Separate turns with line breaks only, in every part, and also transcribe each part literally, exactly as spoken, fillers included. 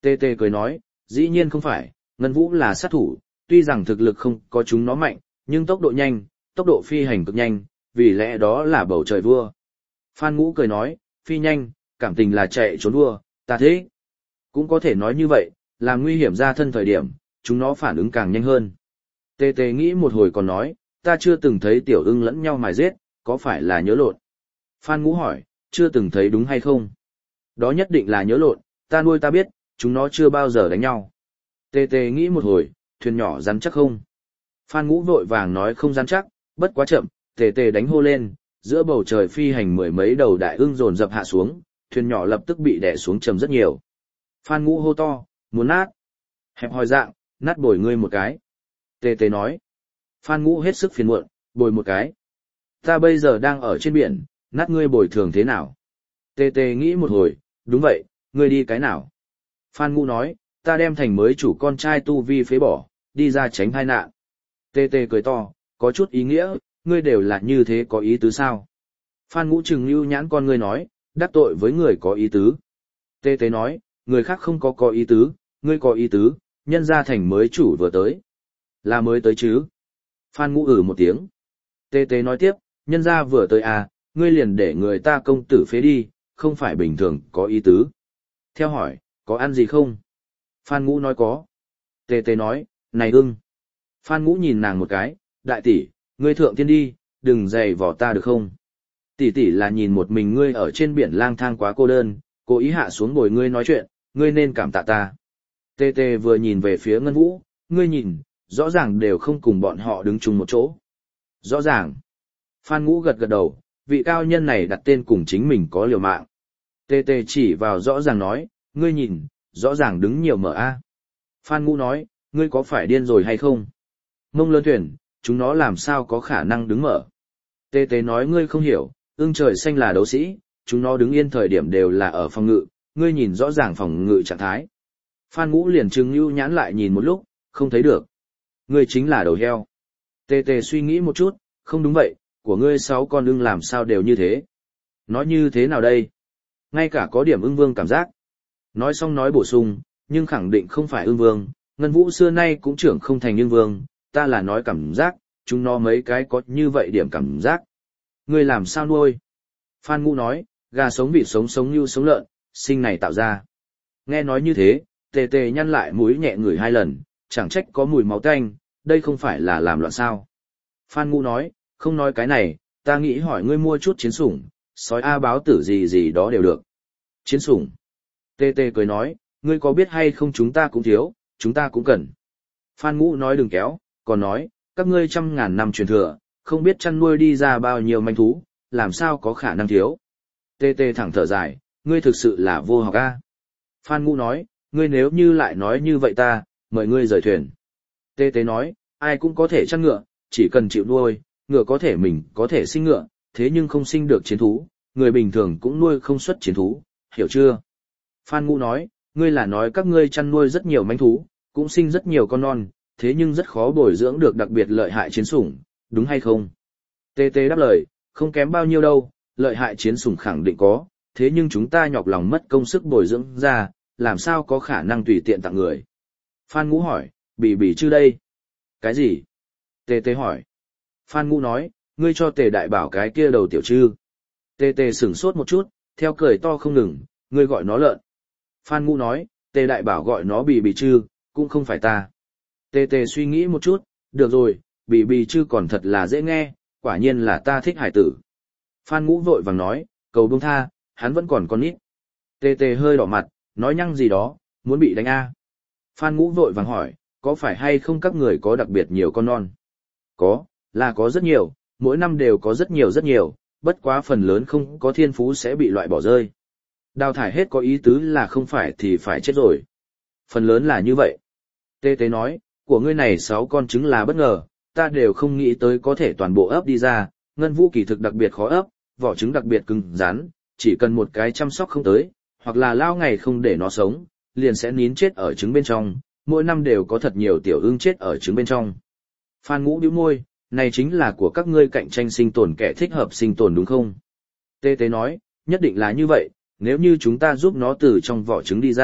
Tê Tê cười nói, dĩ nhiên không phải, Ngân Vũ là sát thủ, tuy rằng thực lực không có chúng nó mạnh, nhưng tốc độ nhanh, tốc độ phi hành cực nhanh, vì lẽ đó là bầu trời vua. Phan Ngũ cười nói, phi nhanh, cảm tình là chạy trốn vua, ta thế. Cũng có thể nói như vậy, làm nguy hiểm ra thân thời điểm, chúng nó phản ứng càng nhanh hơn. Tê Tê nghĩ một hồi còn nói, ta chưa từng thấy tiểu ưng lẫn nhau mài giết, có phải là nhớ lộn? Phan Ngũ hỏi, chưa từng thấy đúng hay không? Đó nhất định là nhớ lộn, ta nuôi ta biết, chúng nó chưa bao giờ đánh nhau. Tê Tê nghĩ một hồi, thuyền nhỏ rắn chắc không? Phan Ngũ vội vàng nói không rắn chắc, bất quá chậm, Tê Tê đánh hô lên, giữa bầu trời phi hành mười mấy đầu đại ưng dồn dập hạ xuống, thuyền nhỏ lập tức bị đè xuống trầm rất nhiều. Phan Ngũ hô to, muốn nát. Hẹp hòi dạng, nát bồi ngươi một cái. Tê Tê nói. Phan Ngũ hết sức phiền muộn, bồi một cái. Ta bây giờ đang ở trên biển, nát ngươi bồi thường thế nào? Tê Tê nghĩ một hồi, đúng vậy, ngươi đi cái nào? Phan Ngũ nói, ta đem thành mới chủ con trai tu vi phế bỏ, đi ra tránh tai nạn. Tê Tê cười to, có chút ý nghĩa, ngươi đều là như thế có ý tứ sao? Phan Ngũ trừng lưu nhãn con ngươi nói, đắc tội với người có ý tứ. Tê Tê nói, người khác không có có ý tứ, ngươi có ý tứ, nhân ra thành mới chủ vừa tới. Là mới tới chứ? Phan Ngũ ử một tiếng. Tê Tê nói tiếp, nhân ra vừa tới à, ngươi liền để người ta công tử phế đi, không phải bình thường có ý tứ. Theo hỏi, có ăn gì không? Phan Ngũ nói có. Tê Tê nói, này ưng. Phan Ngũ nhìn nàng một cái, đại tỷ, ngươi thượng thiên đi, đừng giày vò ta được không? Tỷ tỷ là nhìn một mình ngươi ở trên biển lang thang quá cô đơn, cố ý hạ xuống bồi ngươi nói chuyện, ngươi nên cảm tạ ta. Tê Tê vừa nhìn về phía Ngân Vũ, ngươi nhìn, rõ ràng đều không cùng bọn họ đứng chung một chỗ. Rõ ràng. Phan Ngũ gật gật đầu, vị cao nhân này đặt tên cùng chính mình có liều mạng. Tê Tê chỉ vào rõ ràng nói, ngươi nhìn, rõ ràng đứng nhiều mở a. Phan Ngũ nói, ngươi có phải điên rồi hay không? Mông lớn thuyền, chúng nó làm sao có khả năng đứng mở? Tê Tê nói ngươi không hiểu, ưng trời xanh là đấu sĩ, chúng nó đứng yên thời điểm đều là ở phòng ngự, ngươi nhìn rõ ràng phòng ngự trạng thái. Phan Ngũ liền trừng lưu nhãn lại nhìn một lúc, không thấy được. Ngươi chính là đầu heo. Tê Tê suy nghĩ một chút, không đúng vậy, của ngươi sáu con ưng làm sao đều như thế. Nói như thế nào đây? Ngay cả có điểm ưng vương cảm giác. Nói xong nói bổ sung, nhưng khẳng định không phải ưng vương, Ngân Vũ xưa nay cũng trưởng không thành ưng vương, ta là nói cảm giác, chúng nó mấy cái có như vậy điểm cảm giác. Ngươi làm sao nuôi? Phan Ngũ nói, gà sống vịt sống sống như sống lợn, sinh này tạo ra. Nghe nói như thế, Tê Tê nhăn lại mũi nhẹ ngửi hai lần, chẳng trách có mùi máu tanh, đây không phải là làm loạn sao. Phan Ngũ nói, không nói cái này, ta nghĩ hỏi ngươi mua chút chiến sủng, sói A báo tử gì gì đó đều được. Chiến sủng. Tê Tê cười nói, ngươi có biết hay không chúng ta cũng thiếu, chúng ta cũng cần. Phan Ngũ nói đừng kéo, còn nói, các ngươi trăm ngàn năm truyền thừa, không biết chăn nuôi đi ra bao nhiêu manh thú, làm sao có khả năng thiếu. Tê Tê thẳng thở dài, ngươi thực sự là vô học a. Phan Ngũ nói, ngươi nếu như lại nói như vậy ta, mời ngươi rời thuyền. Tê Tê nói, ai cũng có thể chăn ngựa, chỉ cần chịu nuôi, ngựa có thể mình có thể sinh ngựa, thế nhưng không sinh được chiến thú, người bình thường cũng nuôi không xuất chiến thú, hiểu chưa? Phan Ngũ nói, ngươi là nói các ngươi chăn nuôi rất nhiều manh thú, cũng sinh rất nhiều con non, thế nhưng rất khó bồi dưỡng được đặc biệt lợi hại chiến sủng, đúng hay không? Tê Tê đáp lời, không kém bao nhiêu đâu, lợi hại chiến sủng khẳng định có, thế nhưng chúng ta nhọc lòng mất công sức bồi dưỡng ra, làm sao có khả năng tùy tiện tặng người. Phan Ngũ hỏi, bỉ bỉ chứ đây? Cái gì? Tê Tê hỏi. Phan Ngũ nói, ngươi cho Tề đại bảo cái kia đầu tiểu trư. Tê Tê sửng sốt một chút, theo cười to không ngừng, ngươi gọi nó lợn. Phan Ngũ nói, Tề đại bảo gọi nó bỉ bỉ chư, cũng không phải ta. Tê Tê suy nghĩ một chút, được rồi, bỉ bỉ chư còn thật là dễ nghe, quả nhiên là ta thích hải tử. Phan Ngũ vội vàng nói, cầu buông tha, hắn vẫn còn con nít. Tê Tê hơi đỏ mặt, nói nhăng gì đó, muốn bị đánh a. Phan Ngũ vội vàng hỏi, có phải hay không các người có đặc biệt nhiều con non? Có, là có rất nhiều, mỗi năm đều có rất nhiều rất nhiều, bất quá phần lớn không có thiên phú sẽ bị loại bỏ rơi. Đào thải hết có ý tứ là không phải thì phải chết rồi. Phần lớn là như vậy. Tê Tê nói, của ngươi này sáu con trứng là bất ngờ, ta đều không nghĩ tới có thể toàn bộ ấp đi ra, Ngân Vũ kỳ thực đặc biệt khó ấp, vỏ trứng đặc biệt cứng rắn, chỉ cần một cái chăm sóc không tới, hoặc là lao ngày không để nó sống, liền sẽ nín chết ở trứng bên trong, mỗi năm đều có thật nhiều tiểu ưng chết ở trứng bên trong. Phan Ngũ bĩu môi, này chính là của các ngươi cạnh tranh sinh tồn kẻ thích hợp sinh tồn đúng không? Tê Tê nói, nhất định là như vậy, nếu như chúng ta giúp nó từ trong vỏ trứng đi ra,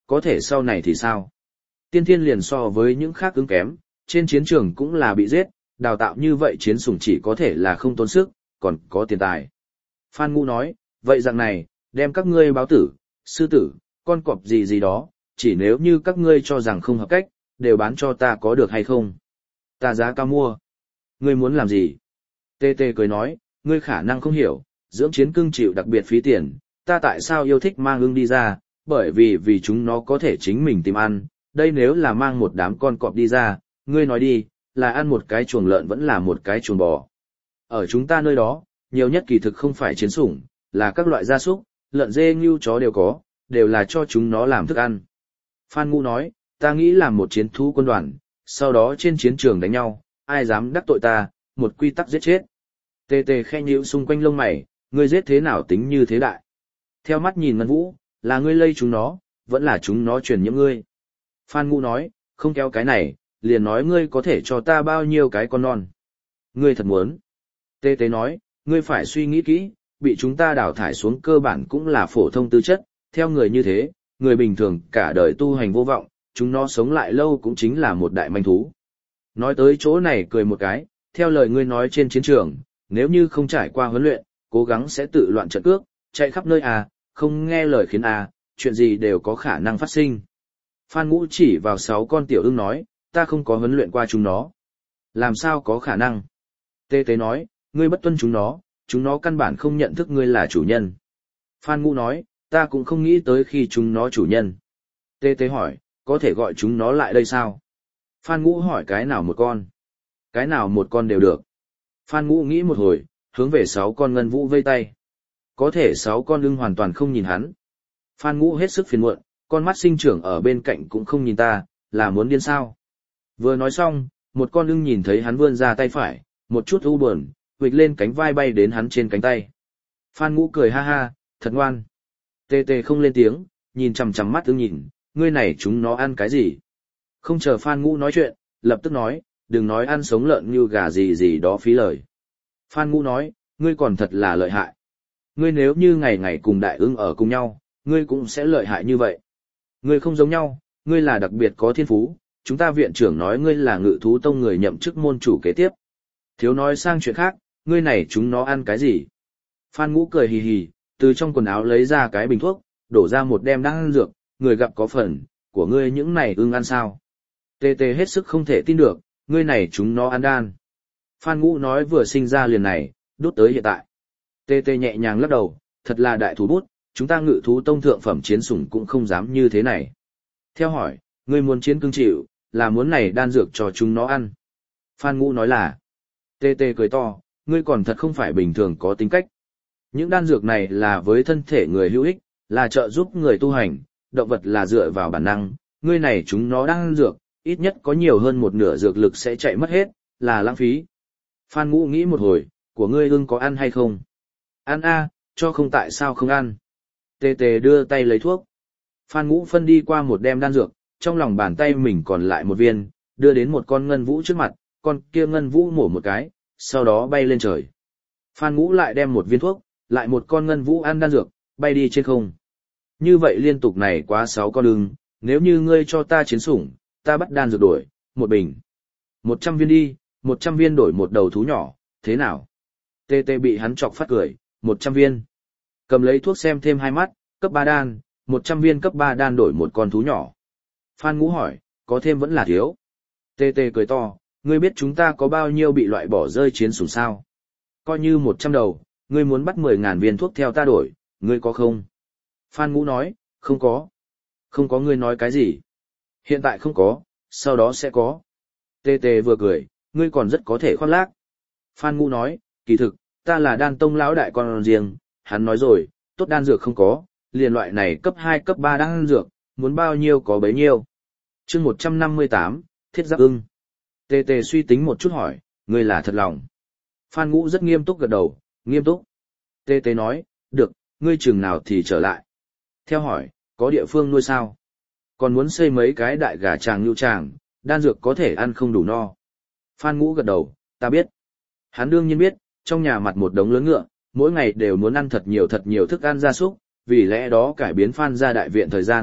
có thể sau này thì sao? Tiên thiên liền so với những khác ứng kém, trên chiến trường cũng là bị giết, đào tạo như vậy chiến sủng chỉ có thể là không tốn sức, còn có tiền tài. Phan Ngũ nói, vậy dạng này, đem các ngươi báo tử, sư tử, con cọp gì gì đó, chỉ nếu như các ngươi cho rằng không hợp cách, đều bán cho ta có được hay không? Ta giá cao mua. Ngươi muốn làm gì? Tê Tê cười nói, ngươi khả năng không hiểu, dưỡng chiến cưng chịu đặc biệt phí tiền, ta tại sao yêu thích mang ưng đi ra, bởi vì vì chúng nó có thể chính mình tìm ăn, đây nếu là mang một đám con cọp đi ra, ngươi nói đi, là ăn một cái chuồng lợn vẫn là một cái chuồng bò. Ở chúng ta nơi đó, nhiều nhất kỳ thực không phải chiến sủng, là các loại gia súc, lợn dê ngưu chó đều có, đều là cho chúng nó làm thức ăn. Phan Ngũ nói, ta nghĩ làm một chiến thú quân đoàn, sau đó trên chiến trường đánh nhau, ai dám đắc tội ta, một quy tắc giết chết. Tê Tê khe nhíu xung quanh lông mày, ngươi giết thế nào tính như thế đại. Theo mắt nhìn Ngân Vũ, là ngươi lây chúng nó, vẫn là chúng nó truyền nhiễm ngươi. Phan Ngũ nói, không kéo cái này, liền nói ngươi có thể cho ta bao nhiêu cái con non. Ngươi thật muốn. Tê Tê nói, ngươi phải suy nghĩ kỹ, bị chúng ta đào thải xuống cơ bản cũng là phổ thông tư chất, theo người như thế, người bình thường cả đời tu hành vô vọng, chúng nó sống lại lâu cũng chính là một đại manh thú. Nói tới chỗ này cười một cái, theo lời ngươi nói trên chiến trường, nếu như không trải qua huấn luyện, cố gắng sẽ tự loạn trận cước, chạy khắp nơi à, không nghe lời khiến à, chuyện gì đều có khả năng phát sinh. Phan Ngũ chỉ vào sáu con tiểu ưng nói, ta không có huấn luyện qua chúng nó. Làm sao có khả năng? Tê Tế nói, ngươi bất tuân chúng nó, chúng nó căn bản không nhận thức ngươi là chủ nhân. Phan Ngũ nói, ta cũng không nghĩ tới khi chúng nó chủ nhân. Tê Tế hỏi, có thể gọi chúng nó lại đây sao? Phan Ngũ hỏi cái nào một con? Cái nào một con đều được. Phan Ngũ nghĩ một hồi, hướng về sáu con ngân vũ vây tay. Có thể sáu con ưng hoàn toàn không nhìn hắn. Phan Ngũ hết sức phiền muộn, con mắt sinh trưởng ở bên cạnh cũng không nhìn ta, là muốn điên sao. Vừa nói xong, một con ưng nhìn thấy hắn vươn ra tay phải, một chút u buồn, huỵch lên cánh vai bay đến hắn trên cánh tay. Phan Ngũ cười ha ha, thật ngoan. Tê Tê không lên tiếng, nhìn chằm chằm mắt ưng nhìn, ngươi này chúng nó ăn cái gì? Không chờ Phan Ngũ nói chuyện, lập tức nói, đừng nói ăn sống lợn như gà gì gì đó phí lời. Phan Ngũ nói, ngươi còn thật là lợi hại. Ngươi nếu như ngày ngày cùng đại ưng ở cùng nhau, ngươi cũng sẽ lợi hại như vậy. Ngươi không giống nhau, ngươi là đặc biệt có thiên phú, chúng ta viện trưởng nói ngươi là Ngự Thú Tông người nhậm chức môn chủ kế tiếp. Thiếu nói sang chuyện khác, ngươi này chúng nó ăn cái gì? Phan Ngũ cười hì hì, từ trong quần áo lấy ra cái bình thuốc, đổ ra một đem đan dược, người gặp có phần, của ngươi những này ưng ăn sao? Tê Tê hết sức không thể tin được, ngươi này chúng nó ăn đan. Phan Ngũ nói vừa sinh ra liền này, đốt tới hiện tại. Tê Tê nhẹ nhàng lắc đầu, thật là đại thú bút, chúng ta Ngự Thú Tông thượng phẩm chiến sủng cũng không dám như thế này. Theo hỏi, ngươi muốn chiến cưng chịu, là muốn này đan dược cho chúng nó ăn. Phan Ngũ nói là, Tê Tê cười to, ngươi còn thật không phải bình thường có tính cách. Những đan dược này là với thân thể người hữu ích, là trợ giúp người tu hành, động vật là dựa vào bản năng, ngươi này chúng nó đang ăn dược, ít nhất có nhiều hơn một nửa dược lực sẽ chạy mất hết, là lãng phí. Phan Ngũ nghĩ một hồi, của ngươi ưng có ăn hay không? Ăn a, cho không tại sao không ăn. Tê Tê đưa tay lấy thuốc. Phan Ngũ phân đi qua một đem đan dược, trong lòng bàn tay mình còn lại một viên, đưa đến một con ngân vũ trước mặt, con kia ngân vũ mổ một cái, sau đó bay lên trời. Phan Ngũ lại đem một viên thuốc, lại một con ngân vũ ăn đan dược, bay đi trên không. Như vậy liên tục này quá sáu con ưng, nếu như ngươi cho ta chiến sủng, ta bắt đan dược đổi, một bình. Một trăm viên đi, một trăm viên đổi một đầu thú nhỏ, thế nào? Tê Tê bị hắn chọc phát cười, một trăm viên. Cầm lấy thuốc xem thêm hai mắt, cấp ba đan, một trăm viên cấp ba đan đổi một con thú nhỏ. Phan Ngũ hỏi, có thêm vẫn là thiếu. Tê Tê cười to, ngươi biết chúng ta có bao nhiêu bị loại bỏ rơi chiến sủng sao? Coi như một trăm đầu, ngươi muốn bắt mười ngàn viên thuốc theo ta đổi, ngươi có không? Phan Ngũ nói, không có. Không có ngươi nói cái gì? Hiện tại không có, sau đó sẽ có. Tê Tê vừa cười, ngươi còn rất có thể khoác lác. Phan Ngũ nói, kỳ thực, ta là đan tông lão đại con riêng, hắn nói rồi, tốt đan dược không có, liền loại này cấp hai cấp ba đan dược, muốn bao nhiêu có bấy nhiêu. Chương một trăm năm mươi tám, Thiết Giáp Ưng. Tê Tê suy tính một chút hỏi, ngươi là thật lòng. Phan Ngũ rất nghiêm túc gật đầu, nghiêm túc. Tê Tê nói, được, ngươi chừng nào thì trở lại. Theo hỏi, có địa phương nuôi sao? Còn muốn xây mấy cái đại gà tràng lưu tràng, đan dược có thể ăn không đủ no. Phan Ngũ gật đầu, ta biết. Hắn đương nhiên biết, trong nhà mặt một đống lớn ngựa, mỗi ngày đều muốn ăn thật nhiều thật nhiều thức ăn gia súc, vì lẽ đó cải biến Phan gia đại viện thời gian,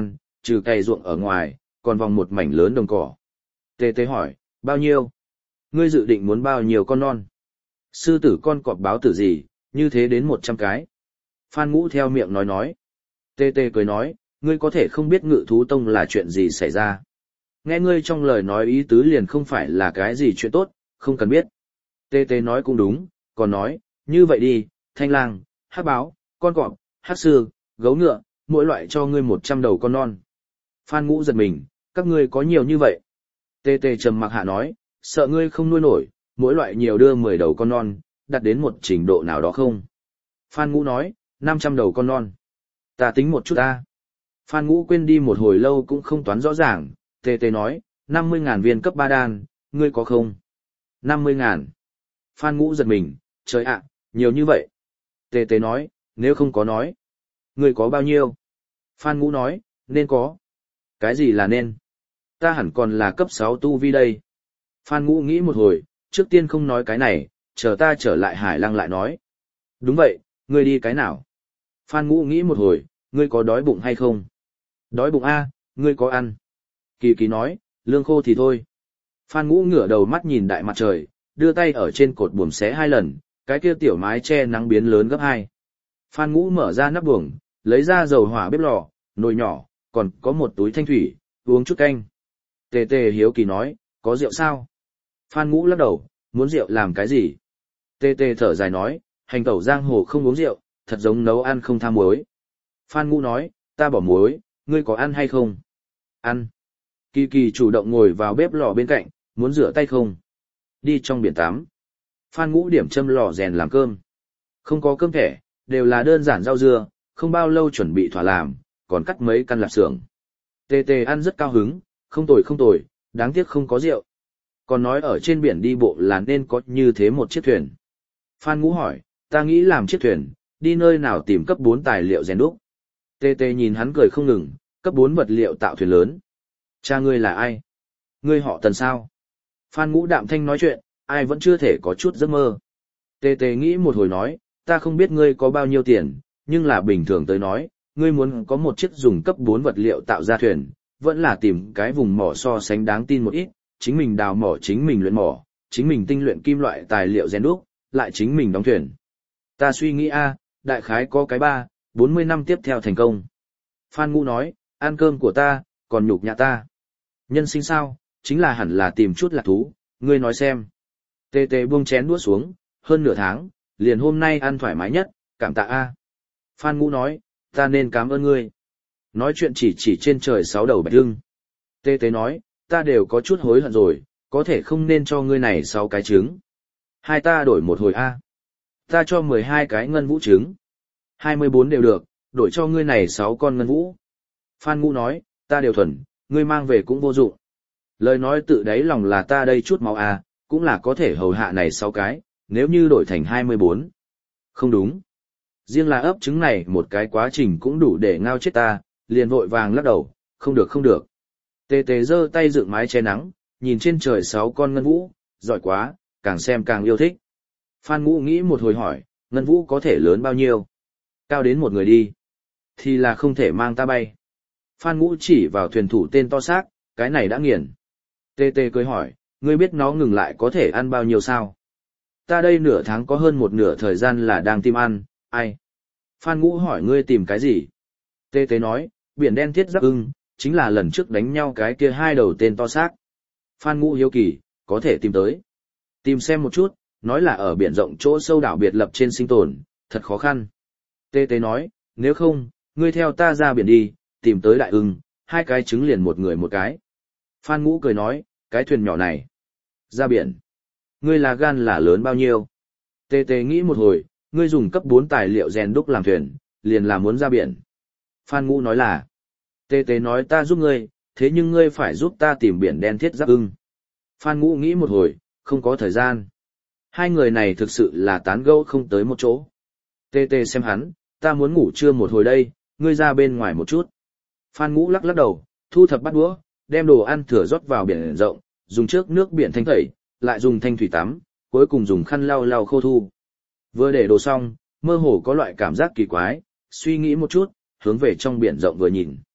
trừ cày ruộng ở ngoài, còn vòng một mảnh lớn đồng cỏ. Tê Tê hỏi, bao nhiêu? Ngươi dự định muốn bao nhiêu con non? Sư tử con cọp báo tử gì, như thế đến một trăm cái. Phan Ngũ theo miệng nói nói. Tê Tê cười nói, ngươi có thể không biết Ngự Thú Tông là chuyện gì xảy ra. Nghe ngươi trong lời nói ý tứ liền không phải là cái gì chuyện tốt, không cần biết. Tê Tê nói cũng đúng, còn nói, như vậy đi, thanh lang, hắc báo, con cọp, hắc sư, gấu ngựa, mỗi loại cho ngươi một trăm đầu con non. Phan Ngũ giật mình, các ngươi có nhiều như vậy. Tê Tê trầm mặc hạ nói, sợ ngươi không nuôi nổi, mỗi loại nhiều đưa mười đầu con non, đạt đến một trình độ nào đó không. Phan Ngũ nói, năm trăm đầu con non. Ta tính một chút ta. Phan Ngũ quên đi một hồi lâu cũng không toán rõ ràng, Tê Tê nói, năm mươi ngàn viên cấp ba đan, ngươi có không? năm mươi ngàn. Phan Ngũ giật mình, trời ạ, nhiều như vậy. Tê Tê nói, nếu không có nói. Ngươi có bao nhiêu? Phan Ngũ nói, nên có. Cái gì là nên? Ta hẳn còn là cấp sáu tu vi đây. Phan Ngũ nghĩ một hồi, trước tiên không nói cái này, chờ ta trở lại Hải Lăng lại nói. Đúng vậy, ngươi đi cái nào? Phan Ngũ nghĩ một hồi, ngươi có đói bụng hay không? Đói bụng a, ngươi có ăn. Kỳ Kỳ nói, lương khô thì thôi. Phan Ngũ ngửa đầu mắt nhìn đại mặt trời, đưa tay ở trên cột buồm xé hai lần, cái kia tiểu mái che nắng biến lớn gấp hai. Phan Ngũ mở ra nắp buồng, lấy ra dầu hỏa bếp lò, nồi nhỏ, còn có một túi thanh thủy, uống chút canh. Tề Tề hiếu kỳ nói, có rượu sao? Phan Ngũ lắc đầu, muốn rượu làm cái gì? Tề Tề thở dài nói, hành tẩu giang hồ không uống rượu, thật giống nấu ăn không tham muối. Phan Ngũ nói, ta bỏ muối, ngươi có ăn hay không? Ăn. Kỳ Kỳ chủ động ngồi vào bếp lò bên cạnh, muốn rửa tay không? Đi trong biển tắm. Phan Ngũ điểm châm lò rèn làm cơm. Không có cơm thẻ, đều là đơn giản rau dưa, không bao lâu chuẩn bị thỏa làm, còn cắt mấy căn lạp xưởng. Tề Tề ăn rất cao hứng, không tồi không tồi, đáng tiếc không có rượu. Còn nói ở trên biển đi bộ là nên có như thế một chiếc thuyền. Phan Ngũ hỏi, ta nghĩ làm chiếc thuyền, đi nơi nào tìm cấp bốn tài liệu rèn đúc. Tê Tê nhìn hắn cười không ngừng, cấp bốn vật liệu tạo thuyền lớn. Cha ngươi là ai? Ngươi họ Tần sao? Phan Ngũ đạm thanh nói chuyện, ai vẫn chưa thể có chút giấc mơ. Tê Tê nghĩ một hồi nói, ta không biết ngươi có bao nhiêu tiền, nhưng là bình thường tới nói, ngươi muốn có một chiếc dùng cấp bốn vật liệu tạo ra thuyền, vẫn là tìm cái vùng mỏ so sánh đáng tin một ít, chính mình đào mỏ chính mình luyện mỏ, chính mình tinh luyện kim loại tài liệu rèn đúc, lại chính mình đóng thuyền. Ta suy nghĩ a, đại khái có cái ba, bốn mươi năm tiếp theo thành công. Phan Ngũ nói, ăn cơm của ta, còn nhục nhã ta. Nhân sinh sao, chính là hẳn là tìm chút lạc thú, ngươi nói xem. Tê Tê buông chén đũa xuống, hơn nửa tháng, liền hôm nay ăn thoải mái nhất, cảm tạ a. Phan Ngũ nói, ta nên cảm ơn ngươi. Nói chuyện chỉ chỉ trên trời sáu đầu bạch lưng. Tê Tê nói, ta đều có chút hối hận rồi, có thể không nên cho ngươi này sáu cái trứng. Hai ta đổi một hồi a. Ta cho mười hai cái ngân vũ trứng. hai mươi bốn đều được, đổi cho ngươi này sáu con ngân vũ. Phan Ngũ nói, ta đều thuần, ngươi mang về cũng vô dụng. Lời nói tự đáy lòng là ta đây chút máu a, cũng là có thể hầu hạ này sáu cái, nếu như đổi thành hai mươi bốn. Không đúng. Riêng là ấp trứng này một cái quá trình cũng đủ để ngao chết ta, liền vội vàng lắc đầu, không được không được. Tê Tê giơ tay dựng mái che nắng, nhìn trên trời sáu con ngân vũ, giỏi quá, càng xem càng yêu thích. Phan Ngũ nghĩ một hồi hỏi, ngân vũ có thể lớn bao nhiêu? Cao đến một người đi. Thì là không thể mang ta bay. Phan Ngũ chỉ vào thuyền thủ tên to xác, cái này đã nghiền. Tê Tê cười hỏi, ngươi biết nó ngừng lại có thể ăn bao nhiêu sao? Ta đây nửa tháng có hơn một nửa thời gian là đang tìm ăn, ai? Phan Ngũ hỏi ngươi tìm cái gì? Tê Tê nói, biển đen thiết giáp ưng, chính là lần trước đánh nhau cái kia hai đầu tên to xác. Phan Ngũ hiếu kỳ, có thể tìm tới. Tìm xem một chút, nói là ở biển rộng chỗ sâu đảo biệt lập trên sinh tồn, thật khó khăn. Tê Tê nói, nếu không, ngươi theo ta ra biển đi, tìm tới đại ưng, hai cái trứng liền một người một cái. Phan Ngũ cười nói, cái thuyền nhỏ này, ra biển. Ngươi là gan là lớn bao nhiêu? Tê Tê nghĩ một hồi, ngươi dùng cấp bốn tài liệu rèn đúc làm thuyền, liền là muốn ra biển. Phan Ngũ nói là, Tê Tê nói ta giúp ngươi, thế nhưng ngươi phải giúp ta tìm biển đen thiết giáp ưng. Phan Ngũ nghĩ một hồi, không có thời gian. Hai người này thực sự là tán gẫu không tới một chỗ. Tê Tê xem hắn, ta muốn ngủ trưa một hồi đây, ngươi ra bên ngoài một chút. Phan Ngũ lắc lắc đầu, thu thập bát đũa, đem đồ ăn thừa rót vào biển rộng, dùng trước nước biển thanh tẩy, lại dùng thanh thủy tắm, cuối cùng dùng khăn lau lau khô thu. Vừa để đồ xong, mơ hồ có loại cảm giác kỳ quái, suy nghĩ một chút, hướng về trong biển rộng vừa nhìn.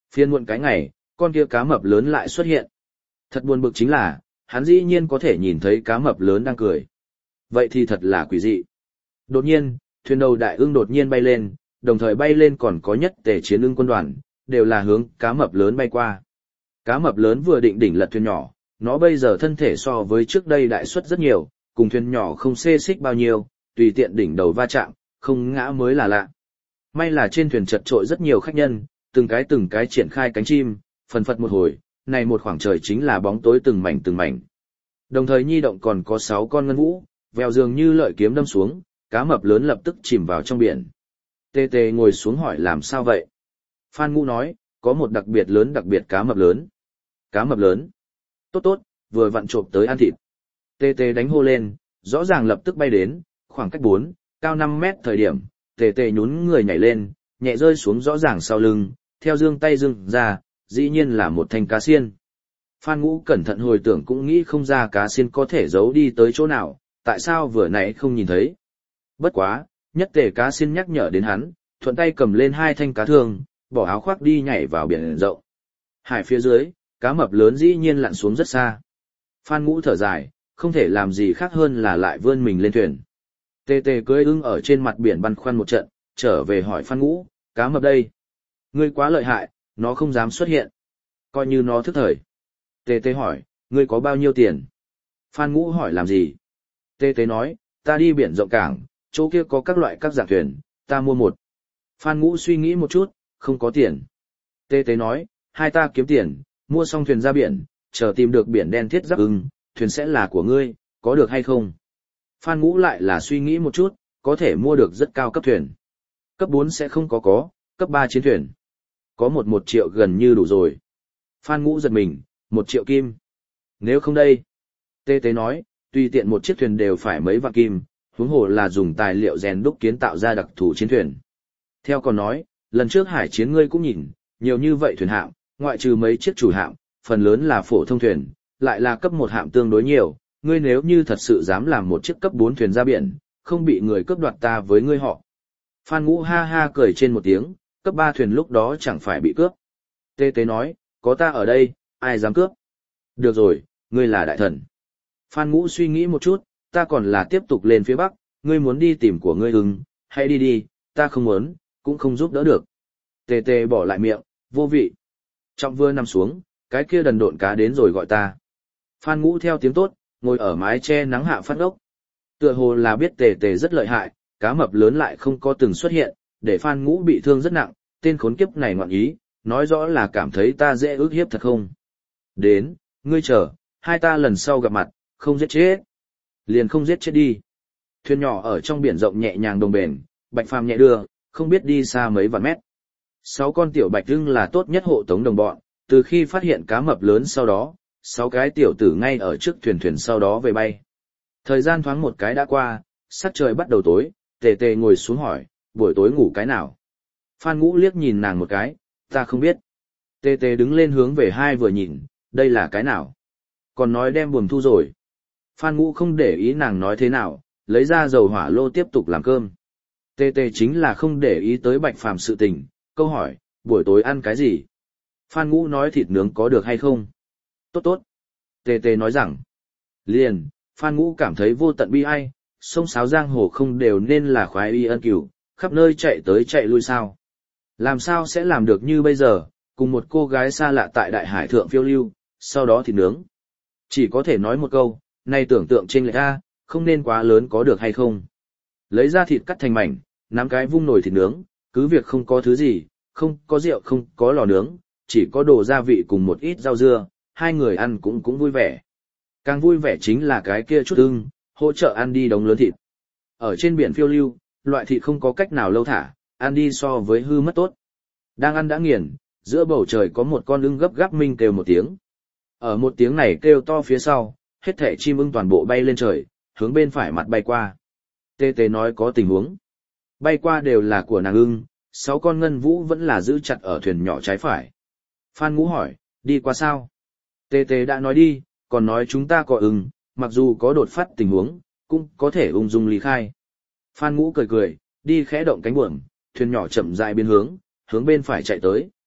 Phiên muộn cái ngày, con kia cá mập lớn lại xuất hiện. Thật buồn bực chính là, hắn dĩ nhiên có thể nhìn thấy cá mập lớn đang cười. Vậy thì thật là quỷ dị. Đột nhiên, thuyền đầu đại ưng đột nhiên bay lên, đồng thời bay lên còn có nhất tề chiến ưng quân đoàn, đều là hướng cá mập lớn bay qua. Cá mập lớn vừa định đỉnh lật thuyền nhỏ, nó bây giờ thân thể so với trước đây đại suất rất nhiều, cùng thuyền nhỏ không xê xích bao nhiêu, tùy tiện đỉnh đầu va chạm, không ngã mới là lạ. May là trên thuyền chật trội rất nhiều khách nhân, từng cái từng cái triển khai cánh chim, phần phật một hồi, này một khoảng trời chính là bóng tối từng mảnh từng mảnh. Đồng thời nhi động còn có sáu con ngân vũ, vèo dường như lợi kiếm đâm xuống, cá mập lớn lập tức chìm vào trong biển. Tê Tê ngồi xuống hỏi làm sao vậy? Phan Ngũ nói, có một đặc biệt lớn đặc biệt cá mập lớn. Cá mập lớn. Tốt tốt, vừa vặn trộm tới ăn thịt. Tê Tê đánh hô lên, rõ ràng lập tức bay đến, khoảng cách bốn, cao năm mét thời điểm, Tê Tê nhún người nhảy lên, nhẹ rơi xuống rõ ràng sau lưng, theo dương tay dương ra, dĩ nhiên là một thanh cá xiên. Phan Ngũ cẩn thận hồi tưởng cũng nghĩ không ra cá xiên có thể giấu đi tới chỗ nào, tại sao vừa nãy không nhìn thấy. Bất quá, nhất tề cá xiên nhắc nhở đến hắn, thuận tay cầm lên hai thanh cá thương, bỏ áo khoác đi nhảy vào biển rộng. Hải phía dưới, cá mập lớn dĩ nhiên lặn xuống rất xa. Phan Ngũ thở dài, không thể làm gì khác hơn là lại vươn mình lên thuyền. Tê Tê cưỡi ưng ở trên mặt biển băn khoăn một trận, trở về hỏi Phan Ngũ, cá mập đây. Ngươi quá lợi hại, nó không dám xuất hiện. Coi như nó thức thời. Tê Tê hỏi, ngươi có bao nhiêu tiền? Phan Ngũ hỏi làm gì? Tê Tê nói, ta đi biển rộng cảng, chỗ kia có các loại các dạng thuyền, ta mua một. Phan Ngũ suy nghĩ một chút, không có tiền. Tê Tê nói, hai ta kiếm tiền, mua xong thuyền ra biển, chờ tìm được biển đen thiết giáp ưng, thuyền sẽ là của ngươi, có được hay không? Phan Ngũ lại là suy nghĩ một chút, có thể mua được rất cao cấp thuyền. Cấp bốn sẽ không có có, cấp ba chiến thuyền. Có một một triệu gần như đủ rồi. Phan Ngũ giật mình, một triệu kim. Nếu không đây. Tê Tê nói, tùy tiện một chiếc thuyền đều phải mấy vạn kim, huống hồ là dùng tài liệu rèn đúc kiến tạo ra đặc thù chiến thuyền. Theo còn nói, lần trước hải chiến ngươi cũng nhìn, nhiều như vậy thuyền hạm, ngoại trừ mấy chiếc chủ hạm, phần lớn là phổ thông thuyền, lại là cấp một hạm tương đối nhiều, ngươi nếu như thật sự dám làm một chiếc cấp bốn thuyền ra biển, không bị người cướp đoạt ta với ngươi họ. Phan Ngũ ha ha cười trên một tiếng, cấp ba thuyền lúc đó chẳng phải bị cướp. Tê Tê nói, có ta ở đây, ai dám cướp? Được rồi, ngươi là đại thần. Phan Ngũ suy nghĩ một chút, ta còn là tiếp tục lên phía bắc, ngươi muốn đi tìm của ngươi ưng, hãy đi đi, ta không muốn, cũng không giúp đỡ được. Tê Tê bỏ lại miệng, vô vị. Trọng vừa nằm xuống, cái kia đần độn cá đến rồi gọi ta. Phan Ngũ theo tiếng tốt, ngồi ở mái che nắng hạ phát ốc. Tựa hồ là biết Tê Tê rất lợi hại, cá mập lớn lại không có từng xuất hiện, để Phan Ngũ bị thương rất nặng, tên khốn kiếp này ngoạn ý, nói rõ là cảm thấy ta dễ ước hiếp thật không. Đến, ngươi chờ, hai ta lần sau gặp mặt, không giết chết. Liền không giết chết đi. Thuyền nhỏ ở trong biển rộng nhẹ nhàng đồng bền, Bạch Phàm nhẹ đưa, không biết đi xa mấy vạn mét. Sáu con tiểu bạch ưng là tốt nhất hộ tống đồng bọn, từ khi phát hiện cá mập lớn sau đó, sáu cái tiểu tử ngay ở trước thuyền thuyền sau đó về bay. Thời gian thoáng một cái đã qua, sắc trời bắt đầu tối, Tề Tề ngồi xuống hỏi, buổi tối ngủ cái nào? Phan Ngũ liếc nhìn nàng một cái, ta không biết. Tề Tề đứng lên hướng về hai vừa nhìn, đây là cái nào? Còn nói đem buồm thu rồi. Phan Ngũ không để ý nàng nói thế nào, lấy ra dầu hỏa lô tiếp tục làm cơm. Tề Tề chính là không để ý tới Bạch Phàm sự tình, câu hỏi, buổi tối ăn cái gì? Phan Ngũ nói thịt nướng có được hay không? Tốt tốt. Tề Tề nói rằng, liền, Phan Ngũ cảm thấy vô tận bi ai, sông sáo giang hồ không đều nên là khoái y ân cửu, khắp nơi chạy tới chạy lui sao. Làm sao sẽ làm được như bây giờ, cùng một cô gái xa lạ tại đại hải thượng phiêu lưu, sau đó thịt nướng. Chỉ có thể nói một câu, này tưởng tượng trên lệch ra, không nên quá lớn có được hay không. Lấy ra thịt cắt thành mảnh, nắm cái vung nồi thịt nướng, cứ việc không có thứ gì, không có rượu không có lò nướng, chỉ có đồ gia vị cùng một ít rau dưa, hai người ăn cũng cũng vui vẻ. Càng vui vẻ chính là cái kia chút ưng, hỗ trợ ăn đi đống lớn thịt. Ở trên biển phiêu lưu, loại thịt không có cách nào lâu thả, ăn đi so với hư mất tốt. Đang ăn đã nghiền, giữa bầu trời có một con ưng gấp gáp minh kêu một tiếng. Ở một tiếng này kêu to phía sau, hết thảy chim ưng toàn bộ bay lên trời, hướng bên phải mặt bay qua. Tê Tê nói có tình huống. Bay qua đều là của nàng ưng, sáu con ngân vũ vẫn là giữ chặt ở thuyền nhỏ trái phải. Phan Ngũ hỏi, đi qua sao? Tê Tê đã nói đi, còn nói chúng ta có ưng, mặc dù có đột phát tình huống, cũng có thể ung dung lý khai. Phan Ngũ cười cười, đi khẽ động cánh buồm, thuyền nhỏ chậm rãi biến hướng, hướng bên phải chạy tới.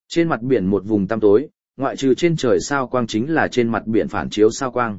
Trên mặt biển một vùng tăm tối, ngoại trừ trên trời sao quang chính là trên mặt biển phản chiếu sao quang.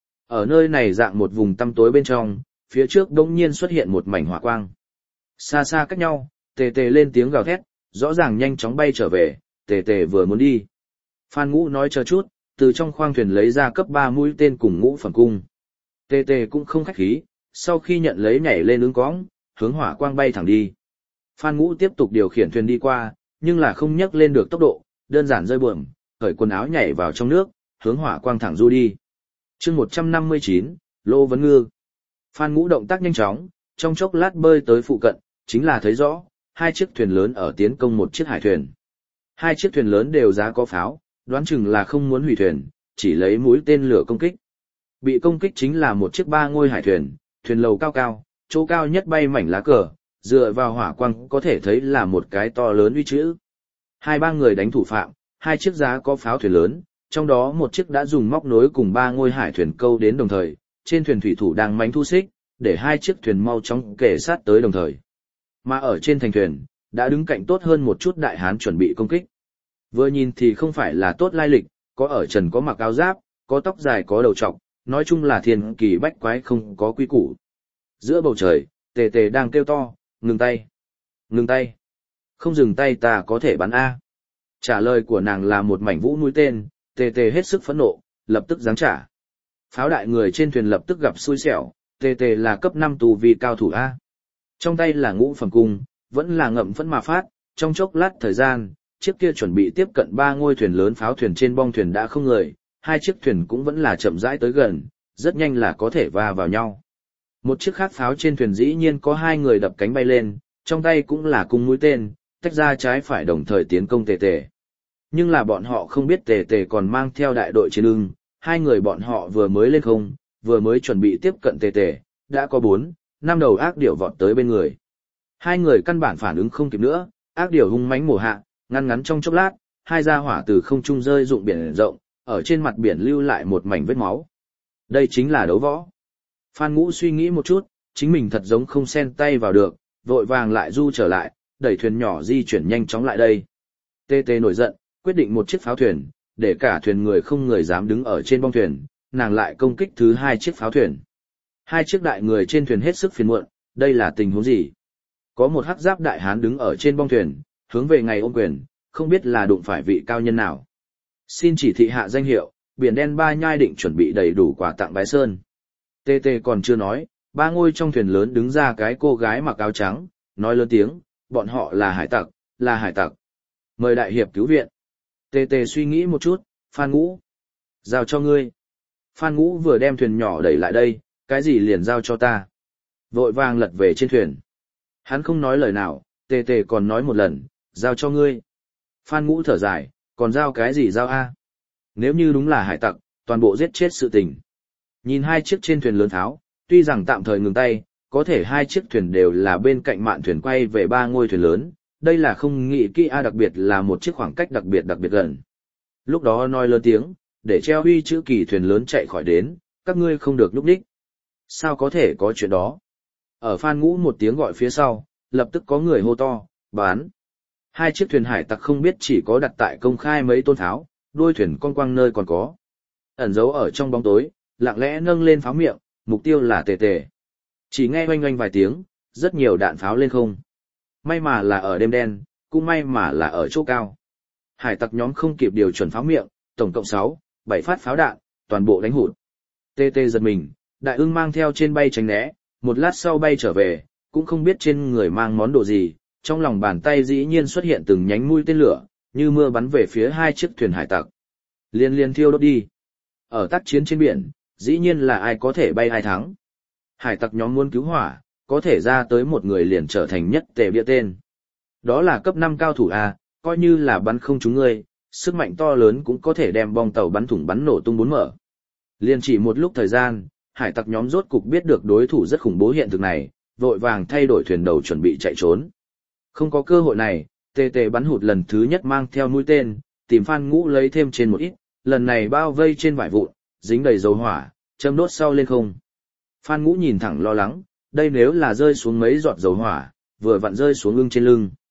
Ở nơi này dạng một vùng tăm tối bên trong, phía trước đột nhiên xuất hiện một mảnh hỏa quang. Xa xa cách nhau, tề tề lên tiếng gào thét, rõ ràng nhanh chóng bay trở về, tề tề vừa muốn đi. Phan Ngũ nói chờ chút, từ trong khoang thuyền lấy ra cấp ba mũi tên cùng ngũ phẩm cung. Tề tề cũng không khách khí, sau khi nhận lấy nhảy lên ứng cõng, hướng hỏa quang bay thẳng đi. Phan Ngũ tiếp tục điều khiển thuyền đi qua, nhưng là không nhấc lên được tốc độ, đơn giản rơi buồm, cởi quần áo nhảy vào trong nước, hướng hỏa quang thẳng du đi. Chương một trăm năm mươi chín, Lô Vấn Ngư. Phan Ngũ động tác nhanh chóng, trong chốc lát bơi tới phụ cận, chính là thấy rõ, hai chiếc thuyền lớn ở tiến công một chiếc hải thuyền. Hai chiếc thuyền lớn đều giá có pháo, đoán chừng là không muốn hủy thuyền, chỉ lấy mũi tên lửa công kích. Bị công kích chính là một chiếc ba ngôi hải thuyền, thuyền lầu cao cao, chỗ cao nhất bay mảnh lá cờ, dựa vào hỏa quang có thể thấy là một cái to lớn uy chữ. Hai ba người đánh thủ phạm, hai chiếc giá có pháo thuyền lớn, trong đó một chiếc đã dùng móc nối cùng ba ngôi hải thuyền câu đến đồng thời, trên thuyền thủy thủ đang mánh thu xích, để hai chiếc thuyền mau chóng kề sát tới đồng thời. Mà ở trên thành thuyền, đã đứng cạnh tốt hơn một chút đại hán chuẩn bị công kích. Vừa nhìn thì không phải là tốt lai lịch, có ở trần có mặc áo giáp, có tóc dài có đầu trọc, nói chung là thiên kỳ bách quái không có quy củ. Giữa bầu trời, tề tề đang kêu to, ngừng tay, ngừng tay, không dừng tay ta có thể bắn A. Trả lời của nàng là một mảnh vũ mũi tên, tề tề hết sức phẫn nộ, lập tức giáng trả. Pháo đại người trên thuyền lập tức gặp xui xẻo, tề tề là cấp năm tù vi cao thủ A. Trong tay là ngũ phẩm cung, vẫn là ngậm phẫn mà phát, trong chốc lát thời gian, chiếc kia chuẩn bị tiếp cận ba ngôi thuyền lớn pháo thuyền trên bong thuyền đã không người, hai chiếc thuyền cũng vẫn là chậm rãi tới gần, rất nhanh là có thể va vào nhau. Một chiếc khác pháo trên thuyền dĩ nhiên có hai người đập cánh bay lên, trong tay cũng là cung mũi tên, tách ra trái phải đồng thời tiến công tề tề. Nhưng là bọn họ không biết tề tề còn mang theo đại đội trên lưng, hai người bọn họ vừa mới lên không, vừa mới chuẩn bị tiếp cận tề tề, đã có bốn, năm đầu ác điểu vọt tới bên người. Hai người căn bản phản ứng không kịp nữa, ác điểu hung mãnh mổ hạ, ngăn ngắn trong chốc lát, hai gia hỏa từ không trung rơi rụng biển rộng, ở trên mặt biển lưu lại một mảnh vết máu. Đây chính là đấu võ. Phan Ngũ suy nghĩ một chút, chính mình thật giống không xen tay vào được, vội vàng lại du trở lại, đẩy thuyền nhỏ di chuyển nhanh chóng lại đây. Tê Tê nổi giận, quyết định một chiếc pháo thuyền, để cả thuyền người không người dám đứng ở trên bong thuyền, nàng lại công kích thứ hai chiếc pháo thuyền. Hai chiếc đại người trên thuyền hết sức phiền muộn, đây là tình huống gì? Có một hắc giáp đại hán đứng ở trên bong thuyền, hướng về ngày ôm quyền, không biết là đụng phải vị cao nhân nào. Xin chỉ thị hạ danh hiệu, biển đen ba nhai định chuẩn bị đầy đủ quà tặng bái sơn. Tê Tê còn chưa nói, ba ngôi trong thuyền lớn đứng ra cái cô gái mặc áo trắng, nói lớn tiếng, bọn họ là hải tặc, là hải tặc. Mời đại hiệp cứu viện. Tê Tê suy nghĩ một chút, Phan Ngũ. Giao cho ngươi. Phan Ngũ vừa đem thuyền nhỏ đẩy lại đây, cái gì liền giao cho ta. Vội vàng lật về trên thuyền. Hắn không nói lời nào, Tê Tê còn nói một lần, giao cho ngươi. Phan Ngũ thở dài, còn giao cái gì giao a? Nếu như đúng là hải tặc, toàn bộ giết chết sự tình. Nhìn hai chiếc trên thuyền lớn tháo, tuy rằng tạm thời ngừng tay, có thể hai chiếc thuyền đều là bên cạnh mạn thuyền quay về ba ngôi thuyền lớn, đây là không nghĩ kỹ a, đặc biệt là một chiếc khoảng cách đặc biệt đặc biệt gần. Lúc đó nói lớn tiếng, để treo huy chữ kỳ thuyền lớn chạy khỏi đến, các ngươi không được nhúc nhích. Sao có thể có chuyện đó? Ở Phan Ngũ một tiếng gọi phía sau, lập tức có người hô to, bán. Hai chiếc thuyền hải tặc không biết chỉ có đặt tại công khai mấy tôn pháo, đuôi thuyền con quăng nơi còn có. Ẩn giấu ở trong bóng tối, lặng lẽ nâng lên pháo miệng, mục tiêu là Tề Tề. Chỉ nghe oanh oanh vài tiếng, rất nhiều đạn pháo lên không. May mà là ở đêm đen, cũng may mà là ở chỗ cao. Hải tặc nhóm không kịp điều chuẩn pháo miệng, tổng cộng sáu, bảy phát pháo đạn, toàn bộ đánh hụt. Tê Tê giật mình, đại ưng mang theo trên bay tránh né, một lát sau bay trở về, cũng không biết trên người mang món đồ gì, trong lòng bàn tay dĩ nhiên xuất hiện từng nhánh mũi tên lửa, như mưa bắn về phía hai chiếc thuyền hải tặc. Liên liên thiêu đốt đi. Ở tác chiến trên biển, dĩ nhiên là ai có thể bay ai thắng. Hải tặc nhóm muốn cứu hỏa, có thể ra tới một người liền trở thành nhất tề bia tên. Đó là cấp năm cao thủ A, coi như là bắn không trúng ngươi, sức mạnh to lớn cũng có thể đem bong tàu bắn thủng bắn nổ tung bốn mở. Liền chỉ một lúc thời gian, hải tặc nhóm rốt cục biết được đối thủ rất khủng bố hiện thực này, vội vàng thay đổi thuyền đầu chuẩn bị chạy trốn. Không có cơ hội này, Tê Tê bắn hụt lần thứ nhất mang theo mũi tên, tìm Phan Ngũ lấy thêm trên một ít, lần này bao vây trên vải vụn, dính đầy dầu hỏa, châm đốt sau lên không. Phan Ngũ nhìn thẳng lo lắng, đây nếu là rơi xuống mấy giọt dầu hỏa, vừa vặn rơi xuống ưng trên lưng.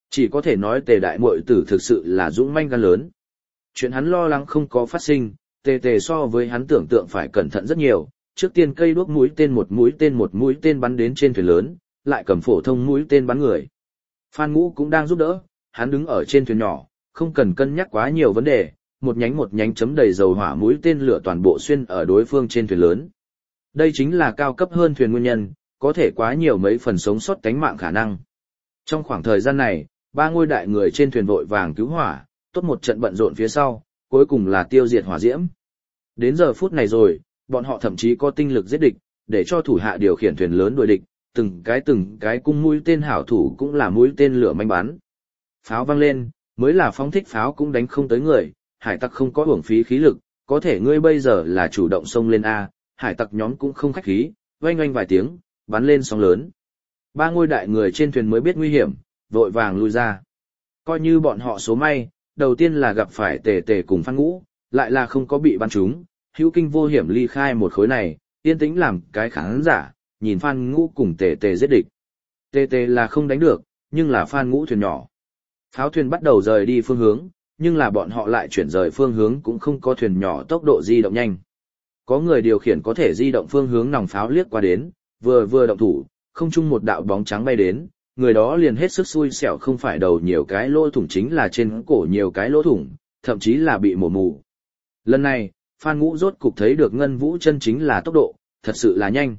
Chỉ có thể nói Tề đại muội tử thực sự là dũng manh gan lớn. Chuyện hắn lo lắng không có phát sinh, Tề Tề so với hắn tưởng tượng phải cẩn thận rất nhiều, trước tiên cây đuốc mũi tên một mũi tên một mũi tên bắn đến trên thuyền lớn, lại cầm phổ thông mũi tên bắn người. Phan Ngũ cũng đang giúp đỡ, hắn đứng ở trên thuyền nhỏ, không cần cân nhắc quá nhiều vấn đề, một nhánh một nhánh chấm đầy dầu hỏa mũi tên lửa toàn bộ xuyên ở đối phương trên thuyền lớn. Đây chính là cao cấp hơn thuyền nguyên nhân, có thể quá nhiều mấy phần sống sót cánh mạng khả năng. Trong khoảng thời gian này, ba ngôi đại người trên thuyền vội vàng cứu hỏa, tốt một trận bận rộn phía sau, cuối cùng là tiêu diệt hỏa diễm. Đến giờ phút này rồi, bọn họ thậm chí có tinh lực giết địch, để cho thủ hạ điều khiển thuyền lớn đuổi địch, từng cái từng cái cung mũi tên hảo thủ cũng là mũi tên lửa manh bắn. Pháo vang lên, mới là phóng thích pháo cũng đánh không tới người, hải tặc không có uổng phí khí lực, có thể ngươi bây giờ là chủ động xông lên A, hải tặc nhóm cũng không khách khí, oanh oanh vài tiếng, bắn lên sóng lớn. Ba ngôi đại người trên thuyền mới biết nguy hiểm, vội vàng lui ra. Coi như bọn họ số may, đầu tiên là gặp phải Tề Tề cùng Phan Ngũ, lại là không có bị bắn trúng, hữu kinh vô hiểm ly khai một khối này, yên tĩnh làm cái khán giả, nhìn Phan Ngũ cùng Tề Tề giết địch. Tề Tề là không đánh được, nhưng là Phan Ngũ thuyền nhỏ. Pháo thuyền bắt đầu rời đi phương hướng, nhưng là bọn họ lại chuyển rời phương hướng cũng không có thuyền nhỏ tốc độ di động nhanh. Có người điều khiển có thể di động phương hướng nòng pháo liếc qua đến, vừa vừa động thủ, không chung một đạo bóng trắng bay đến, người đó liền hết sức xui xẻo, không phải đầu nhiều cái lỗ thủng chính là trên cổ nhiều cái lỗ thủng, thậm chí là bị mổ mù. Lần này, Phan Ngũ rốt cục thấy được Ngân Vũ chân chính là tốc độ, thật sự là nhanh.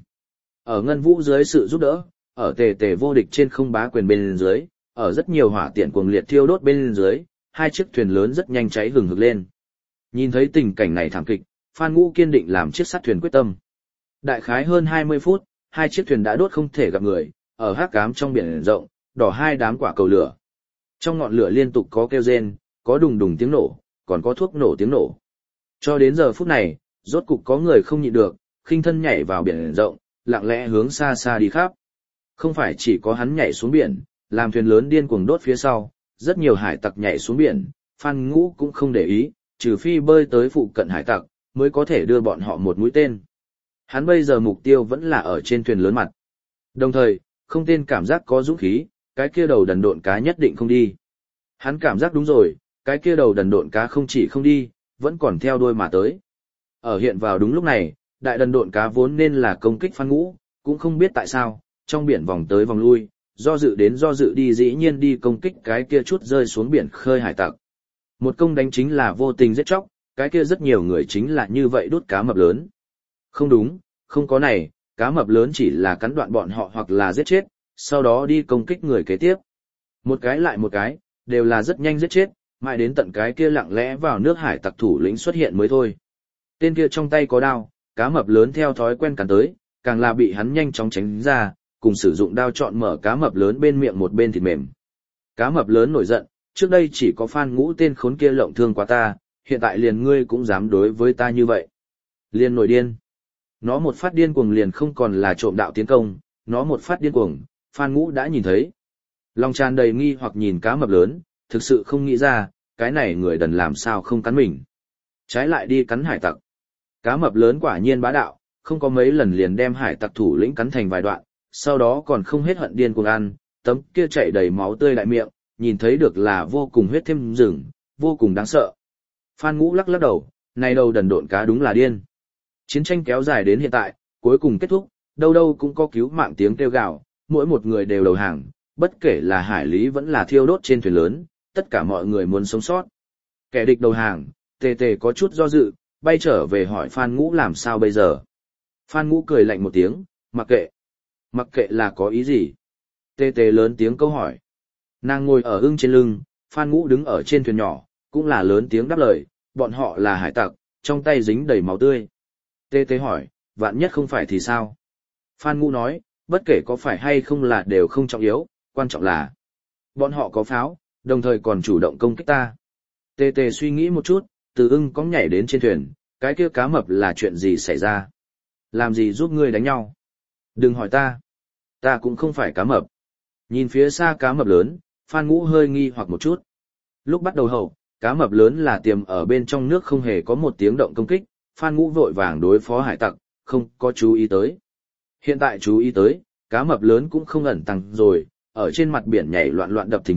Ở Ngân Vũ dưới sự giúp đỡ, ở Tề Tề vô địch trên không bá quyền bên dưới, ở rất nhiều hỏa tiện cuồng liệt thiêu đốt bên dưới, hai chiếc thuyền lớn rất nhanh cháy hừng hực lên. Nhìn thấy tình cảnh này thảm kịch, Phan Ngũ kiên định làm chiếc sắt thuyền quyết tâm. Đại khái hơn hai mươi phút, hai chiếc thuyền đã đốt không thể gặp người, ở hắc ám trong biển rộng, đỏ hai đám quả cầu lửa. Trong ngọn lửa liên tục có kêu rên, có đùng đùng tiếng nổ, còn có thuốc nổ tiếng nổ. Cho đến giờ phút này, rốt cục có người không nhịn được, khinh thân nhảy vào biển rộng, lặng lẽ hướng xa xa đi khắp. Không phải chỉ có hắn nhảy xuống biển, làm thuyền lớn điên cuồng đốt phía sau, rất nhiều hải tặc nhảy xuống biển, Phan Ngũ cũng không để ý, trừ phi bơi tới phụ cận hải tặc, mới có thể đưa bọn họ một mũi tên. Hắn bây giờ mục tiêu vẫn là ở trên thuyền lớn mặt. Đồng thời, không tên cảm giác có dũng khí, cái kia đầu đần độn cá nhất định không đi. Hắn cảm giác đúng rồi, cái kia đầu đần độn cá không chỉ không đi, vẫn còn theo đuôi mà tới. Ở hiện vào đúng lúc này, đại đần độn cá vốn nên là công kích Phan Ngũ, cũng không biết tại sao, trong biển vòng tới vòng lui, do dự đến do dự đi dĩ nhiên đi công kích cái kia chút rơi xuống biển khơi hải tặc. Một công đánh chính là vô tình giết chóc, cái kia rất nhiều người chính là như vậy đút cá mập lớn. Không đúng, không có này, cá mập lớn chỉ là cắn đoạn bọn họ hoặc là giết chết, sau đó đi công kích người kế tiếp. Một cái lại một cái, đều là rất nhanh giết chết, mãi đến tận cái kia lặng lẽ vào nước hải tặc thủ lĩnh xuất hiện mới thôi. Tên kia trong tay có đao, cá mập lớn theo thói quen cắn tới, càng là bị hắn nhanh chóng tránh ra, cùng sử dụng đao chọn mở cá mập lớn bên miệng một bên thịt mềm. Cá mập lớn nổi giận, trước đây chỉ có Phan Ngũ tên khốn kia lộng thương quá ta, hiện tại liền ngươi cũng dám đối với ta như vậy. Liền nổi điên. Nó một phát điên cuồng liền không còn là trộm đạo tiến công, nó một phát điên cuồng, Phan Ngũ đã nhìn thấy. Lòng tràn đầy nghi hoặc nhìn cá mập lớn, thực sự không nghĩ ra, cái này người đần làm sao không cắn mình. Trái lại đi cắn hải tặc. Cá mập lớn quả nhiên bá đạo, không có mấy lần liền đem hải tặc thủ lĩnh cắn thành vài đoạn, sau đó còn không hết hận điên cuồng ăn, tấm kia chảy đầy máu tươi đại miệng, nhìn thấy được là vô cùng huyết thêm rừng, vô cùng đáng sợ. Phan Ngũ lắc lắc đầu, này đầu đần độn cá đúng là điên. Chiến tranh kéo dài đến hiện tại, cuối cùng kết thúc, đâu đâu cũng có cứu mạng tiếng kêu gào, mỗi một người đều đầu hàng, bất kể là hải lý vẫn là thiêu đốt trên thuyền lớn, tất cả mọi người muốn sống sót. Kẻ địch đầu hàng, Tề Tề có chút do dự, bay trở về hỏi Phan Ngũ làm sao bây giờ. Phan Ngũ cười lạnh một tiếng, mặc kệ. Mặc kệ là có ý gì? Tề Tề lớn tiếng câu hỏi. Nàng ngồi ở ưng trên lưng, Phan Ngũ đứng ở trên thuyền nhỏ, cũng là lớn tiếng đáp lời, bọn họ là hải tặc, trong tay dính đầy máu tươi. Tề Tề hỏi, vạn nhất không phải thì sao? Phan Ngũ nói, bất kể có phải hay không là đều không trọng yếu, quan trọng là bọn họ có pháo, đồng thời còn chủ động công kích ta. Tề Tề suy nghĩ một chút, từ ưng có nhảy đến trên thuyền, cái kia cá mập là chuyện gì xảy ra? Làm gì giúp ngươi đánh nhau? Đừng hỏi ta. Ta cũng không phải cá mập. Nhìn phía xa cá mập lớn, Phan Ngũ hơi nghi hoặc một chút. Lúc bắt đầu hậu, cá mập lớn là tiềm ở bên trong nước không hề có một tiếng động công kích, Phan Ngũ vội vàng đối phó hải tặc, không có chú ý tới. Hiện tại chú ý tới, cá mập lớn cũng không ẩn tàng rồi, ở trên mặt biển nhảy loạn loạn đập thình thịch,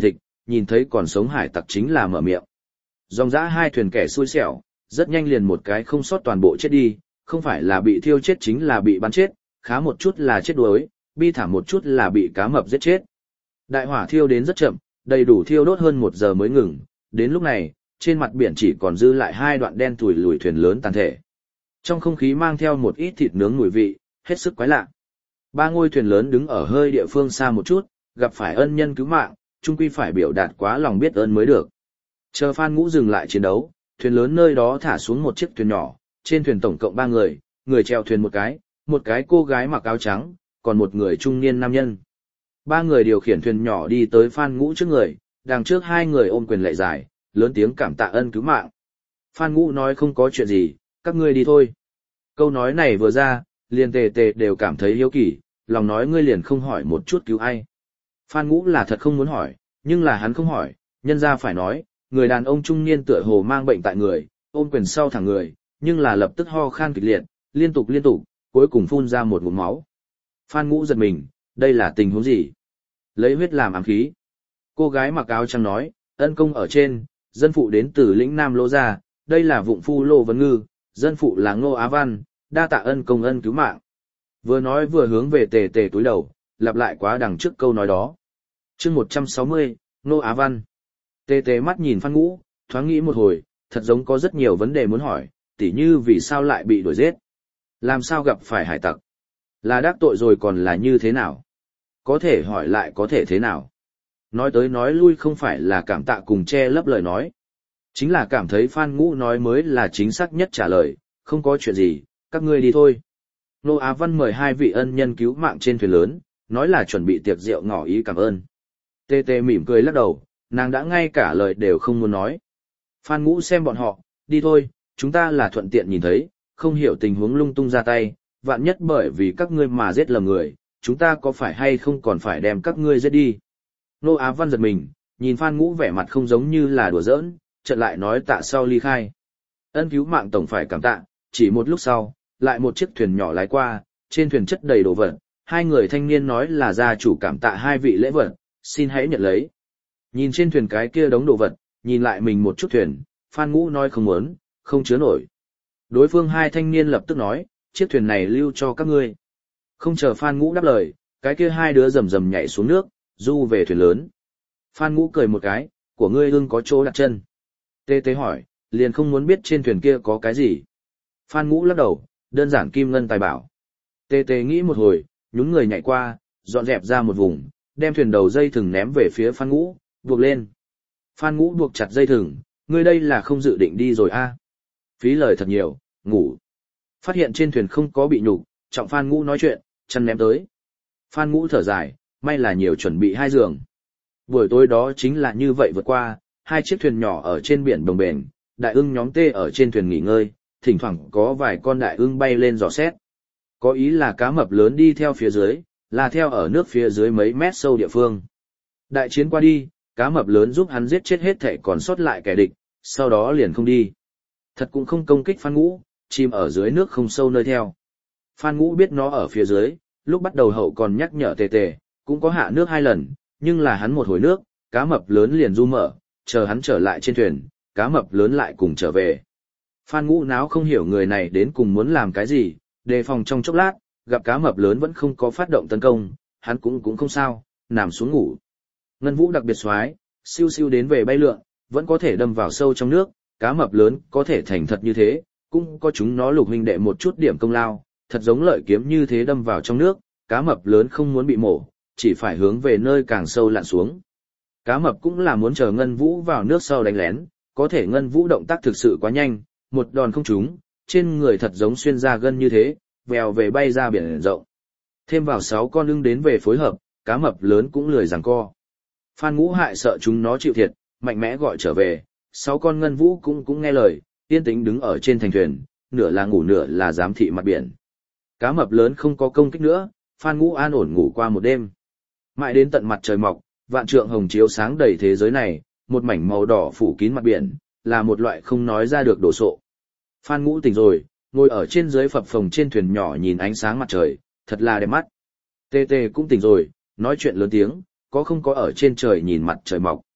nhìn thấy còn sống hải tặc chính là mở miệng. Dòng dã hai thuyền kẻ xui xẻo, rất nhanh liền một cái không sót toàn bộ chết đi, không phải là bị thiêu chết chính là bị bắn chết, khá một chút là chết đuối, bi thảm một chút là bị cá mập giết chết. Đại hỏa thiêu đến rất chậm, đầy đủ thiêu đốt hơn một giờ mới ngừng, đến lúc này, trên mặt biển chỉ còn dư lại hai đoạn đen tủi lùi thuyền lớn tàn thể. Trong không khí mang theo một ít thịt nướng mùi vị, hết sức quái lạ. Ba ngôi thuyền lớn đứng ở hơi địa phương xa một chút, gặp phải ân nhân cứu mạng, chung quy phải biểu đạt quá lòng biết ơn mới được. Chờ Phan Ngũ dừng lại chiến đấu, thuyền lớn nơi đó thả xuống một chiếc thuyền nhỏ, trên thuyền tổng cộng ba người, người chèo thuyền một cái, một cái cô gái mặc áo trắng, còn một người trung niên nam nhân. Ba người điều khiển thuyền nhỏ đi tới Phan Ngũ trước người, đằng trước hai người ôm quyền lạy dài, lớn tiếng cảm tạ ân cứu mạng. Phan Ngũ nói không có chuyện gì, các ngươi đi thôi. Câu nói này vừa ra, liền tề tề đều cảm thấy hiếu kỳ, lòng nói ngươi liền không hỏi một chút cứu ai. Phan Ngũ là thật không muốn hỏi, nhưng là hắn không hỏi, nhân ra phải nói, người đàn ông trung niên tựa hồ mang bệnh tại người, ôm quyền sau thẳng người, nhưng là lập tức ho khan kịch liệt, liên tục liên tục, cuối cùng phun ra một ngụm máu. Phan Ngũ giật mình, đây là tình huống gì? Lấy huyết làm ám khí. Cô gái mặc áo trắng nói, ân công ở trên, dân phụ đến từ lĩnh Nam Lô Gia, đây là vụng phu Lô Vấn Ngư, dân phụ là Ngô Á Văn, đa tạ ân công ân cứu mạng. Vừa nói vừa hướng về tề tề túi đầu, lặp lại quá đằng trước câu nói đó. chương một trăm sáu mươi, Ngô Á Văn. Tề tề mắt nhìn Phan Ngũ, thoáng nghĩ một hồi, thật giống có rất nhiều vấn đề muốn hỏi, tỉ như vì sao lại bị đuổi giết? Làm sao gặp phải hải tặc? Là đắc tội rồi còn là như thế nào? Có thể hỏi lại có thể thế nào? Nói tới nói lui không phải là cảm tạ cùng che lấp lời nói. Chính là cảm thấy Phan Ngũ nói mới là chính xác nhất trả lời, không có chuyện gì, các ngươi đi thôi. Nô Á Văn mời hai vị ân nhân cứu mạng trên thuyền lớn, nói là chuẩn bị tiệc rượu ngỏ ý cảm ơn. Tê Tê mỉm cười lắc đầu, nàng đã ngay cả lời đều không muốn nói. Phan Ngũ xem bọn họ, đi thôi, chúng ta là thuận tiện nhìn thấy, không hiểu tình huống lung tung ra tay, vạn nhất bởi vì các ngươi mà giết lầm người, chúng ta có phải hay không còn phải đem các ngươi giết đi. Nô Á Văn giật mình, nhìn Phan Ngũ vẻ mặt không giống như là đùa giỡn, chợt lại nói tạ sau ly khai. Ân cứu mạng tổng phải cảm tạ, chỉ một lúc sau, lại một chiếc thuyền nhỏ lái qua, trên thuyền chất đầy đồ vật, hai người thanh niên nói là gia chủ cảm tạ hai vị lễ vật, xin hãy nhận lấy. Nhìn trên thuyền cái kia đống đồ vật, nhìn lại mình một chút thuyền, Phan Ngũ nói không muốn, không chứa nổi. Đối phương hai thanh niên lập tức nói, chiếc thuyền này lưu cho các ngươi. Không chờ Phan Ngũ đáp lời, cái kia hai đứa rầm rầm nhảy xuống nước, du về thuyền lớn. Phan Ngũ cười một cái, của ngươi ưng có chỗ đặt chân. Tê Tê hỏi, liền không muốn biết trên thuyền kia có cái gì. Phan Ngũ lắc đầu, đơn giản kim ngân tài bảo. Tê Tê nghĩ một hồi, nhún người nhảy qua, dọn dẹp ra một vùng, đem thuyền đầu dây thừng ném về phía Phan Ngũ, buộc lên. Phan Ngũ buộc chặt dây thừng, ngươi đây là không dự định đi rồi a? À? Phí lời thật nhiều, ngủ. Phát hiện trên thuyền không có bị nhục, trọng Phan Ngũ nói chuyện, chân ném tới. Phan Ngũ thở dài, may là nhiều chuẩn bị hai giường. Buổi tối đó chính là như vậy vượt qua, hai chiếc thuyền nhỏ ở trên biển bồng bềnh, đại ưng nhóm tê ở trên thuyền nghỉ ngơi, thỉnh thoảng có vài con đại ưng bay lên dò xét. Có ý là cá mập lớn đi theo phía dưới, là theo ở nước phía dưới mấy mét sâu địa phương. Đại chiến qua đi, cá mập lớn giúp hắn giết chết hết thảy còn sót lại kẻ địch, sau đó liền không đi. Thật cũng không công kích Phan Ngũ, chìm ở dưới nước không sâu nơi theo. Phan Ngũ biết nó ở phía dưới, lúc bắt đầu hậu còn nhắc nhở tề tề, cũng có hạ nước hai lần, nhưng là hắn một hồi nước, cá mập lớn liền du mở, chờ hắn trở lại trên thuyền, cá mập lớn lại cùng trở về. Phan Ngũ náo không hiểu người này đến cùng muốn làm cái gì, đề phòng trong chốc lát, gặp cá mập lớn vẫn không có phát động tấn công, hắn cũng cũng không sao, nằm xuống ngủ. Ngân Vũ đặc biệt xoái, siêu siêu đến về bay lượn, vẫn có thể đâm vào sâu trong nước, cá mập lớn có thể thành thật như thế, cũng có chúng nó lục huynh đệ một chút điểm công lao, thật giống lợi kiếm như thế đâm vào trong nước, cá mập lớn không muốn bị mổ, chỉ phải hướng về nơi càng sâu lặn xuống. Cá mập cũng là muốn chờ Ngân Vũ vào nước sau đánh lén, có thể Ngân Vũ động tác thực sự quá nhanh, một đòn không trúng, trên người thật giống xuyên ra gân như thế, vèo về bay ra biển rộng. Thêm vào sáu con ưng đến về phối hợp, cá mập lớn cũng lười giằng co. Phan Ngũ hại sợ chúng nó chịu thiệt, mạnh mẽ gọi trở về, sáu con Ngân Vũ cũng cũng nghe lời, yên tĩnh đứng ở trên thành thuyền, nửa là ngủ nửa là giám thị mặt biển. Cá mập lớn không có công kích nữa, Phan Ngũ an ổn ngủ qua một đêm. Mãi đến tận mặt trời mọc, vạn trượng hồng chiếu sáng đầy thế giới này, một mảnh màu đỏ phủ kín mặt biển, là một loại không nói ra được đồ sộ. Phan Ngũ tỉnh rồi, ngồi ở trên dưới phập phồng trên thuyền nhỏ nhìn ánh sáng mặt trời, thật là đẹp mắt. Tê Tê cũng tỉnh rồi, nói chuyện lớn tiếng, có không có ở trên trời nhìn mặt trời mọc.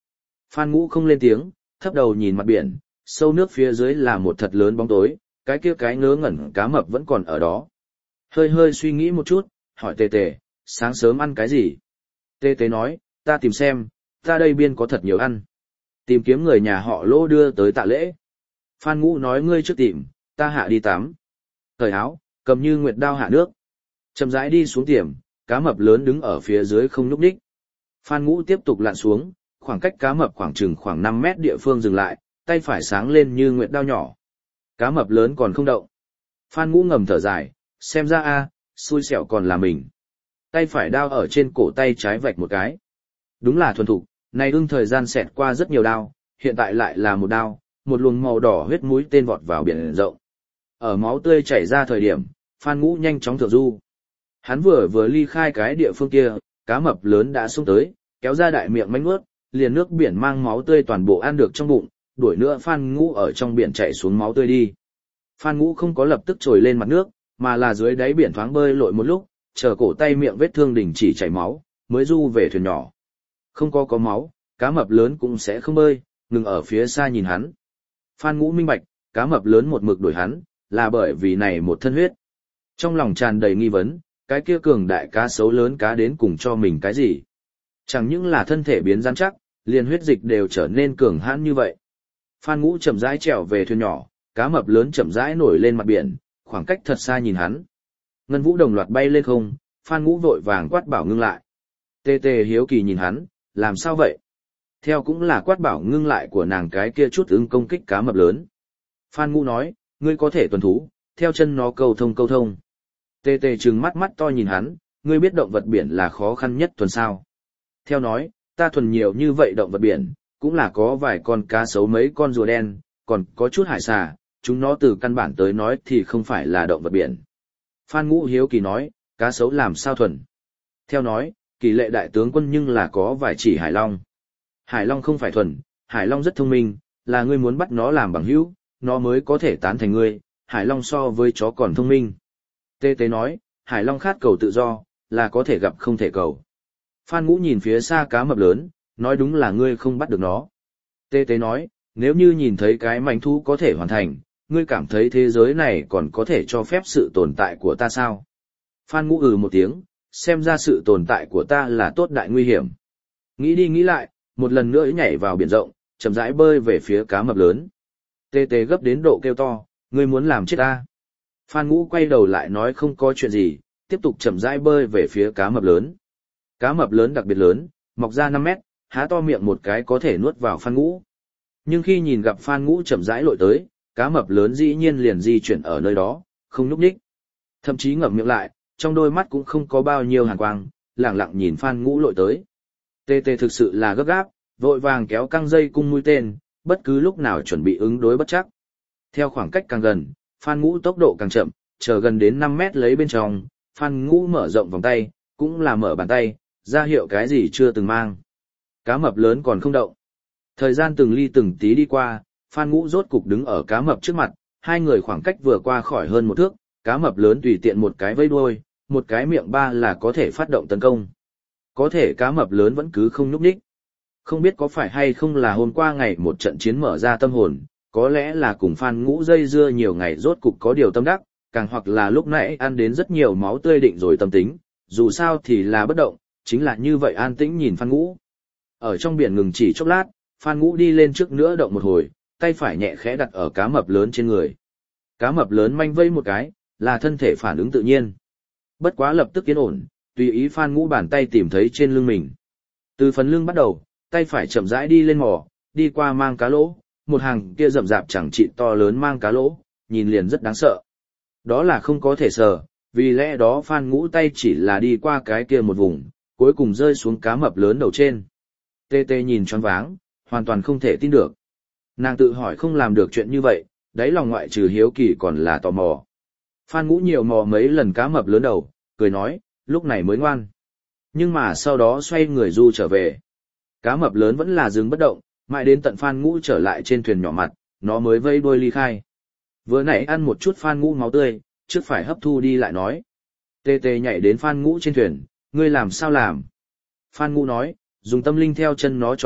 Phan Ngũ không lên tiếng, thấp đầu nhìn mặt biển, sâu nước phía dưới là một thật lớn bóng tối, cái kia cái ngớ ngẩn cá mập vẫn còn ở đó. Hơi hơi suy nghĩ một chút, hỏi Tề Tề, sáng sớm ăn cái gì? Tề Tề nói, ta tìm xem, ta đây biên có thật nhiều ăn. Tìm kiếm người nhà họ Lỗ đưa tới tạ lễ. Phan Ngũ nói ngươi trước tìm, ta hạ đi tắm. Thời áo, cầm như nguyệt đao hạ nước. Chậm rãi đi xuống tiềm, cá mập lớn đứng ở phía dưới không nhúc nhích. Phan Ngũ tiếp tục lặn xuống, khoảng cách cá mập khoảng chừng khoảng năm mét địa phương dừng lại, tay phải sáng lên như nguyệt đao nhỏ. Cá mập lớn còn không động. Phan Ngũ ngầm thở dài, xem ra a, xui xẻo còn là mình. Tay phải đao ở trên cổ tay trái vạch một cái. Đúng là thuần thục, này ưng thời gian xẹt qua rất nhiều đao, hiện tại lại là một đao, một luồng màu đỏ huyết mũi tên vọt vào biển rộng. Ở máu tươi chảy ra thời điểm, Phan Ngũ nhanh chóng thượng du. Hắn vừa vừa ly khai cái địa phương kia, cá mập lớn đã xông tới, kéo ra đại miệng mánh nuốt, liền nước biển mang máu tươi toàn bộ ăn được trong bụng, đuổi nữa Phan Ngũ ở trong biển chạy xuống máu tươi đi. Phan Ngũ không có lập tức trồi lên mặt nước, mà là dưới đáy biển thoáng bơi lội một lúc, chờ cổ tay miệng vết thương đình chỉ chảy máu, mới du về thuyền nhỏ. Không có có máu, cá mập lớn cũng sẽ không bơi, ngừng ở phía xa nhìn hắn. Phan Ngũ minh bạch, cá mập lớn một mực đuổi hắn, là bởi vì này một thân huyết. Trong lòng tràn đầy nghi vấn, cái kia cường đại cá sấu lớn cá đến cùng cho mình cái gì? Chẳng những là thân thể biến rắn chắc, liền huyết dịch đều trở nên cường hãn như vậy. Phan Ngũ chậm rãi trèo về thuyền nhỏ, cá mập lớn chậm rãi nổi lên mặt biển, khoảng cách thật xa nhìn hắn. Ngân vũ đồng loạt bay lên không, Phan Ngũ vội vàng quát bảo ngưng lại. Tê Tê hiếu kỳ nhìn hắn, làm sao vậy? Theo cũng là quát bảo ngưng lại của nàng cái kia chút ứng công kích cá mập lớn. Phan Ngũ nói, ngươi có thể tuần thú, theo chân nó câu thông câu thông. Tê Tê trừng mắt mắt to nhìn hắn, ngươi biết động vật biển là khó khăn nhất thuần sao. Theo nói, ta thuần nhiều như vậy động vật biển, cũng là có vài con cá sấu mấy con rùa đen, còn có chút hải xà, chúng nó từ căn bản tới nói thì không phải là động vật biển. Phan Ngũ hiếu kỳ nói, cá sấu làm sao thuần? Theo nói, Kỳ Lệ đại tướng quân nhưng là có vài chỉ hải long. Hải long không phải thuần, hải long rất thông minh, là ngươi muốn bắt nó làm bằng hữu, nó mới có thể tán thành ngươi, hải long so với chó còn thông minh. Tê Tế nói, hải long khát cầu tự do, là có thể gặp không thể cầu. Phan Ngũ nhìn phía xa cá mập lớn, nói đúng là ngươi không bắt được nó. Tê Tế nói, nếu như nhìn thấy cái manh thú có thể hoàn thành, ngươi cảm thấy thế giới này còn có thể cho phép sự tồn tại của ta sao? Phan Ngũ ừ một tiếng, xem ra sự tồn tại của ta là tốt đại nguy hiểm. Nghĩ đi nghĩ lại, một lần nữa nhảy vào biển rộng, chậm rãi bơi về phía cá mập lớn. Tê Tê gấp đến độ kêu to, ngươi muốn làm chết ta? Phan Ngũ quay đầu lại nói không có chuyện gì, tiếp tục chậm rãi bơi về phía cá mập lớn. Cá mập lớn đặc biệt lớn, mọc ra năm mét, há to miệng một cái có thể nuốt vào Phan Ngũ. Nhưng khi nhìn gặp Phan Ngũ chậm rãi lội tới, cá mập lớn dĩ nhiên liền di chuyển ở nơi đó, không nhúc nhích. Thậm chí ngậm miệng lại, trong đôi mắt cũng không có bao nhiêu hàn quang, lẳng lặng nhìn Phan Ngũ lội tới. Tê Tê thực sự là gấp gáp, vội vàng kéo căng dây cung mũi tên, bất cứ lúc nào chuẩn bị ứng đối bất chắc. Theo khoảng cách càng gần, Phan Ngũ tốc độ càng chậm, chờ gần đến năm mét lấy bên trong, Phan Ngũ mở rộng vòng tay, cũng là mở bàn tay, ra hiệu cái gì chưa từng mang. Cá mập lớn còn không động. Thời gian từng ly từng tí đi qua, Phan Ngũ rốt cục đứng ở cá mập trước mặt, hai người khoảng cách vừa qua khỏi hơn một thước, cá mập lớn tùy tiện một cái vây đuôi, một cái miệng ba là có thể phát động tấn công. Có thể cá mập lớn vẫn cứ không nhúc nhích. Không biết có phải hay không là hôm qua ngày một trận chiến mở ra tâm hồn, có lẽ là cùng Phan Ngũ dây dưa nhiều ngày rốt cục có điều tâm đắc, càng hoặc là lúc nãy ăn đến rất nhiều máu tươi định rồi tâm tính, dù sao thì là bất động, chính là như vậy an tĩnh nhìn Phan Ngũ. Ở trong biển ngừng chỉ chốc lát, Phan Ngũ đi lên trước nữa động một hồi, tay phải nhẹ khẽ đặt ở cá mập lớn trên người. Cá mập lớn manh vây một cái, là thân thể phản ứng tự nhiên. Bất quá lập tức yên ổn, tùy ý Phan Ngũ bàn tay tìm thấy trên lưng mình. Từ phần lưng bắt đầu, tay phải chậm rãi đi lên mò, đi qua mang cá lỗ, một hàng kia rậm rạp chẳng trị to lớn mang cá lỗ, nhìn liền rất đáng sợ. Đó là không có thể sờ, vì lẽ đó Phan Ngũ tay chỉ là đi qua cái kia một vùng, cuối cùng rơi xuống cá mập lớn đầu trên. Tê Tê nhìn choáng váng, hoàn toàn không thể tin được. Nàng tự hỏi không làm được chuyện như vậy, đáy lòng ngoại trừ hiếu kỳ còn là tò mò. Phan Ngũ nhiều mò mấy lần cá mập lớn đầu, cười nói, lúc này mới ngoan. Nhưng mà sau đó xoay người du trở về. Cá mập lớn vẫn là dừng bất động, mãi đến tận Phan Ngũ trở lại trên thuyền nhỏ mặt, nó mới vây đuôi ly khai. Vừa nãy ăn một chút Phan Ngũ máu tươi, trước phải hấp thu đi lại nói. Tê Tê nhảy đến Phan Ngũ trên thuyền, ngươi làm sao làm? Phan Ngũ nói, dùng tâm linh theo chân nó trò chuyện,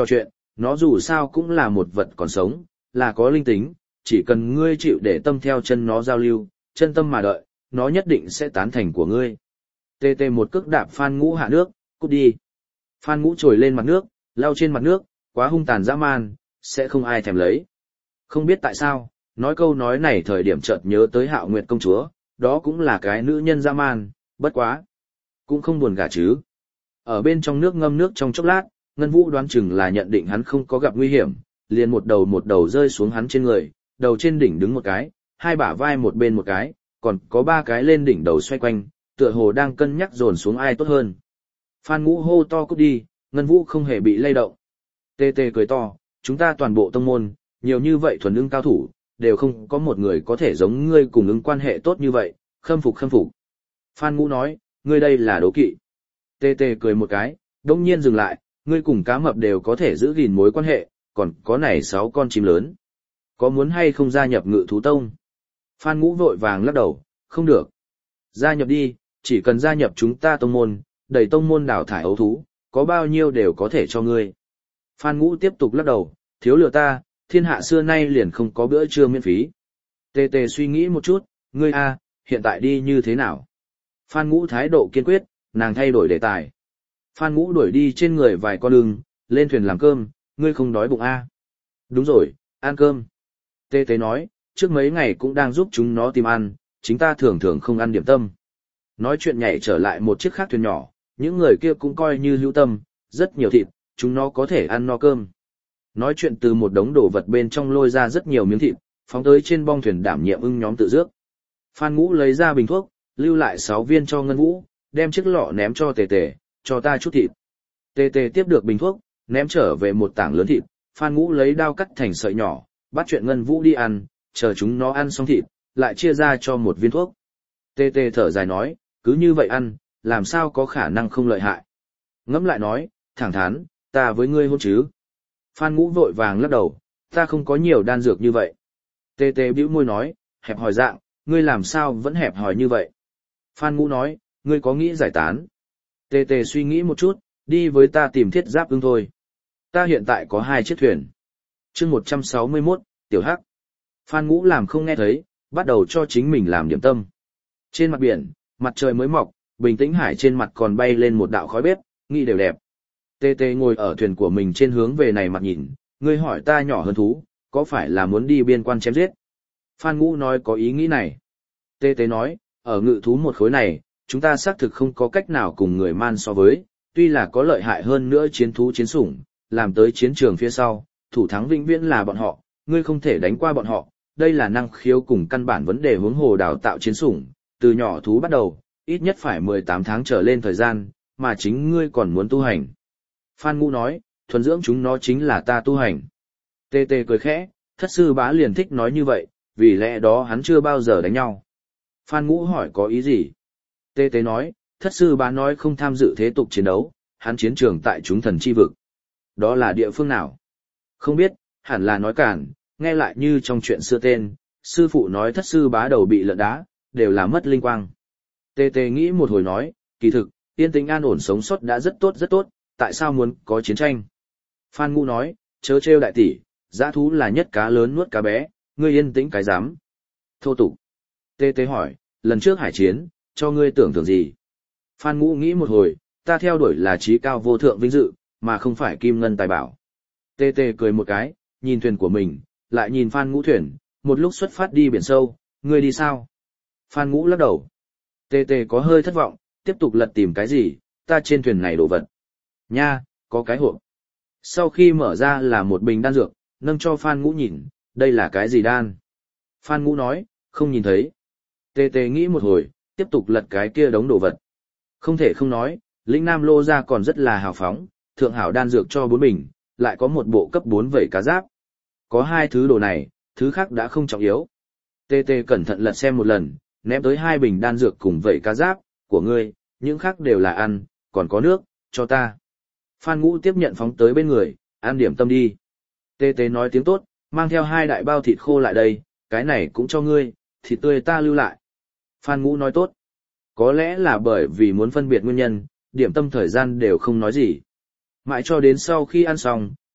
nó dù sao cũng là một vật còn sống, là có linh tính, chỉ cần ngươi chịu để tâm theo chân nó giao lưu, chân tâm mà đợi, nó nhất định sẽ tán thành của ngươi. Tê tê một cước đạp Phan Ngũ hạ nước, cút đi. Phan Ngũ trồi lên mặt nước, lao trên mặt nước, quá hung tàn dã man, sẽ không ai thèm lấy. Không biết tại sao, nói câu nói này thời điểm chợt nhớ tới Hạo Nguyệt công chúa, đó cũng là cái nữ nhân dã man, bất quá. Cũng không buồn gả chứ. Ở bên trong nước ngâm nước trong chốc lát, Ngân Vũ đoán chừng là nhận định hắn không có gặp nguy hiểm, liền một đầu một đầu rơi xuống hắn trên người, đầu trên đỉnh đứng một cái, hai bả vai một bên một cái, còn có ba cái lên đỉnh đầu xoay quanh, tựa hồ đang cân nhắc dồn xuống ai tốt hơn. Phan Ngũ hô to cút đi, Ngân Vũ không hề bị lay động. Tê tê cười to, chúng ta toàn bộ tông môn, nhiều như vậy thuần ưng cao thủ, đều không có một người có thể giống ngươi cùng ứng quan hệ tốt như vậy, khâm phục khâm phục. Phan Ngũ nói, ngươi đây là đố kỵ. Tê tê cười một cái, đông nhiên dừng lại, ngươi cùng cá mập đều có thể giữ gìn mối quan hệ, còn có này sáu con chim lớn. Có muốn hay không gia nhập Ngự Thú Tông? Phan Ngũ vội vàng lắc đầu, không được. Gia nhập đi, chỉ cần gia nhập chúng ta tông môn, đầy tông môn đào thải ấu thú, có bao nhiêu đều có thể cho ngươi. Phan Ngũ tiếp tục lắc đầu, thiếu lừa ta, thiên hạ xưa nay liền không có bữa trưa miễn phí. Tê tê suy nghĩ một chút, ngươi a, hiện tại đi như thế nào? Phan Ngũ thái độ kiên quyết, nàng thay đổi đề tài. Phan Ngũ đuổi đi trên người vài con đường, lên thuyền làm cơm, ngươi không đói bụng a? Đúng rồi, ăn cơm. Tê tê nói, trước mấy ngày cũng đang giúp chúng nó tìm ăn, chính ta thường thường không ăn điểm tâm. Nói chuyện nhảy trở lại một chiếc khác thuyền nhỏ, những người kia cũng coi như hữu tâm, rất nhiều thịt, chúng nó có thể ăn no cơm. Nói chuyện từ một đống đồ vật bên trong lôi ra rất nhiều miếng thịt, phóng tới trên bong thuyền đảm nhiệm ưng nhóm tự dước. Phan Ngũ lấy ra bình thuốc, lưu lại sáu viên cho Ngân Vũ, đem chiếc lọ ném cho Tề Tề, cho ta chút thịt. Tề Tề tiếp được bình thuốc, ném trở về một tảng lớn thịt, Phan Ngũ lấy dao cắt thành sợi nhỏ, bắt chuyện Ngân Vũ đi ăn, chờ chúng nó ăn xong thịt, lại chia ra cho một viên thuốc. Tề Tề thở dài nói, cứ như vậy ăn, làm sao có khả năng không lợi hại. Ngẫm lại nói, thẳng thắn, ta với ngươi hôn chứ. Phan Ngũ vội vàng lắc đầu, ta không có nhiều đan dược như vậy. Tê tê bĩu môi nói, hẹp hòi dạng, ngươi làm sao vẫn hẹp hòi như vậy. Phan Ngũ nói, ngươi có nghĩ giải tán. Tê tê suy nghĩ một chút, đi với ta tìm thiết giáp ưng thôi. Ta hiện tại có hai chiếc thuyền. chương một trăm sáu mươi mốt, Tiểu Hắc. Phan Ngũ làm không nghe thấy, bắt đầu cho chính mình làm điểm tâm. Trên mặt biển, mặt trời mới mọc, bình tĩnh hải trên mặt còn bay lên một đạo khói bếp, nghĩ đều đẹp. Tê tê ngồi ở thuyền của mình trên hướng về này mặt nhìn, ngươi hỏi ta nhỏ hơn thú, có phải là muốn đi biên quan chém giết? Phan Ngũ nói có ý nghĩ này. Tê tê nói, ở ngự thú một khối này, chúng ta xác thực không có cách nào cùng người man so với, tuy là có lợi hại hơn nữa chiến thú chiến sủng, làm tới chiến trường phía sau, thủ thắng vĩnh viễn là bọn họ, ngươi không thể đánh qua bọn họ, đây là năng khiếu cùng căn bản vấn đề huống hồ đào tạo chiến sủng, từ nhỏ thú bắt đầu, ít nhất phải mười tám tháng trở lên thời gian, mà chính ngươi còn muốn tu hành. Phan Ngũ nói, thuần dưỡng chúng nó chính là ta tu hành. Tê tê cười khẽ, thất sư bá liền thích nói như vậy, vì lẽ đó hắn chưa bao giờ đánh nhau. Phan Ngũ hỏi có ý gì? Tê tê nói, thất sư bá nói không tham dự thế tục chiến đấu, hắn chiến trường tại chúng thần chi vực. Đó là địa phương nào? Không biết, hẳn là nói cản, nghe lại như trong chuyện xưa tên, sư phụ nói thất sư bá đầu bị lợn đá, đều là mất linh quang. Tê tê nghĩ một hồi nói, kỳ thực, yên tĩnh an ổn sống sót đã rất tốt rất tốt, tại sao muốn có chiến tranh? Phan Ngũ nói, chớ trêu đại tỷ, dã thú là nhất cá lớn nuốt cá bé, ngươi yên tĩnh cái dám. Thô tục. Tê tê hỏi, lần trước hải chiến, cho ngươi tưởng tượng gì? Phan Ngũ nghĩ một hồi, ta theo đuổi là trí cao vô thượng vinh dự, mà không phải kim ngân tài bảo. Tê tê cười một cái, nhìn thuyền của mình, lại nhìn Phan Ngũ thuyền, một lúc xuất phát đi biển sâu, ngươi đi sao? Phan Ngũ lắc đầu. Tê tê có hơi thất vọng, tiếp tục lật tìm cái gì, ta trên thuyền này đồ vật. Nha, có cái hộp. Sau khi mở ra là một bình đan dược, nâng cho Phan Ngũ nhìn, đây là cái gì đan? Phan Ngũ nói, không nhìn thấy. Tê tê nghĩ một hồi, tiếp tục lật cái kia đống đồ vật. Không thể không nói, lĩnh Nam Lô ra còn rất là hào phóng, thượng hảo đan dược cho bốn bình, lại có một bộ cấp bốn vẩy cá giáp. Có hai thứ đồ này, thứ khác đã không trọng yếu. Tê tê cẩn thận lật xem một lần, ném tới hai bình đan dược cùng vẩy cá giáp, của ngươi, những khác đều là ăn, còn có nước, cho ta. Phan Ngũ tiếp nhận phóng tới bên người, ăn điểm tâm đi. Tê tê nói tiếng tốt, mang theo hai đại bao thịt khô lại đây, cái này cũng cho ngươi, thịt tươi ta lưu lại. Phan Ngũ nói tốt. Có lẽ là bởi vì muốn phân biệt nguyên nhân, điểm tâm thời gian đều không nói gì. Mãi cho đến sau khi ăn xong,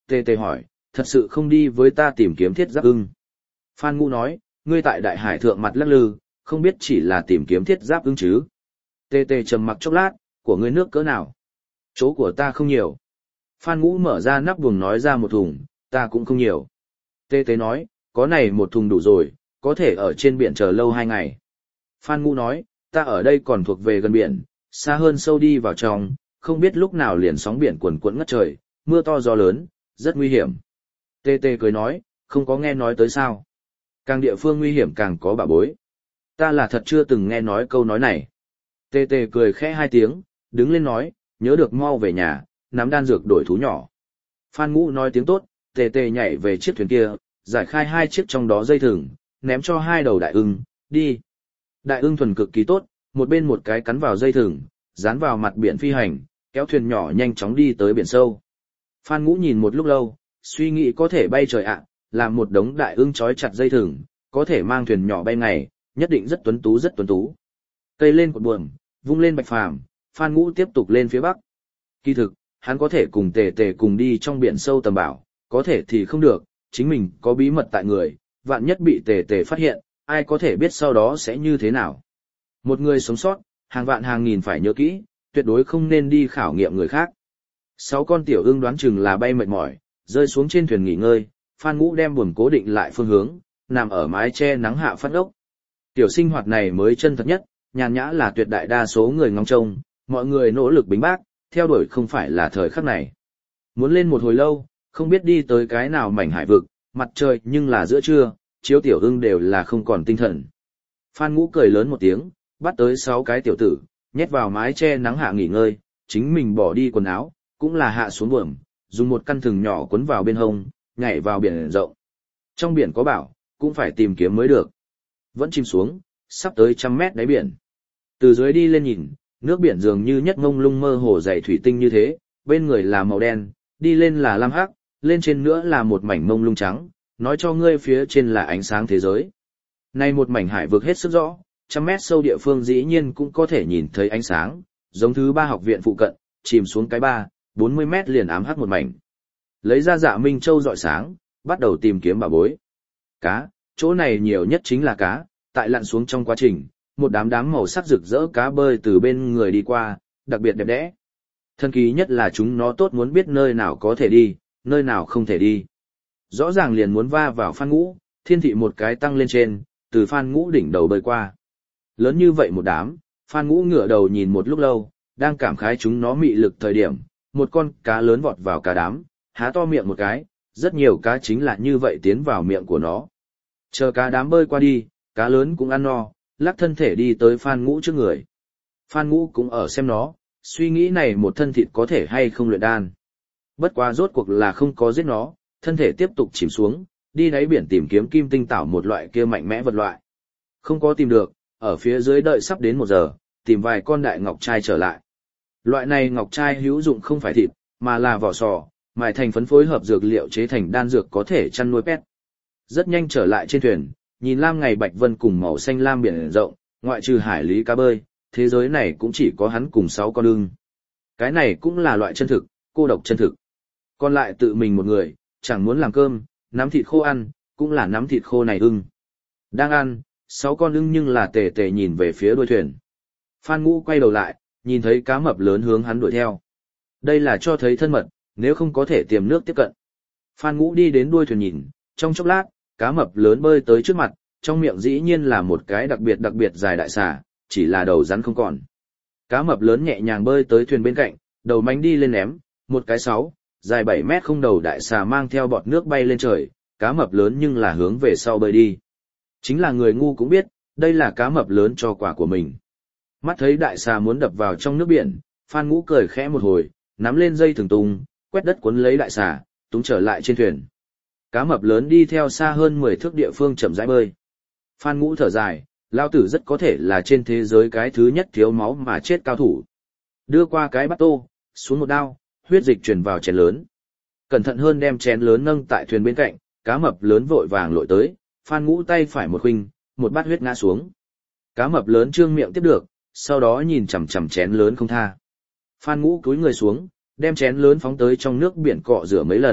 Tê Tê hỏi, thật sự không đi với ta tìm kiếm thiết giáp ưng. Phan Ngũ nói, ngươi tại đại hải thượng mặt lắc lư, không biết chỉ là tìm kiếm thiết giáp ưng chứ. Tê Tê trầm mặc chốc lát, của ngươi nước cỡ nào? Chỗ của ta không nhiều. Phan Ngũ mở ra nắp buồng nói ra một thùng, ta cũng không nhiều. Tê Tê nói, có này một thùng đủ rồi, có thể ở trên biển chờ lâu hai ngày. Phan Ngũ nói, ta ở đây còn thuộc về gần biển, xa hơn sâu đi vào trong, không biết lúc nào liền sóng biển cuồn cuộn ngất trời, mưa to gió lớn, rất nguy hiểm. Tê Tê cười nói, không có nghe nói tới sao. Càng địa phương nguy hiểm càng có bảo bối. Ta là thật chưa từng nghe nói câu nói này. Tê Tê cười khẽ hai tiếng, đứng lên nói, nhớ được mau về nhà, nắm đan dược đổi thú nhỏ. Phan Ngũ nói tiếng tốt, Tê Tê nhảy về chiếc thuyền kia, giải khai hai chiếc trong đó dây thừng, ném cho hai đầu đại ưng, đi. Đại ưng thuần cực kỳ tốt, một bên một cái cắn vào dây thừng, dán vào mặt biển phi hành, kéo thuyền nhỏ nhanh chóng đi tới biển sâu. Phan Ngũ nhìn một lúc lâu, suy nghĩ có thể bay trời ạ, làm một đống đại ưng trói chặt dây thừng, có thể mang thuyền nhỏ bay ngày, nhất định rất tuấn tú rất tuấn tú. Cây lên cột buồm, vung lên bạch phàm, Phan Ngũ tiếp tục lên phía bắc. Kỳ thực, hắn có thể cùng Tề Tề cùng đi trong biển sâu tầm bảo, có thể thì không được, chính mình có bí mật tại người, vạn nhất bị Tề Tề phát hiện, ai có thể biết sau đó sẽ như thế nào. Một người sống sót, hàng vạn hàng nghìn phải nhớ kỹ, tuyệt đối không nên đi khảo nghiệm người khác. Sáu con tiểu ưng đoán chừng là bay mệt mỏi, rơi xuống trên thuyền nghỉ ngơi, Phan Ngũ đem buồm cố định lại phương hướng, nằm ở mái che nắng hạ phát ốc. Tiểu sinh hoạt này mới chân thật nhất, nhàn nhã là tuyệt đại đa số người ngóng trông, mọi người nỗ lực bính bác, theo đuổi không phải là thời khắc này. Muốn lên một hồi lâu, không biết đi tới cái nào mảnh hải vực, mặt trời nhưng là giữa trưa, chiếu tiểu ưng đều là không còn tinh thần. Phan Ngũ cười lớn một tiếng, bắt tới sáu cái tiểu tử, nhét vào mái che nắng hạ nghỉ ngơi, chính mình bỏ đi quần áo, cũng là hạ xuống buồm, dùng một căn thừng nhỏ quấn vào bên hông, nhảy vào biển rộng. Trong biển có bảo, cũng phải tìm kiếm mới được. Vẫn chìm xuống, sắp tới trăm mét đáy biển. Từ dưới đi lên nhìn, nước biển dường như nhất ngông lung mơ hồ dày thủy tinh như thế, bên người là màu đen, đi lên là lam hắc, lên trên nữa là một mảnh mông lung trắng, nói cho ngươi phía trên là ánh sáng thế giới. Nay một mảnh hải vực hết sức rõ, trăm mét sâu địa phương dĩ nhiên cũng có thể nhìn thấy ánh sáng, giống thứ ba học viện phụ cận, chìm xuống cái ba, bốn mươi mét liền ám hắc một mảnh. Lấy ra Dạ Minh Châu rọi sáng, bắt đầu tìm kiếm bảo bối. Cá, chỗ này nhiều nhất chính là cá, tại lặn xuống trong quá trình, một đám đám màu sắc rực rỡ cá bơi từ bên người đi qua, đặc biệt đẹp đẽ. Thần kỳ nhất là chúng nó tốt muốn biết nơi nào có thể đi, nơi nào không thể đi. Rõ ràng liền muốn va vào Phan Ngũ, thiên thị một cái tăng lên trên, từ Phan Ngũ đỉnh đầu bơi qua. Lớn như vậy một đám, Phan Ngũ ngửa đầu nhìn một lúc lâu, đang cảm khái chúng nó mị lực thời điểm, một con cá lớn vọt vào cá đám, há to miệng một cái, rất nhiều cá chính là như vậy tiến vào miệng của nó. Chờ cá đám bơi qua đi, cá lớn cũng ăn no, lắc thân thể đi tới Phan Ngũ trước người. Phan Ngũ cũng ở xem nó, suy nghĩ này một thân thịt có thể hay không luyện đan. Bất quá rốt cuộc là không có giết nó, thân thể tiếp tục chìm xuống, đi đáy biển tìm kiếm kim tinh tảo một loại kia mạnh mẽ vật loại. Không có tìm được, ở phía dưới đợi sắp đến một giờ, tìm vài con đại ngọc trai trở lại. Loại này ngọc trai hữu dụng không phải thịt, mà là vỏ sò, mài thành phấn phối hợp dược liệu chế thành đan dược có thể chăn nuôi pet. Rất nhanh trở lại trên thuyền, nhìn lam ngày bạch vân cùng màu xanh lam biển rộng, ngoại trừ hải lý cá bơi, thế giới này cũng chỉ có hắn cùng sáu con ưng. Cái này cũng là loại chân thực, cô độc chân thực. Còn lại tự mình một người, chẳng muốn làm cơm, nắm thịt khô ăn, cũng là nắm thịt khô này ưng. Đang ăn, sáu con ưng nhưng là tề tề nhìn về phía đuôi thuyền. Phan Ngũ quay đầu lại, nhìn thấy cá mập lớn hướng hắn đuổi theo. Đây là cho thấy thân mật, nếu không có thể tiềm nước tiếp cận. Phan Ngũ đi đến đuôi thuyền nhìn, trong chốc lát, cá mập lớn bơi tới trước mặt, trong miệng dĩ nhiên là một cái đặc biệt đặc biệt dài đại xà, chỉ là đầu rắn không còn. Cá mập lớn nhẹ nhàng bơi tới thuyền bên cạnh, đầu mánh đi lên ném, một cái sáu, dài bảy mét không đầu đại xà mang theo bọt nước bay lên trời, cá mập lớn nhưng là hướng về sau bơi đi. Chính là người ngu cũng biết, đây là cá mập lớn cho quả của mình. Mắt thấy đại xà muốn đập vào trong nước biển, Phan Ngũ cười khẽ một hồi, nắm lên dây thừng tung, quét đất cuốn lấy đại xà, túng trở lại trên thuyền. Cá mập lớn đi theo xa hơn mười thước địa phương chậm rãi bơi. Phan Ngũ thở dài, lao tử rất có thể là trên thế giới cái thứ nhất thiếu máu mà chết cao thủ. Đưa qua cái bát tô, xuống một đao, huyết dịch truyền vào chén lớn. Cẩn thận hơn đem chén lớn nâng tại thuyền bên cạnh, cá mập lớn vội vàng lội tới, Phan Ngũ tay phải một khuynh, một bát huyết ngã xuống. Cá mập lớn trương miệng tiếp được, sau đó nhìn chằm chằm chén lớn không tha. Phan Ngũ cúi người xuống, đem chén lớn phóng tới trong nước biển cọ rửa mấy lần,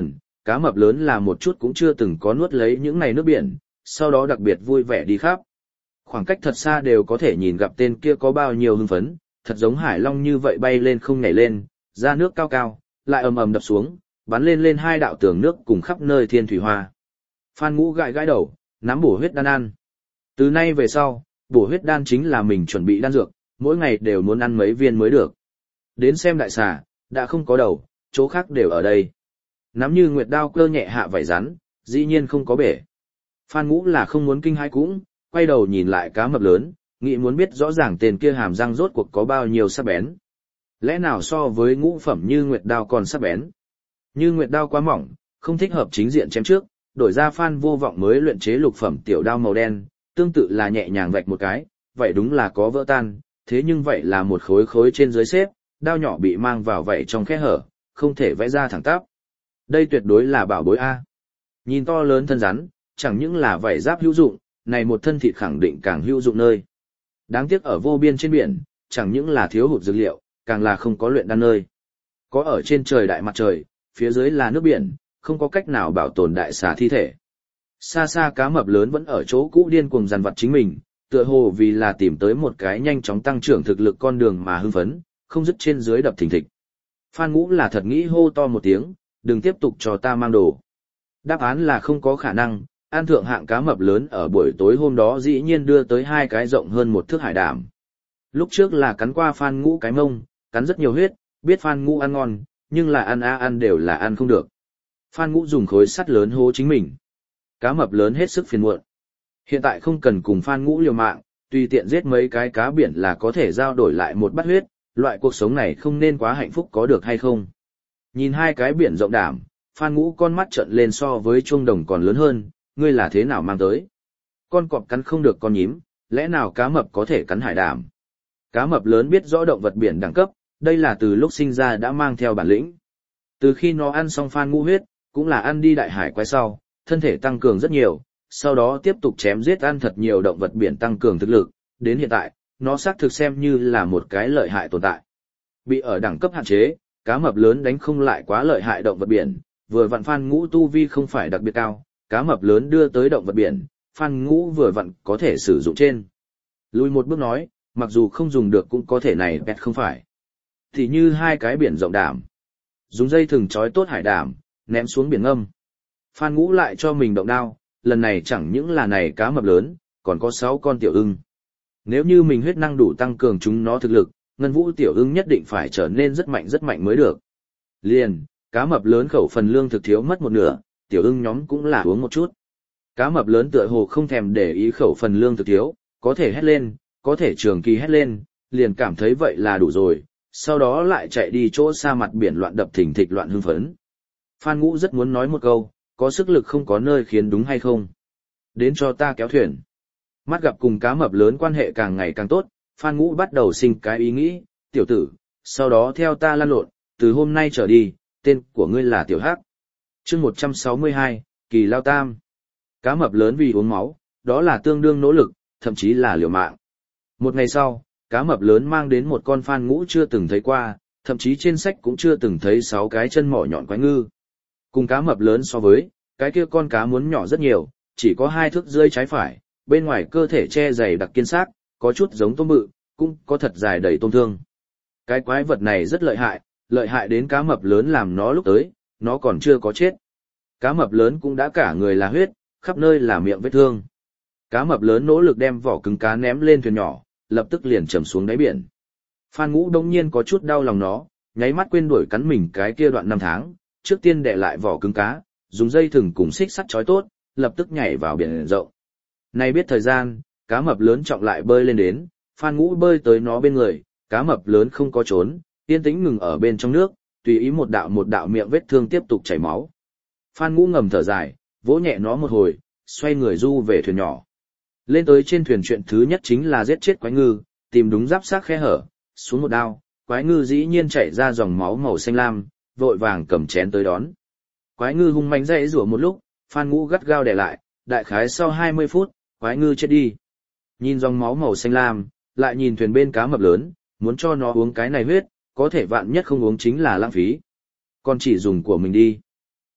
cá mập lớn là một chút cũng chưa từng có nuốt lấy những này nước biển, sau đó đặc biệt vui vẻ đi khắp. Khoảng cách thật xa đều có thể nhìn gặp tên kia có bao nhiêu hưng phấn, thật giống hải long như vậy bay lên không nhảy lên, ra nước cao cao, lại ầm ầm đập xuống, bắn lên lên hai đạo tường nước cùng khắp nơi thiên thủy hoa. Phan Ngũ gãi gãi đầu, nắm bổ huyết đan ăn. Từ nay về sau, bổ huyết đan chính là mình chuẩn bị đan dược, mỗi ngày đều muốn ăn mấy viên mới được. Đến xem đại xà, đã không có đầu, chỗ khác đều ở đây. Nắm như nguyệt đao cơ nhẹ hạ vảy rắn, dĩ nhiên không có bể. Phan Ngũ là không muốn kinh hãi cũng, quay đầu nhìn lại cá mập lớn, nghĩ muốn biết rõ ràng tên kia hàm răng rốt cuộc có bao nhiêu sắc bén. Lẽ nào so với ngũ phẩm như nguyệt đao còn sắc bén? Như nguyệt đao quá mỏng, không thích hợp chính diện chém trước, đổi ra Phan Vô Vọng mới luyện chế lục phẩm tiểu đao màu đen, tương tự là nhẹ nhàng vạch một cái, vậy đúng là có vỡ tan, thế nhưng vậy là một khối khối trên dưới xếp, đao nhỏ bị mang vào vậy trong khe hở, không thể vẽ ra thẳng tắp. Đây tuyệt đối là bảo bối A. Nhìn to lớn thân rắn, chẳng những là vảy giáp hữu dụng, này một thân thịt khẳng định càng hữu dụng nơi. Đáng tiếc ở vô biên trên biển, chẳng những là thiếu hụt dược liệu, càng là không có luyện đan nơi. Có ở trên trời đại mặt trời, phía dưới là nước biển, không có cách nào bảo tồn đại xà thi thể. Xa xa cá mập lớn vẫn ở chỗ cũ điên cuồng dằn vặt chính mình, tựa hồ vì là tìm tới một cái nhanh chóng tăng trưởng thực lực con đường mà hưng phấn, không dứt trên dưới đập thình thịch. Phan Ngũ là thật nghĩ hô to một tiếng, đừng tiếp tục cho ta mang đồ. Đáp án là không có khả năng, an thượng hạng cá mập lớn ở buổi tối hôm đó dĩ nhiên đưa tới hai cái rộng hơn một thước hải đảm. Lúc trước là cắn qua Phan Ngũ cái mông, cắn rất nhiều huyết, biết Phan Ngũ ăn ngon, nhưng là ăn a ăn đều là ăn không được. Phan Ngũ dùng khối sắt lớn hô chính mình. Cá mập lớn hết sức phiền muộn. Hiện tại không cần cùng Phan Ngũ liều mạng, tùy tiện giết mấy cái cá biển là có thể giao đổi lại một bát huyết, loại cuộc sống này không nên quá hạnh phúc có được hay không. Nhìn hai cái biển rộng đảm, Phan Ngũ con mắt trợn lên so với chuông đồng còn lớn hơn, ngươi là thế nào mang tới? Con cọp cắn không được con nhím, lẽ nào cá mập có thể cắn hải đảm? Cá mập lớn biết rõ động vật biển đẳng cấp, đây là từ lúc sinh ra đã mang theo bản lĩnh. Từ khi nó ăn xong Phan Ngũ huyết, cũng là ăn đi đại hải quái sau, thân thể tăng cường rất nhiều, sau đó tiếp tục chém giết ăn thật nhiều động vật biển tăng cường thực lực, đến hiện tại, nó xác thực xem như là một cái lợi hại tồn tại. Bị ở đẳng cấp hạn chế, cá mập lớn đánh không lại quá lợi hại động vật biển, vừa vặn Phan Ngũ tu vi không phải đặc biệt cao, cá mập lớn đưa tới động vật biển, Phan Ngũ vừa vặn có thể sử dụng trên. Lùi một bước nói, mặc dù không dùng được cũng có thể này bẹt không phải. Thì như hai cái biển rộng đảm, dùng dây thừng trói tốt hải đảm, ném xuống biển ngâm. Phan Ngũ lại cho mình động đao, lần này chẳng những là này cá mập lớn, còn có sáu con tiểu ưng. Nếu như mình huyết năng đủ tăng cường chúng nó thực lực, Ngân Vũ tiểu ưng nhất định phải trở nên rất mạnh rất mạnh mới được. Liền, cá mập lớn khẩu phần lương thực thiếu mất một nửa, tiểu ưng nhóm cũng là uống một chút. Cá mập lớn tựa hồ không thèm để ý khẩu phần lương thực thiếu, có thể hét lên, có thể trường kỳ hét lên, liền cảm thấy vậy là đủ rồi, sau đó lại chạy đi chỗ xa mặt biển loạn đập thình thịch loạn hưng phấn. Phan Ngũ rất muốn nói một câu, có sức lực không có nơi khiến đúng hay không? Đến cho ta kéo thuyền. Mắt gặp cùng cá mập lớn quan hệ càng ngày càng tốt, Phan Ngũ bắt đầu sinh cái ý nghĩ, tiểu tử, sau đó theo ta lăn lộn, từ hôm nay trở đi, tên của ngươi là Tiểu Hắc. Chương một trăm sáu mươi hai, Kỳ Lao Tam. Cá mập lớn vì uống máu, đó là tương đương nỗ lực, thậm chí là liều mạng. Một ngày sau, cá mập lớn mang đến một con Phan Ngũ chưa từng thấy qua, thậm chí trên sách cũng chưa từng thấy sáu cái chân mỏ nhọn quái ngư. Cùng cá mập lớn so với, cái kia con cá muốn nhỏ rất nhiều, chỉ có hai thước rưỡi trái phải, bên ngoài cơ thể che dày đặc kiên xác, có chút giống tôm bự, cũng có thật dài đầy tôm thương. Cái quái vật này rất lợi hại, lợi hại đến cá mập lớn làm nó lúc tới, nó còn chưa có chết. Cá mập lớn cũng đã cả người là huyết, khắp nơi là miệng vết thương. Cá mập lớn nỗ lực đem vỏ cứng cá ném lên thuyền nhỏ, lập tức liền chầm xuống đáy biển. Phan Ngũ đông nhiên có chút đau lòng nó, nháy mắt quên đuổi cắn mình cái kia đoạn năm tháng, trước tiên để lại vỏ cứng cá, dùng dây thừng cùng xích sắt trói tốt, lập tức nhảy vào biển rộng. Nay biết thời gian, cá mập lớn trọng lại bơi lên đến, Phan Ngũ bơi tới nó bên người, cá mập lớn không có trốn, yên tĩnh ngừng ở bên trong nước, tùy ý một đạo một đạo miệng vết thương tiếp tục chảy máu. Phan Ngũ ngầm thở dài, vỗ nhẹ nó một hồi, xoay người du về thuyền nhỏ. Lên tới trên thuyền chuyện thứ nhất chính là giết chết quái ngư, tìm đúng giáp xác khe hở, xuống một đao, quái ngư dĩ nhiên chảy ra dòng máu màu xanh lam, vội vàng cầm chén tới đón. Quái ngư hung mãnh dãy rủa một lúc, Phan Ngũ gắt gao để lại, đại khái sau hai mươi phút, quái ngư chết đi. Nhìn dòng máu màu xanh lam, lại nhìn thuyền bên cá mập lớn, muốn cho nó uống cái này huyết, có thể vạn nhất không uống chính là lãng phí. Còn chỉ dùng của mình đi.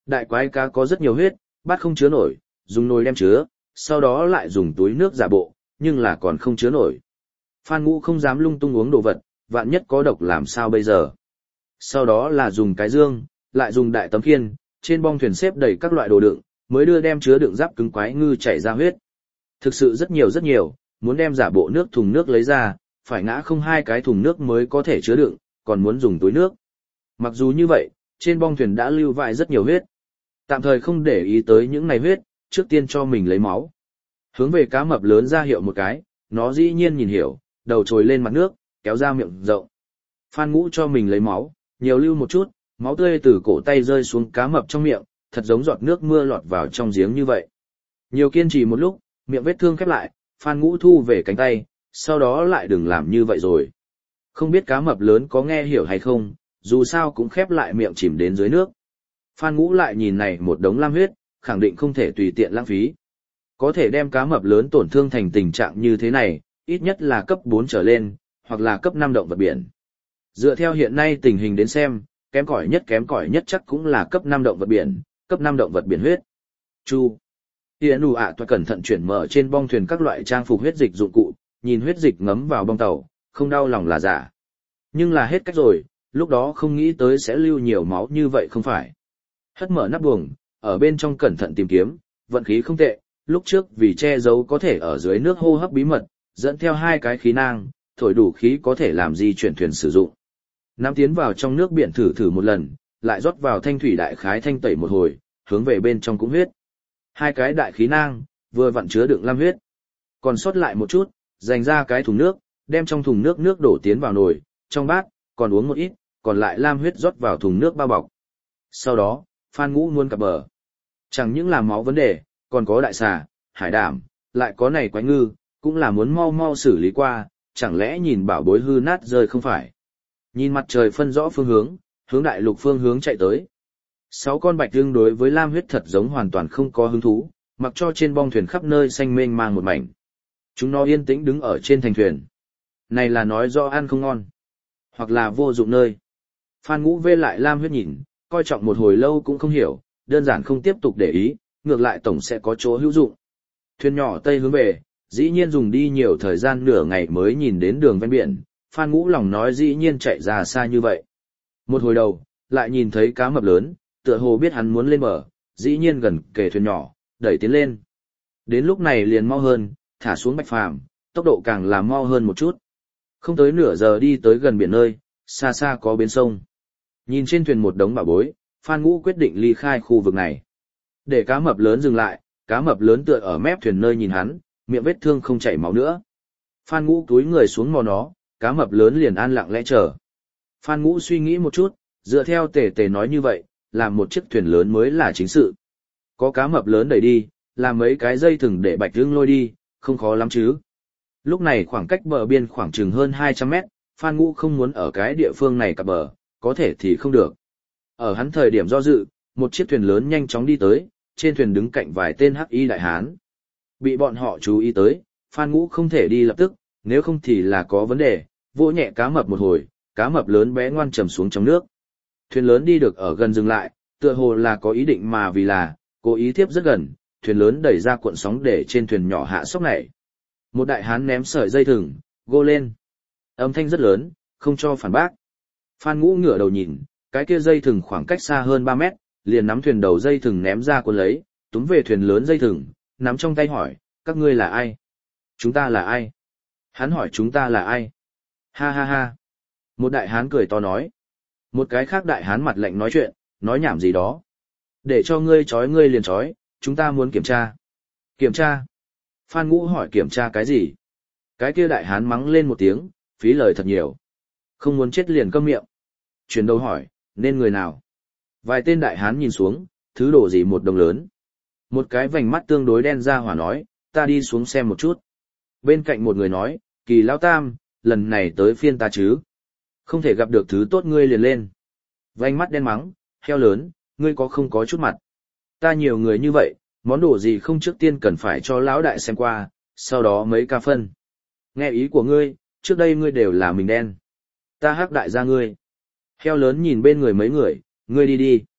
Đại quái cá có rất nhiều huyết, bát không chứa nổi, dùng nồi đem chứa, sau đó lại dùng túi nước giả bộ, nhưng là còn không chứa nổi. Phan Ngũ không dám lung tung uống đồ vật, vạn nhất có độc làm sao bây giờ. Sau đó là dùng cái dương, lại dùng đại tấm khiên, trên bong thuyền xếp đầy các loại đồ đựng, mới đưa đem chứa đựng giáp cứng quái ngư chảy ra huyết. Thực sự rất nhiều rất nhiều, muốn đem giả bộ nước thùng nước lấy ra, phải ngã không hai cái thùng nước mới có thể chứa đựng, còn muốn dùng túi nước. Mặc dù như vậy, trên bong thuyền đã lưu vại rất nhiều huyết. Tạm thời không để ý tới những này huyết, trước tiên cho mình lấy máu. Hướng về cá mập lớn ra hiệu một cái, nó dĩ nhiên nhìn hiểu, đầu trồi lên mặt nước, kéo ra miệng rộng. Phan Ngũ cho mình lấy máu, nhiều lưu một chút, máu tươi từ cổ tay rơi xuống cá mập trong miệng, thật giống giọt nước mưa lọt vào trong giếng như vậy. Nhiều kiên trì một lúc, miệng vết thương khép lại, Phan Ngũ thu về cánh tay, sau đó lại đừng làm như vậy rồi. Không biết cá mập lớn có nghe hiểu hay không, dù sao cũng khép lại miệng chìm đến dưới nước. Phan Ngũ lại nhìn này một đống lam huyết, khẳng định không thể tùy tiện lãng phí. Có thể đem cá mập lớn tổn thương thành tình trạng như thế này, ít nhất là cấp bốn trở lên, hoặc là cấp năm động vật biển. Dựa theo hiện nay tình hình đến xem, kém cỏi nhất kém cỏi nhất chắc cũng là cấp năm động vật biển, cấp năm động vật biển huyết. Chu. Tiễn đủ ạ toa cẩn thận chuyển mở trên bong thuyền các loại trang phục huyết dịch dụng cụ, nhìn huyết dịch ngấm vào bong tàu, không đau lòng là giả. Nhưng là hết cách rồi, lúc đó không nghĩ tới sẽ lưu nhiều máu như vậy không phải. Hất mở nắp buồng, ở bên trong cẩn thận tìm kiếm, vận khí không tệ, lúc trước vì che giấu có thể ở dưới nước hô hấp bí mật, dẫn theo hai cái khí nang, thổi đủ khí có thể làm di chuyển thuyền sử dụng. Nắm tiến vào trong nước biển thử thử một lần, lại rót vào thanh thủy đại khái thanh tẩy một hồi, hướng về bên trong cũng huyết. Hai cái đại khí nang, vừa vặn chứa đựng lam huyết. Còn sót lại một chút, dành ra cái thùng nước, đem trong thùng nước nước đổ tiến vào nồi, trong bát, còn uống một ít, còn lại lam huyết rót vào thùng nước bao bọc. Sau đó, Phan Ngũ muốn cặp bờ. Chẳng những làm máu vấn đề, còn có đại xà, hải đảm, lại có này quái ngư, cũng là muốn mau mau xử lý qua, chẳng lẽ nhìn bảo bối hư nát rơi không phải. Nhìn mặt trời phân rõ phương hướng, hướng đại lục phương hướng chạy tới. Sáu con bạch dương đối với lam huyết thật giống hoàn toàn không có hứng thú, mặc cho trên bong thuyền khắp nơi xanh mênh mang một mảnh. Chúng nó yên tĩnh đứng ở trên thành thuyền. Này là nói do ăn không ngon, hoặc là vô dụng nơi. Phan Ngũ vê lại lam huyết nhìn, coi trọng một hồi lâu cũng không hiểu, đơn giản không tiếp tục để ý, ngược lại tổng sẽ có chỗ hữu dụng. Thuyền nhỏ tây hướng về, dĩ nhiên dùng đi nhiều thời gian nửa ngày mới nhìn đến đường ven biển, Phan Ngũ lòng nói dĩ nhiên chạy ra xa như vậy. Một hồi đầu, lại nhìn thấy cá mập lớn, tựa hồ biết hắn muốn lên bờ, dĩ nhiên gần kề thuyền nhỏ, đẩy tiến lên. Đến lúc này liền mau hơn, thả xuống Bạch Phàm, tốc độ càng làm mau hơn một chút. Không tới nửa giờ đi tới gần biển nơi, xa xa có bến sông. Nhìn trên thuyền một đống bảo bối, Phan Ngũ quyết định ly khai khu vực này. Để cá mập lớn dừng lại, cá mập lớn tựa ở mép thuyền nơi nhìn hắn, miệng vết thương không chảy máu nữa. Phan Ngũ túi người xuống mò nó, cá mập lớn liền an lặng lẽ chờ. Phan Ngũ suy nghĩ một chút, dựa theo tề tề nói như vậy, làm một chiếc thuyền lớn mới là chính sự. Có cá mập lớn đẩy đi, làm mấy cái dây thừng để bạch hương lôi đi, không khó lắm chứ. Lúc này khoảng cách bờ biên khoảng chừng hơn hai trăm mét, Phan Ngũ không muốn ở cái địa phương này cập bờ, có thể thì không được. Ở hắn thời điểm do dự, một chiếc thuyền lớn nhanh chóng đi tới, trên thuyền đứng cạnh vài tên hắc y đại hán. Bị bọn họ chú ý tới, Phan Ngũ không thể đi lập tức, nếu không thì là có vấn đề, vỗ nhẹ cá mập một hồi, cá mập lớn bé ngoan trầm xuống trong nước. Thuyền lớn đi được ở gần dừng lại, tựa hồ là có ý định mà vì là, cố ý tiếp rất gần, thuyền lớn đẩy ra cuộn sóng để trên thuyền nhỏ hạ sốc này. Một đại hán ném sợi dây thừng, gô lên. Âm thanh rất lớn, không cho phản bác. Phan Ngũ ngửa đầu nhìn, cái kia dây thừng khoảng cách xa hơn ba mét, liền nắm thuyền đầu dây thừng ném ra cuốn lấy, túm về thuyền lớn dây thừng, nắm trong tay hỏi, các ngươi là ai? Chúng ta là ai? Hắn hỏi chúng ta là ai? Ha ha ha. Một đại hán cười to nói. Một cái khác đại hán mặt lạnh nói chuyện, nói nhảm gì đó. Để cho ngươi trói ngươi liền trói, chúng ta muốn kiểm tra. Kiểm tra? Phan Ngũ hỏi kiểm tra cái gì? Cái kia đại hán mắng lên một tiếng, phí lời thật nhiều. Không muốn chết liền câm miệng. Chuyển đầu hỏi, nên người nào? Vài tên đại hán nhìn xuống, thứ đồ gì một đồng lớn. Một cái vành mắt tương đối đen ra hỏa nói, ta đi xuống xem một chút. Bên cạnh một người nói, Kỳ lão tam, lần này tới phiên ta chứ. Không thể gặp được thứ tốt ngươi liền lên. Vành mắt đen mắng, heo lớn, ngươi có không có chút mặt. Ta nhiều người như vậy, món đồ gì không trước tiên cần phải cho lão đại xem qua, sau đó mấy ca phân. Nghe ý của ngươi, trước đây ngươi đều là mình đen. Ta hắc đại gia ngươi. Heo lớn nhìn bên người mấy người, ngươi đi đi.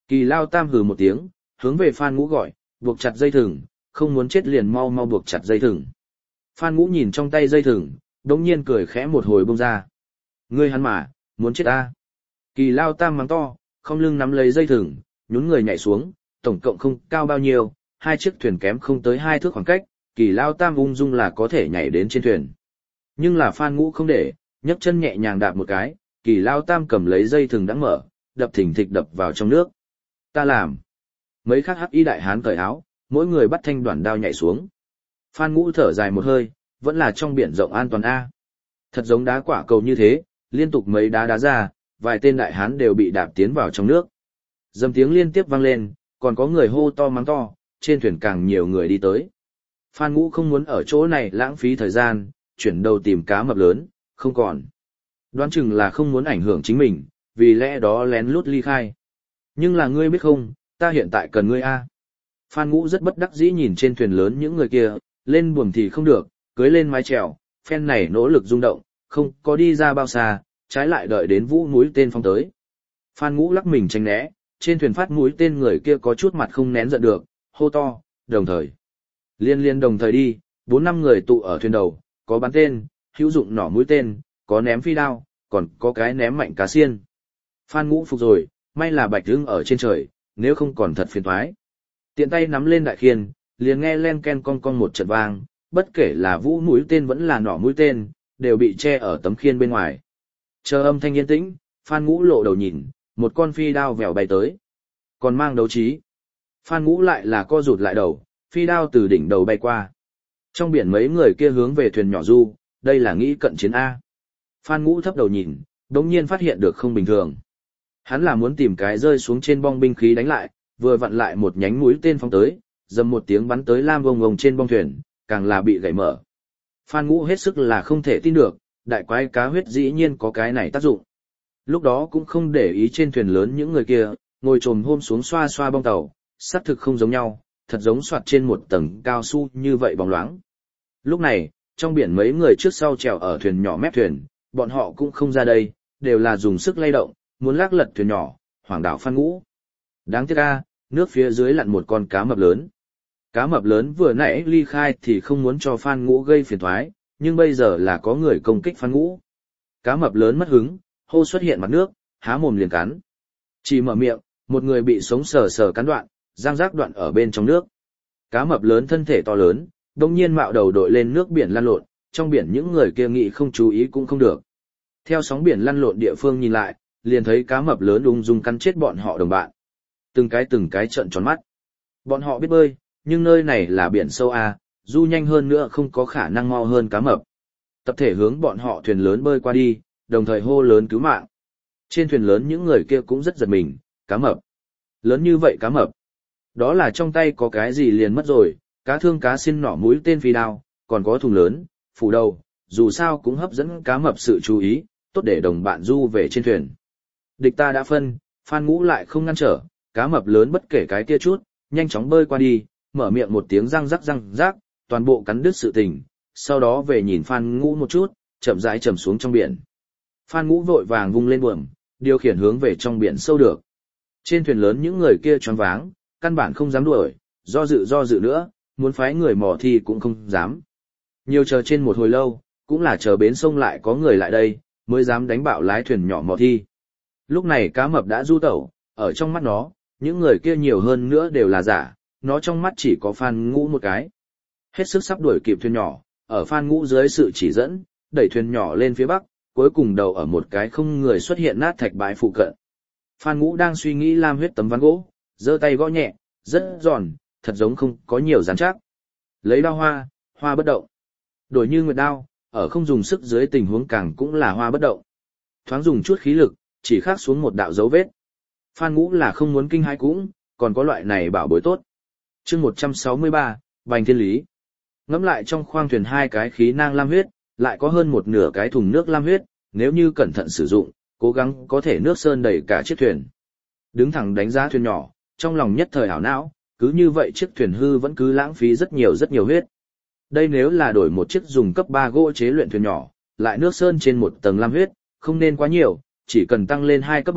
Kỳ Lao Tam hừ một tiếng, hướng về Phan Ngũ gọi, buộc chặt dây thừng, không muốn chết liền mau mau buộc chặt dây thừng. Phan Ngũ nhìn trong tay dây thừng, đống nhiên cười khẽ một hồi bông ra. Ngươi hắn mà, muốn chết ta. Kỳ Lao Tam mắng to, không lưng nắm lấy dây thừng, nhún người nhảy xuống, tổng cộng không cao bao nhiêu, hai chiếc thuyền kém không tới hai thước khoảng cách, Kỳ Lao Tam ung dung là có thể nhảy đến trên thuyền. Nhưng là Phan Ngũ không để, nhấc chân nhẹ nhàng đạp một cái, Kỳ Lao Tam cầm lấy dây thừng đã mở, đập thình thịch đập vào trong nước. Ta làm. Mấy khắc hắc y đại hán cởi áo, mỗi người bắt thanh đoạn đao nhảy xuống. Phan Ngũ thở dài một hơi, vẫn là trong biển rộng an toàn a. Thật giống đá quả cầu như thế, liên tục mấy đá đá ra, vài tên đại hán đều bị đạp tiến vào trong nước. Dầm tiếng liên tiếp vang lên, còn có người hô to mắng to, trên thuyền càng nhiều người đi tới. Phan Ngũ không muốn ở chỗ này lãng phí thời gian, chuyển đầu tìm cá mập lớn, không còn. Đoán chừng là không muốn ảnh hưởng chính mình, vì lẽ đó lén lút ly khai. Nhưng là ngươi biết không, ta hiện tại cần ngươi a. Phan Ngũ rất bất đắc dĩ nhìn trên thuyền lớn những người kia, lên buồm thì không được, cưới lên mái chèo, phen này nỗ lực rung động, không có đi ra bao xa, trái lại đợi đến vũ mũi tên phong tới. Phan Ngũ lắc mình tránh né, trên thuyền phát mũi tên người kia có chút mặt không nén giận được, hô to, đồng thời. Liên liên đồng thời đi, bốn năm người tụ ở thuyền đầu, có bắn tên, hữu dụng nỏ mũi tên, có ném phi đao, còn có cái ném mạnh cá xiên. Phan Ngũ phục rồi, may là Bạch Hưng ở trên trời, nếu không còn thật phiền toái. Tiện tay nắm lên đại khiên, liền nghe len ken con con một trận vang, bất kể là vũ mũi tên vẫn là nỏ mũi tên, đều bị che ở tấm khiên bên ngoài. Chờ âm thanh yên tĩnh, Phan Ngũ lộ đầu nhìn, một con phi đao vèo bay tới. Còn mang đấu trí. Phan Ngũ lại là co rụt lại đầu, phi đao từ đỉnh đầu bay qua. Trong biển mấy người kia hướng về thuyền nhỏ du, đây là nghĩ cận chiến A. Phan Ngũ thấp đầu nhìn, đống nhiên phát hiện được không bình thường. Hắn là muốn tìm cái rơi xuống trên bong binh khí đánh lại, vừa vặn lại một nhánh mũi tên phóng tới, dầm một tiếng bắn tới lam vông vông trên bong thuyền, càng là bị gãy mở. Phan Ngũ hết sức là không thể tin được, đại quái cá huyết dĩ nhiên có cái này tác dụng. Lúc đó cũng không để ý trên thuyền lớn những người kia, ngồi trồm hôm xuống xoa xoa bong tàu, xác thực không giống nhau, thật giống soạt trên một tầng cao su như vậy bóng loáng. Lúc này, trong biển mấy người trước sau trèo ở thuyền nhỏ mép thuyền, bọn họ cũng không ra đây, đều là dùng sức lay động, muốn lắc lật thuyền nhỏ, hoảng đảo Phan Ngũ. Đáng tiếc a, nước phía dưới lặn một con cá mập lớn. Cá mập lớn vừa nãy ly khai thì không muốn cho Phan Ngũ gây phiền toái, nhưng bây giờ là có người công kích Phan Ngũ. Cá mập lớn mất hứng, hô xuất hiện mặt nước, há mồm liền cắn. Chỉ mở miệng, một người bị sống sờ sờ cắn đoạn, răng rác đoạn ở bên trong nước. Cá mập lớn thân thể to lớn, đông nhiên mạo đầu đội lên nước biển lăn lộn, trong biển những người kia nghĩ không chú ý cũng không được. Theo sóng biển lăn lộn địa phương nhìn lại, liền thấy cá mập lớn ung dung cắn chết bọn họ đồng bạn. Từng cái từng cái trợn tròn mắt. Bọn họ biết bơi, nhưng nơi này là biển sâu a, du nhanh hơn nữa không có khả năng mau hơn cá mập. Tập thể hướng bọn họ thuyền lớn bơi qua đi, đồng thời hô lớn cứu mạng. Trên thuyền lớn những người kia cũng rất giật mình, cá mập. Lớn như vậy cá mập. Đó là trong tay có cái gì liền mất rồi, cá thương cá xin nỏ mũi tên phi đao, còn có thùng lớn, phủ đầu, dù sao cũng hấp dẫn cá mập sự chú ý, tốt để đồng bạn du về trên thuyền. Địch ta đã phân, Phan Ngũ lại không ngăn trở, cá mập lớn bất kể cái kia chút, nhanh chóng bơi qua đi, mở miệng một tiếng răng rắc răng rắc, toàn bộ cắn đứt sự tình, sau đó về nhìn Phan Ngũ một chút, chậm rãi chầm xuống trong biển. Phan Ngũ vội vàng vung lên buồm, điều khiển hướng về trong biển sâu được. Trên thuyền lớn những người kia choáng váng, căn bản không dám đuổi, do dự do dự nữa, muốn phái người mò thi cũng không dám. Nhiều chờ trên một hồi lâu, cũng là chờ bến sông lại có người lại đây, mới dám đánh bạo lái thuyền nhỏ mò thi. Lúc này cá mập đã du tẩu, ở trong mắt nó, những người kia nhiều hơn nữa đều là giả, nó trong mắt chỉ có Phan Ngũ một cái. Hết sức sắp đuổi kịp thuyền nhỏ, ở Phan Ngũ dưới sự chỉ dẫn, đẩy thuyền nhỏ lên phía bắc, cuối cùng đầu ở một cái không người xuất hiện nát thạch bãi phụ cận. Phan Ngũ đang suy nghĩ lam huyết tấm ván gỗ, giơ tay gõ nhẹ, rất giòn, thật giống không có nhiều rắn chắc. Lấy đao hoa, hoa bất động. Đổi như nguyệt đao, ở không dùng sức dưới tình huống càng cũng là hoa bất động. Thoáng dùng chút khí lực, chỉ khắc xuống một đạo dấu vết. Phan Ngũ là không muốn kinh hãi cũng, còn có loại này bảo bối tốt. Chương một trăm sáu mươi ba, Bành Thiên Lý. Ngẫm lại trong khoang thuyền hai cái khí nang lam huyết, lại có hơn một nửa cái thùng nước lam huyết, nếu như cẩn thận sử dụng, cố gắng có thể nước sơn đầy cả chiếc thuyền. Đứng thẳng đánh giá thuyền nhỏ, trong lòng nhất thời ảo não, cứ như vậy chiếc thuyền hư vẫn cứ lãng phí rất nhiều rất nhiều huyết. Đây nếu là đổi một chiếc dùng cấp ba gỗ chế luyện thuyền nhỏ, lại nước sơn trên một tầng lam huyết, không nên quá nhiều, chỉ cần tăng lên hai cấp bậc,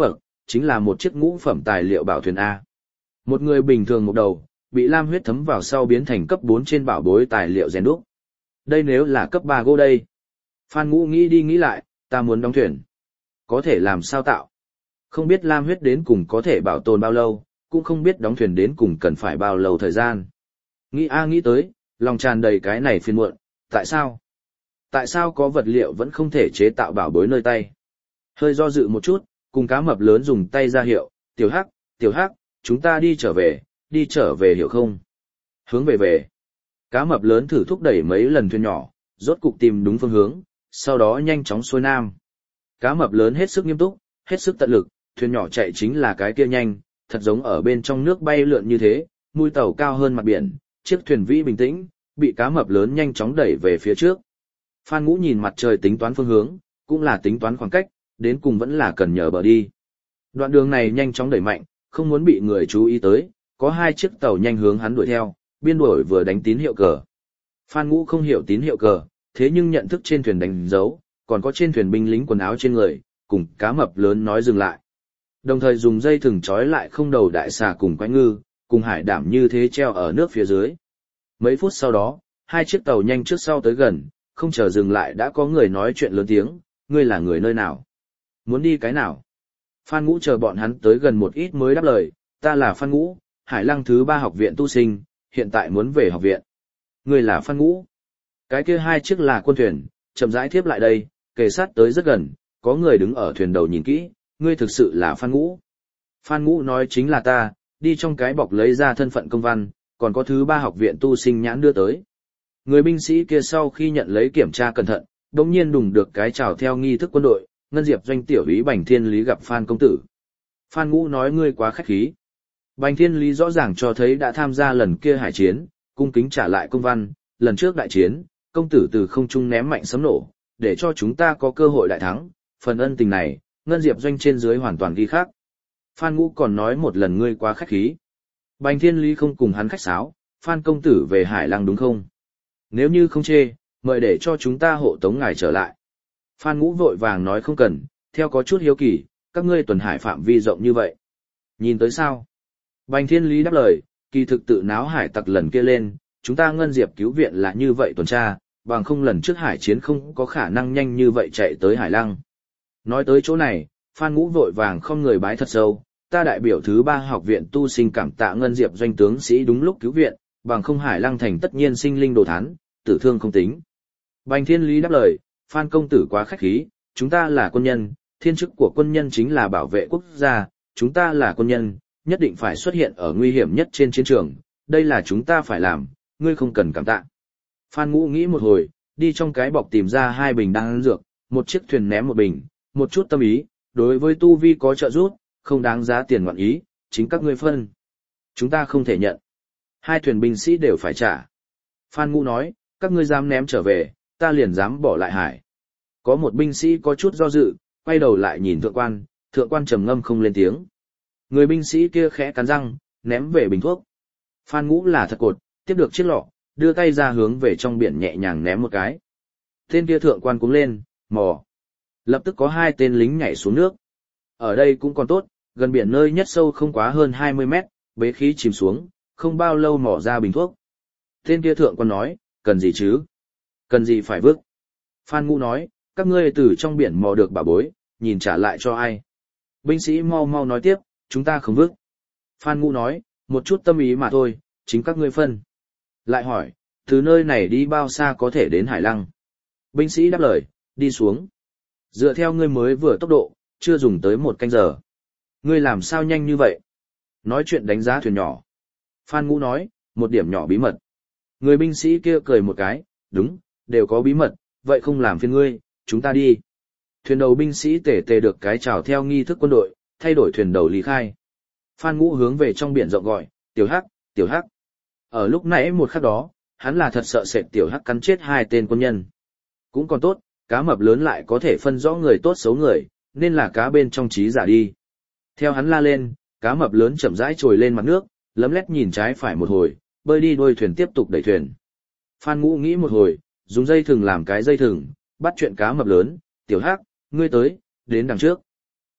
chính là một chiếc ngũ phẩm tài liệu bảo thuyền A. Một người bình thường một đầu, bị lam huyết thấm vào sau biến thành cấp bốn trên bảo bối tài liệu rèn đúc. Đây nếu là cấp ba gỗ đây. Phan Ngũ nghĩ đi nghĩ lại, ta muốn đóng thuyền. Có thể làm sao tạo? Không biết lam huyết đến cùng có thể bảo tồn bao lâu, cũng không biết đóng thuyền đến cùng cần phải bao lâu thời gian. Nghĩ a nghĩ tới, lòng tràn đầy cái này phiền muộn, tại sao? Tại sao có vật liệu vẫn không thể chế tạo bảo bối nơi tay? Hơi do dự một chút, cùng cá mập lớn dùng tay ra hiệu, tiểu hắc, tiểu hắc, chúng ta đi trở về, đi trở về hiểu không? Hướng về về. Cá mập lớn thử thúc đẩy mấy lần thuyền nhỏ, rốt cục tìm đúng phương hướng, sau đó nhanh chóng xuôi nam. Cá mập lớn hết sức nghiêm túc, hết sức tận lực, thuyền nhỏ chạy chính là cái kia nhanh, thật giống ở bên trong nước bay lượn như thế, mũi tàu cao hơn mặt biển, chiếc thuyền vĩ bình tĩnh, bị cá mập lớn nhanh chóng đẩy về phía trước. Phan Ngũ nhìn mặt trời tính toán phương hướng, cũng là tính toán khoảng cách, đến cùng vẫn là cần nhờ bờ đi. Đoạn đường này nhanh chóng đẩy mạnh, không muốn bị người chú ý tới, có hai chiếc tàu nhanh hướng hắn đuổi theo, biên đuổi vừa đánh tín hiệu cờ. Phan Ngũ không hiểu tín hiệu cờ, thế nhưng nhận thức trên thuyền đánh dấu, còn có trên thuyền binh lính quần áo trên người, cùng cá mập lớn nói dừng lại. Đồng thời dùng dây thừng trói lại không đầu đại xà cùng quái ngư, cùng hải đảm như thế treo ở nước phía dưới. Mấy phút sau đó, hai chiếc tàu nhanh trước sau tới gần, không chờ dừng lại đã có người nói chuyện lớn tiếng, ngươi là người nơi nào? Muốn đi cái nào? Phan Ngũ chờ bọn hắn tới gần một ít mới đáp lời, ta là Phan Ngũ, Hải Lăng thứ ba học viện tu sinh, hiện tại muốn về học viện. Ngươi là Phan Ngũ. Cái kia hai chiếc là quân thuyền, chậm rãi tiếp lại đây, kề sát tới rất gần, có người đứng ở thuyền đầu nhìn kỹ, ngươi thực sự là Phan Ngũ. Phan Ngũ nói chính là ta, đi trong cái bọc lấy ra thân phận công văn, còn có thứ ba học viện tu sinh nhãn đưa tới. Người binh sĩ kia sau khi nhận lấy kiểm tra cẩn thận, đột nhiên đùng được cái chào theo nghi thức quân đội, Ngân Diệp doanh tiểu úy Bành Thiên Lý gặp Phan công tử. Phan Ngũ nói ngươi quá khách khí. Bành Thiên Lý rõ ràng cho thấy đã tham gia lần kia hải chiến, cung kính trả lại công văn, lần trước đại chiến, công tử từ không trung ném mạnh sấm nổ, để cho chúng ta có cơ hội đại thắng, phần ân tình này, Ngân Diệp doanh trên dưới hoàn toàn ghi khác. Phan Ngũ còn nói một lần ngươi quá khách khí. Bành Thiên Lý không cùng hắn khách sáo, Phan công tử về Hải Lăng đúng không? Nếu như không chê, mời để cho chúng ta hộ tống ngài trở lại. Phan Ngũ vội vàng nói không cần, theo có chút hiếu kỳ, các ngươi tuần hải phạm vi rộng như vậy. Nhìn tới sao? Bành Thiên Lý đáp lời, kỳ thực tự náo hải tặc lần kia lên, chúng ta Ngân Diệp cứu viện là như vậy tuần tra, bằng không lần trước hải chiến không có khả năng nhanh như vậy chạy tới Hải Lăng. Nói tới chỗ này, Phan Ngũ vội vàng không người bái thật sâu, ta đại biểu thứ ba học viện tu sinh cảm tạ Ngân Diệp doanh tướng sĩ đúng lúc cứu viện, bằng không Hải Lăng thành tất nhiên sinh linh đồ thán, tử thương không tính. Bành Thiên Lý đáp lời, Phan công tử quá khách khí, chúng ta là quân nhân, thiên chức của quân nhân chính là bảo vệ quốc gia, chúng ta là quân nhân, nhất định phải xuất hiện ở nguy hiểm nhất trên chiến trường, đây là chúng ta phải làm, ngươi không cần cảm tạ. Phan Ngũ nghĩ một hồi, đi trong cái bọc tìm ra hai bình đan dược, một chiếc thuyền ném một bình, một chút tâm ý, đối với tu vi có trợ giúp, không đáng giá tiền ngoạn ý, chính các ngươi phân. Chúng ta không thể nhận. Hai thuyền binh sĩ đều phải trả. Phan Ngũ nói, các ngươi dám ném trở về, ta liền dám bỏ lại hải. Có một binh sĩ có chút do dự, quay đầu lại nhìn thượng quan, thượng quan trầm ngâm không lên tiếng. Người binh sĩ kia khẽ cắn răng, ném về bình thuốc. Phan Ngũ là thật cột, tiếp được chiếc lọ, đưa tay ra hướng về trong biển nhẹ nhàng ném một cái. Tên kia thượng quan cũng lên, mò. Lập tức có hai tên lính nhảy xuống nước. Ở đây cũng còn tốt, gần biển nơi nhất sâu không quá hơn hai mươi mét, bế khí chìm xuống, không bao lâu mò ra bình thuốc. Tên kia thượng quan nói, cần gì chứ? Cần gì phải vứt? Phan Ngũ nói, các ngươi từ trong biển mò được bảo bối, nhìn trả lại cho ai? Binh sĩ mau mau nói tiếp, chúng ta không vứt. Phan Ngũ nói, một chút tâm ý mà thôi, chính các ngươi phân. Lại hỏi, từ nơi này đi bao xa có thể đến Hải Lăng? Binh sĩ đáp lời, đi xuống. Dựa theo ngươi mới vừa tốc độ, chưa dùng tới một canh giờ. Ngươi làm sao nhanh như vậy? Nói chuyện đánh giá thuyền nhỏ. Phan Ngũ nói, một điểm nhỏ bí mật. Người binh sĩ kia cười một cái, đúng, đều có bí mật, vậy không làm phiền ngươi, chúng ta đi. Thuyền đầu binh sĩ tề tề được cái chào theo nghi thức quân đội, thay đổi thuyền đầu lý khai. Phan Ngũ hướng về trong biển rộng gọi, tiểu hắc, tiểu hắc. Ở lúc nãy một khắc đó, hắn là thật sợ sệt tiểu hắc cắn chết hai tên quân nhân. Cũng còn tốt, cá mập lớn lại có thể phân rõ người tốt xấu người, nên là cá bên trong trí giả đi. Theo hắn la lên, cá mập lớn chậm rãi trồi lên mặt nước, lấm lét nhìn trái phải một hồi, bơi đi đuôi thuyền tiếp tục đẩy thuyền. Phan Ngũ nghĩ một hồi, dùng dây thừng làm cái dây thừng, bắt chuyện cá mập lớn, tiểu hắc, ngươi tới, đến đằng trước.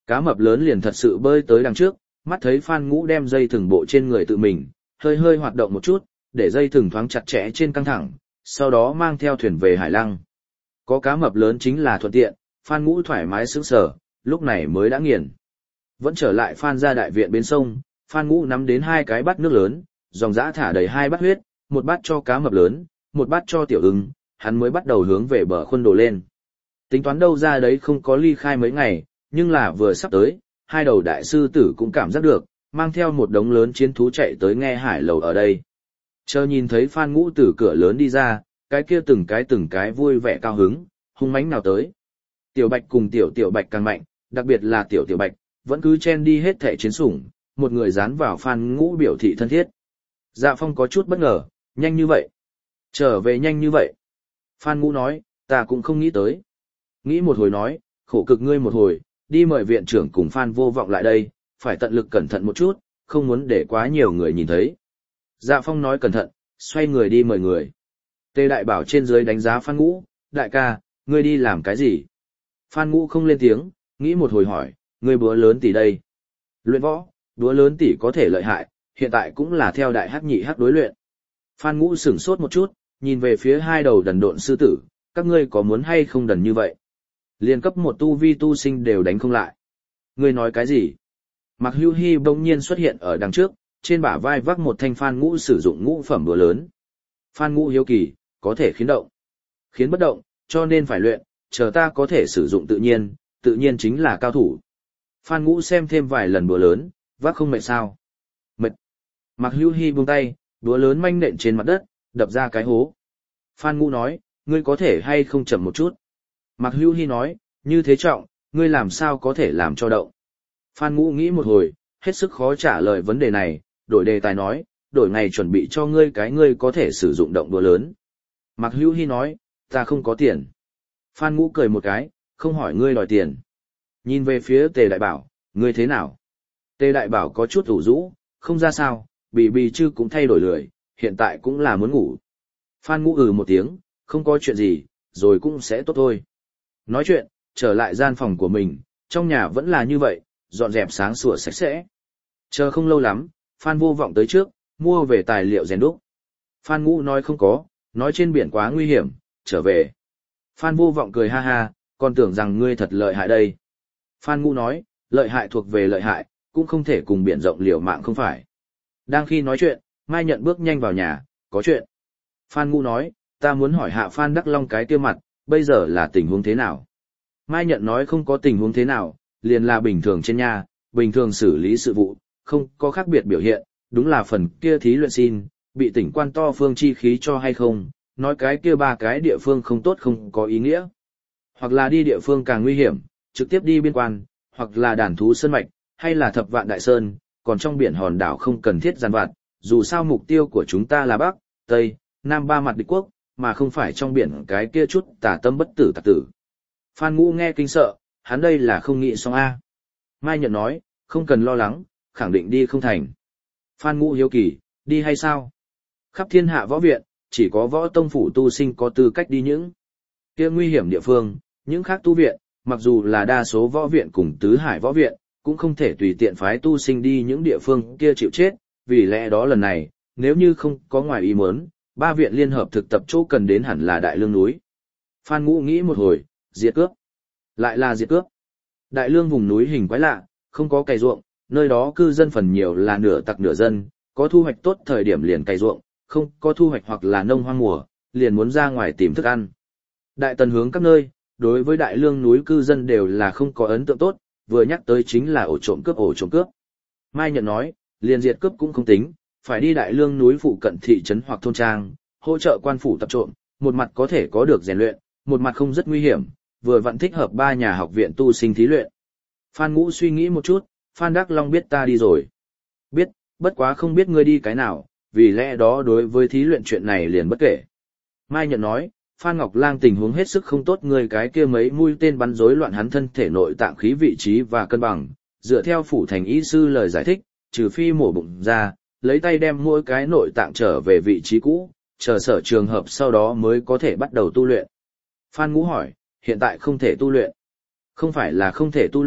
Cá mập lớn liền thật sự bơi tới đằng trước, mắt thấy Phan Ngũ đem dây thừng bộ trên người tự mình, hơi hơi hoạt động một chút, để dây thừng thoáng chặt chẽ trên căng thẳng, sau đó mang theo thuyền về hải lăng. Có cá mập lớn chính là thuận tiện, Phan Ngũ thoải mái sướng sở, lúc này mới đã nghiền. Vẫn trở lại Phan gia đại viện bên sông, Phan Ngũ nắm đến hai cái bát nước lớn, dòng dã thả đầy hai bát huyết, một bát cho cá mập lớn, một bát cho tiểu ưng, hắn mới bắt đầu hướng về bờ khuôn đổ lên. Tính toán đâu ra đấy không có ly khai mấy ngày, nhưng là vừa sắp tới, hai đầu đại sư tử cũng cảm giác được, mang theo một đống lớn chiến thú chạy tới nghe hải lầu ở đây. Chờ nhìn thấy Phan Ngũ từ cửa lớn đi ra, cái kia từng cái từng cái vui vẻ cao hứng, hung mãnh nào tới. Tiểu Bạch cùng Tiểu Tiểu Bạch càng mạnh, đặc biệt là Tiểu Tiểu Bạch, vẫn cứ chen đi hết thẻ chiến sủng, một người dán vào Phan Ngũ biểu thị thân thiết. Dạ Phong có chút bất ngờ, nhanh như vậy. Trở về nhanh như vậy. Phan Ngũ nói, ta cũng không nghĩ tới. Nghĩ một hồi nói, khổ cực ngươi một hồi, đi mời viện trưởng cùng Phan Vô Vọng lại đây, phải tận lực cẩn thận một chút, không muốn để quá nhiều người nhìn thấy. Dạ Phong nói cẩn thận, xoay người đi mời người. Tề Đại Bảo trên dưới đánh giá Phan Ngũ, đại ca, ngươi đi làm cái gì? Phan Ngũ không lên tiếng, nghĩ một hồi hỏi, ngươi búa lớn tỷ đây. Luyện võ, búa lớn tỷ có thể lợi hại, hiện tại cũng là theo đại hắc nhị hắc đối luyện. Phan Ngũ sửng sốt một chút, nhìn về phía hai đầu đần độn sư tử, các ngươi có muốn hay không đần như vậy? Liên cấp một tu vi tu sinh đều đánh không lại. Ngươi nói cái gì? Mạc Hưu Hi bỗng nhiên xuất hiện ở đằng trước, trên bả vai vác một thanh Phan Ngũ sử dụng ngũ phẩm búa lớn. Phan Ngũ hiếu kỳ, có thể khiến động, khiến bất động, cho nên phải luyện, chờ ta có thể sử dụng tự nhiên, tự nhiên chính là cao thủ. Phan Ngũ xem thêm vài lần búa lớn, vác không mệt sao? Mệt. Mạc Hưu Hi buông tay, búa lớn manh nện trên mặt đất, đập ra cái hố. Phan Ngũ nói, ngươi có thể hay không chậm một chút? Mạc Hưu Hi nói, như thế trọng, ngươi làm sao có thể làm cho động? Phan Ngũ nghĩ một hồi, hết sức khó trả lời vấn đề này, đổi đề tài nói, đổi ngày chuẩn bị cho ngươi cái ngươi có thể sử dụng động đũa lớn. Mạc Hưu Hi nói, ta không có tiền. Phan Ngũ cười một cái, không hỏi ngươi đòi tiền. Nhìn về phía Tề Đại Bảo, ngươi thế nào? Tề Đại Bảo có chút ủ rũ, không ra sao, Bì Bì Trư cũng thay đổi lười, hiện tại cũng là muốn ngủ. Phan Ngũ ừ một tiếng, không có chuyện gì, rồi cũng sẽ tốt thôi. Nói chuyện, trở lại gian phòng của mình, trong nhà vẫn là như vậy, dọn dẹp sáng sủa sạch sẽ. Chờ không lâu lắm, Phan Vô Vọng tới trước, mua về tài liệu rèn đúc. Phan Ngũ nói không có, nói trên biển quá nguy hiểm, trở về. Phan Vô Vọng cười ha ha, còn tưởng rằng ngươi thật lợi hại đây. Phan Ngũ nói, lợi hại thuộc về lợi hại, cũng không thể cùng biển rộng liều mạng không phải. Đang khi nói chuyện, Mai Nhận bước nhanh vào nhà, có chuyện. Phan Ngũ nói, ta muốn hỏi hạ Phan Đắc Long cái kia mặt, bây giờ là tình huống thế nào? Mai Nhận nói không có tình huống thế nào, liền là bình thường trên nhà, bình thường xử lý sự vụ, không có khác biệt biểu hiện, đúng là phần kia thí luyện xin, bị tỉnh quan to phương chi khí cho hay không, nói cái kia ba cái địa phương không tốt không có ý nghĩa. Hoặc là đi địa phương càng nguy hiểm, trực tiếp đi biên quan, hoặc là đàn thú sơn mạch, hay là thập vạn đại sơn, còn trong biển hòn đảo không cần thiết giàn vặt, dù sao mục tiêu của chúng ta là Bắc, Tây, Nam ba mặt địch quốc, mà không phải trong biển cái kia chút tà tâm bất tử tạc tử. Phan Ngũ nghe kinh sợ, hắn đây là không nghĩ xong A. Mai Nhận nói, không cần lo lắng, khẳng định đi không thành. Phan Ngũ hiếu kỳ, đi hay sao? Khắp thiên hạ võ viện, chỉ có võ tông phủ tu sinh có tư cách đi những kia nguy hiểm địa phương, những khác tu viện, mặc dù là đa số võ viện cùng tứ hải võ viện, cũng không thể tùy tiện phái tu sinh đi những địa phương kia chịu chết, vì lẽ đó lần này, nếu như không có ngoài ý muốn, ba viện liên hợp thực tập chỗ cần đến hẳn là Đại Lương núi. Phan Ngũ nghĩ một hồi, diệt cướp. Lại là diệt cướp. Đại Lương vùng núi hình quái lạ, không có cày ruộng, nơi đó cư dân phần nhiều là nửa tặc nửa dân, có thu hoạch tốt thời điểm liền cày ruộng, không có thu hoạch hoặc là nông hoang mùa, liền muốn ra ngoài tìm thức ăn. Đại Tần hướng các nơi, đối với Đại Lương núi cư dân đều là không có ấn tượng tốt, vừa nhắc tới chính là ổ trộm cướp ổ trộm cướp. Mai Nhận nói, liền diệt cướp cũng không tính, phải đi Đại Lương núi phụ cận thị trấn hoặc thôn trang, hỗ trợ quan phủ tập trộm, một mặt có thể có được rèn luyện, một mặt không rất nguy hiểm, vừa vẫn thích hợp ba nhà học viện tu sinh thí luyện. Phan Ngũ suy nghĩ một chút, Phan Đắc Long biết ta đi rồi. Biết, bất quá không biết ngươi đi cái nào, vì lẽ đó đối với thí luyện chuyện này liền bất kể. Mai Nhận nói, Phan Ngọc Lang tình huống hết sức không tốt, người cái kia mấy mũi tên bắn rối loạn hắn thân thể nội tạng khí vị trí và cân bằng, dựa theo phủ thành y sư lời giải thích, trừ phi mổ bụng ra, lấy tay đem mỗi cái nội tạng trở về vị trí cũ, chờ sở trường hợp sau đó mới có thể bắt đầu tu luyện. Phan Ngũ hỏi, hiện tại không thể tu luyện. Không phải là không thể tu luyện,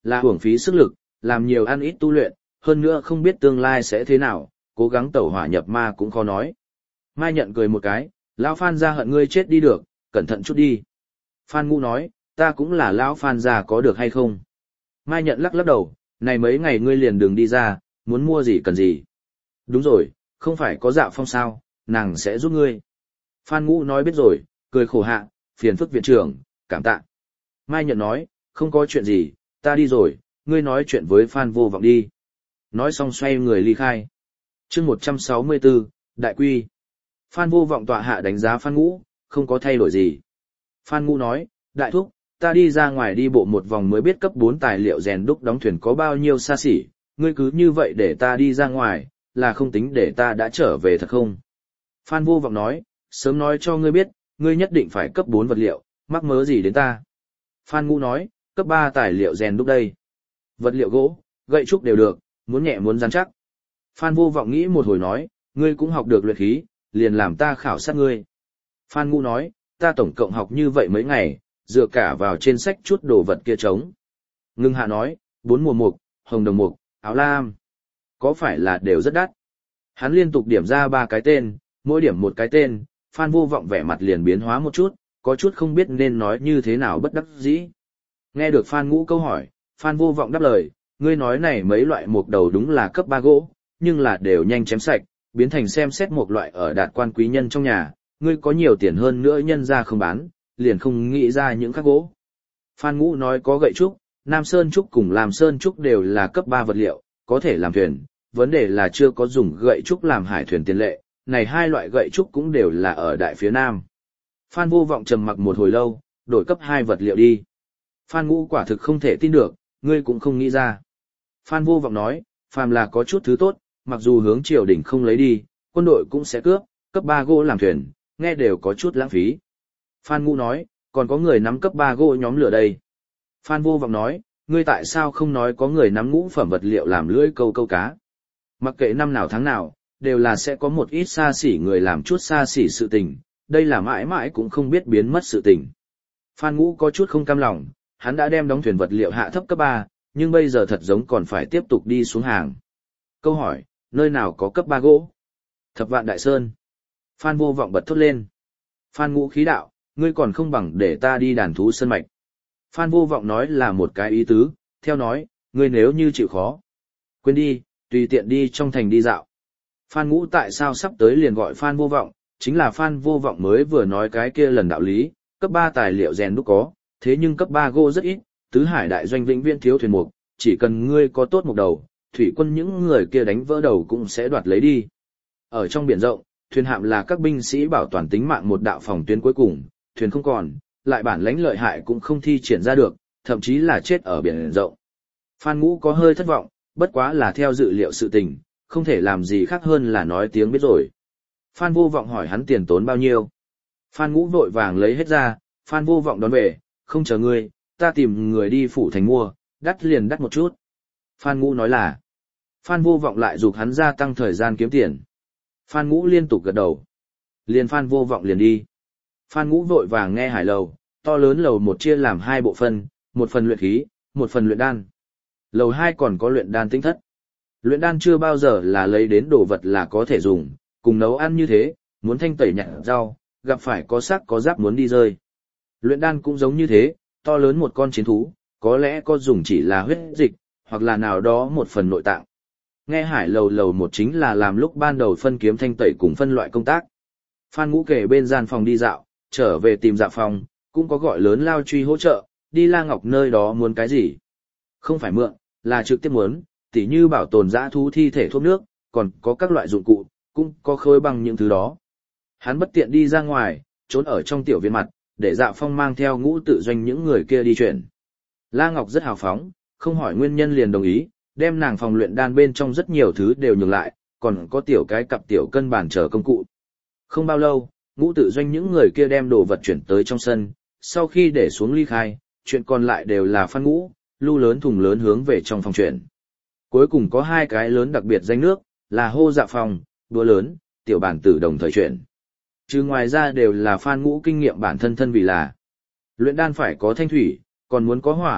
là hưởng phí sức lực, làm nhiều ăn ít tu luyện, hơn nữa không biết tương lai sẽ thế nào, cố gắng tẩu hỏa nhập ma cũng khó nói. Mai Nhận cười một cái, lão Phan gia hận ngươi chết đi được, cẩn thận chút đi. Phan Ngũ nói, ta cũng là lão Phan gia có được hay không? Mai Nhận lắc lắc đầu, này mấy ngày ngươi liền đường đi ra, muốn mua gì cần gì. Đúng rồi, không phải có Dạ Phong sao, nàng sẽ giúp ngươi. Phan Ngũ nói biết rồi, cười khổ hạ, phiền phức viện trưởng, cảm tạ. Mai Nhận nói, không có chuyện gì, ta đi rồi, ngươi nói chuyện với Phan Vô Vọng đi. Nói xong xoay người ly khai. chương một trăm sáu mươi tư, Đại Quy. Phan Vô Vọng tọa hạ đánh giá Phan Ngũ, không có thay đổi gì. Phan Ngũ nói, đại thúc, ta đi ra ngoài đi bộ một vòng mới biết cấp bốn tài liệu rèn đúc đóng thuyền có bao nhiêu xa xỉ, ngươi cứ như vậy để ta đi ra ngoài, là không tính để ta đã trở về thật không? Phan Vô Vọng nói, sớm nói cho ngươi biết, ngươi nhất định phải cấp bốn vật liệu, mắc mớ gì đến ta. Phan Ngũ nói, cấp ba tài liệu rèn đúc đây. Vật liệu gỗ, gậy trúc đều được, muốn nhẹ muốn rắn chắc. Phan Vô Vọng nghĩ một hồi nói, ngươi cũng học được luyện khí, liền làm ta khảo sát ngươi. Phan Ngũ nói, ta tổng cộng học như vậy mấy ngày, dựa cả vào trên sách chút đồ vật kia trống. Ngưng Hạ nói, bốn mùa mục, hồng đồng mục, áo lam. Có phải là đều rất đắt? Hắn liên tục điểm ra ba cái tên, mỗi điểm một cái tên, Phan Vô Vọng vẻ mặt liền biến hóa một chút, có chút không biết nên nói như thế nào bất đắc dĩ. Nghe được Phan Ngũ câu hỏi, Phan Vô Vọng đáp lời, ngươi nói này mấy loại mục đầu đúng là cấp ba gỗ, nhưng là đều nhanh chém sạch, biến thành xem xét một loại ở đạt quan quý nhân trong nhà, ngươi có nhiều tiền hơn nữa nhân ra không bán, liền không nghĩ ra những khác gỗ. Phan Ngũ nói có gậy trúc, Nam Sơn trúc cùng làm Sơn trúc đều là cấp ba vật liệu, có thể làm thuyền, vấn đề là chưa có dùng gậy trúc làm hải thuyền tiền lệ, này hai loại gậy trúc cũng đều là ở đại phía Nam. Phan Vô Vọng trầm mặc một hồi lâu, đổi cấp hai vật liệu đi. Phan Ngũ quả thực không thể tin được, ngươi cũng không nghĩ ra. Phan Vô Vọng nói, phàm là có chút thứ tốt, mặc dù hướng triều đình không lấy đi, quân đội cũng sẽ cướp, cấp ba gỗ làm thuyền, nghe đều có chút lãng phí. Phan Ngũ nói, còn có người nắm cấp ba gỗ nhóm lửa đây. Phan Vô Vọng nói, ngươi tại sao không nói có người nắm ngũ phẩm vật liệu làm lưỡi câu câu cá? Mặc kệ năm nào tháng nào, đều là sẽ có một ít xa xỉ người làm chút xa xỉ sự tình, đây là mãi mãi cũng không biết biến mất sự tình. Phan Ngũ có chút không cam lòng, hắn đã đem đóng thuyền vật liệu hạ thấp cấp ba, nhưng bây giờ thật giống còn phải tiếp tục đi xuống hàng. Câu hỏi, nơi nào có cấp ba gỗ? Thập Vạn Đại Sơn. Phan Vô Vọng bật thốt lên. Phan Ngũ khí đạo, ngươi còn không bằng để ta đi đàn thú sơn mạch. Phan Vô Vọng nói là một cái ý tứ, theo nói, ngươi nếu như chịu khó. Quên đi, tùy tiện đi trong thành đi dạo. Phan Ngũ tại sao sắp tới liền gọi Phan Vô Vọng, chính là Phan Vô Vọng mới vừa nói cái kia lần đạo lý, cấp ba tài liệu rèn đúc có, thế nhưng cấp ba gỗ rất ít, tứ hải đại doanh vĩnh viễn thiếu thuyền mục, chỉ cần ngươi có tốt một đầu, thủy quân những người kia đánh vỡ đầu cũng sẽ đoạt lấy đi. Ở trong biển rộng, thuyền hạm là các binh sĩ bảo toàn tính mạng một đạo phòng tuyến cuối cùng, thuyền không còn, lại bản lãnh lợi hại cũng không thi triển ra được, thậm chí là chết ở biển rộng. Phan Ngũ có hơi thất vọng, bất quá là theo dự liệu sự tình, không thể làm gì khác hơn là nói tiếng biết rồi. Phan Vô Vọng hỏi hắn tiền tốn bao nhiêu. Phan Ngũ vội vàng lấy hết ra, Phan Vô Vọng đón về, không chờ ngươi, ta tìm người đi phủ thành mua, đắt liền đắt một chút. Phan Ngũ nói là, Phan Vô Vọng lại giục hắn gia tăng thời gian kiếm tiền. Phan Ngũ liên tục gật đầu. Liền Phan Vô Vọng liền đi. Phan Ngũ vội vàng nghe hải lầu, to lớn lầu một chia làm hai bộ phân, một phần luyện khí, một phần luyện đan. Lầu hai còn có luyện đan tinh thất. Luyện đan chưa bao giờ là lấy đến đồ vật là có thể dùng, cùng nấu ăn như thế, muốn thanh tẩy nhặt rau, gặp phải có xác có giáp muốn đi rơi. Luyện đan cũng giống như thế, to lớn một con chiến thú, có lẽ có dùng chỉ là huyết dịch, hoặc là nào đó một phần nội tạng. Nghe hải lầu lầu một chính là làm lúc ban đầu phân kiếm thanh tẩy cùng phân loại công tác. Phan Ngũ kể bên gian phòng đi dạo, trở về tìm dạ phòng, cũng có gọi lớn lao truy hỗ trợ, đi La Ngọc nơi đó muốn cái gì. Không phải mượn, là trực tiếp muốn, tỉ như bảo tồn dã thú thi thể thuốc nước, còn có các loại dụng cụ, cũng có khối bằng những thứ đó. Hắn bất tiện đi ra ngoài, trốn ở trong tiểu viện mặt, để Dạ Phong mang theo Ngũ tự doanh những người kia đi chuyển. La Ngọc rất hào phóng, không hỏi nguyên nhân liền đồng ý, đem nàng phòng luyện đan bên trong rất nhiều thứ đều nhường lại, còn có tiểu cái cặp tiểu cân bàn chờ công cụ. Không bao lâu, Ngũ tự doanh những người kia đem đồ vật chuyển tới trong sân, sau khi để xuống ly khai, chuyện còn lại đều là Phan Ngũ, lu lớn thùng lớn hướng về trong phòng chuyển. Cuối cùng có hai cái lớn đặc biệt danh nước, là hô Dạ Phong, đũa lớn, tiểu bản tử đồng thời chuyển. Chứ ngoài ra đều là Phan Ngũ kinh nghiệm bản thân thân vì là luyện đan phải có thanh thủy, còn muốn có hỏa,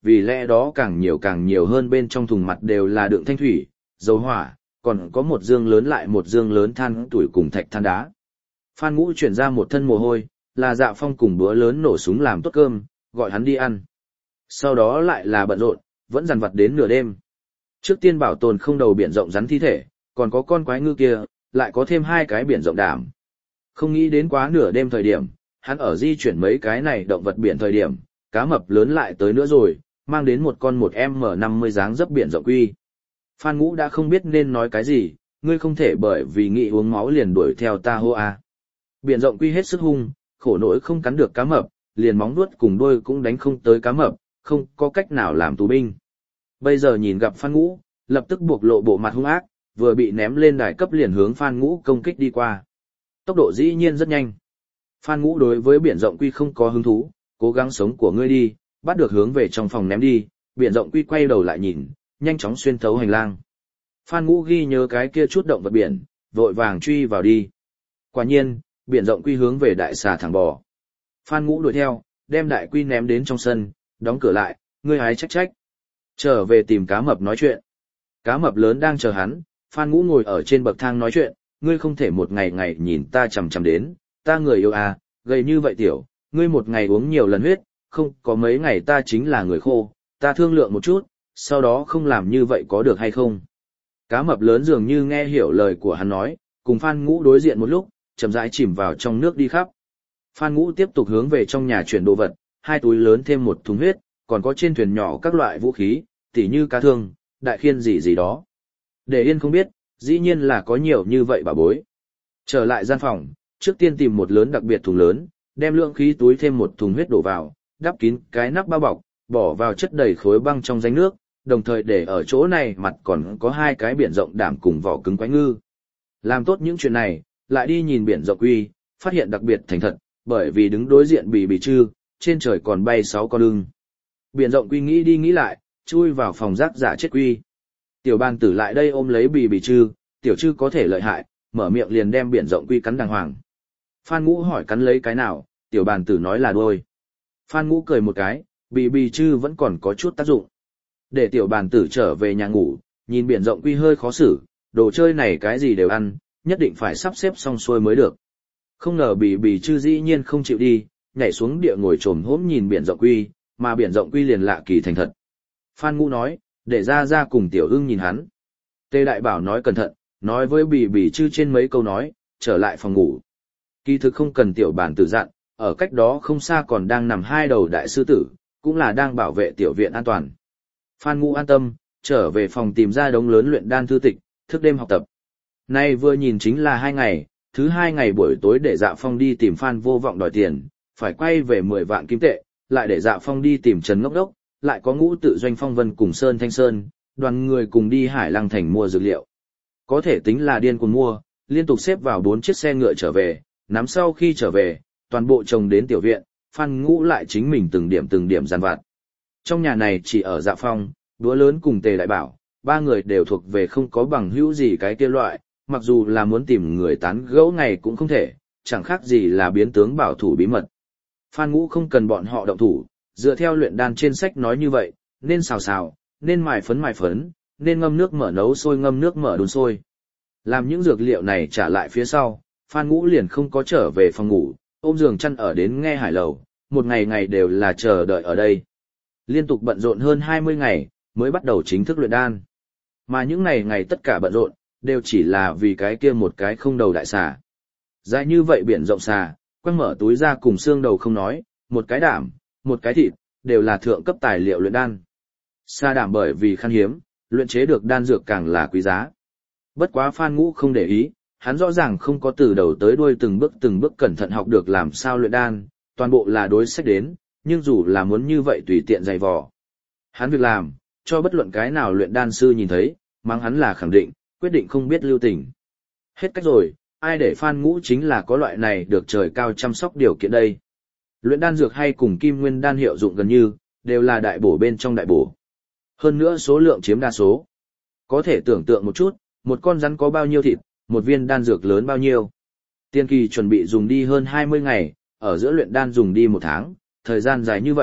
vì lẽ đó càng nhiều càng nhiều hơn bên trong thùng mặt đều là đựng thanh thủy, dầu hỏa, còn có một dương lớn lại một dương lớn than tuổi cùng thạch than đá. Phan Ngũ chuyển ra một thân mồ hôi, là Dạ Phong cùng bữa lớn nổ súng làm tốt cơm, gọi hắn đi ăn. Sau đó lại là bận rộn, vẫn dằn vặt đến nửa đêm. Trước tiên bảo tồn không đầu biển rộng rắn thi thể, còn có con quái ngư kia, lại có thêm hai cái biển rộng đảm. Không nghĩ đến quá nửa đêm thời điểm, hắn ở di chuyển mấy cái này động vật biển thời điểm, cá mập lớn lại tới nữa rồi, mang đến một con một em năm mươi dáng dấp biển rộng quy. Phan Ngũ đã không biết nên nói cái gì, ngươi không thể bởi vì nghĩ uống máu liền đuổi theo ta hô a. Biển rộng quy hết sức hung, khổ nỗi không cắn được cá mập, liền móng vuốt cùng đuôi cũng đánh không tới cá mập, không có cách nào làm tù binh. Bây giờ nhìn gặp Phan Ngũ, lập tức buộc lộ bộ mặt hung ác, vừa bị ném lên đài cấp liền hướng Phan Ngũ công kích đi qua. Tốc độ dĩ nhiên rất nhanh. Phan Ngũ đối với biển rộng quy không có hứng thú, cố gắng sống của ngươi đi, bắt được hướng về trong phòng ném đi, biển rộng quy quay đầu lại nhìn, nhanh chóng xuyên thấu hành lang. Phan Ngũ ghi nhớ cái kia chút động vật biển, vội vàng truy vào đi. Quả nhiên, biển rộng quy hướng về đại xà thẳng bò. Phan Ngũ đuổi theo, đem đại quy ném đến trong sân, đóng cửa lại, ngươi hái trách trách. Trở về tìm cá mập nói chuyện. Cá mập lớn đang chờ hắn, Phan Ngũ ngồi ở trên bậc thang nói chuyện, ngươi không thể một ngày ngày nhìn ta chằm chằm đến, ta người yêu à, gầy như vậy tiểu, ngươi một ngày uống nhiều lần huyết, không có mấy ngày ta chính là người khô, ta thương lượng một chút, sau đó không làm như vậy có được hay không. Cá mập lớn dường như nghe hiểu lời của hắn nói, cùng Phan Ngũ đối diện một lúc, chậm rãi chìm vào trong nước đi khắp. Phan Ngũ tiếp tục hướng về trong nhà chuyển đồ vật, hai túi lớn thêm một thùng huyết, còn có trên thuyền nhỏ các loại vũ khí, tỉ như cá thương, đại khiên gì gì đó. Để yên không biết, dĩ nhiên là có nhiều như vậy bà bối. Trở lại gian phòng, trước tiên tìm một lớn đặc biệt thùng lớn, đem lượng khí túi thêm một thùng huyết đổ vào, đắp kín cái nắp bao bọc, bỏ vào chất đầy khối băng trong rãnh nước, đồng thời để ở chỗ này mặt còn có hai cái biển rộng đảm cùng vỏ cứng quái ngư. Làm tốt những chuyện này, lại đi nhìn biển rộng quy, phát hiện đặc biệt thành thật, bởi vì đứng đối diện bì bì chư, trên trời còn bay sáu con lưng. Biển rộng quy nghĩ đi nghĩ lại, chui vào phòng rác giả chết quy. Tiểu bàn tử lại đây ôm lấy bì bì chư, tiểu chư có thể lợi hại, mở miệng liền đem biển rộng quy cắn đàng hoàng. Phan Ngũ hỏi cắn lấy cái nào, tiểu bàn tử nói là đuôi. Phan Ngũ cười một cái, bì bì chư vẫn còn có chút tác dụng. Để tiểu bàn tử trở về nhà ngủ, nhìn biển rộng quy hơi khó xử, đồ chơi này cái gì đều ăn, nhất định phải sắp xếp xong xuôi mới được. Không ngờ bì bì chư dĩ nhiên không chịu đi, nhảy xuống địa ngồi trồm hốm nhìn biển rộng quy, mà biển rộng quy liền lạ kỳ thành thật. Phan Ngũ nói, để ra ra cùng tiểu ưng nhìn hắn. Tề Đại Bảo nói cẩn thận, nói với bì bì chư trên mấy câu nói, trở lại phòng ngủ. Kỳ thực không cần tiểu bản tử dặn, ở cách đó không xa còn đang nằm hai đầu đại sư tử, cũng là đang bảo vệ tiểu viện an toàn. Phan Ngũ an tâm, trở về phòng tìm ra đống lớn luyện đan thư tịch, thức đêm học tập. Nay vừa nhìn chính là hai ngày, thứ hai ngày buổi tối để Dạ Phong đi tìm Phan Vô Vọng đòi tiền, phải quay về mười vạn kim tệ, lại để Dạ Phong đi tìm Trần Ngốc Đốc, lại có Ngũ Tự Doanh Phong Vân cùng Sơn Thanh Sơn, đoàn người cùng đi Hải Lăng Thành mua dược liệu. Có thể tính là điên cuồng mua, liên tục xếp vào bốn chiếc xe ngựa trở về, nắm sau khi trở về, toàn bộ chồng đến tiểu viện, Phan Ngũ lại chính mình từng điểm từng điểm giàn vặt. Trong nhà này chỉ ở Dạ Phong, Đũa Lớn cùng Tề Đại Bảo, ba người đều thuộc về không có bằng hữu gì cái kia loại, mặc dù là muốn tìm người tán gẫu ngày cũng không thể, chẳng khác gì là biến tướng bảo thủ bí mật. Phan Ngũ không cần bọn họ động thủ, dựa theo luyện đan trên sách nói như vậy, nên xào xào, nên mài phấn mài phấn, nên ngâm nước mở nấu sôi ngâm nước mở đun sôi. Làm những dược liệu này trả lại phía sau, Phan Ngũ liền không có trở về phòng ngủ, ôm giường chăn ở đến nghe hải lầu, một ngày ngày đều là chờ đợi ở đây. Liên tục bận rộn hơn hai mươi ngày, mới bắt đầu chính thức luyện đan. Mà những ngày ngày tất cả bận rộn, đều chỉ là vì cái kia một cái không đầu đại xà. Dài như vậy biển rộng xà, quăng mở túi ra cùng xương đầu không nói, một cái đảm, một cái thịt, đều là thượng cấp tài liệu luyện đan. Xà đảm bởi vì khan hiếm, luyện chế được đan dược càng là quý giá. Bất quá Phan Ngũ không để ý, hắn rõ ràng không có từ đầu tới đuôi từng bước từng bước cẩn thận học được làm sao luyện đan, toàn bộ là đối sách đến, nhưng dù là muốn như vậy tùy tiện dày vò. Hắn việc làm, cho bất luận cái nào luyện đan sư nhìn thấy, mang hắn là khẳng định, quyết định không biết lưu tình. Hết cách rồi, ai để Phan Ngũ chính là có loại này được trời cao chăm sóc điều kiện đây. Luyện đan dược hay cùng kim nguyên đan hiệu dụng gần như, đều là đại bổ bên trong đại bổ. Hơn nữa số lượng chiếm đa số. Có thể tưởng tượng một chút, một con rắn có bao nhiêu thịt, một viên đan dược lớn bao nhiêu. Tiên kỳ chuẩn bị dùng đi hơn hai mươi ngày, ở giữa luyện đan dùng đi một tháng, thời gian dài như vậy,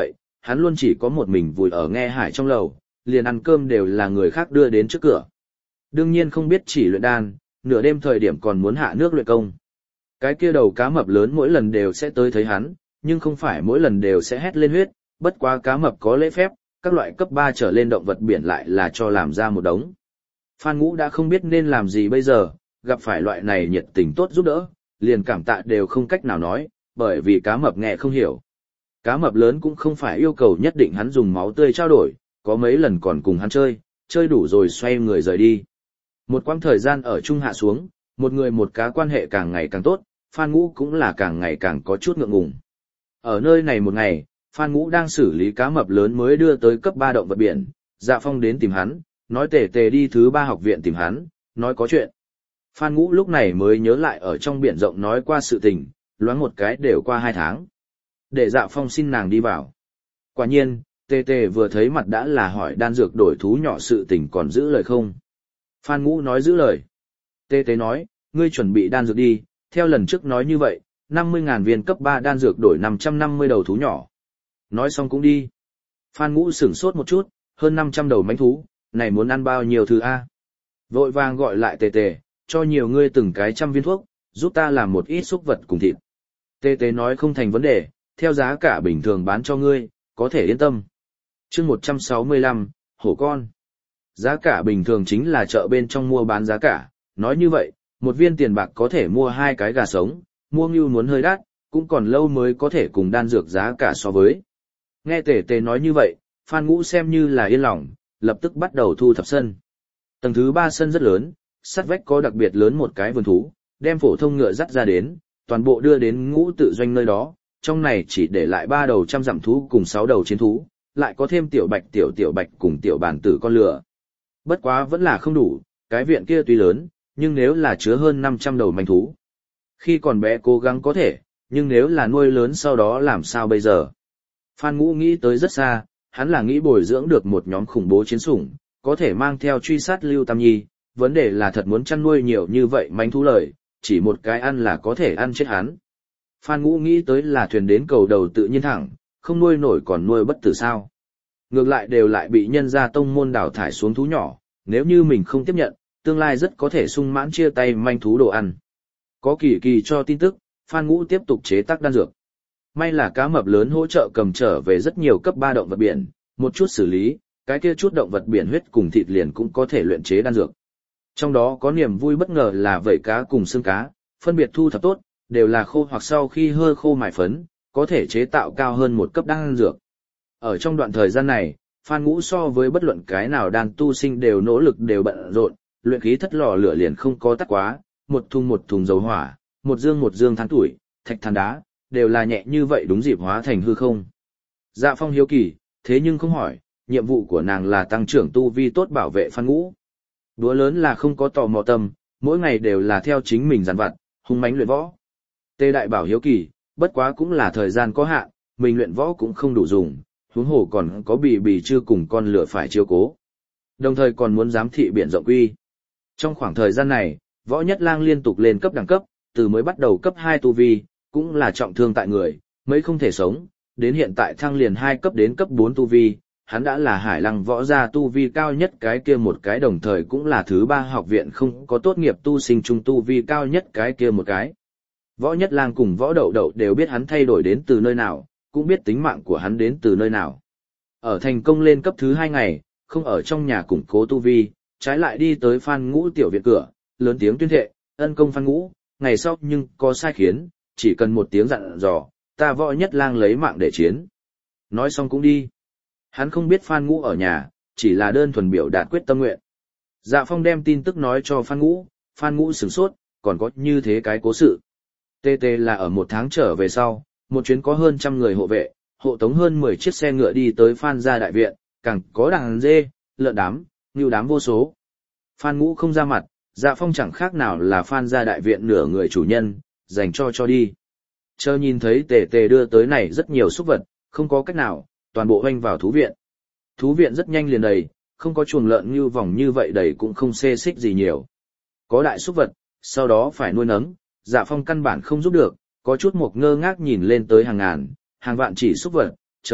hắn luôn chỉ có một mình vùi ở nghe hải trong lầu, liền ăn cơm đều là người khác đưa đến trước cửa. Đương nhiên không biết chỉ luyện đan, nửa đêm thời điểm còn muốn hạ nước luyện công. Cái kia đầu cá mập lớn mỗi lần đều sẽ tới thấy hắn, nhưng không phải mỗi lần đều sẽ hét lên huyết, bất quá cá mập có lễ phép, các loại cấp ba trở lên động vật biển lại là cho làm ra một đống. Phan Ngũ đã không biết nên làm gì bây giờ, gặp phải loại này nhiệt tình tốt giúp đỡ, liền cảm tạ đều không cách nào nói, bởi vì cá mập nghe không hiểu. Cá mập lớn cũng không phải yêu cầu nhất định hắn dùng máu tươi trao đổi, có mấy lần còn cùng hắn chơi, chơi đủ rồi xoay người rời đi. Một quãng thời gian ở chung hạ xuống, một người một cá quan hệ càng ngày càng tốt, Phan Ngũ cũng là càng ngày càng có chút ngượng ngùng. Ở nơi này một ngày, Phan Ngũ đang xử lý cá mập lớn mới đưa tới cấp ba động vật biển, Dạ Phong đến tìm hắn, nói tề tề đi thứ ba học viện tìm hắn, nói có chuyện. Phan Ngũ lúc này mới nhớ lại ở trong biển rộng nói qua sự tình, loáng một cái đều qua hai tháng. Để Dạ Phong xin nàng đi vào. Quả nhiên, tề tề vừa thấy mặt đã là hỏi đan dược đổi thú nhỏ sự tình còn giữ lời không. Phan Ngũ nói giữ lời. Tề tề nói, ngươi chuẩn bị đan dược đi, theo lần trước nói như vậy, năm mươi ngàn viên cấp ba đan dược đổi năm trăm năm mươi đầu thú nhỏ. Nói xong cũng đi. Phan Ngũ sửng sốt một chút, hơn năm trăm đầu mãnh thú, này muốn ăn bao nhiêu thứ a? Vội vàng gọi lại tề tề, cho nhiều ngươi từng cái trăm viên thuốc, giúp ta làm một ít xúc vật cùng thịt. Tề tề nói không thành vấn đề, theo giá cả bình thường bán cho ngươi, có thể yên tâm. Chương một trăm sáu mươi lăm, hổ con. Giá cả bình thường chính là chợ bên trong mua bán giá cả, nói như vậy, một viên tiền bạc có thể mua hai cái gà sống, mua ngưu muốn hơi đắt, cũng còn lâu mới có thể cùng đan dược giá cả so với. Nghe tề tề nói như vậy, Phan Ngũ xem như là yên lòng, lập tức bắt đầu thu thập sân. Tầng thứ ba sân rất lớn, sát vách có đặc biệt lớn một cái vườn thú, đem phổ thông ngựa dắt ra đến, toàn bộ đưa đến Ngũ tự doanh nơi đó, trong này chỉ để lại ba đầu trăm dặm thú cùng sáu đầu chiến thú, lại có thêm tiểu bạch tiểu tiểu bạch cùng tiểu bản tử con lừa. Bất quá vẫn là không đủ, cái viện kia tuy lớn, nhưng nếu là chứa hơn năm trăm đầu manh thú. Khi còn bé cố gắng có thể, nhưng nếu là nuôi lớn sau đó làm sao bây giờ? Phan Ngũ nghĩ tới rất xa, hắn là nghĩ bồi dưỡng được một nhóm khủng bố chiến sủng, có thể mang theo truy sát Lưu Tam Nhi, vấn đề là thật muốn chăn nuôi nhiều như vậy manh thú lời, chỉ một cái ăn là có thể ăn chết hắn. Phan Ngũ nghĩ tới là thuyền đến cầu đầu tự nhiên thẳng, không nuôi nổi còn nuôi bất tử sao. Ngược lại đều lại bị nhân gia tông môn đào thải xuống thú nhỏ, nếu như mình không tiếp nhận, tương lai rất có thể sung mãn chia tay manh thú đồ ăn. Có kỳ kỳ cho tin tức, Phan Ngũ tiếp tục chế tác đan dược. May là cá mập lớn hỗ trợ cầm trở về rất nhiều cấp ba động vật biển, một chút xử lý, cái kia chút động vật biển huyết cùng thịt liền cũng có thể luyện chế đan dược. Trong đó có niềm vui bất ngờ là vảy cá cùng xương cá, phân biệt thu thập tốt, đều là khô hoặc sau khi hơi khô mài phấn, có thể chế tạo cao hơn một cấp đan dược. Ở trong đoạn thời gian này, Phan Ngũ so với bất luận cái nào đan tu sinh đều nỗ lực đều bận rộn, luyện khí thất lò lửa liền không có tắt quá, một thùng một thùng dầu hỏa, một dương một dương than tuổi, thạch than đá, đều là nhẹ như vậy đúng dịp hóa thành hư không. Dạ Phong hiếu kỳ, thế nhưng không hỏi, nhiệm vụ của nàng là tăng trưởng tu vi tốt bảo vệ Phan Ngũ. Đúa lớn là không có tò mò tâm, mỗi ngày đều là theo chính mình dàn vặt, hung mãnh luyện võ. Tê Đại bảo hiếu kỳ, bất quá cũng là thời gian có hạn, mình luyện võ cũng không đủ dùng, huống hồ còn có bì bì chưa cùng con lửa phải chiếu cố. Đồng thời còn muốn giám thị biển rộng quy. Trong khoảng thời gian này, Võ Nhất Lang liên tục lên cấp đẳng cấp, từ mới bắt đầu cấp hai tu vi, cũng là trọng thương tại người, mấy không thể sống, đến hiện tại thăng liền hai cấp đến cấp bốn tu vi, hắn đã là Hải Lăng võ gia tu vi cao nhất cái kia một cái, đồng thời cũng là thứ ba học viện không có tốt nghiệp tu sinh trung tu vi cao nhất cái kia một cái. Võ Nhất Lang cùng Võ Đậu Đậu đều biết hắn thay đổi đến từ nơi nào, cũng biết tính mạng của hắn đến từ nơi nào. Ở thành công lên cấp thứ hai ngày, không ở trong nhà củng cố tu vi, trái lại đi tới Phan Ngũ tiểu viện cửa, lớn tiếng tuyên thệ, ân công Phan Ngũ, ngày sau nhưng có sai khiến, chỉ cần một tiếng dặn dò, ta Võ Nhất Lang lấy mạng để chiến. Nói xong cũng đi. Hắn không biết Phan Ngũ ở nhà, chỉ là đơn thuần biểu đạt quyết tâm nguyện. Dạ Phong đem tin tức nói cho Phan Ngũ, Phan Ngũ sửng sốt, còn có như thế cái cố sự. Tê tê là ở một tháng trở về sau, một chuyến có hơn trăm người hộ vệ, hộ tống hơn mười chiếc xe ngựa đi tới Phan gia đại viện, càng có đàn dê, lợn đám, ngưu đám vô số. Phan Ngũ không ra mặt, Dạ Phong chẳng khác nào là Phan gia đại viện nửa người chủ nhân, dành cho cho đi. Chờ nhìn thấy tề tề đưa tới này rất nhiều súc vật, không có cách nào, toàn bộ hoanh vào thú viện. Thú viện rất nhanh liền đầy, không có chuồng lợn như vòng như vậy đầy cũng không xê xích gì nhiều. Có đại súc vật, sau đó phải nuôi nấng, Dạ Phong căn bản không giúp được, có chút một ngơ ngác nhìn lên tới hàng ngàn, hàng vạn chỉ súc vật, trời ạ,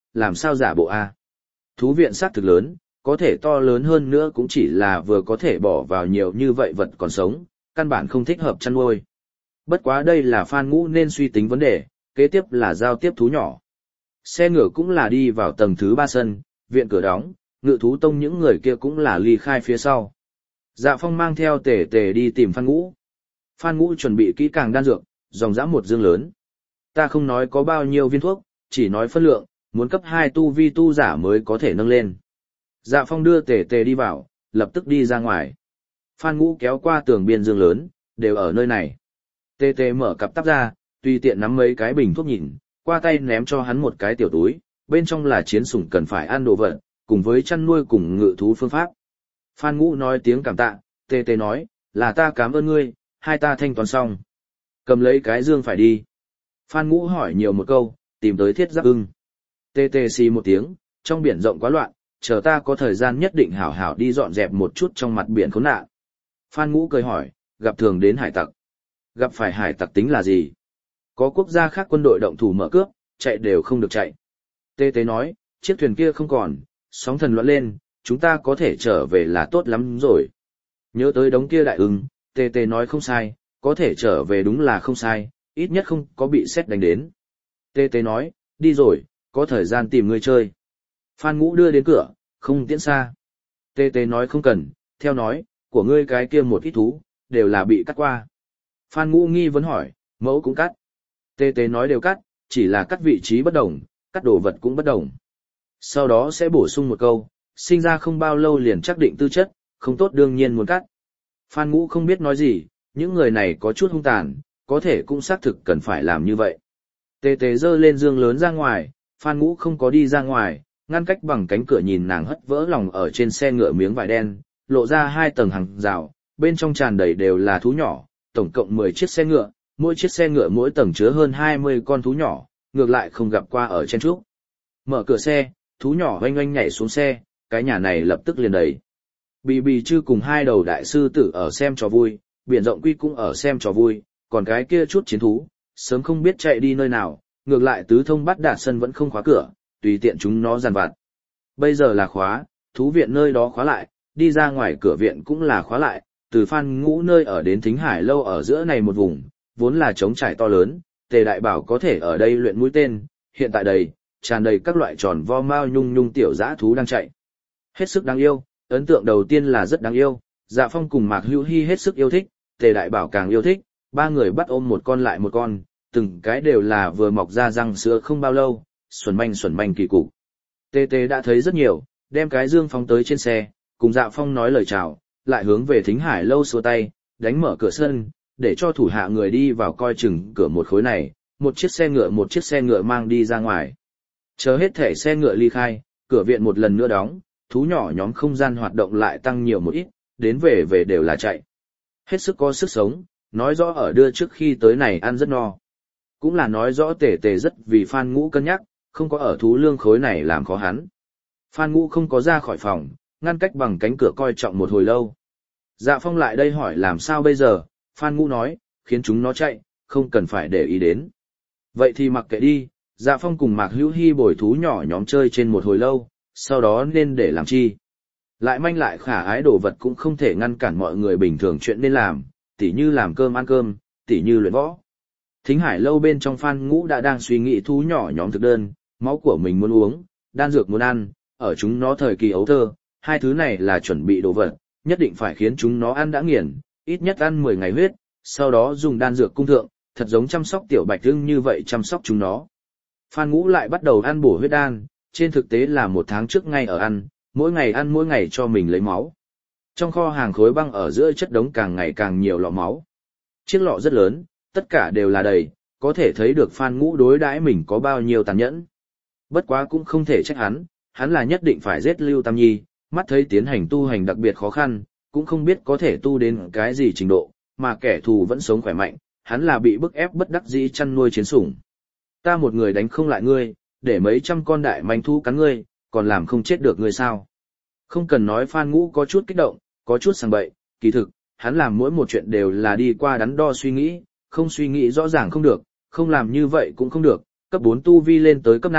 làm sao giả bộ a? Thú viện xác thực lớn, có thể to lớn hơn nữa cũng chỉ là vừa có thể bỏ vào nhiều như vậy vật còn sống, căn bản không thích hợp chăn nuôi. Bất quá đây là Phan Ngũ nên suy tính vấn đề, kế tiếp là giao tiếp thú nhỏ. Xe ngựa cũng là đi vào tầng thứ ba sân, viện cửa đóng, ngự thú tông những người kia cũng là ly khai phía sau. Dạ Phong mang theo Tề Tề đi tìm Phan Ngũ. Phan Ngũ chuẩn bị kỹ càng đan dược, dòng dã một dương lớn. Ta không nói có bao nhiêu viên thuốc, chỉ nói phân lượng, muốn cấp hai tu vi tu giả mới có thể nâng lên. Dạ Phong đưa Tề Tề đi vào, lập tức đi ra ngoài. Phan Ngũ kéo qua tường biên dương lớn, đều ở nơi này. Tề Tề mở cặp tắp ra, tùy tiện nắm mấy cái bình thuốc nhìn, qua tay ném cho hắn một cái tiểu túi, bên trong là chiến sủng cần phải ăn đồ vật, cùng với chăn nuôi cùng ngự thú phương pháp. Phan Ngũ nói tiếng cảm tạ, Tề Tề nói, là ta cảm ơn ngươi, hai ta thanh toán xong. Cầm lấy cái dương phải đi. Phan Ngũ hỏi nhiều một câu, tìm tới thiết giáp ưng. Tề Tề xì một tiếng, trong biển rộng quá loạn, chờ ta có thời gian nhất định hảo hảo đi dọn dẹp một chút trong mặt biển khốn nạn. Phan Ngũ cười hỏi, gặp thường đến hải tặc. Gặp phải hải tặc tính là gì? Có quốc gia khác quân đội động thủ mở cướp, chạy đều không được chạy. Tê Tế nói, chiếc thuyền kia không còn, sóng thần loạn lên, chúng ta có thể trở về là tốt lắm rồi. Nhớ tới đống kia đại ưng, Tê Tế nói không sai, có thể trở về đúng là không sai, ít nhất không có bị sét đánh đến. Tê Tế nói, đi rồi, có thời gian tìm người chơi. Phan Ngũ đưa đến cửa, không tiễn xa. Tê Tế nói không cần, theo nói, của ngươi cái kia một ít thú, đều là bị cắt qua. Phan Ngũ nghi vấn hỏi, mẫu cũng cắt. Tê Tế nói đều cắt, chỉ là cắt vị trí bất đồng, cắt đồ vật cũng bất đồng. Sau đó sẽ bổ sung một câu, sinh ra không bao lâu liền chắc định tư chất, không tốt đương nhiên muốn cắt. Phan Ngũ không biết nói gì, những người này có chút hung tàn, có thể cũng xác thực cần phải làm như vậy. Tê Tế giơ lên dương lớn ra ngoài, Phan Ngũ không có đi ra ngoài, ngăn cách bằng cánh cửa nhìn nàng hất vỡ lòng ở trên xe ngựa miếng vải đen, lộ ra hai tầng hàng rào, bên trong tràn đầy đều là thú nhỏ, tổng cộng mười chiếc xe ngựa, mỗi chiếc xe ngựa mỗi tầng chứa hơn hai mươi con thú nhỏ, ngược lại không gặp qua ở trên trúc. Mở cửa xe, thú nhỏ oanh oanh nhảy xuống xe, cái nhà này lập tức liền đầy. Bì bì chư cùng hai đầu đại sư tử ở xem trò vui, biển rộng quy cũng ở xem trò vui, còn cái kia chút chiến thú, sớm không biết chạy đi nơi nào, ngược lại tứ thông bắt đạt sân vẫn không khóa cửa, tùy tiện chúng nó giàn vặt. Bây giờ là khóa, thú viện nơi đó khóa lại, đi ra ngoài cửa viện cũng là khóa lại, từ Phan Ngũ nơi ở đến Thính Hải lâu ở giữa này một vùng, vốn là trống trải to lớn, Tề Đại Bảo có thể ở đây luyện mũi tên, hiện tại đây, tràn đầy các loại tròn vo mao nhung nhung tiểu dã thú đang chạy. Hết sức đáng yêu, ấn tượng đầu tiên là rất đáng yêu, Dạ Phong cùng Mạc Hữu Hi hết sức yêu thích, Tề Đại Bảo càng yêu thích, ba người bắt ôm một con lại một con, từng cái đều là vừa mọc ra răng sữa không bao lâu, xuẩn manh xuẩn manh kỳ cục. Tê Tê đã thấy rất nhiều, đem cái dương phóng tới trên xe, cùng Dạ Phong nói lời chào, lại hướng về Thính Hải lâu xua tay, đánh mở cửa sân, để cho thủ hạ người đi vào coi chừng cửa một khối này, một chiếc xe ngựa một chiếc xe ngựa mang đi ra ngoài. Chờ hết thể xe ngựa ly khai, cửa viện một lần nữa đóng, thú nhỏ nhóm không gian hoạt động lại tăng nhiều một ít, đến về về đều là chạy. Hết sức có sức sống, nói rõ ở đưa trước khi tới này ăn rất no. Cũng là nói rõ Tề Tề rất vì Phan Ngũ cân nhắc, không có ở thú lương khối này làm khó hắn. Phan Ngũ không có ra khỏi phòng, ngăn cách bằng cánh cửa coi trọng một hồi lâu. Dạ Phong lại đây hỏi làm sao bây giờ, Phan Ngũ nói, khiến chúng nó chạy, không cần phải để ý đến. Vậy thì mặc kệ đi, Dạ Phong cùng Mạc Hữu Hi bồi thú nhỏ nhóm chơi trên một hồi lâu, sau đó nên để làm chi. Lại manh lại khả ái đồ vật cũng không thể ngăn cản mọi người bình thường chuyện nên làm, tỉ như làm cơm ăn cơm, tỉ như luyện võ. Thính Hải lâu bên trong Phan Ngũ đã đang suy nghĩ thú nhỏ nhóm thực đơn, máu của mình muốn uống, đan dược muốn ăn, ở chúng nó thời kỳ ấu thơ, hai thứ này là chuẩn bị đồ vật, nhất định phải khiến chúng nó ăn đã nghiền, ít nhất ăn mười ngày huyết, sau đó dùng đan dược cung thượng, thật giống chăm sóc tiểu bạch ưng như vậy chăm sóc chúng nó. Phan Ngũ lại bắt đầu ăn bổ huyết đan, trên thực tế là một tháng trước ngay ở ăn, mỗi ngày ăn mỗi ngày cho mình lấy máu. Trong kho hàng khối băng ở giữa chất đống càng ngày càng nhiều lọ máu. Chiếc lọ rất lớn, tất cả đều là đầy, có thể thấy được Phan Ngũ đối đãi mình có bao nhiêu tàn nhẫn. Bất quá cũng không thể trách hắn, hắn là nhất định phải giết Lưu Tam Nhi, mắt thấy tiến hành tu hành đặc biệt khó khăn, cũng không biết có thể tu đến cái gì trình độ, mà kẻ thù vẫn sống khỏe mạnh, hắn là bị bức ép bất đắc dĩ chăn nuôi chiến sủng. Ta một người đánh không lại ngươi, để mấy trăm con đại manh thú cắn ngươi, còn làm không chết được ngươi sao? Không cần nói Phan Ngũ có chút kích động, có chút sằng bậy, kỳ thực, hắn làm mỗi một chuyện đều là đi qua đắn đo suy nghĩ, không suy nghĩ rõ ràng không được, không làm như vậy cũng không được, cấp bốn tu vi lên tới cấp năm,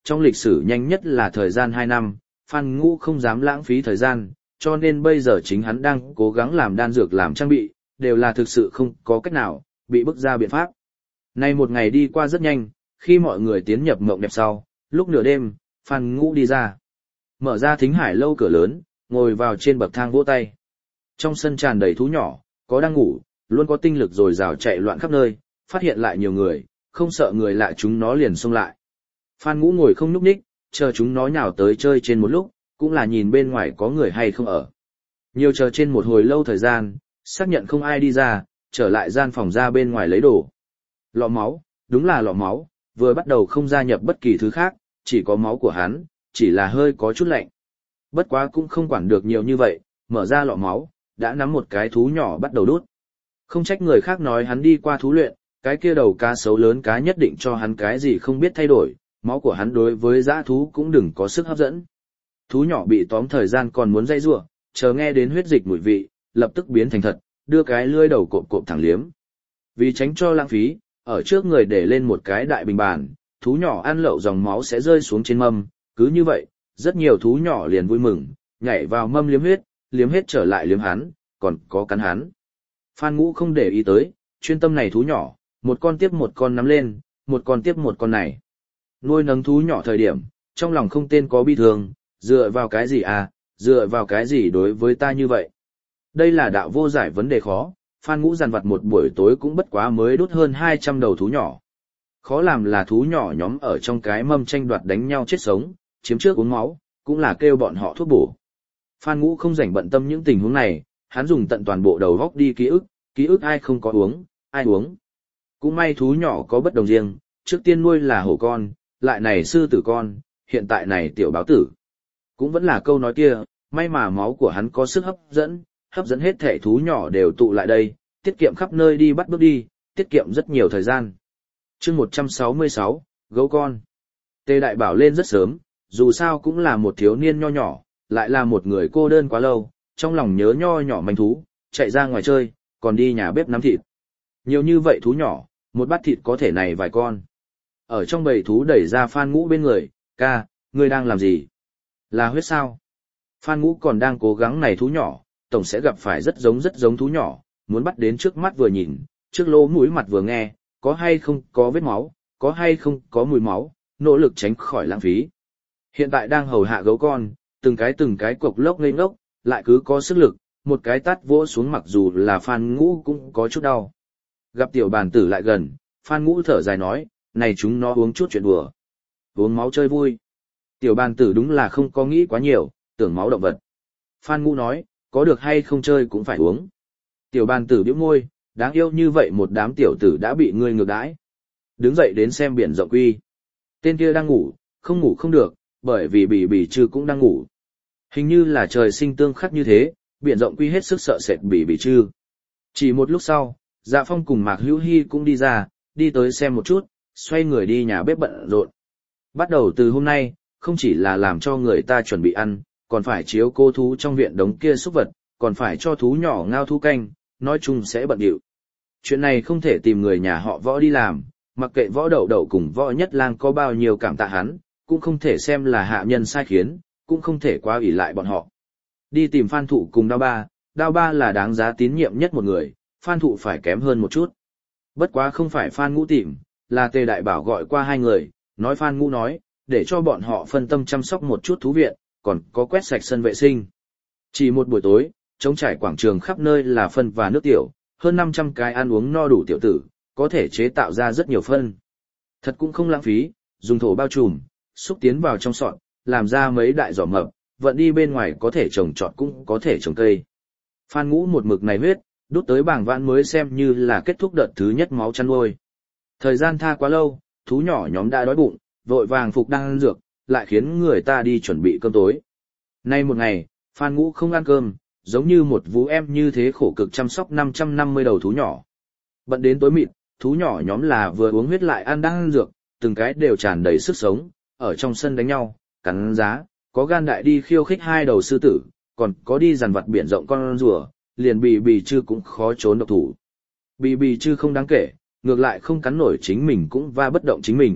trong lịch sử nhanh nhất là thời gian hai năm, Phan Ngũ không dám lãng phí thời gian, cho nên bây giờ chính hắn đang cố gắng làm đan dược làm trang bị, đều là thực sự không có cách nào, bị bức ra biện pháp. Nay một ngày đi qua rất nhanh, khi mọi người tiến nhập mộng đẹp sau, lúc nửa đêm, Phan Ngũ đi ra. Mở ra thính hải lâu cửa lớn, ngồi vào trên bậc thang vỗ tay. Trong sân tràn đầy thú nhỏ, có đang ngủ, luôn có tinh lực dồi dào chạy loạn khắp nơi, phát hiện lại nhiều người, không sợ người lạ chúng nó liền xông lại. Phan Ngũ ngồi không nhúc nhích, chờ chúng nó nhào tới chơi trên một lúc, cũng là nhìn bên ngoài có người hay không ở. Nhiều chờ trên một hồi lâu thời gian, xác nhận không ai đi ra, trở lại gian phòng ra bên ngoài lấy đồ. Lọ máu, đúng là lọ máu, vừa bắt đầu không gia nhập bất kỳ thứ khác, chỉ có máu của hắn, chỉ là hơi có chút lạnh. Bất quá cũng không quản được nhiều như vậy, mở ra lọ máu, đã nắm một cái thú nhỏ bắt đầu đút. Không trách người khác nói hắn đi qua thú luyện, cái kia đầu cá sấu lớn cá nhất định cho hắn cái gì không biết thay đổi, máu của hắn đối với dã thú cũng đừng có sức hấp dẫn. Thú nhỏ bị tóm thời gian còn muốn dây rủa, chờ nghe đến huyết dịch mùi vị, lập tức biến thành thật, đưa cái lưỡi đầu cộp cộp thẳng liếm. Vì tránh cho lãng phí, ở trước người để lên một cái đại bình bàn, thú nhỏ ăn lậu dòng máu sẽ rơi xuống trên mâm, cứ như vậy, rất nhiều thú nhỏ liền vui mừng, nhảy vào mâm liếm huyết, liếm hết trở lại liếm hắn, còn có cắn hắn. Phan Ngũ không để ý tới, chuyên tâm này thú nhỏ, một con tiếp một con nắm lên, một con tiếp một con này. Nuôi nấng thú nhỏ thời điểm, trong lòng không tên có bi thương, dựa vào cái gì à, dựa vào cái gì đối với ta như vậy. Đây là đạo vô giải vấn đề khó, Phan Ngũ dằn vặt một buổi tối cũng bất quá mới đốt hơn hai trăm đầu thú nhỏ. Khó làm là thú nhỏ nhóm ở trong cái mâm tranh đoạt đánh nhau chết sống, chiếm trước uống máu, cũng là kêu bọn họ thuốc bổ. Phan Ngũ không rảnh bận tâm những tình huống này, hắn dùng tận toàn bộ đầu góc đi ký ức, ký ức ai không có uống, ai uống. Cũng may thú nhỏ có bất đồng riêng, trước tiên nuôi là hổ con, lại này sư tử con, hiện tại này tiểu báo tử. Cũng vẫn là câu nói kia, may mà máu của hắn có sức hấp dẫn, hấp dẫn hết thể thú nhỏ đều tụ lại đây, tiết kiệm khắp nơi đi bắt bước đi, tiết kiệm rất nhiều thời gian. Chương một trăm sáu mươi sáu, gấu con. Tề Đại Bảo lên rất sớm, dù sao cũng là một thiếu niên nho nhỏ, lại là một người cô đơn quá lâu, trong lòng nhớ nho nhỏ manh thú, chạy ra ngoài chơi, còn đi nhà bếp nắm thịt. Nhiều như vậy thú nhỏ, một bát thịt có thể này vài con. Ở trong bầy thú đẩy ra Phan Ngũ bên người, ca, ngươi đang làm gì? Là huyết sao? Phan Ngũ còn đang cố gắng này thú nhỏ, tổng sẽ gặp phải rất giống rất giống thú nhỏ, muốn bắt đến trước mắt vừa nhìn, trước lỗ mũi mặt vừa nghe, có hay không có vết máu, có hay không có mùi máu, nỗ lực tránh khỏi lãng phí. Hiện tại đang hầu hạ gấu con, từng cái từng cái cục lốc ngây ngốc, lại cứ có sức lực, một cái tát vỗ xuống mặc dù là Phan Ngũ cũng có chút đau. Gặp tiểu bàn tử lại gần, Phan Ngũ thở dài nói, này chúng nó uống chút chuyện đùa. Uống máu chơi vui. Tiểu bàn tử đúng là không có nghĩ quá nhiều, tưởng máu động vật. Phan Ngũ nói, có được hay không chơi cũng phải uống. Tiểu bàn tử bĩu môi, đáng yêu như vậy một đám tiểu tử đã bị ngươi ngược đãi. Đứng dậy đến xem biển rộng quy. Tên kia đang ngủ, không ngủ không được, bởi vì bỉ bỉ trư cũng đang ngủ. Hình như là trời sinh tương khắc như thế, biển rộng quy hết sức sợ sệt bỉ bỉ trư. Chỉ một lúc sau, Dạ Phong cùng Mạc Hữu Hi cũng đi ra, đi tới xem một chút, xoay người đi nhà bếp bận rộn. Bắt đầu từ hôm nay, không chỉ là làm cho người ta chuẩn bị ăn, còn phải chiếu cô thú trong viện đống kia súc vật, còn phải cho thú nhỏ ngao thú canh, nói chung sẽ bận điệu. Chuyện này không thể tìm người nhà họ Võ đi làm, mặc kệ Võ Đậu Đậu cùng Võ Nhất Lang có bao nhiêu cảm tạ hắn, cũng không thể xem là hạ nhân sai khiến, cũng không thể quá ủy lại bọn họ. Đi tìm Phan Thụ cùng Đao Ba, Đao Ba là đáng giá tín nhiệm nhất một người, Phan Thụ phải kém hơn một chút. Bất quá không phải Phan Ngũ tìm, là Tề Đại Bảo gọi qua hai người, nói Phan Ngũ nói, để cho bọn họ phân tâm chăm sóc một chút thú viện, còn có quét sạch sân vệ sinh. Chỉ một buổi tối, trống trải quảng trường khắp nơi là phân và nước tiểu, hơn năm trăm cái ăn uống no đủ tiểu tử, có thể chế tạo ra rất nhiều phân. Thật cũng không lãng phí, dùng thổ bao trùm, xúc tiến vào trong sọt, làm ra mấy đại giỏ mập, vận đi bên ngoài có thể trồng trọt cũng có thể trồng cây. Phan Ngũ một mực này huyết, đút tới bảng vãn mới xem như là kết thúc đợt thứ nhất máu chăn nuôi. Thời gian tha quá lâu, thú nhỏ nhóm đã đói bụng, vội vàng phục đang ăn dược, lại khiến người ta đi chuẩn bị cơm tối. Nay một ngày, Phan Ngũ không ăn cơm, giống như một vú em như thế khổ cực chăm sóc năm trăm năm mươi đầu thú nhỏ. Bận đến tối mịt, thú nhỏ nhóm là vừa uống huyết lại ăn đang ăn dược, từng cái đều tràn đầy sức sống, ở trong sân đánh nhau, cắn giá, có gan đại đi khiêu khích hai đầu sư tử, còn có đi dằn vặt biển rộng con rùa, liền bì bì chư cũng khó trốn độc thủ. Bì bì chư không đáng kể, ngược lại không cắn nổi chính mình cũng va bất động chính mình,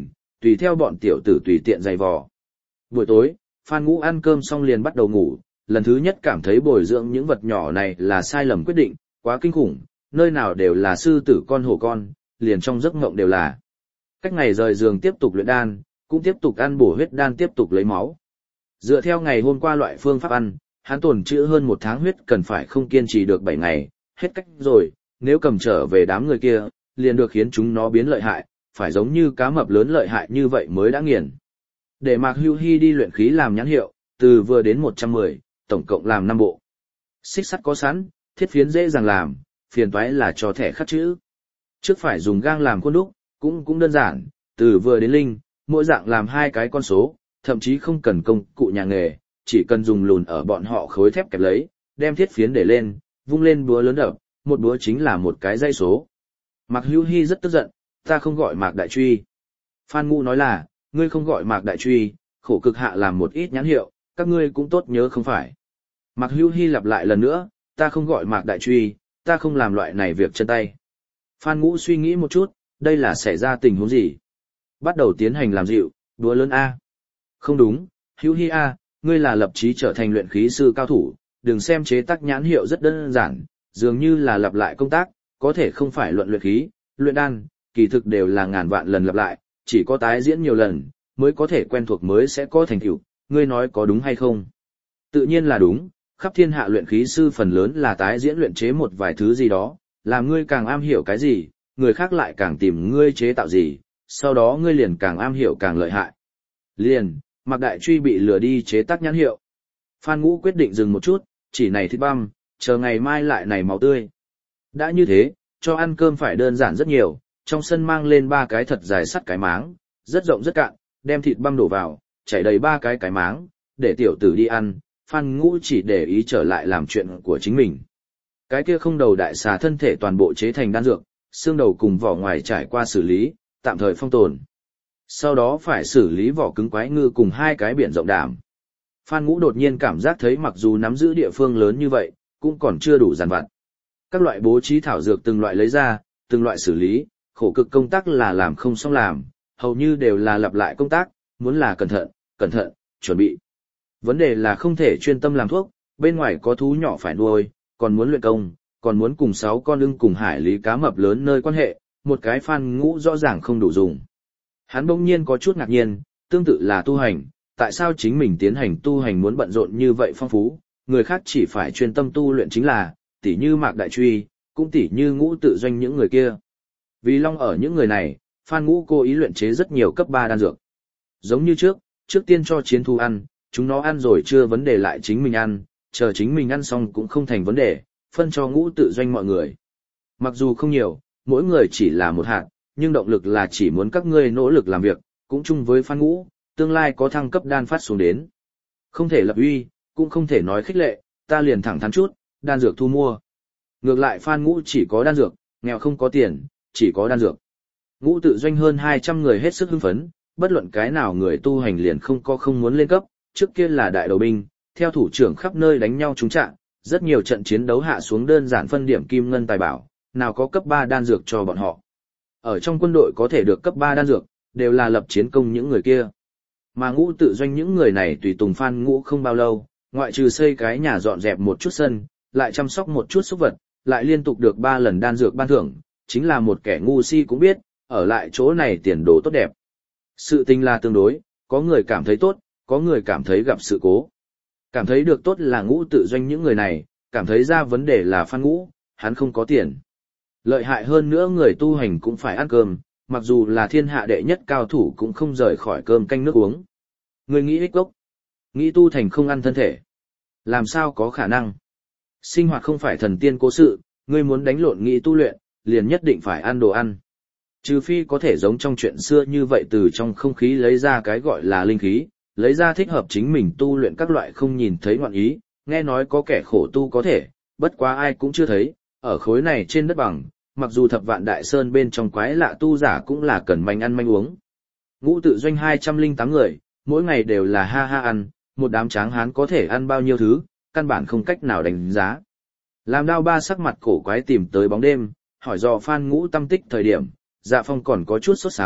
tùy theo bọn tiểu tử tùy tiện giày vò. Buổi tối, Phan Ngũ ăn cơm xong liền bắt đầu ngủ, lần thứ nhất cảm thấy bồi dưỡng những vật nhỏ này là sai lầm quyết định, quá kinh khủng, nơi nào đều là sư tử con hổ con, liền trong giấc mộng đều là. Cách ngày rời giường tiếp tục luyện đan, cũng tiếp tục ăn bổ huyết đan tiếp tục lấy máu. Dựa theo ngày hôm qua loại phương pháp ăn, hắn tồn trữ hơn một tháng huyết cần phải không kiên trì được bảy ngày, hết cách rồi, nếu cầm trở về đám người kia, liền được khiến chúng nó biến lợi hại, phải giống như cá mập lớn lợi hại như vậy mới đã nghiền. Để Mạc Hưu Hi đi luyện khí làm nhãn hiệu, từ vừa đến một trăm mười, tổng cộng làm năm bộ. Xích sắt có sẵn, thiết phiến dễ dàng làm, phiền toái là cho thẻ khắc chữ. Trước phải dùng gang làm khuôn đúc, cũng cũng đơn giản, từ vừa đến linh, mỗi dạng làm hai cái con số, thậm chí không cần công cụ nhà nghề, chỉ cần dùng lùn ở bọn họ khối thép kẹp lấy, đem thiết phiến để lên, vung lên búa lớn đập, một búa chính là một cái dây số. Mạc Hưu Hi rất tức giận, ta không gọi Mạc Đại Truy. Phan Ngũ nói là, ngươi không gọi Mạc Đại Truy, khổ cực hạ làm một ít nhãn hiệu, các ngươi cũng tốt nhớ không phải. Mạc Hưu Hi lặp lại lần nữa, ta không gọi Mạc Đại Truy, ta không làm loại này việc chân tay. Phan Ngũ suy nghĩ một chút, đây là xảy ra tình huống gì? Bắt đầu tiến hành làm dịu, đúa lớn A. Không đúng, Hưu Hi A, ngươi là lập chí trở thành luyện khí sư cao thủ, đừng xem chế tác nhãn hiệu rất đơn giản, dường như là lặp lại công tác, có thể không phải luận luyện khí, luyện đan, kỳ thực đều là ngàn vạn lần lặp lại, chỉ có tái diễn nhiều lần, mới có thể quen thuộc mới sẽ có thành tựu, ngươi nói có đúng hay không? Tự nhiên là đúng, khắp thiên hạ luyện khí sư phần lớn là tái diễn luyện chế một vài thứ gì đó, làm ngươi càng am hiểu cái gì, người khác lại càng tìm ngươi chế tạo gì, sau đó ngươi liền càng am hiểu càng lợi hại. Liền, Mạc Đại Truy bị lừa đi chế tác nhãn hiệu. Phan Ngũ quyết định dừng một chút, chỉ này thịt băm, chờ ngày mai lại này máu tươi. Đã như thế, cho ăn cơm phải đơn giản rất nhiều, trong sân mang lên ba cái thật dài sắt cái máng, rất rộng rất cạn, đem thịt băm đổ vào, chảy đầy ba cái cái máng, để tiểu tử đi ăn, Phan Ngũ chỉ để ý trở lại làm chuyện của chính mình. Cái kia không đầu đại xà thân thể toàn bộ chế thành đan dược, xương đầu cùng vỏ ngoài trải qua xử lý, tạm thời phong tồn. Sau đó phải xử lý vỏ cứng quái ngư cùng hai cái biển rộng đảm. Phan Ngũ đột nhiên cảm giác thấy mặc dù nắm giữ địa phương lớn như vậy, cũng còn chưa đủ dàn vặt. Các loại bố trí thảo dược từng loại lấy ra, từng loại xử lý, khổ cực công tác là làm không xong làm, hầu như đều là lặp lại công tác, muốn là cẩn thận, cẩn thận, chuẩn bị. Vấn đề là không thể chuyên tâm làm thuốc, bên ngoài có thú nhỏ phải nuôi, còn muốn luyện công, còn muốn cùng sáu con ưng cùng hải lý cá mập lớn nơi quan hệ, một cái Phan Ngũ rõ ràng không đủ dùng. Hắn bỗng nhiên có chút ngạc nhiên, tương tự là tu hành, tại sao chính mình tiến hành tu hành muốn bận rộn như vậy phong phú, người khác chỉ phải chuyên tâm tu luyện chính là, tỉ như Mạc Đại Truy, cũng tỉ như Ngũ tự doanh những người kia. Vì long ở những người này, Phan Ngũ cố ý luyện chế rất nhiều cấp ba đan dược. Giống như trước, trước tiên cho chiến thu ăn, chúng nó ăn rồi chưa vấn đề lại chính mình ăn, chờ chính mình ăn xong cũng không thành vấn đề, phân cho Ngũ tự doanh mọi người. Mặc dù không nhiều, mỗi người chỉ là một hạt, nhưng động lực là chỉ muốn các ngươi nỗ lực làm việc, cũng chung với Phan Ngũ, tương lai có thăng cấp đan phát xuống đến. Không thể lập uy, cũng không thể nói khích lệ, ta liền thẳng thắn chút, đan dược thu mua. Ngược lại Phan Ngũ chỉ có đan dược, nghèo không có tiền, chỉ có đan dược. Ngũ tự doanh hơn hai trăm người hết sức hưng phấn, bất luận cái nào người tu hành liền không có không muốn lên cấp, trước kia là đại đầu binh, theo thủ trưởng khắp nơi đánh nhau trúng trạng, rất nhiều trận chiến đấu hạ xuống đơn giản phân điểm kim ngân tài bảo, nào có cấp ba đan dược cho bọn họ. Ở trong quân đội có thể được cấp ba đan dược, đều là lập chiến công những người kia. Mà Ngũ tự doanh những người này tùy tùng Phan Ngũ không bao lâu, ngoại trừ xây cái nhà dọn dẹp một chút sân, lại chăm sóc một chút súc vật, lại liên tục được ba lần đan dược ban thưởng, chính là một kẻ ngu si cũng biết, ở lại chỗ này tiền đồ tốt đẹp. Sự tình là tương đối, có người cảm thấy tốt, có người cảm thấy gặp sự cố. Cảm thấy được tốt là Ngũ tự doanh những người này, cảm thấy ra vấn đề là Phan Ngũ, hắn không có tiền. Lợi hại hơn nữa người tu hành cũng phải ăn cơm, mặc dù là thiên hạ đệ nhất cao thủ cũng không rời khỏi cơm canh nước uống. Người nghĩ ích gốc, nghĩ tu thành không ăn thân thể. Làm sao có khả năng? Sinh hoạt không phải thần tiên cố sự, ngươi muốn đánh lộn nghĩ tu luyện, liền nhất định phải ăn đồ ăn. Trừ phi có thể giống trong chuyện xưa như vậy từ trong không khí lấy ra cái gọi là linh khí, lấy ra thích hợp chính mình tu luyện các loại không nhìn thấy ngọn ý, nghe nói có kẻ khổ tu có thể, bất quá ai cũng chưa thấy, ở khối này trên đất bằng, mặc dù thập vạn đại sơn bên trong quái lạ tu giả cũng là cần manh ăn manh uống. Ngũ tự doanh hai trăm lẻ tám người, mỗi ngày đều là ha ha ăn, một đám tráng hán có thể ăn bao nhiêu thứ, căn bản không cách nào đánh giá. Làm Đao Ba sắc mặt cổ quái tìm tới bóng đêm, hỏi dò Phan Ngũ tâm tích thời điểm, Dạ Phong còn có chút sốt sắng,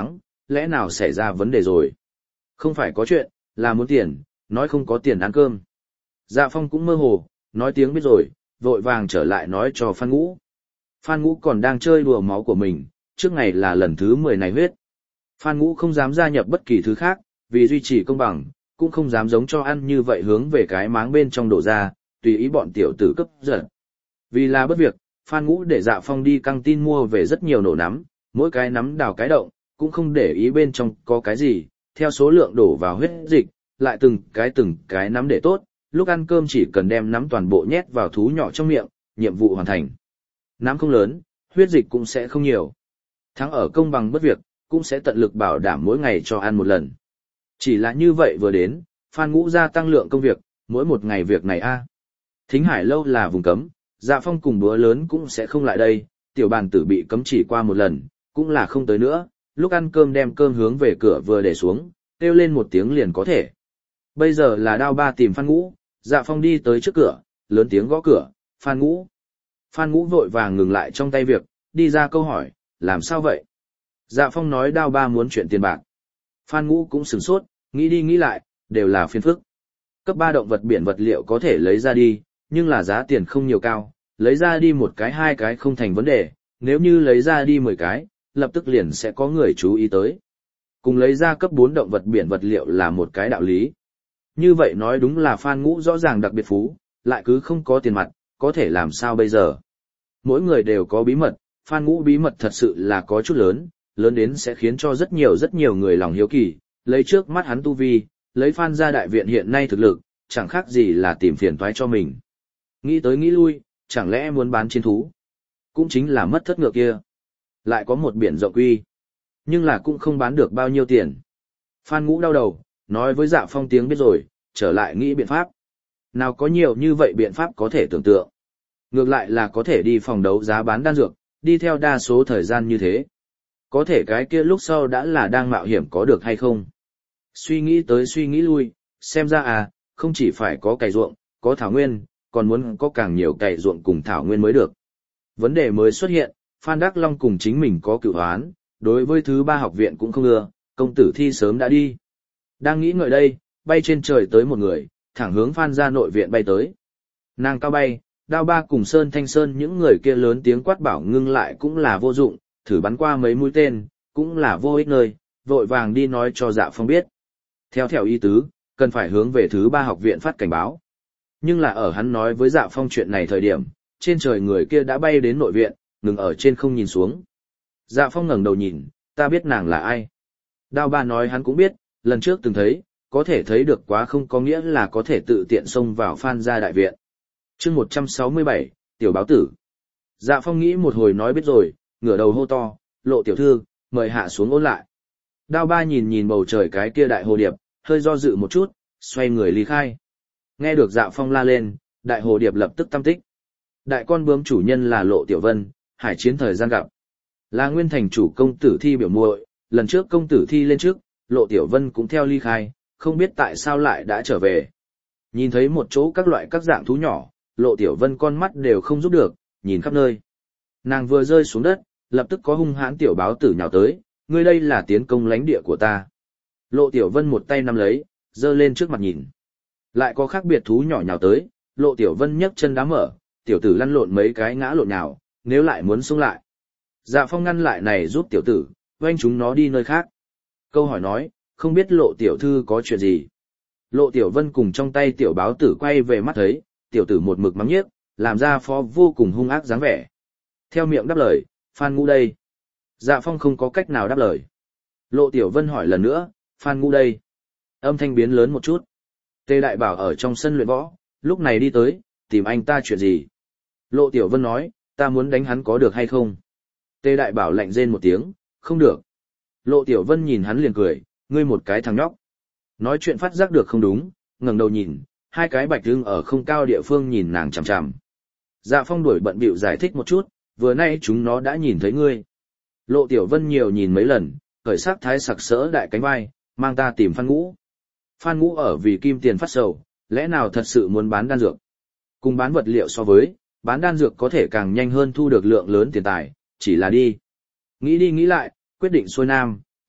lẽ nào xảy ra vấn đề rồi? Không phải có chuyện, là muốn tiền, nói không có tiền ăn cơm. Dạ Phong cũng mơ hồ, nói tiếng biết rồi, vội vàng trở lại nói cho Phan Ngũ. Phan Ngũ còn đang chơi đùa máu của mình, trước ngày là lần thứ mười này huyết. Phan Ngũ không dám gia nhập bất kỳ thứ khác, vì duy trì công bằng, cũng không dám giống cho ăn như vậy hướng về cái máng bên trong đổ ra, tùy ý bọn tiểu tử cấp giật. Vì là bất việc, Phan Ngũ để Dạ Phong đi căng tin mua về rất nhiều nổ nắm, mỗi cái nắm đào cái động, cũng không để ý bên trong có cái gì, theo số lượng đổ vào huyết dịch, lại từng cái từng cái nắm để tốt, lúc ăn cơm chỉ cần đem nắm toàn bộ nhét vào thú nhỏ trong miệng, nhiệm vụ hoàn thành. Nắm không lớn, huyết dịch cũng sẽ không nhiều. Thắng ở công bằng bất việc, cũng sẽ tận lực bảo đảm mỗi ngày cho ăn một lần. Chỉ là như vậy vừa đến, Phan Ngũ gia tăng lượng công việc, mỗi một ngày việc này a. Thính Hải lâu là vùng cấm, Dạ Phong cùng bữa lớn cũng sẽ không lại đây, tiểu bàn tử bị cấm chỉ qua một lần, cũng là không tới nữa, lúc ăn cơm đem cơm hướng về cửa vừa để xuống, kêu lên một tiếng liền có thể. Bây giờ là Đao Ba tìm Phan Ngũ, Dạ Phong đi tới trước cửa, lớn tiếng gõ cửa, Phan Ngũ. Phan Ngũ vội vàng ngừng lại trong tay việc, đi ra câu hỏi, làm sao vậy? Dạ Phong nói Đao Ba muốn chuyện tiền bạc. Phan Ngũ cũng sửng sốt, nghĩ đi nghĩ lại, đều là phiền phức. Cấp ba động vật biển vật liệu có thể lấy ra đi, nhưng là giá tiền không nhiều cao, lấy ra đi một cái hai cái không thành vấn đề, nếu như lấy ra đi mười cái, lập tức liền sẽ có người chú ý tới. Cùng lấy ra cấp bốn động vật biển vật liệu là một cái đạo lý. Như vậy nói đúng là Phan Ngũ rõ ràng đặc biệt phú, lại cứ không có tiền mặt, có thể làm sao bây giờ? Mỗi người đều có bí mật, Phan Ngũ bí mật thật sự là có chút lớn, lớn đến sẽ khiến cho rất nhiều rất nhiều người lòng hiếu kỳ, lấy trước mắt hắn tu vi, lấy Phan gia đại viện hiện nay thực lực, chẳng khác gì là tìm phiền toái cho mình. Nghĩ tới nghĩ lui, chẳng lẽ muốn bán chiến thú? Cũng chính là mất thất ngựa kia. Lại có một biển rộng quy. Nhưng là cũng không bán được bao nhiêu tiền. Phan Ngũ đau đầu, nói với Dạ Phong tiếng biết rồi, trở lại nghĩ biện pháp. Nào có nhiều như vậy biện pháp có thể tưởng tượng. Ngược lại là có thể đi phòng đấu giá bán đan dược, đi theo đa số thời gian như thế. Có thể cái kia lúc sau đã là đang mạo hiểm có được hay không. Suy nghĩ tới suy nghĩ lui, xem ra à, không chỉ phải có cày ruộng, có thảo nguyên, còn muốn có càng nhiều cày ruộng cùng thảo nguyên mới được. Vấn đề mới xuất hiện, Phan Đắc Long cùng chính mình có cựu oán, đối với thứ ba học viện cũng không ưa, công tử thi sớm đã đi. Đang nghĩ ngợi đây, bay trên trời tới một người, thẳng hướng Phan gia nội viện bay tới. Nàng cao bay, Đao Ba cùng Sơn Thanh Sơn những người kia lớn tiếng quát bảo ngưng lại cũng là vô dụng, thử bắn qua mấy mũi tên, cũng là vô ích nơi, vội vàng đi nói cho Dạ Phong biết. Theo theo ý tứ, cần phải hướng về thứ ba học viện phát cảnh báo. Nhưng là ở hắn nói với Dạ Phong chuyện này thời điểm, trên trời người kia đã bay đến nội viện, ngừng ở trên không nhìn xuống. Dạ Phong ngẩng đầu nhìn, ta biết nàng là ai. Đao Ba nói hắn cũng biết, lần trước từng thấy, có thể thấy được quá không có nghĩa là có thể tự tiện xông vào Phan gia đại viện. Chương một trăm sáu mươi bảy, tiểu báo tử. Dạ Phong nghĩ một hồi nói biết rồi, ngửa đầu hô to, Lộ tiểu thư, mời hạ xuống ôn lại. Đao Ba nhìn nhìn bầu trời cái kia đại hồ điệp, hơi do dự một chút, xoay người ly khai. Nghe được Dạ Phong la lên, đại hồ điệp lập tức tâm tích. Đại con bướm chủ nhân là Lộ Tiểu Vân, hải chiến thời gian gặp. Là nguyên thành chủ công tử thi biểu muội, lần trước công tử thi lên trước, Lộ Tiểu Vân cũng theo ly khai, không biết tại sao lại đã trở về. Nhìn thấy một chỗ các loại các dạng thú nhỏ, Lộ Tiểu Vân con mắt đều không giúp được, nhìn khắp nơi. Nàng vừa rơi xuống đất, lập tức có hung hãn tiểu báo tử nhào tới, ngươi đây là tiến công lãnh địa của ta. Lộ Tiểu Vân một tay nắm lấy, giơ lên trước mặt nhìn. Lại có khác biệt thú nhỏ nhào tới, Lộ Tiểu Vân nhấc chân đá mở, tiểu tử lăn lộn mấy cái ngã lộn nhào, nếu lại muốn xông lại. Dạ Phong ngăn lại này giúp tiểu tử, oanh chúng nó đi nơi khác. Câu hỏi nói, không biết Lộ tiểu thư có chuyện gì. Lộ Tiểu Vân cùng trong tay tiểu báo tử quay về mắt thấy, tiểu tử một mực mắng nhiếc, làm ra phó vô cùng hung ác dáng vẻ. Theo miệng đáp lời, Phan Ngũ đây. Dạ Phong không có cách nào đáp lời. Lộ Tiểu Vân hỏi lần nữa, Phan Ngũ đây. Âm thanh biến lớn một chút. Tề Đại Bảo ở trong sân luyện võ, lúc này đi tới, tìm anh ta chuyện gì. Lộ Tiểu Vân nói, ta muốn đánh hắn có được hay không. Tề Đại Bảo lạnh rên một tiếng, không được. Lộ Tiểu Vân nhìn hắn liền cười, ngươi một cái thằng nhóc. Nói chuyện phát giác được không đúng, ngẩng đầu nhìn, hai cái bạch lưng ở không cao địa phương nhìn nàng chằm chằm. Dạ Phong đuổi bận bịu giải thích một chút, vừa nay chúng nó đã nhìn thấy ngươi. Lộ Tiểu Vân nhiều nhìn mấy lần, khởi sắc thái sặc sỡ đại cánh vai, mang ta tìm Phan Ngũ. Phan Ngũ ở vì kim tiền phát sầu, lẽ nào thật sự muốn bán đan dược? Cùng bán vật liệu so với, bán đan dược có thể càng nhanh hơn thu được lượng lớn tiền tài, chỉ là đi. Nghĩ đi nghĩ lại, quyết định xuôi nam,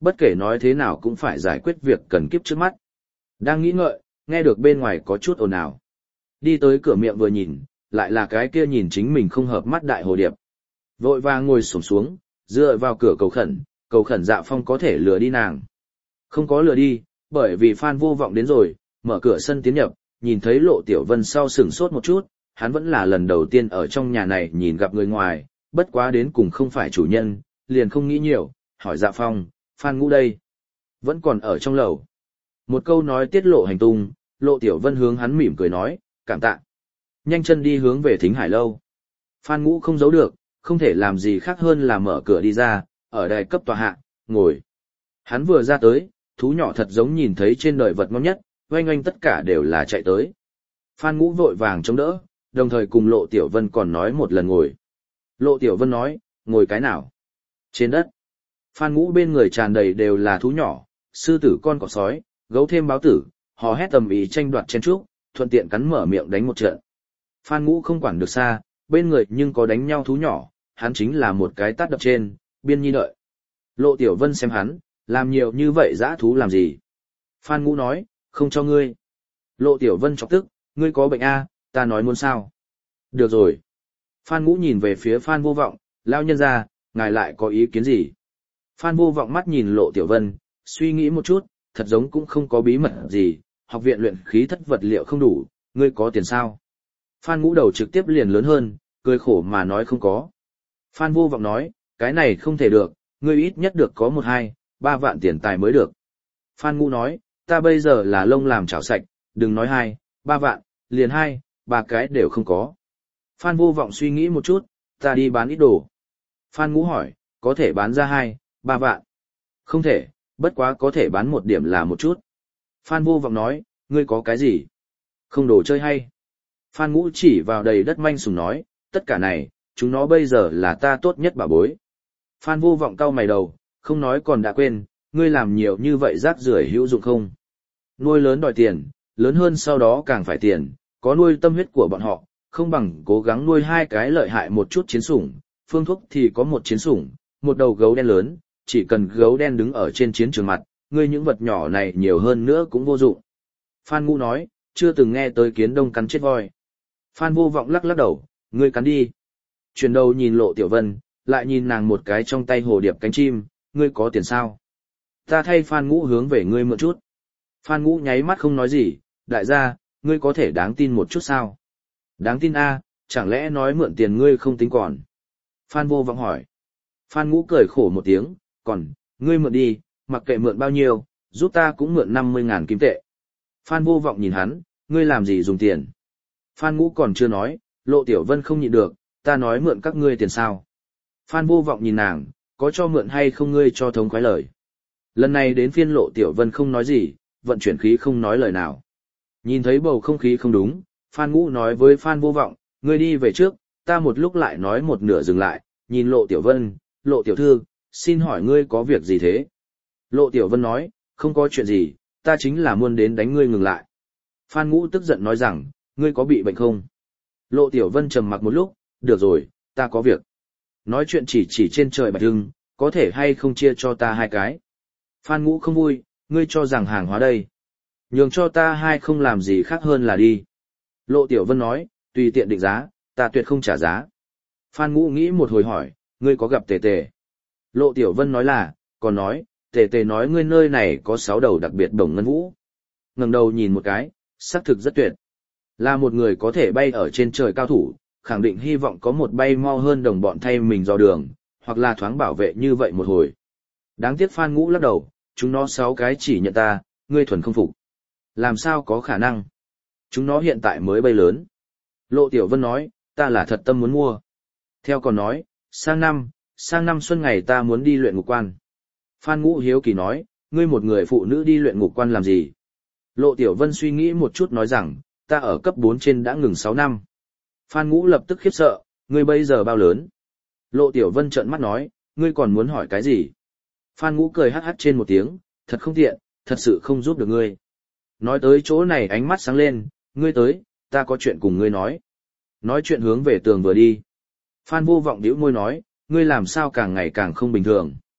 bất kể nói thế nào cũng phải giải quyết việc cần kiếp trước mắt. Đang nghĩ ngợi, nghe được bên ngoài có chút ồn ào. Đi tới cửa miệng vừa nhìn, lại là cái kia nhìn chính mình không hợp mắt đại hồ điệp. Vội vàng ngồi xổm xuống, dựa vào cửa cầu khẩn, cầu khẩn Dạ Phong có thể lừa đi nàng. Không có lừa đi, bởi vì Phan Vô Vọng đến rồi, mở cửa sân tiến nhập, nhìn thấy Lộ Tiểu Vân sau sửng sốt một chút, hắn vẫn là lần đầu tiên ở trong nhà này nhìn gặp người ngoài, bất quá đến cùng không phải chủ nhân, liền không nghĩ nhiều, hỏi Dạ Phong, Phan Ngũ đây, vẫn còn ở trong lầu. Một câu nói tiết lộ hành tung, Lộ Tiểu Vân hướng hắn mỉm cười nói, cảm tạ. Nhanh chân đi hướng về Thính Hải lâu. Phan Ngũ không giấu được, không thể làm gì khác hơn là mở cửa đi ra, ở đài cấp tòa hạ, ngồi. Hắn vừa ra tới, thú nhỏ thật giống nhìn thấy trên đời vật ngon nhất, oanh oanh tất cả đều là chạy tới. Phan Ngũ vội vàng chống đỡ, đồng thời cùng Lộ Tiểu Vân còn nói một lần ngồi. Lộ Tiểu Vân nói, ngồi cái nào? Trên đất. Phan Ngũ bên người tràn đầy đều là thú nhỏ, sư tử con cọp sói, gấu thêm báo tử, hò hét tầm ý tranh đoạt chen trúc, thuận tiện cắn mở miệng đánh một trận. Phan Ngũ không quản được xa, bên người nhưng có đánh nhau thú nhỏ, hắn chính là một cái tát đập trên, biên nhi đợi. Lộ Tiểu Vân xem hắn, làm nhiều như vậy dã thú làm gì? Phan Ngũ nói, không cho ngươi. Lộ Tiểu Vân chọc tức, ngươi có bệnh a, ta nói muốn sao? Được rồi. Phan Ngũ nhìn về phía Phan Vô Vọng, lao nhân ra, ngài lại có ý kiến gì? Phan Vô Vọng mắt nhìn Lộ Tiểu Vân, suy nghĩ một chút, thật giống cũng không có bí mật gì, học viện luyện khí thất vật liệu không đủ, ngươi có tiền sao? Phan Ngũ đầu trực tiếp liền lớn hơn, cười khổ mà nói không có. Phan Vô Vọng nói, cái này không thể được, ngươi ít nhất được có một hai, ba vạn tiền tài mới được. Phan Ngũ nói, ta bây giờ là lông làm chảo sạch, đừng nói hai, ba vạn, liền hai, ba cái đều không có. Phan Vô Vọng suy nghĩ một chút, ta đi bán ít đồ. Phan Ngũ hỏi, có thể bán ra hai, ba vạn? Không thể, bất quá có thể bán một điểm là một chút. Phan Vô Vọng nói, ngươi có cái gì? Không đồ chơi hay. Phan Ngũ chỉ vào đầy đất manh sùng nói, tất cả này, chúng nó bây giờ là ta tốt nhất bảo bối. Phan Vô Vọng cau mày đầu, không nói còn đã quên, ngươi làm nhiều như vậy rác rưởi hữu dụng không? Nuôi lớn đòi tiền, lớn hơn sau đó càng phải tiền, có nuôi tâm huyết của bọn họ, không bằng cố gắng nuôi hai cái lợi hại một chút chiến sủng, phương thuốc thì có một chiến sủng, một đầu gấu đen lớn, chỉ cần gấu đen đứng ở trên chiến trường mặt, ngươi những vật nhỏ này nhiều hơn nữa cũng vô dụng. Phan Ngũ nói, chưa từng nghe tới kiến đông cắn chết voi. Phan Vô Vọng lắc lắc đầu, ngươi cắn đi. Chuyển đầu nhìn Lộ Tiểu Vân, lại nhìn nàng một cái trong tay hồ điệp cánh chim, ngươi có tiền sao? Ta thay Phan Ngũ hướng về ngươi mượn chút. Phan Ngũ nháy mắt không nói gì, đại gia, ngươi có thể đáng tin một chút sao? Đáng tin a, chẳng lẽ nói mượn tiền ngươi không tính còn? Phan Vô Vọng hỏi. Phan Ngũ cười khổ một tiếng, còn, ngươi mượn đi, mặc kệ mượn bao nhiêu, giúp ta cũng mượn năm mươi ngàn kim tệ. Phan Vô Vọng nhìn hắn, ngươi làm gì dùng tiền? Phan Ngũ còn chưa nói, Lộ Tiểu Vân không nhịn được, ta nói mượn các ngươi tiền sao? Phan Vô Vọng nhìn nàng, có cho mượn hay không ngươi cho thống khoái lời. Lần này đến phiên Lộ Tiểu Vân không nói gì, vận chuyển khí không nói lời nào. Nhìn thấy bầu không khí không đúng, Phan Ngũ nói với Phan Vô Vọng, ngươi đi về trước, ta một lúc lại nói một nửa dừng lại, nhìn Lộ Tiểu Vân, Lộ Tiểu Thư, xin hỏi ngươi có việc gì thế? Lộ Tiểu Vân nói, không có chuyện gì, ta chính là muốn đến đánh ngươi ngừng lại. Phan Ngũ tức giận nói rằng, ngươi có bị bệnh không? Lộ Tiểu Vân trầm mặc một lúc, được rồi, ta có việc. Nói chuyện chỉ chỉ trên trời bạch hưng, có thể hay không chia cho ta hai cái. Phan Ngũ không vui, ngươi cho rằng hàng hóa đây. Nhường cho ta hai không làm gì khác hơn là đi. Lộ Tiểu Vân nói, tùy tiện định giá, ta tuyệt không trả giá. Phan Ngũ nghĩ một hồi hỏi, ngươi có gặp Tề Tề? Lộ Tiểu Vân nói là, còn nói, Tề Tề nói ngươi nơi này có sáu đầu đặc biệt đồng ngân vũ. Ngẩng đầu nhìn một cái, xác thực rất tuyệt. Là một người có thể bay ở trên trời cao thủ, khẳng định hy vọng có một bay mau hơn đồng bọn thay mình dò đường, hoặc là thoáng bảo vệ như vậy một hồi. Đáng tiếc Phan Ngũ lắc đầu, chúng nó sáu cái chỉ nhận ta, ngươi thuần không phục. Làm sao có khả năng? Chúng nó hiện tại mới bay lớn. Lộ Tiểu Vân nói, ta là thật tâm muốn mua. Theo còn nói, sang năm, sang năm xuân ngày ta muốn đi luyện ngục quan. Phan Ngũ hiếu kỳ nói, ngươi một người phụ nữ đi luyện ngục quan làm gì? Lộ Tiểu Vân suy nghĩ một chút nói rằng, ta ở cấp bốn trên đã ngừng sáu năm. Phan Ngũ lập tức khiếp sợ, ngươi bây giờ bao lớn? Lộ Tiểu Vân trợn mắt nói, ngươi còn muốn hỏi cái gì? Phan Ngũ cười hắc hắc trên một tiếng, thật không tiện, thật sự không giúp được ngươi. Nói tới chỗ này ánh mắt sáng lên, ngươi tới, ta có chuyện cùng ngươi nói. Nói chuyện hướng về tường vừa đi. Phan Vô Vọng bĩu môi nói, ngươi làm sao càng ngày càng không bình thường.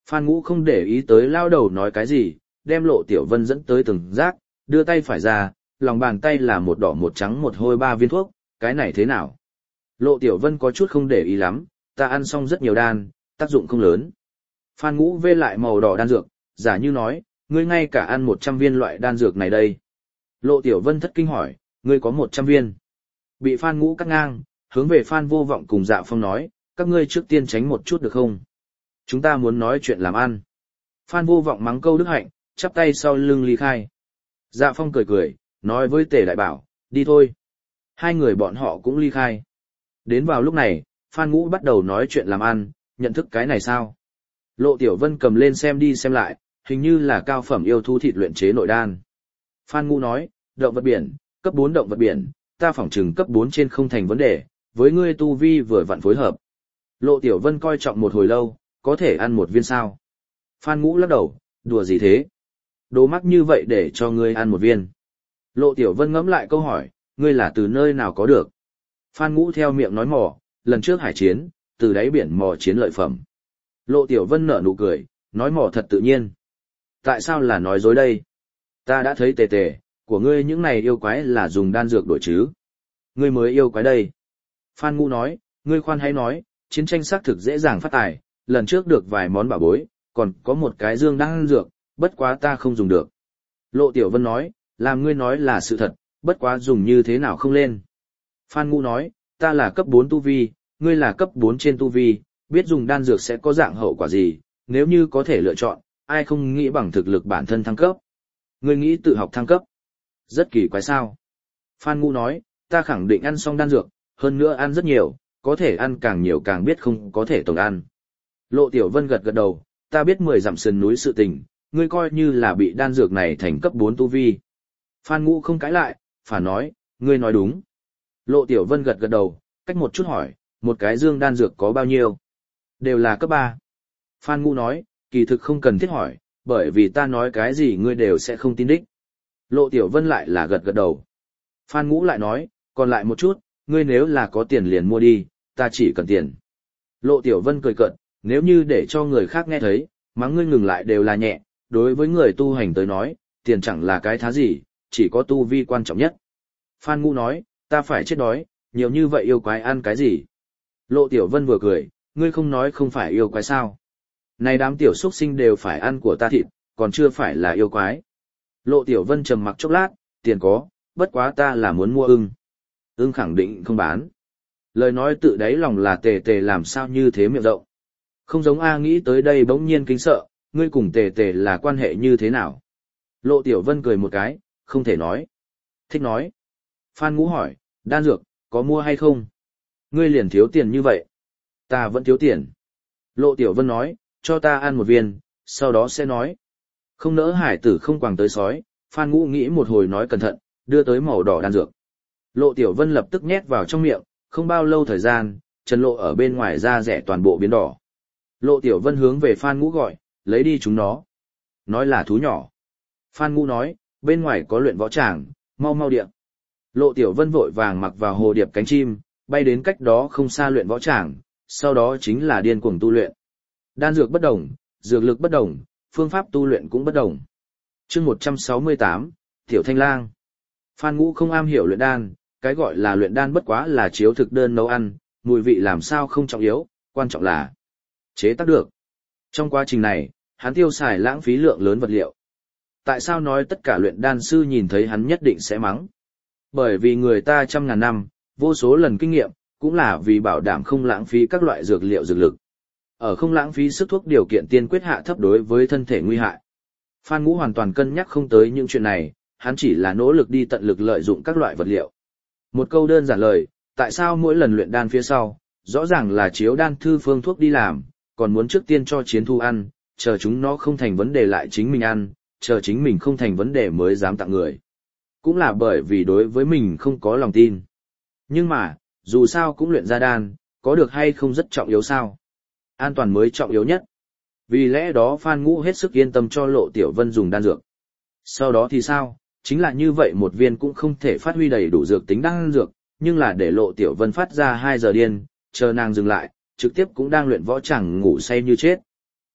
Phan Ngũ không để ý tới lao đầu nói cái gì, đem Lộ Tiểu Vân dẫn tới từng giác, đưa tay phải ra, lòng bàn tay là một đỏ một trắng một hôi ba viên thuốc, cái này thế nào? Lộ Tiểu Vân có chút không để ý lắm, ta ăn xong rất nhiều đan, tác dụng không lớn. Phan Ngũ vê lại màu đỏ đan dược, giả như nói, ngươi ngay cả ăn một trăm viên loại đan dược này đây. Lộ Tiểu Vân thất kinh hỏi, ngươi có một trăm viên. Bị Phan Ngũ cắt ngang, hướng về Phan Vô Vọng cùng Dạ Phong nói, các ngươi trước tiên tránh một chút được không? Chúng ta muốn nói chuyện làm ăn. Phan Vô Vọng mắng câu đức hạnh, chắp tay sau lưng ly khai. Dạ Phong cười cười, nói với Tề Đại Bảo, đi thôi. Hai người bọn họ cũng ly khai. Đến vào lúc này, Phan Ngũ bắt đầu nói chuyện làm ăn, nhận thức cái này sao? Lộ Tiểu Vân cầm lên xem đi xem lại, hình như là cao phẩm yêu thú thịt luyện chế nội đan. Phan Ngũ nói, động vật biển, cấp bốn động vật biển, ta phỏng chừng cấp bốn trên không thành vấn đề, với ngươi tu vi vừa vặn phối hợp. Lộ Tiểu Vân coi trọng một hồi lâu, có thể ăn một viên sao? Phan Ngũ lắc đầu, đùa gì thế? Đồ mắc như vậy để cho ngươi ăn một viên. Lộ Tiểu Vân ngẫm lại câu hỏi, ngươi là từ nơi nào có được? Phan Ngũ theo miệng nói mò, lần trước hải chiến, từ đáy biển mò chiến lợi phẩm. Lộ Tiểu Vân nở nụ cười, nói mò thật tự nhiên. Tại sao là nói dối đây? Ta đã thấy tề tề, của ngươi những này yêu quái là dùng đan dược đổi chứ. Ngươi mới yêu quái đây. Phan Ngũ nói, ngươi khoan hãy nói, chiến tranh xác thực dễ dàng phát tài, lần trước được vài món bảo bối, còn có một cái dương đan dược, bất quá ta không dùng được. Lộ Tiểu Vân nói, làm ngươi nói là sự thật, bất quá dùng như thế nào không lên. Phan Ngũ nói, ta là cấp bốn tu vi, ngươi là cấp bốn trên tu vi, biết dùng đan dược sẽ có dạng hậu quả gì, nếu như có thể lựa chọn, ai không nghĩ bằng thực lực bản thân thăng cấp. Ngươi nghĩ tự học thăng cấp. Rất kỳ quái sao. Phan Ngũ nói, ta khẳng định ăn xong đan dược, hơn nữa ăn rất nhiều, có thể ăn càng nhiều càng biết không có thể tổng ăn. Lộ Tiểu Vân gật gật đầu, ta biết mười dặm sườn núi sự tình, ngươi coi như là bị đan dược này thành cấp bốn tu vi. Phan Ngũ không cãi lại, phản nói, ngươi nói đúng. Lộ Tiểu Vân gật gật đầu, cách một chút hỏi, một cái dương đan dược có bao nhiêu? Đều là cấp ba. Phan Ngũ nói, kỳ thực không cần thiết hỏi, bởi vì ta nói cái gì ngươi đều sẽ không tin đích. Lộ Tiểu Vân lại là gật gật đầu. Phan Ngũ lại nói, còn lại một chút, ngươi nếu là có tiền liền mua đi, ta chỉ cần tiền. Lộ Tiểu Vân cười cợt, nếu như để cho người khác nghe thấy, mắng ngươi ngừng lại đều là nhẹ, đối với người tu hành tới nói, tiền chẳng là cái thá gì, chỉ có tu vi quan trọng nhất. Phan Ngũ nói, ta phải chết đói, nhiều như vậy yêu quái ăn cái gì? Lộ Tiểu Vân vừa cười, ngươi không nói không phải yêu quái sao? Này đám tiểu xuất sinh đều phải ăn của ta thịt, còn chưa phải là yêu quái. Lộ Tiểu Vân trầm mặc chốc lát, tiền có, bất quá ta là muốn mua ưng. Ưng khẳng định không bán. Lời nói tự đáy lòng là tề tề làm sao như thế miệng rộng. Không giống A nghĩ tới đây bỗng nhiên kính sợ, ngươi cùng tề tề là quan hệ như thế nào? Lộ Tiểu Vân cười một cái, không thể nói. Thích nói. Phan Ngũ hỏi, đan dược, có mua hay không? Ngươi liền thiếu tiền như vậy. Ta vẫn thiếu tiền. Lộ Tiểu Vân nói, cho ta ăn một viên, sau đó sẽ nói. Không nỡ hải tử không quàng tới sói, Phan Ngũ nghĩ một hồi nói cẩn thận, đưa tới màu đỏ đan dược. Lộ Tiểu Vân lập tức nhét vào trong miệng, không bao lâu thời gian, Trần Lộ ở bên ngoài da rẻ toàn bộ biến đỏ. Lộ Tiểu Vân hướng về Phan Ngũ gọi, lấy đi chúng nó. Nói là thú nhỏ. Phan Ngũ nói, bên ngoài có luyện võ tràng, mau mau điện. Lộ Tiểu Vân vội vàng mặc vào hồ điệp cánh chim, bay đến cách đó không xa luyện võ tràng, sau đó chính là điên cuồng tu luyện. Đan dược bất đồng, dược lực bất đồng, phương pháp tu luyện cũng bất đồng. Chương một trăm sáu mươi tám, Tiểu Thanh Lang. Phan Ngũ không am hiểu luyện đan, cái gọi là luyện đan bất quá là chiếu thực đơn nấu ăn, mùi vị làm sao không trọng yếu, quan trọng là chế tác được. Trong quá trình này, hắn tiêu xài lãng phí lượng lớn vật liệu. Tại sao nói tất cả luyện đan sư nhìn thấy hắn nhất định sẽ mắng? Bởi vì người ta trăm ngàn năm, vô số lần kinh nghiệm, cũng là vì bảo đảm không lãng phí các loại dược liệu dược lực. Ở không lãng phí sức thuốc điều kiện tiên quyết hạ thấp đối với thân thể nguy hại. Phan Ngũ hoàn toàn cân nhắc không tới những chuyện này, hắn chỉ là nỗ lực đi tận lực lợi dụng các loại vật liệu. Một câu đơn giản lời, tại sao mỗi lần luyện đan phía sau, rõ ràng là chiếu đan thư phương thuốc đi làm, còn muốn trước tiên cho chiến thu ăn, chờ chúng nó không thành vấn đề lại chính mình ăn, chờ chính mình không thành vấn đề mới dám tặng người. Cũng là bởi vì đối với mình không có lòng tin. Nhưng mà, dù sao cũng luyện ra đan, có được hay không rất trọng yếu sao? An toàn mới trọng yếu nhất. Vì lẽ đó Phan Ngũ hết sức yên tâm cho Lộ Tiểu Vân dùng đan dược. Sau đó thì sao? Chính là như vậy một viên cũng không thể phát huy đầy đủ dược tính đan dược, nhưng là để Lộ Tiểu Vân phát ra hai giờ điên, chờ nàng dừng lại, trực tiếp cũng đang luyện võ chẳng ngủ say như chết.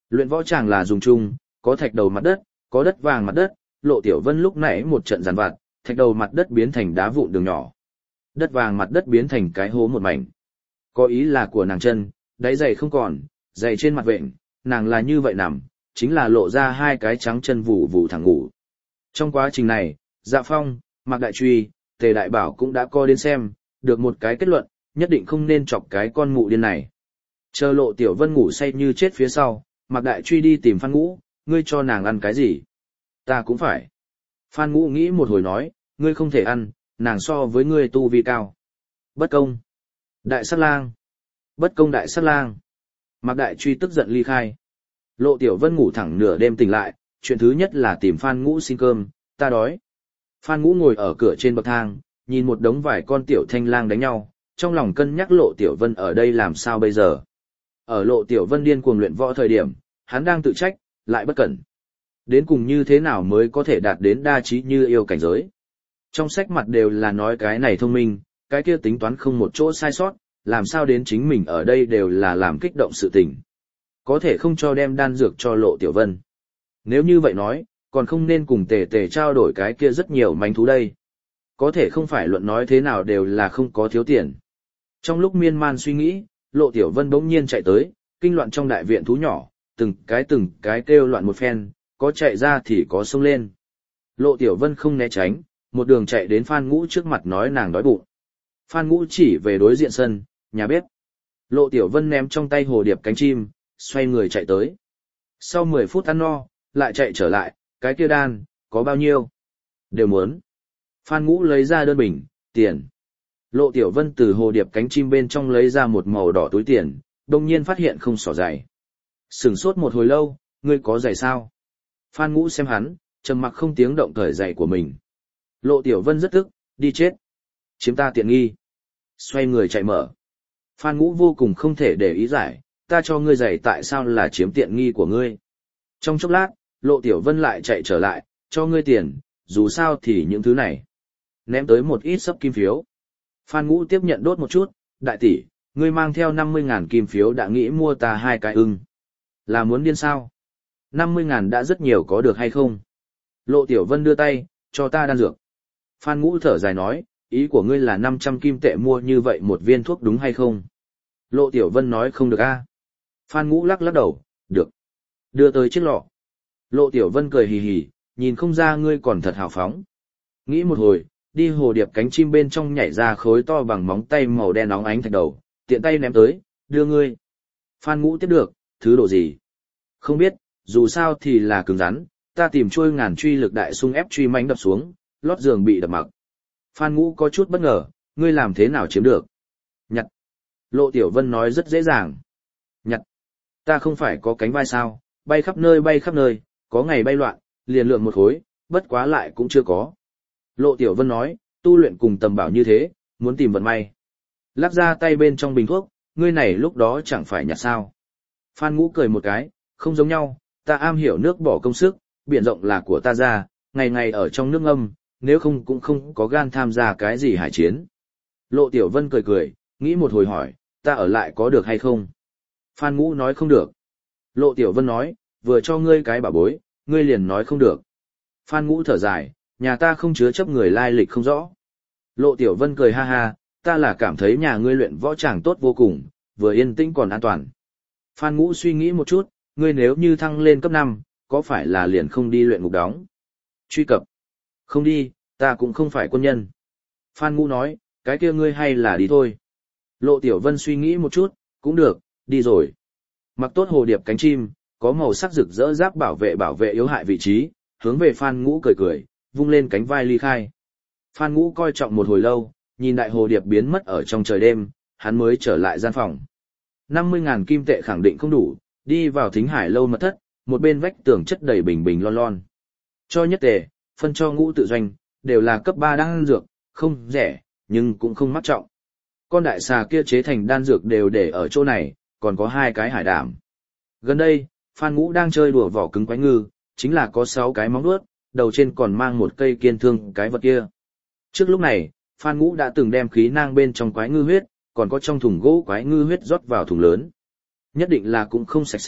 Luyện võ tràng là dùng chung, có thạch đầu mặt đất, có đất vàng mặt đất, Lộ Tiểu Vân lúc nãy một trận giàn vặt, thạch đầu mặt đất biến thành đá vụn đường nhỏ. Đất vàng mặt đất biến thành cái hố một mảnh. Có ý là của nàng chân, đáy giày không còn, giày trên mặt vện, nàng là như vậy nằm, chính là lộ ra hai cái trắng chân vụ vụ thẳng ngủ. Trong quá trình này, Dạ Phong, Mạc Đại Truy, Tề Đại Bảo cũng đã coi đến xem, được một cái kết luận, nhất định không nên chọc cái con mụ điên này. Chờ Lộ Tiểu Vân ngủ say như chết phía sau, Mạc Đại Truy đi tìm Phan Ngũ, ngươi cho nàng ăn cái gì? Ta cũng phải. Phan Ngũ nghĩ một hồi nói, ngươi không thể ăn, nàng so với ngươi tu vi cao. Bất công. Đại sát lang. Bất công đại sát lang. Mạc Đại Truy tức giận ly khai. Lộ Tiểu Vân ngủ thẳng nửa đêm tỉnh lại, chuyện thứ nhất là tìm Phan Ngũ xin cơm, ta đói. Phan Ngũ ngồi ở cửa trên bậc thang, nhìn một đống vài con tiểu thanh lang đánh nhau, trong lòng cân nhắc Lộ Tiểu Vân ở đây làm sao bây giờ. Ở Lộ Tiểu Vân điên cuồng luyện võ thời điểm, hắn đang tự trách, lại bất cẩn. Đến cùng như thế nào mới có thể đạt đến đa trí như yêu cảnh giới. Trong sách mặt đều là nói cái này thông minh, cái kia tính toán không một chỗ sai sót, làm sao đến chính mình ở đây đều là làm kích động sự tình. Có thể không cho đem đan dược cho Lộ Tiểu Vân. Nếu như vậy nói, còn không nên cùng tề tề trao đổi cái kia rất nhiều manh thú đây. Có thể không phải luận nói thế nào đều là không có thiếu tiền. Trong lúc miên man suy nghĩ, Lộ Tiểu Vân bỗng nhiên chạy tới, kinh loạn trong đại viện thú nhỏ, từng cái từng cái kêu loạn một phen, có chạy ra thì có xông lên. Lộ Tiểu Vân không né tránh, một đường chạy đến Phan Ngũ trước mặt nói nàng đói bụng. Phan Ngũ chỉ về đối diện sân, nhà bếp. Lộ Tiểu Vân ném trong tay hồ điệp cánh chim, xoay người chạy tới. Sau mười phút ăn no, lại chạy trở lại, cái kia đan, có bao nhiêu? Đều muốn. Phan Ngũ lấy ra đơn bình, tiền. Lộ Tiểu Vân từ hồ điệp cánh chim bên trong lấy ra một màu đỏ túi tiền, đồng nhiên phát hiện không xỏ giày. Sửng sốt một hồi lâu, ngươi có giày sao? Phan Ngũ xem hắn, trầm mặc không tiếng động cởi giày của mình. Lộ Tiểu Vân rất tức, đi chết. Chiếm ta tiện nghi. Xoay người chạy mở. Phan Ngũ vô cùng không thể để ý giải, ta cho ngươi giày tại sao là chiếm tiện nghi của ngươi. Trong chốc lát, Lộ Tiểu Vân lại chạy trở lại, cho ngươi tiền, dù sao thì những thứ này. Ném tới một ít sấp kim phiếu. Phan Ngũ tiếp nhận đốt một chút, đại tỷ, ngươi mang theo năm mươi ngàn kim phiếu đã nghĩ mua ta hai cái ưng. Là muốn điên sao? năm mươi ngàn đã rất nhiều có được hay không? Lộ Tiểu Vân đưa tay, cho ta đan dược. Phan Ngũ thở dài nói, ý của ngươi là năm trăm kim tệ mua như vậy một viên thuốc đúng hay không? Lộ Tiểu Vân nói không được a. Phan Ngũ lắc lắc đầu, được. Đưa tới chiếc lọ. Lộ Tiểu Vân cười hì hì, nhìn không ra ngươi còn thật hào phóng. Nghĩ một hồi, đi hồ điệp cánh chim bên trong nhảy ra khối to bằng móng tay màu đen óng ánh thạch đầu, tiện tay ném tới, đưa ngươi. Phan Ngũ tiếp được, thứ đồ gì? Không biết, dù sao thì là cứng rắn, ta tìm trôi ngàn truy lực đại xung ép truy mãnh đập xuống, lót giường bị đập mặc. Phan Ngũ có chút bất ngờ, ngươi làm thế nào chiếm được? Nhặt. Lộ Tiểu Vân nói rất dễ dàng. Nhặt. Ta không phải có cánh vai sao, bay khắp nơi bay khắp nơi, có ngày bay loạn, liền lượn một khối, bất quá lại cũng chưa có. Lộ Tiểu Vân nói, tu luyện cùng tầm bảo như thế, muốn tìm vận may. Lắc ra tay bên trong bình thuốc, ngươi này lúc đó chẳng phải nhặt sao. Phan Ngũ cười một cái, không giống nhau, ta am hiểu nước bỏ công sức, biển rộng là của ta ra, ngày ngày ở trong nước ngâm, nếu không cũng không có gan tham gia cái gì hải chiến. Lộ Tiểu Vân cười cười, nghĩ một hồi hỏi, ta ở lại có được hay không? Phan Ngũ nói không được. Lộ Tiểu Vân nói, vừa cho ngươi cái bảo bối, ngươi liền nói không được. Phan Ngũ thở dài, nhà ta không chứa chấp người lai lịch không rõ. Lộ Tiểu Vân cười ha ha, ta là cảm thấy nhà ngươi luyện võ tràng tốt vô cùng, vừa yên tĩnh còn an toàn. Phan Ngũ suy nghĩ một chút, ngươi nếu như thăng lên cấp năm, có phải là liền không đi luyện ngục đóng? Truy cập. Không đi, ta cũng không phải quân nhân. Phan Ngũ nói, cái kia ngươi hay là đi thôi. Lộ Tiểu Vân suy nghĩ một chút, cũng được, đi rồi. Mặc tốt hồ điệp cánh chim, có màu sắc rực rỡ giáp bảo vệ bảo vệ yếu hại vị trí, hướng về Phan Ngũ cười cười, vung lên cánh vai ly khai. Phan Ngũ coi trọng một hồi lâu, nhìn đại hồ điệp biến mất ở trong trời đêm, hắn mới trở lại gian phòng. năm mươi ngàn kim tệ khẳng định không đủ, đi vào thính hải lâu mật thất, một bên vách tường chất đầy bình bình lon lon. Cho nhất tề, phân cho Ngũ tự doanh, đều là cấp ba đan dược, không rẻ, nhưng cũng không mắc trọng. Con đại xà kia chế thành đan dược đều để ở chỗ này, còn có hai cái hải đảm. Gần đây, Phan Ngũ đang chơi đùa vỏ cứng quái ngư, chính là có sáu cái móng vuốt, đầu trên còn mang một cây kiên thương cái vật kia. Trước lúc này, Phan Ngũ đã từng đem khí nang bên trong quái ngư huyết, còn có trong thùng gỗ quái ngư huyết rót vào thùng lớn. Nhất định là cũng không sạch sẽ,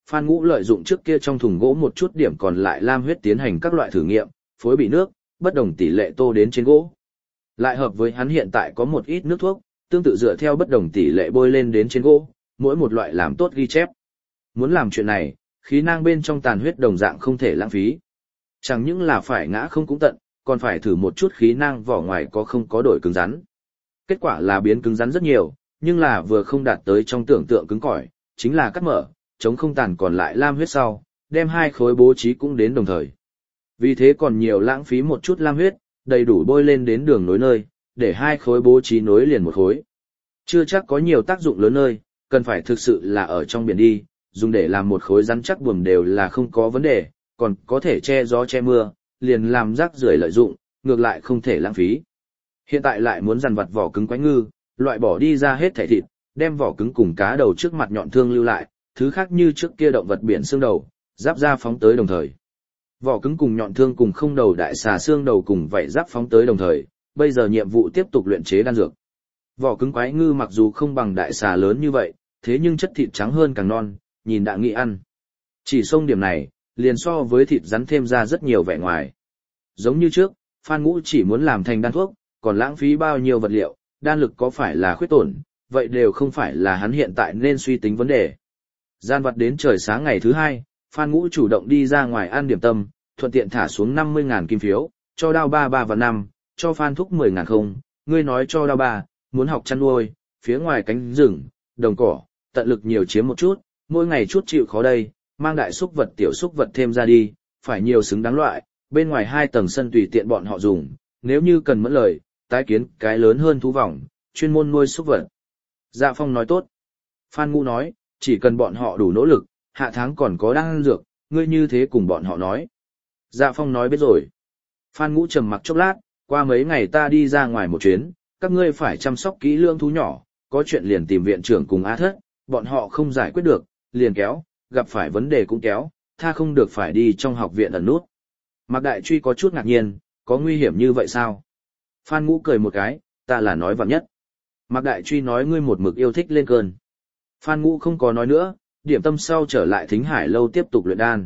Phan Ngũ lợi dụng trước kia trong thùng gỗ một chút điểm còn lại lam huyết tiến hành các loại thử nghiệm, phối bị nước, bất đồng tỷ lệ tô đến trên gỗ. Lại hợp với hắn hiện tại có một ít nước thuốc, tương tự dựa theo bất đồng tỷ lệ bôi lên đến trên gỗ, mỗi một loại làm tốt ghi chép. Muốn làm chuyện này, khí nang bên trong tàn huyết đồng dạng không thể lãng phí. Chẳng những là phải ngã không cũng tận, còn phải thử một chút khí nang vỏ ngoài có không có đổi cứng rắn. Kết quả là biến cứng rắn rất nhiều, nhưng là vừa không đạt tới trong tưởng tượng cứng cỏi, chính là cắt mở, chống không tàn còn lại lam huyết sau, đem hai khối bố trí cũng đến đồng thời. Vì thế còn nhiều lãng phí một chút lam huyết, đầy đủ bôi lên đến đường nối nơi, để hai khối bố trí nối liền một khối. Chưa chắc có nhiều tác dụng lớn nơi, cần phải thực sự là ở trong biển đi, dùng để làm một khối rắn chắc buồm đều là không có vấn đề, còn có thể che gió che mưa, liền làm rác rưởi lợi dụng, ngược lại không thể lãng phí. Hiện tại lại muốn dằn vặt vỏ cứng quái ngư, loại bỏ đi ra hết thể thịt, đem vỏ cứng cùng cá đầu trước mặt nhọn thương lưu lại, thứ khác như trước kia động vật biển xương đầu, giáp da phóng tới đồng thời. Vỏ cứng cùng nhọn thương cùng không đầu đại xà xương đầu cùng vảy giáp phóng tới đồng thời, bây giờ nhiệm vụ tiếp tục luyện chế đan dược. Vỏ cứng quái ngư mặc dù không bằng đại xà lớn như vậy, thế nhưng chất thịt trắng hơn càng non, nhìn đã nghĩ ăn. Chỉ xông điểm này, liền so với thịt rắn thêm ra rất nhiều vẻ ngoài. Giống như trước, Phan Ngũ chỉ muốn làm thành đan thuốc, còn lãng phí bao nhiêu vật liệu, đan lực có phải là khuyết tổn, vậy đều không phải là hắn hiện tại nên suy tính vấn đề. Gian vặt đến trời sáng ngày thứ hai, Phan Ngũ chủ động đi ra ngoài ăn điểm tâm, thuận tiện thả xuống năm mươi ngàn kim phiếu, cho đao ba ba và năm, cho Phan Thúc mười ngàn không, ngươi nói cho đao ba, muốn học chăn nuôi, phía ngoài cánh rừng, đồng cỏ, tận lực nhiều chiếm một chút, mỗi ngày chút chịu khó đây, mang đại xúc vật tiểu xúc vật thêm ra đi, phải nhiều xứng đáng loại, bên ngoài hai tầng sân tùy tiện bọn họ dùng, nếu như cần mẫn lời, tái kiến cái lớn hơn thú vòng, chuyên môn nuôi xúc vật. Dạ Phong nói tốt. Phan Ngũ nói, chỉ cần bọn họ đủ nỗ lực, hạ tháng còn có đan dược, ngươi như thế cùng bọn họ nói. Dạ Phong nói biết rồi. Phan Ngũ trầm mặc chốc lát, qua mấy ngày ta đi ra ngoài một chuyến, các ngươi phải chăm sóc kỹ lưỡng thú nhỏ, có chuyện liền tìm viện trưởng cùng A Thất, bọn họ không giải quyết được, liền kéo, gặp phải vấn đề cũng kéo, tha không được phải đi trong học viện ẩn nút. Mạc Đại Truy có chút ngạc nhiên, có nguy hiểm như vậy sao? Phan Ngũ cười một cái, ta là nói vạn nhất. Mạc Đại Truy nói ngươi một mực yêu thích lên cơn. Phan Ngũ không có nói nữa, điểm tâm sau trở lại Thính Hải lâu tiếp tục luyện đan.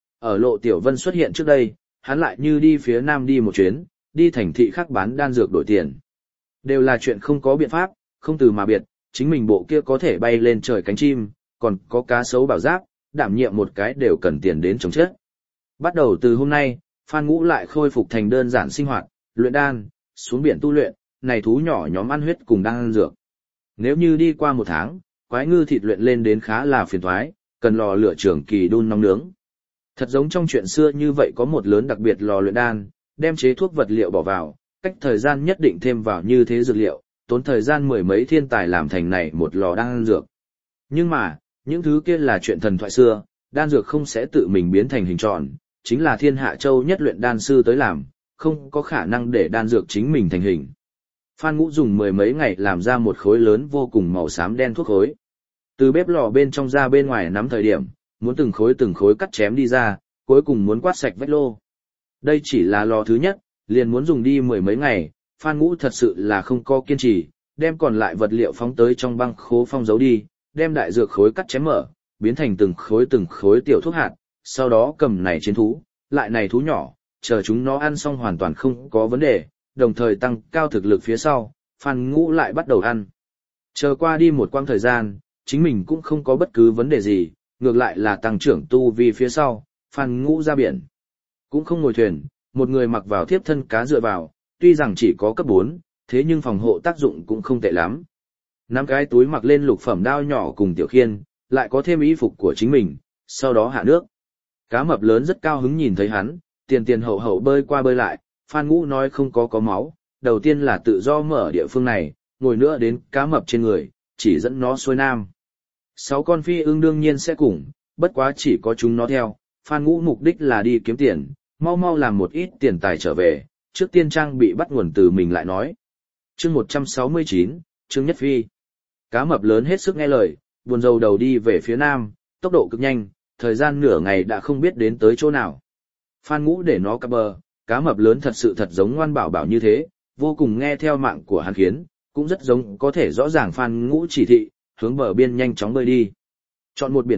Ở Lộ Tiểu Vân xuất hiện trước đây, hắn lại như đi phía nam đi một chuyến, đi thành thị khác bán đan dược đổi tiền. Đều là chuyện không có biện pháp, không từ mà biệt, chính mình bộ kia có thể bay lên trời cánh chim, còn có cá sấu bảo giáp, đảm nhiệm một cái đều cần tiền đến chống chết. Bắt đầu từ hôm nay, Phan Ngũ lại khôi phục thành đơn giản sinh hoạt, luyện đan, xuống biển tu luyện, này thú nhỏ nhóm ăn huyết cùng đan dược. Nếu như đi qua một tháng, quái ngư thịt luyện lên đến khá là phiền toái, cần lò lửa trường kỳ đun nóng nướng. Thật giống trong chuyện xưa như vậy có một lớn đặc biệt lò luyện đan, đem chế thuốc vật liệu bỏ vào, cách thời gian nhất định thêm vào như thế dược liệu, tốn thời gian mười mấy thiên tài làm thành này một lò đan dược. Nhưng mà, những thứ kia là chuyện thần thoại xưa, đan dược không sẽ tự mình biến thành hình tròn, chính là Thiên Hạ Châu nhất luyện đan sư tới làm, không có khả năng để đan dược chính mình thành hình. Phan Ngũ dùng mười mấy ngày làm ra một khối lớn vô cùng màu xám đen thuốc khối. Từ bếp lò bên trong ra bên ngoài nắm thời điểm, muốn từng khối từng khối cắt chém đi ra, cuối cùng muốn quát sạch vách lô. Đây chỉ là lò thứ nhất, liền muốn dùng đi mười mấy ngày, Phan Ngũ thật sự là không có kiên trì, đem còn lại vật liệu phóng tới trong băng khố phong giấu đi, đem đại dược khối cắt chém mở, biến thành từng khối từng khối tiểu thuốc hạt, sau đó cầm này chiến thú, lại này thú nhỏ, chờ chúng nó ăn xong hoàn toàn không có vấn đề, đồng thời tăng cao thực lực phía sau, Phan Ngũ lại bắt đầu ăn. Chờ qua đi một quãng thời gian, chính mình cũng không có bất cứ vấn đề gì, ngược lại là tăng trưởng tu vi phía sau, Phan Ngũ ra biển. Cũng không ngồi thuyền, một người mặc vào thiếp thân cá dựa vào, tuy rằng chỉ có cấp bốn, thế nhưng phòng hộ tác dụng cũng không tệ lắm. Năm cái túi mặc lên lục phẩm đao nhỏ cùng tiểu khiên, lại có thêm y phục của chính mình, sau đó hạ nước. Cá mập lớn rất cao hứng nhìn thấy hắn, tiền tiền hậu hậu bơi qua bơi lại, Phan Ngũ nói không có có máu, đầu tiên là tự do mở địa phương này, ngồi nữa đến cá mập trên người, chỉ dẫn nó xuôi nam. Sáu con phi ưng đương nhiên sẽ cùng, bất quá chỉ có chúng nó theo, Phan Ngũ mục đích là đi kiếm tiền, mau mau làm một ít tiền tài trở về, trước tiên trang bị bắt nguồn từ mình lại nói. Chương một trăm sáu mươi chín, Trương Nhất Phi. Cá mập lớn hết sức nghe lời, buồn rầu đầu đi về phía nam, tốc độ cực nhanh, thời gian nửa ngày đã không biết đến tới chỗ nào. Phan Ngũ để nó cập bờ, cá mập lớn thật sự thật giống ngoan bảo bảo như thế, vô cùng nghe theo mạng của hắn khiến, cũng rất giống có thể rõ ràng Phan Ngũ chỉ thị, hướng bờ biên nhanh chóng bơi đi. Chọn một biển cạn,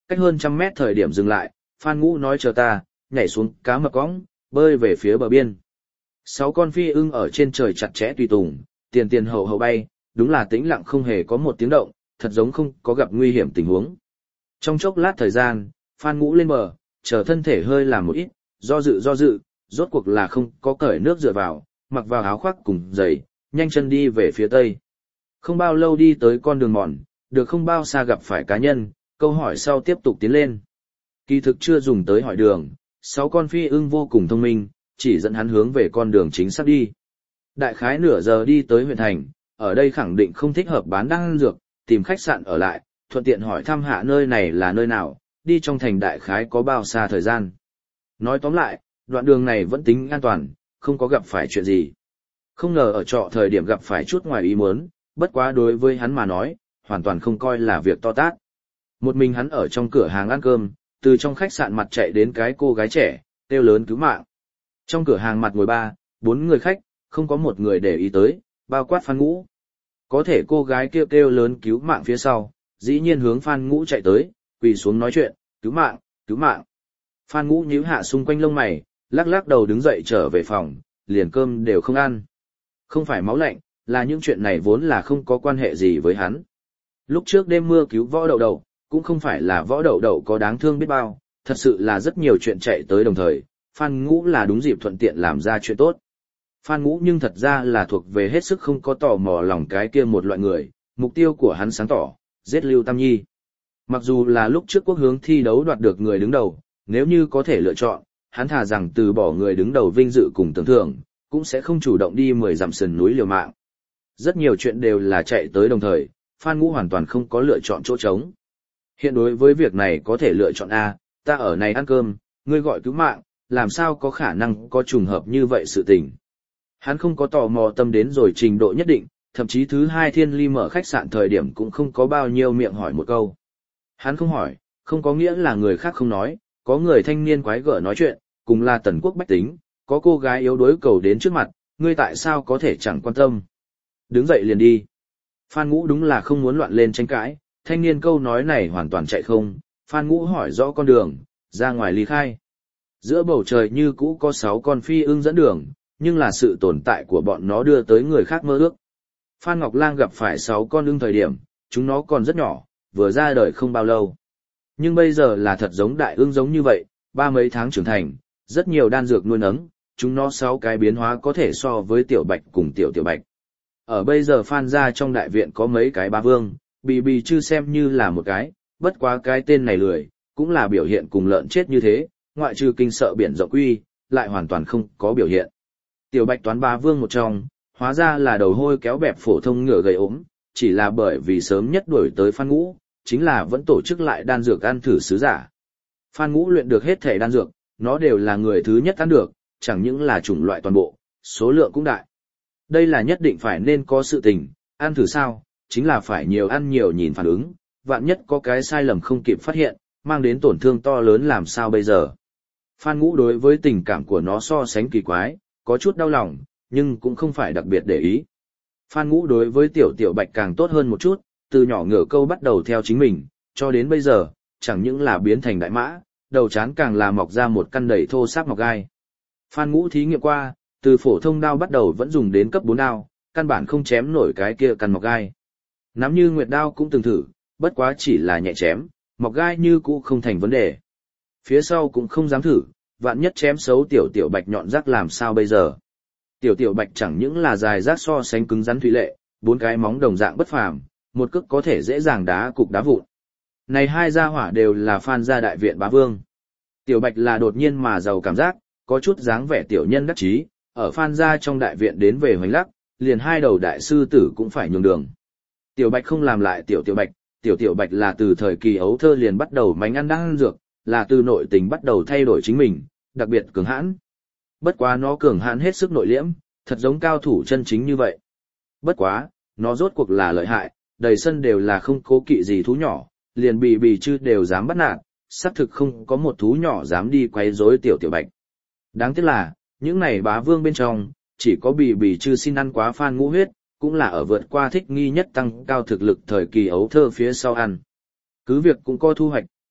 cách hơn trăm mét thời điểm dừng lại, Phan Ngũ nói chờ ta, nhảy xuống cá mập cõng, bơi về phía bờ biên. Sáu con phi ưng ở trên trời chặt chẽ tùy tùng, tiền tiền hậu hậu bay, đúng là tĩnh lặng không hề có một tiếng động, thật giống không có gặp nguy hiểm tình huống. Trong chốc lát thời gian, Phan Ngũ lên bờ, chờ thân thể hơi làm một ít, do dự do dự, rốt cuộc là không có cởi nước dựa vào, mặc vào áo khoác cùng giày, nhanh chân đi về phía tây. Không bao lâu đi tới con đường mòn, được không bao xa gặp phải cá nhân, câu hỏi sau tiếp tục tiến lên. Kỳ thực chưa dùng tới hỏi đường, sáu con phi ưng vô cùng thông minh, chỉ dẫn hắn hướng về con đường chính xác đi. Đại khái nửa giờ đi tới huyện thành, ở đây khẳng định không thích hợp bán đan dược, tìm khách sạn ở lại, thuận tiện hỏi thăm hạ nơi này là nơi nào, đi trong thành đại khái có bao xa thời gian. Nói tóm lại, đoạn đường này vẫn tính an toàn, không có gặp phải chuyện gì. Không ngờ ở trọ thời điểm gặp phải chút ngoài ý muốn, bất quá đối với hắn mà nói, hoàn toàn không coi là việc to tát. Một mình hắn ở trong cửa hàng ăn cơm, từ trong khách sạn mặt chạy đến cái cô gái trẻ, kêu lớn cứu mạng. Trong cửa hàng mặt ngồi ba, bốn người khách, không có một người để ý tới, bao quát Phan Ngũ. Có thể cô gái kêu kêu lớn cứu mạng phía sau, dĩ nhiên hướng Phan Ngũ chạy tới, quỳ xuống nói chuyện, cứu mạng, cứu mạng. Phan Ngũ nhíu hạ xung quanh lông mày, lắc lắc đầu đứng dậy trở về phòng, liền cơm đều không ăn. Không phải máu lạnh, là những chuyện này vốn là không có quan hệ gì với hắn. Lúc trước đêm mưa cứu võ đậu đậu, cũng không phải là võ đậu đậu có đáng thương biết bao, thật sự là rất nhiều chuyện chạy tới đồng thời, Phan Ngũ là đúng dịp thuận tiện làm ra chuyện tốt. Phan Ngũ nhưng thật ra là thuộc về hết sức không có tò mò lòng cái kia một loại người, mục tiêu của hắn sáng tỏ, giết Lưu Tam Nhi. Mặc dù là lúc trước quốc hướng thi đấu đoạt được người đứng đầu, nếu như có thể lựa chọn, hắn thà rằng từ bỏ người đứng đầu vinh dự cùng tưởng thưởng, cũng sẽ không chủ động đi mười dặm sườn núi liều mạng. Rất nhiều chuyện đều là chạy tới đồng thời, Phan Ngũ hoàn toàn không có lựa chọn chỗ trống. Hiện đối với việc này có thể lựa chọn A, ta ở này ăn cơm, ngươi gọi cứu mạng, làm sao có khả năng có trùng hợp như vậy sự tình. Hắn không có tò mò tâm đến rồi trình độ nhất định, thậm chí thứ hai Thiên Ly mở khách sạn thời điểm cũng không có bao nhiêu miệng hỏi một câu. Hắn không hỏi, không có nghĩa là người khác không nói, có người thanh niên quái gở nói chuyện, cùng là tần quốc bách tính, có cô gái yếu đuối cầu đến trước mặt, ngươi tại sao có thể chẳng quan tâm. Đứng dậy liền đi. Phan Ngũ đúng là không muốn loạn lên tranh cãi, thanh niên câu nói này hoàn toàn chạy không, Phan Ngũ hỏi rõ con đường, ra ngoài ly khai. Giữa bầu trời như cũ có sáu con phi ưng dẫn đường, nhưng là sự tồn tại của bọn nó đưa tới người khác mơ ước. Phan Ngọc Lang gặp phải sáu con ưng thời điểm, chúng nó còn rất nhỏ, vừa ra đời không bao lâu. Nhưng bây giờ là thật giống đại ưng giống như vậy, ba mấy tháng trưởng thành, rất nhiều đan dược nuôi nấng, chúng nó sáu cái biến hóa có thể so với tiểu bạch cùng tiểu tiểu bạch. Ở bây giờ Phan gia trong đại viện có mấy cái bá vương, bì bì chư xem như là một cái, bất quá cái tên này lười, cũng là biểu hiện cùng lợn chết như thế, ngoại trừ kinh sợ biển rộng quy, lại hoàn toàn không có biểu hiện. Tiểu bạch toán bá vương một trong, hóa ra là đầu hôi kéo bẹp phổ thông ngựa gầy ốm, chỉ là bởi vì sớm nhất đuổi tới Phan Ngũ, chính là vẫn tổ chức lại đan dược ăn thử sứ giả. Phan Ngũ luyện được hết thể đan dược, nó đều là người thứ nhất ăn được, chẳng những là chủng loại toàn bộ, số lượng cũng đại. Đây là nhất định phải nên có sự tình, ăn thử sao, chính là phải nhiều ăn nhiều nhìn phản ứng, vạn nhất có cái sai lầm không kịp phát hiện, mang đến tổn thương to lớn làm sao bây giờ. Phan Ngũ đối với tình cảm của nó so sánh kỳ quái, có chút đau lòng, nhưng cũng không phải đặc biệt để ý. Phan Ngũ đối với tiểu tiểu bạch càng tốt hơn một chút, từ nhỏ ngửa câu bắt đầu theo chính mình, cho đến bây giờ, chẳng những là biến thành đại mã, đầu trán càng là mọc ra một căn đầy thô sáp mọc gai. Phan Ngũ thí nghiệm qua, từ phổ thông đao bắt đầu vẫn dùng đến cấp bốn đao, căn bản không chém nổi cái kia căn mọc gai. Nắm như nguyệt đao cũng từng thử, bất quá chỉ là nhẹ chém, mọc gai như cũ không thành vấn đề. Phía sau cũng không dám thử, vạn nhất chém xấu tiểu tiểu bạch nhọn rác làm sao bây giờ. Tiểu tiểu bạch chẳng những là dài rác so sánh cứng rắn thủy lệ, bốn cái móng đồng dạng bất phàm, một cước có thể dễ dàng đá cục đá vụn. Này hai gia hỏa đều là Phan gia đại viện bá vương. Tiểu bạch là đột nhiên mà giàu cảm giác, có chút dáng vẻ tiểu nhân đắc chí, ở Phan gia trong đại viện đến về hoành lắc, liền hai đầu đại sư tử cũng phải nhường đường. Tiểu bạch không làm lại tiểu tiểu bạch, tiểu tiểu bạch là từ thời kỳ ấu thơ liền bắt đầu mánh ăn đan dược, là từ nội tình bắt đầu thay đổi chính mình, đặc biệt cường hãn. Bất quá nó cường hãn hết sức nội liễm, thật giống cao thủ chân chính như vậy. Bất quá, nó rốt cuộc là lợi hại, đầy sân đều là không cố kỵ gì thú nhỏ, liền bì bì chư đều dám bắt nạt, xác thực không có một thú nhỏ dám đi quấy rối tiểu tiểu bạch. Đáng tiếc là, những này bá vương bên trong, chỉ có bì bì chư xin ăn quá Phan Ngũ huyết, cũng là ở vượt qua thích nghi nhất tăng cao thực lực thời kỳ ấu thơ phía sau ăn. Cứ việc cũng có thu hoạch,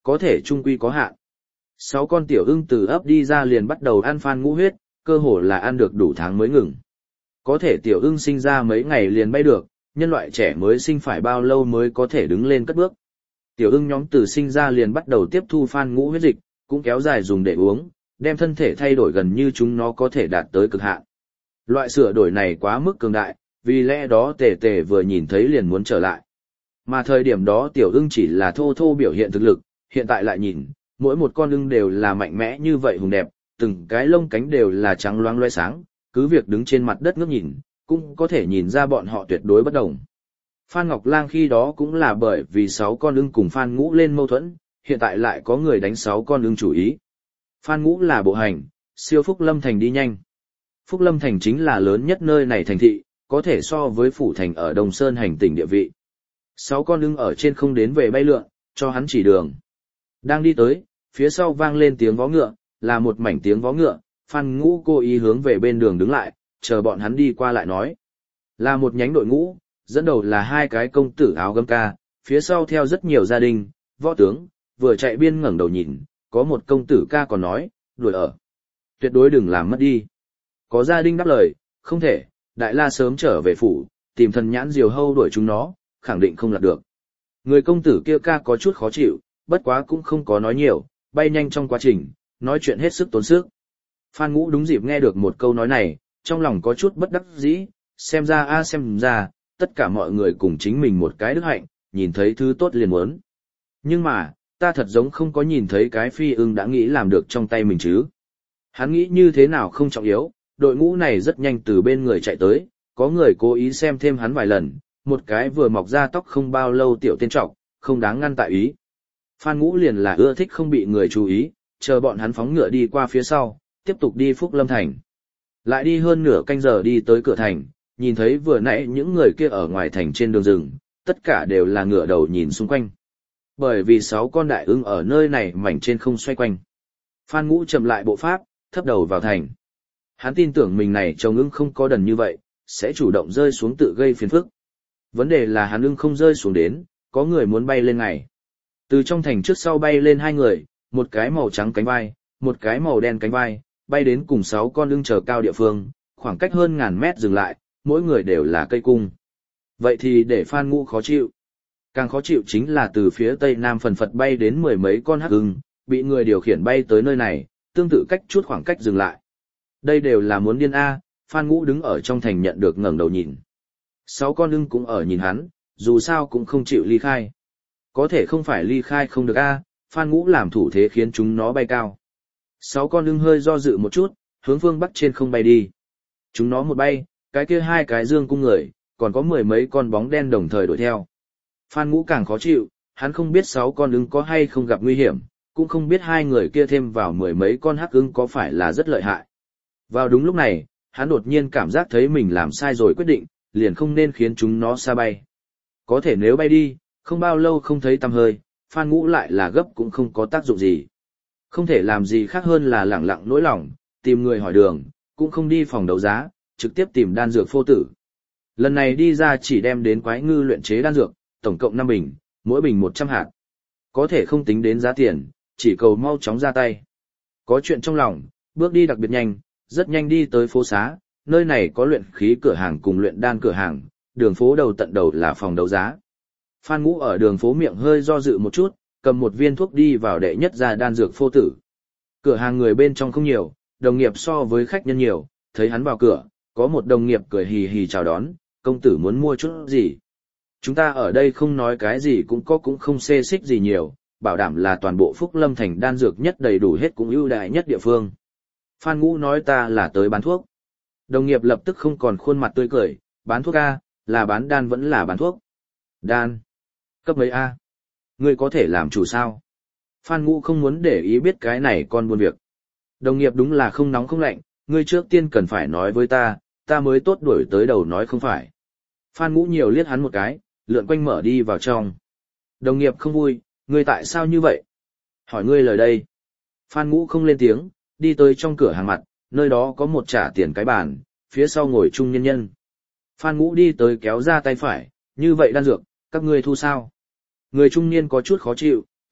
có thể trung quy có hạn. Sáu con tiểu ưng từ ấp đi ra liền bắt đầu ăn Phan Ngũ huyết, cơ hồ là ăn được đủ tháng mới ngừng. Có thể tiểu ưng sinh ra mấy ngày liền bay được, nhân loại trẻ mới sinh phải bao lâu mới có thể đứng lên cất bước. Tiểu ưng nhóm từ sinh ra liền bắt đầu tiếp thu Phan Ngũ huyết dịch, cũng kéo dài dùng để uống, đem thân thể thay đổi gần như chúng nó có thể đạt tới cực hạn. Loại sửa đổi này quá mức cường đại, vì lẽ đó tề tề vừa nhìn thấy liền muốn trở lại. Mà thời điểm đó tiểu ưng chỉ là thô thô biểu hiện thực lực, hiện tại lại nhìn, mỗi một con ưng đều là mạnh mẽ như vậy hùng đẹp, từng cái lông cánh đều là trắng loáng loe sáng, cứ việc đứng trên mặt đất ngước nhìn, cũng có thể nhìn ra bọn họ tuyệt đối bất đồng. Phan Ngọc Lang khi đó cũng là bởi vì sáu con ưng cùng Phan Ngũ lên mâu thuẫn, hiện tại lại có người đánh sáu con ưng chủ ý. Phan Ngũ là bộ hành, siêu Phúc Lâm Thành đi nhanh. Phúc Lâm Thành chính là lớn nhất nơi này thành thị, có thể so với phủ thành ở Đông Sơn hành tỉnh địa vị. Sáu con ưng ở trên không đến về bay lượn, cho hắn chỉ đường. Đang đi tới, phía sau vang lên tiếng vó ngựa, là một mảnh tiếng vó ngựa, Phan Ngũ cố ý hướng về bên đường đứng lại, chờ bọn hắn đi qua lại nói. Là một nhánh đội ngũ, dẫn đầu là hai cái công tử áo gấm ca, phía sau theo rất nhiều gia đình, võ tướng, vừa chạy biên ngẩng đầu nhìn, có một công tử ca còn nói, đuổi ở. Tuyệt đối đừng làm mất đi. Có gia đình đáp lời, không thể, Đại La sớm trở về phủ, tìm thần nhãn diều hâu đuổi chúng nó, khẳng định không lạc được. Người công tử kia ca có chút khó chịu, bất quá cũng không có nói nhiều, bay nhanh trong quá trình, nói chuyện hết sức tốn sức. Phan Ngũ đúng dịp nghe được một câu nói này, trong lòng có chút bất đắc dĩ, xem ra a xem ra, tất cả mọi người cùng chính mình một cái đức hạnh, nhìn thấy thứ tốt liền muốn. Nhưng mà, ta thật giống không có nhìn thấy cái phi ưng đã nghĩ làm được trong tay mình chứ. Hắn nghĩ như thế nào không trọng yếu, đội ngũ này rất nhanh từ bên người chạy tới, có người cố ý xem thêm hắn vài lần, một cái vừa mọc ra tóc không bao lâu tiểu tên trọc, không đáng ngăn tại ý. Phan Ngũ liền là ưa thích không bị người chú ý, chờ bọn hắn phóng ngựa đi qua phía sau, tiếp tục đi Phúc Lâm Thành. Lại đi hơn nửa canh giờ đi tới cửa thành, nhìn thấy vừa nãy những người kia ở ngoài thành trên đường rừng, tất cả đều là ngựa đầu nhìn xung quanh. Bởi vì sáu con đại ưng ở nơi này mảnh trên không xoay quanh. Phan Ngũ chậm lại bộ pháp, thấp đầu vào thành. Hắn tin tưởng mình này trông ưng không có đần như vậy, sẽ chủ động rơi xuống tự gây phiền phức. Vấn đề là hắn ưng không rơi xuống đến, có người muốn bay lên ngày. Từ trong thành trước sau bay lên hai người, một cái màu trắng cánh vai, một cái màu đen cánh vai, bay đến cùng sáu con ưng chờ cao địa phương, khoảng cách hơn ngàn mét dừng lại, mỗi người đều là cây cung. Vậy thì để Phan Ngũ khó chịu. Càng khó chịu chính là từ phía tây nam phần phật bay đến mười mấy con hắc ưng, bị người điều khiển bay tới nơi này, tương tự cách chút khoảng cách dừng lại. Đây đều là muốn điên A, Phan Ngũ đứng ở trong thành nhận được ngẩng đầu nhìn. Sáu con ưng cũng ở nhìn hắn, dù sao cũng không chịu ly khai. Có thể không phải ly khai không được A, Phan Ngũ làm thủ thế khiến chúng nó bay cao. Sáu con ưng hơi do dự một chút, hướng phương bắc trên không bay đi. Chúng nó một bay, cái kia hai cái dương cung người, còn có mười mấy con bóng đen đồng thời đuổi theo. Phan Ngũ càng khó chịu, hắn không biết sáu con ưng có hay không gặp nguy hiểm, cũng không biết hai người kia thêm vào mười mấy con hắc ưng có phải là rất lợi hại. Vào đúng lúc này, hắn đột nhiên cảm giác thấy mình làm sai rồi quyết định, liền không nên khiến chúng nó xa bay. Có thể nếu bay đi, không bao lâu không thấy tăm hơi, Phan Ngũ lại là gấp cũng không có tác dụng gì. Không thể làm gì khác hơn là lẳng lặng nỗi lòng, tìm người hỏi đường, cũng không đi phòng đấu giá, trực tiếp tìm đan dược phô tử. Lần này đi ra chỉ đem đến Quái Ngư luyện chế đan dược, tổng cộng năm bình, mỗi bình một trăm hạt. Có thể không tính đến giá tiền, chỉ cầu mau chóng ra tay. Có chuyện trong lòng, bước đi đặc biệt nhanh, rất nhanh đi tới phố xá, nơi này có luyện khí cửa hàng cùng luyện đan cửa hàng, đường phố đầu tận đầu là phòng đấu giá. Phan Ngũ ở đường phố miệng hơi do dự một chút, cầm một viên thuốc đi vào đệ nhất ra đan dược phô tử. Cửa hàng người bên trong không nhiều, đồng nghiệp so với khách nhân nhiều, thấy hắn vào cửa, có một đồng nghiệp cười hì hì chào đón, công tử muốn mua chút gì. Chúng ta ở đây không nói cái gì cũng có cũng không xê xích gì nhiều, bảo đảm là toàn bộ Phúc Lâm Thành đan dược nhất đầy đủ hết cũng ưu đại nhất địa phương. Phan Ngũ nói ta là tới bán thuốc. Đồng nghiệp lập tức không còn khuôn mặt tươi cười, bán thuốc A, là bán đan vẫn là bán thuốc. Đan. Cấp mấy A. Ngươi có thể làm chủ sao? Phan Ngũ không muốn để ý biết cái này con buôn việc. Đồng nghiệp đúng là không nóng không lạnh, ngươi trước tiên cần phải nói với ta, ta mới tốt đuổi tới đầu nói không phải. Phan Ngũ nhiều liếc hắn một cái, lượn quanh mở đi vào trong. Đồng nghiệp không vui, ngươi tại sao như vậy? Hỏi ngươi lời đây. Phan Ngũ không lên tiếng, đi tới trong cửa hàng mặt, nơi đó có một trả tiền cái bàn, phía sau ngồi trung nhân nhân. Phan Ngũ đi tới kéo ra tay phải, như vậy đan dược, các ngươi thu sao? Người trung niên có chút khó chịu,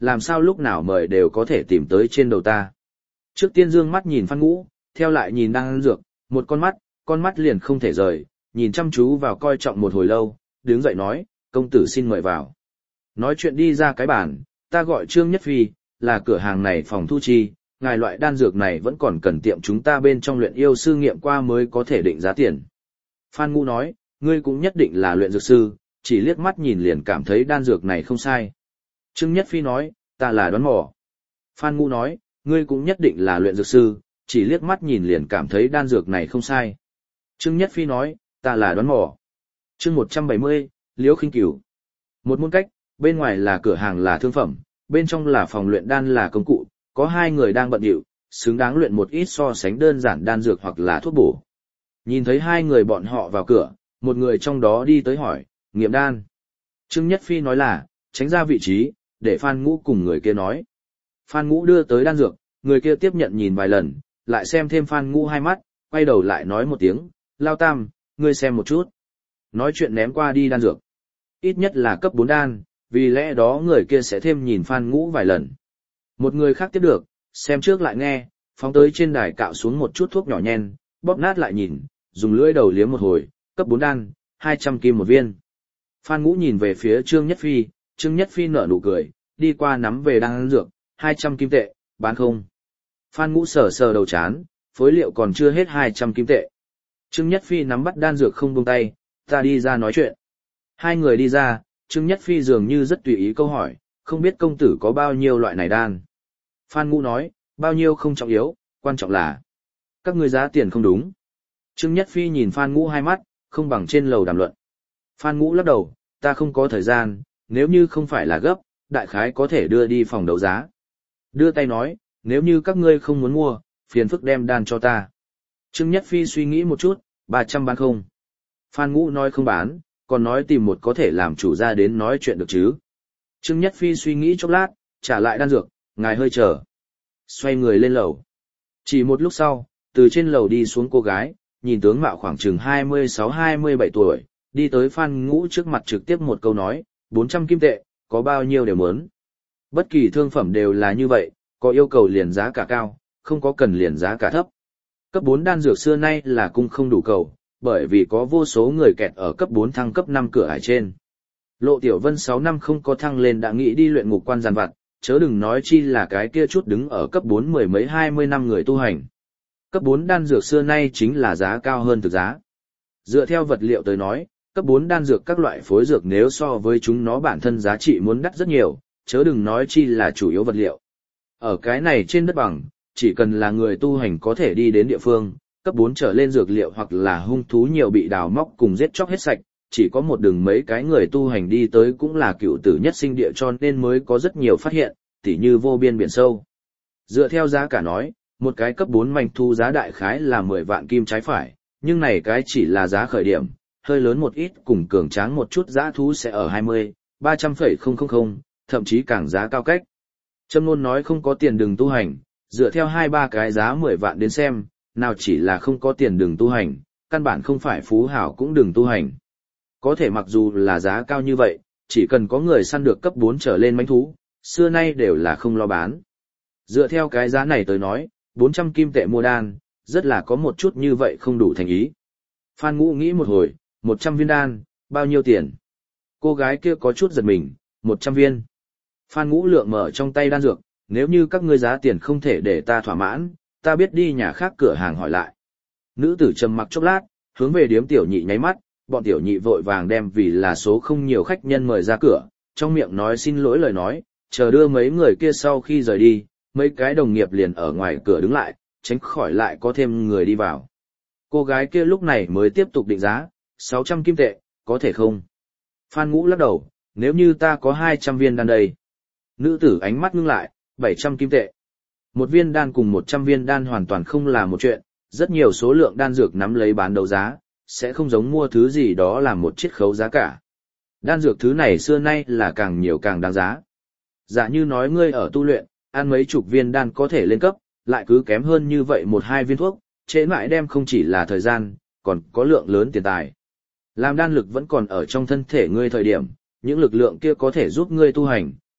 làm sao lúc nào mời đều có thể tìm tới trên đầu ta. Trước tiên dương mắt nhìn Phan Ngũ, theo lại nhìn đan dược, một con mắt, con mắt liền không thể rời, nhìn chăm chú vào coi trọng một hồi lâu, đứng dậy nói, công tử xin mời vào. Nói chuyện đi ra cái bàn, ta gọi Trương Nhất Phi, là cửa hàng này phòng thu chi, ngài loại đan dược này vẫn còn cần tiệm chúng ta bên trong luyện yêu sư nghiệm qua mới có thể định giá tiền. Phan Ngũ nói, ngươi cũng nhất định là luyện dược sư, chỉ liếc mắt nhìn liền cảm thấy đan dược này không sai. Trương Nhất Phi nói, ta là đoán mò. Phan Ngũ nói, ngươi cũng nhất định là luyện dược sư, chỉ liếc mắt nhìn liền cảm thấy đan dược này không sai. Trương Nhất Phi nói, ta là đoán mò. Chương một trăm bảy mươi, Liễu Khinh Cửu. Một môn cách, bên ngoài là cửa hàng là thương phẩm, bên trong là phòng luyện đan là công cụ, có hai người đang bận rộn, xứng đáng luyện một ít so sánh đơn giản đan dược hoặc là thuốc bổ. Nhìn thấy hai người bọn họ vào cửa, một người trong đó đi tới hỏi, nghiệm đan. Trương Nhất Phi nói là, tránh ra vị trí, để Phan Ngũ cùng người kia nói. Phan Ngũ đưa tới đan dược, người kia tiếp nhận nhìn vài lần, lại xem thêm Phan Ngũ hai mắt, quay đầu lại nói một tiếng, Lao Tam, ngươi xem một chút. Nói chuyện ném qua đi đan dược. Ít nhất là cấp bốn đan, vì lẽ đó người kia sẽ thêm nhìn Phan Ngũ vài lần. Một người khác tiếp được, xem trước lại nghe, phóng tới trên đài cạo xuống một chút thuốc nhỏ nhen, bóp nát lại nhìn, dùng lưỡi đầu liếm một hồi, cấp bốn đan, hai trăm kim một viên. Phan Ngũ nhìn về phía Trương Nhất Phi, Trương Nhất Phi nở nụ cười, đi qua nắm về đan dược, hai trăm kim tệ, bán không. Phan Ngũ sờ sờ đầu chán, phối liệu còn chưa hết hai trăm kim tệ. Trương Nhất Phi nắm bắt đan dược không buông tay, ta đi ra nói chuyện. Hai người đi ra, Trương Nhất Phi dường như rất tùy ý câu hỏi, không biết công tử có bao nhiêu loại này đan. Phan Ngũ nói, bao nhiêu không trọng yếu, quan trọng là các ngươi giá tiền không đúng. Trương Nhất Phi nhìn Phan Ngũ hai mắt, không bằng trên lầu đàm luận. Phan Ngũ lắc đầu, ta không có thời gian, nếu như không phải là gấp, đại khái có thể đưa đi phòng đấu giá. Đưa tay nói, nếu như các ngươi không muốn mua, phiền phức đem đan cho ta. Trương Nhất Phi suy nghĩ một chút, ba trăm bán không. Phan Ngũ nói không bán, còn nói tìm một có thể làm chủ ra đến nói chuyện được chứ. Trương Nhất Phi suy nghĩ chốc lát, trả lại đan dược, ngài hơi chờ. Xoay người lên lầu. Chỉ một lúc sau, từ trên lầu đi xuống cô gái, nhìn tướng mạo khoảng chừng hai mươi sáu hai mươi bảy tuổi, đi tới Phan Ngũ trước mặt trực tiếp một câu nói, bốn trăm kim tệ, có bao nhiêu đều muốn. Bất kỳ thương phẩm đều là như vậy, có yêu cầu liền giá cả cao, không có cần liền giá cả thấp. Cấp bốn đan dược xưa nay là cung không đủ cầu, bởi vì có vô số người kẹt ở cấp bốn thăng cấp năm cửa ải trên. Lộ Tiểu Vân sáu năm không có thăng lên đã nghĩ đi luyện ngục quan giàn vặt, chớ đừng nói chi là cái kia chút đứng ở cấp bốn mười mấy hai mươi năm người tu hành. Cấp bốn đan dược xưa nay chính là giá cao hơn thực giá. Dựa theo vật liệu tới nói, cấp bốn đan dược các loại phối dược nếu so với chúng nó bản thân giá trị muốn đắt rất nhiều, chớ đừng nói chi là chủ yếu vật liệu. Ở cái này trên đất bằng, chỉ cần là người tu hành có thể đi đến địa phương, cấp bốn trở lên dược liệu hoặc là hung thú nhiều bị đào móc cùng giết chóc hết sạch, chỉ có một đường mấy cái người tu hành đi tới cũng là cựu tử nhất sinh địa cho nên mới có rất nhiều phát hiện, tỉ như vô biên biển sâu. Dựa theo giá cả nói, một cái cấp bốn manh thu giá đại khái là mười vạn kim trái phải, nhưng này cái chỉ là giá khởi điểm, hơi lớn một ít cùng cường tráng một chút giá thú sẽ ở hai mươi, ba trăm phẩy không không không, thậm chí càng giá cao cách. Châm ngôn nói không có tiền đừng tu hành, dựa theo hai ba cái giá mười vạn đến xem, nào chỉ là không có tiền đừng tu hành, căn bản không phải phú hảo cũng đừng tu hành. Có thể mặc dù là giá cao như vậy, chỉ cần có người săn được cấp bốn trở lên mãnh thú, xưa nay đều là không lo bán. Dựa theo cái giá này tới nói, bốn trăm kim tệ mua đan, rất là có một chút như vậy không đủ thành ý. Phan Ngũ nghĩ một hồi, một trăm viên đan, bao nhiêu tiền? Cô gái kia có chút giật mình, một trăm viên. Phan Ngũ lượng mở trong tay đan dược, nếu như các ngươi giá tiền không thể để ta thỏa mãn, ta biết đi nhà khác cửa hàng hỏi lại. Nữ tử trầm mặc chốc lát, hướng về điếm tiểu nhị nháy mắt, bọn tiểu nhị vội vàng đem vì là số không nhiều khách nhân mời ra cửa, trong miệng nói xin lỗi lời nói, chờ đưa mấy người kia sau khi rời đi, mấy cái đồng nghiệp liền ở ngoài cửa đứng lại, tránh khỏi lại có thêm người đi vào. Cô gái kia lúc này mới tiếp tục định giá, sáu trăm kim tệ, có thể không? Phan Ngũ lắc đầu, nếu như ta có hai trăm viên đan đây. Nữ tử ánh mắt ngưng lại, bảy trăm kim tệ. Một viên đan cùng một trăm viên đan hoàn toàn không là một chuyện, rất nhiều số lượng đan dược nắm lấy bán đấu giá, sẽ không giống mua thứ gì đó làm một chiết khấu giá cả. Đan dược thứ này xưa nay là càng nhiều càng đáng giá. Giả như nói ngươi ở tu luyện, ăn mấy chục viên đan có thể lên cấp, lại cứ kém hơn như vậy một hai viên thuốc, trễ mãi đem không chỉ là thời gian, còn có lượng lớn tiền tài. Làm đan lực vẫn còn ở trong thân thể ngươi thời điểm, những lực lượng kia có thể giúp ngươi tu hành,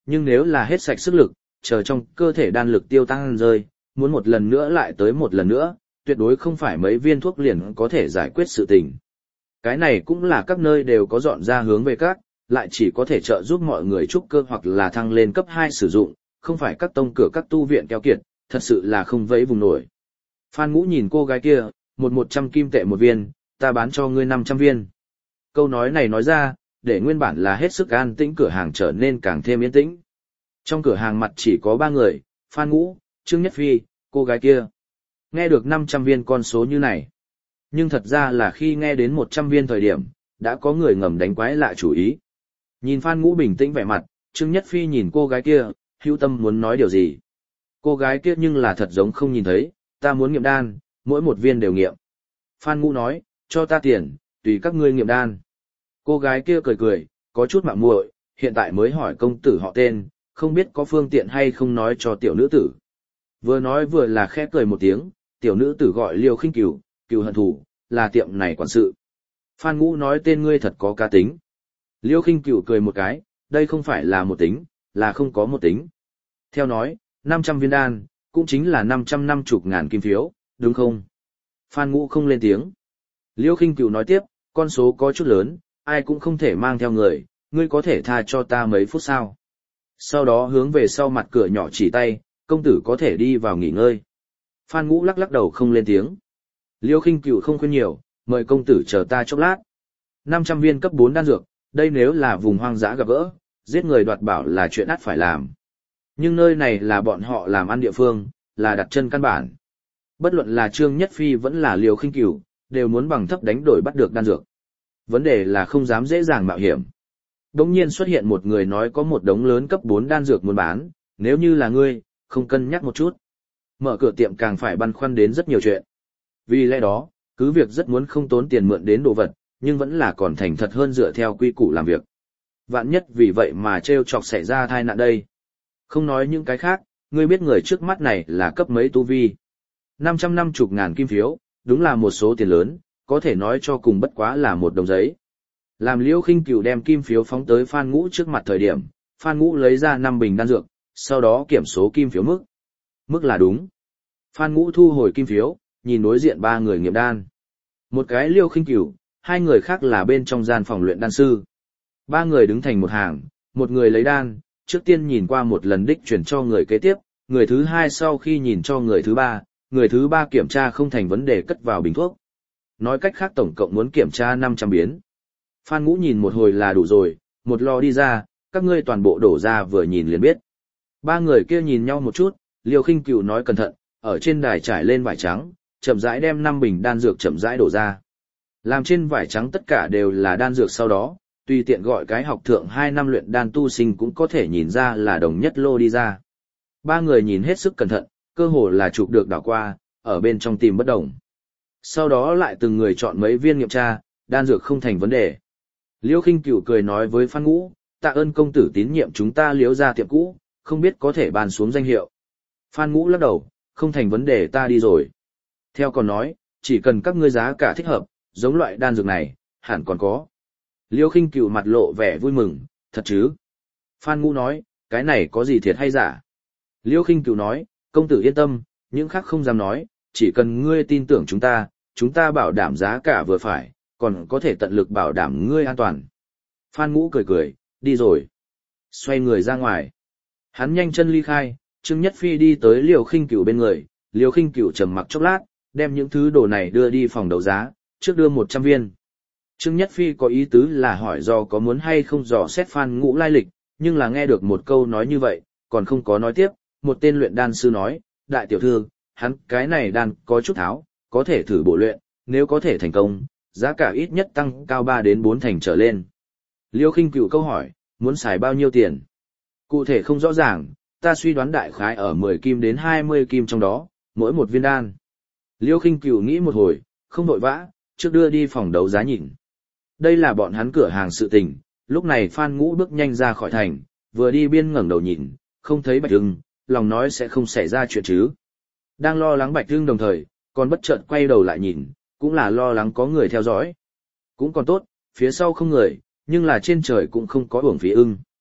nhưng nếu là hết sạch sức lực, chờ trong cơ thể đan lực tiêu tăng rơi, muốn một lần nữa lại tới một lần nữa, tuyệt đối không phải mấy viên thuốc liền có thể giải quyết sự tình. Cái này cũng là các nơi đều có dọn ra hướng về các, lại chỉ có thể trợ giúp mọi người trúc cơ hoặc là thăng lên cấp hai sử dụng, không phải các tông cửa các tu viện keo kiệt, thật sự là không vẫy vùng nổi. Phan Ngũ nhìn cô gái kia, một một trăm kim tệ một viên, ta bán cho ngươi năm trăm viên. Câu nói này nói ra, để nguyên bản là hết sức an tĩnh cửa hàng trở nên càng thêm yên tĩnh. Trong cửa hàng mặt chỉ có ba người, Phan Ngũ, Trương Nhất Phi, cô gái kia. Nghe được năm trăm viên con số như này. Nhưng thật ra là khi nghe đến một trăm viên thời điểm, đã có người ngầm đánh quái lạ chủ ý. Nhìn Phan Ngũ bình tĩnh vẻ mặt, Trương Nhất Phi nhìn cô gái kia, hữu tâm muốn nói điều gì. Cô gái kia nhưng là thật giống không nhìn thấy, ta muốn nghiệm đan, mỗi một viên đều nghiệm. Phan Ngũ nói, cho ta tiền, tùy các ngươi nghiệm đan. Cô gái kia cười cười, có chút mạo muội, hiện tại mới hỏi công tử họ tên, không biết có phương tiện hay không nói cho tiểu nữ tử. Vừa nói vừa là khẽ cười một tiếng, tiểu nữ tử gọi Liêu Khinh Cửu, Cửu Hận Thủ, là tiệm này quản sự. Phan Ngũ nói tên ngươi thật có cá tính. Liêu Khinh Cửu cười một cái, đây không phải là một tính, là không có một tính. Theo nói, năm trăm viên đan, cũng chính là năm trăm năm mươi ngàn kim phiếu, đúng không? Phan Ngũ không lên tiếng. Liêu Khinh Cửu nói tiếp, con số có chút lớn, ai cũng không thể mang theo người, ngươi có thể tha cho ta mấy phút sao? Sau đó hướng về sau mặt cửa nhỏ chỉ tay, công tử có thể đi vào nghỉ ngơi. Phan Ngũ lắc lắc đầu không lên tiếng. Liêu Khinh Cửu không khuyên nhiều, mời công tử chờ ta chốc lát. năm trăm viên cấp bốn đan dược, đây nếu là vùng hoang dã gặp gỡ, giết người đoạt bảo là chuyện ắt phải làm. Nhưng nơi này là bọn họ làm ăn địa phương, là đặt chân căn bản. Bất luận là Trương Nhất Phi vẫn là Liêu Khinh Cửu, đều muốn bằng thấp đánh đổi bắt được đan dược. Vấn đề là không dám dễ dàng mạo hiểm. Đống nhiên xuất hiện một người nói có một đống lớn cấp bốn đan dược muốn bán, nếu như là ngươi, không cân nhắc một chút. Mở cửa tiệm càng phải băn khoăn đến rất nhiều chuyện. Vì lẽ đó, cứ việc rất muốn không tốn tiền mượn đến đồ vật, nhưng vẫn là còn thành thật hơn dựa theo quy củ làm việc. Vạn nhất vì vậy mà trêu chọc xảy ra tai nạn đây. Không nói những cái khác, ngươi biết người trước mắt này là cấp mấy tu vi. năm trăm năm mươi ngàn kim phiếu, đúng là một số tiền lớn, có thể nói cho cùng bất quá là một đồng giấy. Làm Liêu Khinh Cửu đem kim phiếu phóng tới Phan Ngũ trước mặt thời điểm, Phan Ngũ lấy ra năm bình đan dược, sau đó kiểm số kim phiếu mức. Mức là đúng. Phan Ngũ thu hồi kim phiếu, nhìn đối diện ba người nghiệm đan. Một cái Liêu Khinh Cửu, hai người khác là bên trong gian phòng luyện đan sư. Ba người đứng thành một hàng, một người lấy đan, trước tiên nhìn qua một lần đích chuyển cho người kế tiếp, người thứ hai sau khi nhìn cho người thứ ba, người thứ ba kiểm tra không thành vấn đề cất vào bình thuốc. Nói cách khác tổng cộng muốn kiểm tra năm trăm biến. Phan Ngũ nhìn một hồi là đủ rồi, một lò đi ra, các ngươi toàn bộ đổ ra vừa nhìn liền biết. Ba người kia nhìn nhau một chút, Liêu Khinh Cửu nói cẩn thận, ở trên đài trải lên vải trắng, chậm rãi đem năm bình đan dược chậm rãi đổ ra. Làm trên vải trắng tất cả đều là đan dược sau đó, tùy tiện gọi cái học thượng hai năm luyện đan tu sinh cũng có thể nhìn ra là đồng nhất lô đi ra. Ba người nhìn hết sức cẩn thận, cơ hồ là chụp được đảo qua, ở bên trong tìm bất đồng. Sau đó lại từng người chọn mấy viên nghiệm tra, đan dược không thành vấn đề. Liêu Khinh Cửu cười nói với Phan Ngũ, tạ ơn công tử tín nhiệm chúng ta Liêu ra tiệm cũ, không biết có thể bàn xuống danh hiệu. Phan Ngũ lắc đầu, không thành vấn đề ta đi rồi. Theo còn nói, chỉ cần các ngươi giá cả thích hợp, giống loại đan dược này, hẳn còn có. Liêu Khinh Cửu mặt lộ vẻ vui mừng, thật chứ? Phan Ngũ nói, cái này có gì thiệt hay giả? Liêu Khinh Cửu nói, công tử yên tâm, những khác không dám nói, chỉ cần ngươi tin tưởng chúng ta, chúng ta bảo đảm giá cả vừa phải, còn có thể tận lực bảo đảm ngươi an toàn. Phan Ngũ cười cười, đi rồi. Xoay người ra ngoài. Hắn nhanh chân ly khai, Trương Nhất Phi đi tới Liêu Khinh Cửu bên người, Liêu Khinh Cửu trầm mặc chốc lát, đem những thứ đồ này đưa đi phòng đấu giá, trước đưa một trăm viên. Trương Nhất Phi có ý tứ là hỏi do có muốn hay không dò xét Phan Ngũ lai lịch, nhưng là nghe được một câu nói như vậy, còn không có nói tiếp, một tên luyện đan sư nói, đại tiểu thư, hắn cái này đan có chút tháo, có thể thử bổ luyện, nếu có thể thành công, giá cả ít nhất tăng cao ba đến bốn thành trở lên. Liêu Khinh Cửu câu hỏi, muốn xài bao nhiêu tiền? Cụ thể không rõ ràng, ta suy đoán đại khái ở mười kim đến hai mươi kim trong đó, mỗi một viên đan. Liêu Khinh Cửu nghĩ một hồi, không vội vã, trước đưa đi phòng đấu giá nhìn. Đây là bọn hắn cửa hàng sự tình, lúc này Phan Ngũ bước nhanh ra khỏi thành, vừa đi biên ngẩng đầu nhìn, không thấy Bạch Hưng, lòng nói sẽ không xảy ra chuyện chứ. Đang lo lắng Bạch Hưng đồng thời, còn bất chợt quay đầu lại nhìn, cũng là lo lắng có người theo dõi. Cũng còn tốt, phía sau không người, nhưng là trên trời cũng không có uổng phí ưng.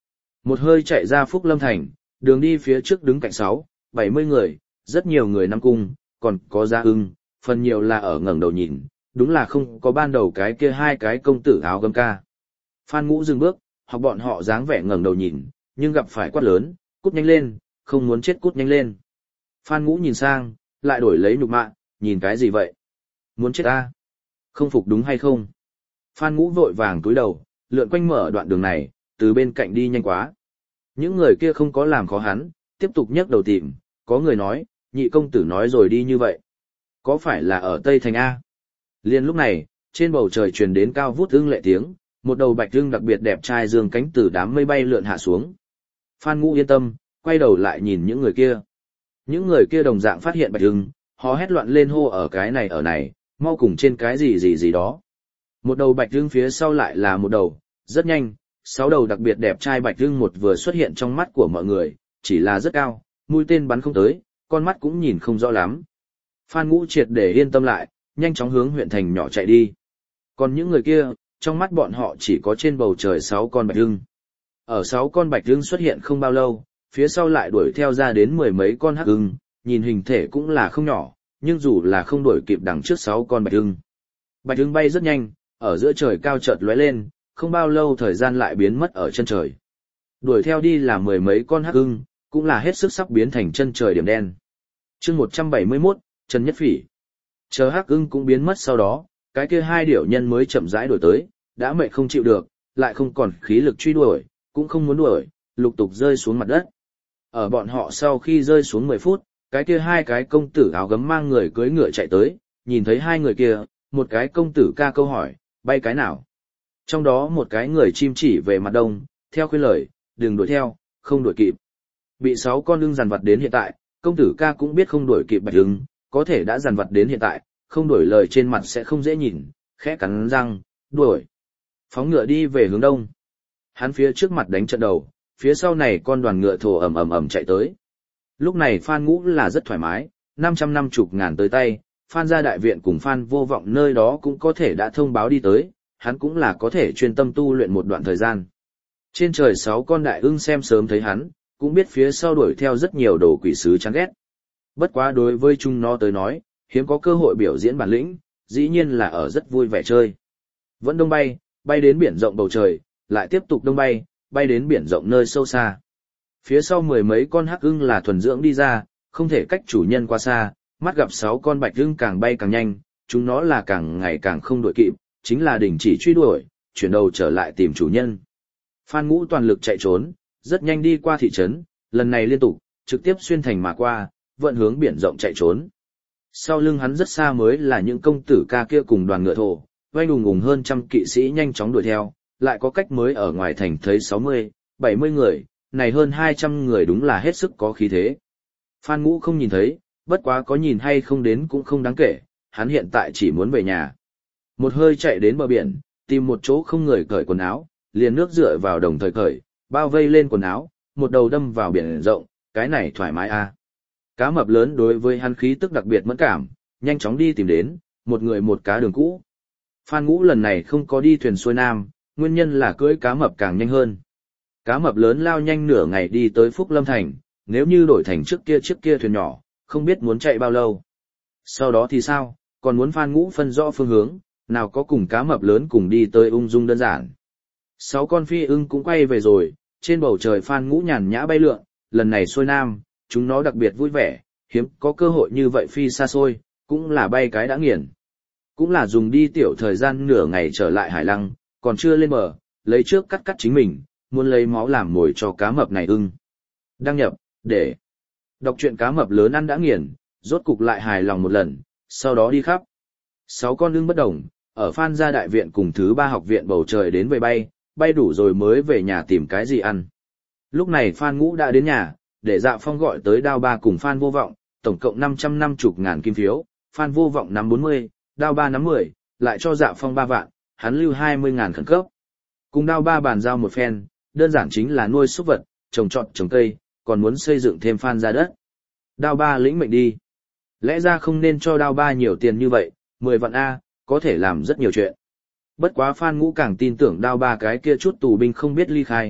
Một hơi chạy ra Phúc Lâm Thành, đường đi phía trước đứng cạnh sáu, bảy mươi người, rất nhiều người nắm cung, còn có Gia Ưng, phần nhiều là ở ngẩng đầu nhìn, đúng là không có ban đầu cái kia hai cái công tử áo gấm ca. Phan Ngũ dừng bước, học bọn họ dáng vẻ ngẩng đầu nhìn, nhưng gặp phải quát lớn, cút nhanh lên, không muốn chết cút nhanh lên. Phan Ngũ nhìn sang, lại đổi lấy nhục mạ, nhìn cái gì vậy? Muốn chết ta? Không phục đúng hay không? Phan Ngũ vội vàng túi đầu, lượn quanh mở đoạn đường này, từ bên cạnh đi nhanh quá. Những người kia không có làm khó hắn, tiếp tục nhấc đầu tìm, có người nói, nhị công tử nói rồi đi như vậy. Có phải là ở Tây Thành A? Liên lúc này, trên bầu trời truyền đến cao vút ưng lệ tiếng, một đầu bạch ưng đặc biệt đẹp trai dương cánh từ đám mây bay lượn hạ xuống. Phan Ngũ yên tâm, quay đầu lại nhìn những người kia. Những người kia đồng dạng phát hiện bạch ưng, họ hét loạn lên hô ở cái này ở này, mau cùng trên cái gì gì gì đó. Một đầu bạch ưng phía sau lại là một đầu, rất nhanh, sáu đầu đặc biệt đẹp trai bạch ưng một vừa xuất hiện trong mắt của mọi người, chỉ là rất cao, mũi tên bắn không tới, con mắt cũng nhìn không rõ lắm. Phan Ngũ triệt để yên tâm lại, nhanh chóng hướng huyện thành nhỏ chạy đi. Còn những người kia, trong mắt bọn họ chỉ có trên bầu trời sáu con bạch ưng. Ở sáu con bạch ưng xuất hiện không bao lâu, phía sau lại đuổi theo ra đến mười mấy con hắc ưng, nhìn hình thể cũng là không nhỏ, nhưng dù là không đuổi kịp đằng trước sáu con bạch ưng. Bạch ưng bay rất nhanh, ở giữa trời cao chợt lóe lên, không bao lâu thời gian lại biến mất ở chân trời. Đuổi theo đi là mười mấy con hắc ưng, cũng là hết sức sắp biến thành chân trời điểm đen. Chương một trăm bảy mươi mốt, Trần Nhất Phỉ. Chờ hắc ưng cũng biến mất sau đó, cái kia hai điểu nhân mới chậm rãi đuổi tới, đã mệt không chịu được, lại không còn khí lực truy đuổi, cũng không muốn đuổi, lục tục rơi xuống mặt đất. Ở bọn họ sau khi rơi xuống mười phút, cái kia hai cái công tử áo gấm mang người cưỡi ngựa chạy tới, nhìn thấy hai người kia, một cái công tử ca câu hỏi, bay cái nào? Trong đó một cái người chim chỉ về mặt đông, theo khuyên lời, đừng đuổi theo, không đuổi kịp. Bị sáu con ưng dằn vặt đến hiện tại, công tử ca cũng biết không đuổi kịp bạch ưng, có thể đã dằn vặt đến hiện tại, không đuổi lời trên mặt sẽ không dễ nhìn, khẽ cắn răng, đuổi. Phóng ngựa đi về hướng đông. Hắn phía trước mặt đánh trận đầu, phía sau này con đoàn ngựa thổ ầm ầm ầm chạy tới. Lúc này Phan Ngũ là rất thoải mái, năm trăm năm chục ngàn tới tay, Phan gia đại viện cùng Phan vô vọng nơi đó cũng có thể đã thông báo đi tới, hắn cũng là có thể chuyên tâm tu luyện một đoạn thời gian. Trên trời sáu con đại ưng xem sớm thấy hắn, cũng biết phía sau đuổi theo rất nhiều đồ quỷ sứ chán ghét. Bất quá đối với chúng nó tới nói, hiếm có cơ hội biểu diễn bản lĩnh, dĩ nhiên là ở rất vui vẻ chơi. Vẫn đông bay, bay đến biển rộng bầu trời, lại tiếp tục đông bay, bay đến biển rộng nơi sâu xa. Phía sau mười mấy con hắc ưng là thuần dưỡng đi ra, không thể cách chủ nhân qua xa, mắt gặp sáu con bạch ưng càng bay càng nhanh, chúng nó là càng ngày càng không đuổi kịp, chính là đình chỉ truy đuổi, chuyển đầu trở lại tìm chủ nhân. Phan Ngũ toàn lực chạy trốn, rất nhanh đi qua thị trấn, lần này liên tục, trực tiếp xuyên thành mà qua, vận hướng biển rộng chạy trốn. Sau lưng hắn rất xa mới là những công tử ca kia cùng đoàn ngựa thổ, vây đùng ủng hơn trăm kỵ sĩ nhanh chóng đuổi theo, lại có cách mới ở ngoài thành thấy sáu mươi, bảy mươi người, này hơn hai trăm người đúng là hết sức có khí thế. Phan Ngũ không nhìn thấy, bất quá có nhìn hay không đến cũng không đáng kể, hắn hiện tại chỉ muốn về nhà. Một hơi chạy đến bờ biển, tìm một chỗ không người cởi quần áo, liền nước dựa vào đồng thời cởi, bao vây lên quần áo, một đầu đâm vào biển rộng, cái này thoải mái a. Cá mập lớn đối với hắn khí tức đặc biệt mẫn cảm, nhanh chóng đi tìm đến, một người một cá đường cũ. Phan Ngũ lần này không có đi thuyền xuôi nam, nguyên nhân là cưỡi cá mập càng nhanh hơn. Cá mập lớn lao nhanh nửa ngày đi tới Phúc Lâm Thành, nếu như đổi thành trước kia trước kia thuyền nhỏ, không biết muốn chạy bao lâu. Sau đó thì sao, còn muốn Phan Ngũ phân rõ phương hướng, nào có cùng cá mập lớn cùng đi tới ung dung đơn giản. Sáu con phi ưng cũng quay về rồi, trên bầu trời Phan Ngũ nhàn nhã bay lượn, lần này xuôi nam, chúng nó đặc biệt vui vẻ, hiếm có cơ hội như vậy phi xa xôi, cũng là bay cái đã nghiền. Cũng là dùng đi tiểu thời gian nửa ngày trở lại hải lăng, còn chưa lên bờ, lấy trước cắt cắt chính mình, muốn lấy máu làm mồi cho cá mập này ưng. Đăng nhập, để đọc truyện cá mập lớn ăn đã nghiền, rốt cục lại hài lòng một lần, sau đó đi khắp. Sáu con ưng bất đồng, ở Phan gia đại viện cùng thứ ba học viện bầu trời đến về bay, bay đủ rồi mới về nhà tìm cái gì ăn. Lúc này Phan Ngũ đã đến nhà, để Dạ Phong gọi tới Đao Ba cùng Phan Vô Vọng, tổng cộng năm trăm năm mươi ngàn kim phiếu, Phan Vô Vọng nắm bốn mươi, Đao Ba nắm mười, lại cho Dạ Phong ba vạn, hắn lưu hai mươi ngàn khẩn cấp. Cùng Đao Ba bàn giao một phen, đơn giản chính là nuôi súc vật, trồng trọt trồng cây, còn muốn xây dựng thêm Phan gia đất. Đao Ba lĩnh mệnh đi. Lẽ ra không nên cho Đao Ba nhiều tiền như vậy, mười vạn A, có thể làm rất nhiều chuyện. Bất quá Phan Ngũ càng tin tưởng Đao Ba cái kia chút tù binh không biết ly khai,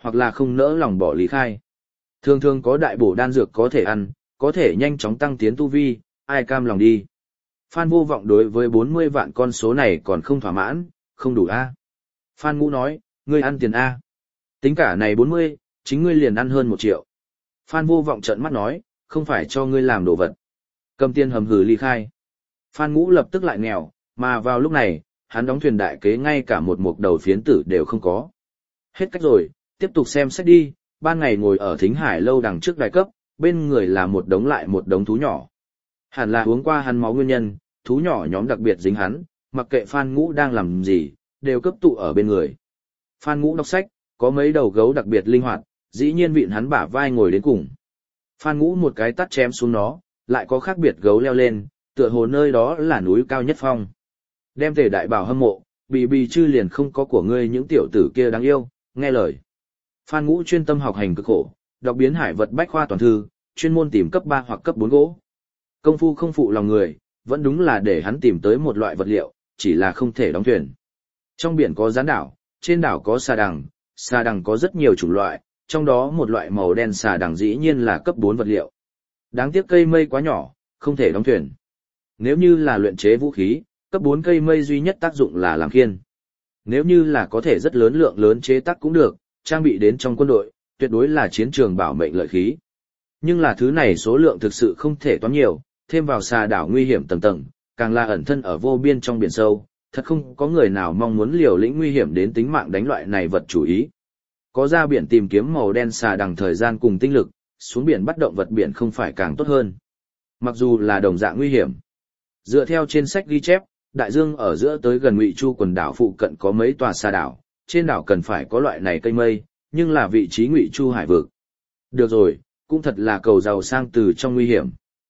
hoặc là không nỡ lòng bỏ lý khai. Thường thường có đại bổ đan dược có thể ăn, có thể nhanh chóng tăng tiến tu vi, ai cam lòng đi. Phan Vô Vọng đối với bốn mươi vạn con số này còn không thỏa mãn, không đủ a. Phan Ngũ nói, ngươi ăn tiền a. Tính cả này bốn mươi, chính ngươi liền ăn hơn một triệu. Phan Vô Vọng trợn mắt nói, không phải cho ngươi làm đồ vật. Cầm tiền hầm hừ ly khai. Phan Ngũ lập tức lại nghèo, mà vào lúc này, hắn đóng thuyền đại kế ngay cả một mục đầu phiến tử đều không có. Hết cách rồi, tiếp tục xem sách đi, ban ngày ngồi ở Thính Hải lâu đằng trước đài cấp, bên người là một đống lại một đống thú nhỏ. Hẳn là uống qua hắn máu nguyên nhân, thú nhỏ nhóm đặc biệt dính hắn, mặc kệ Phan Ngũ đang làm gì, đều cấp tụ ở bên người. Phan Ngũ đọc sách, có mấy đầu gấu đặc biệt linh hoạt, dĩ nhiên vịn hắn bả vai ngồi đến cùng. Phan Ngũ một cái tát chém xuống nó, lại có khác biệt gấu leo lên, tựa hồ nơi đó là núi cao nhất phong. Đem Tề Đại Bảo hâm mộ, bì bì chư liền không có của ngươi những tiểu tử kia đáng yêu, nghe lời. Phan Ngũ chuyên tâm học hành cực khổ, đọc biến hải vật bách khoa toàn thư, chuyên môn tìm cấp ba hoặc cấp bốn gỗ. Công phu không phụ lòng người, vẫn đúng là để hắn tìm tới một loại vật liệu, chỉ là không thể đóng thuyền. Trong biển có gián đảo, trên đảo có xà đằng, xà đằng có rất nhiều chủng loại, trong đó một loại màu đen xà đằng dĩ nhiên là cấp bốn vật liệu. Đáng tiếc cây mây quá nhỏ, không thể đóng thuyền. Nếu như là luyện chế vũ khí, cấp bốn cây mây duy nhất tác dụng là làm khiên. Nếu như là có thể rất lớn lượng lớn chế tác cũng được, trang bị đến trong quân đội, tuyệt đối là chiến trường bảo mệnh lợi khí. Nhưng là thứ này số lượng thực sự không thể toán nhiều, thêm vào xà đảo nguy hiểm tầng tầng, càng là ẩn thân ở vô biên trong biển sâu, thật không có người nào mong muốn liều lĩnh nguy hiểm đến tính mạng đánh loại này vật chủ ý. Có ra biển tìm kiếm màu đen xà đằng thời gian cùng tinh lực, xuống biển bắt động vật biển không phải càng tốt hơn. Mặc dù là đồng dạng nguy hiểm. Dựa theo trên sách ghi chép, đại dương ở giữa tới gần Ngụy Chu quần đảo phụ cận có mấy tòa xà đảo, trên đảo cần phải có loại này cây mây, nhưng là vị trí Ngụy Chu hải vực. Được rồi, cũng thật là cầu giàu sang từ trong nguy hiểm.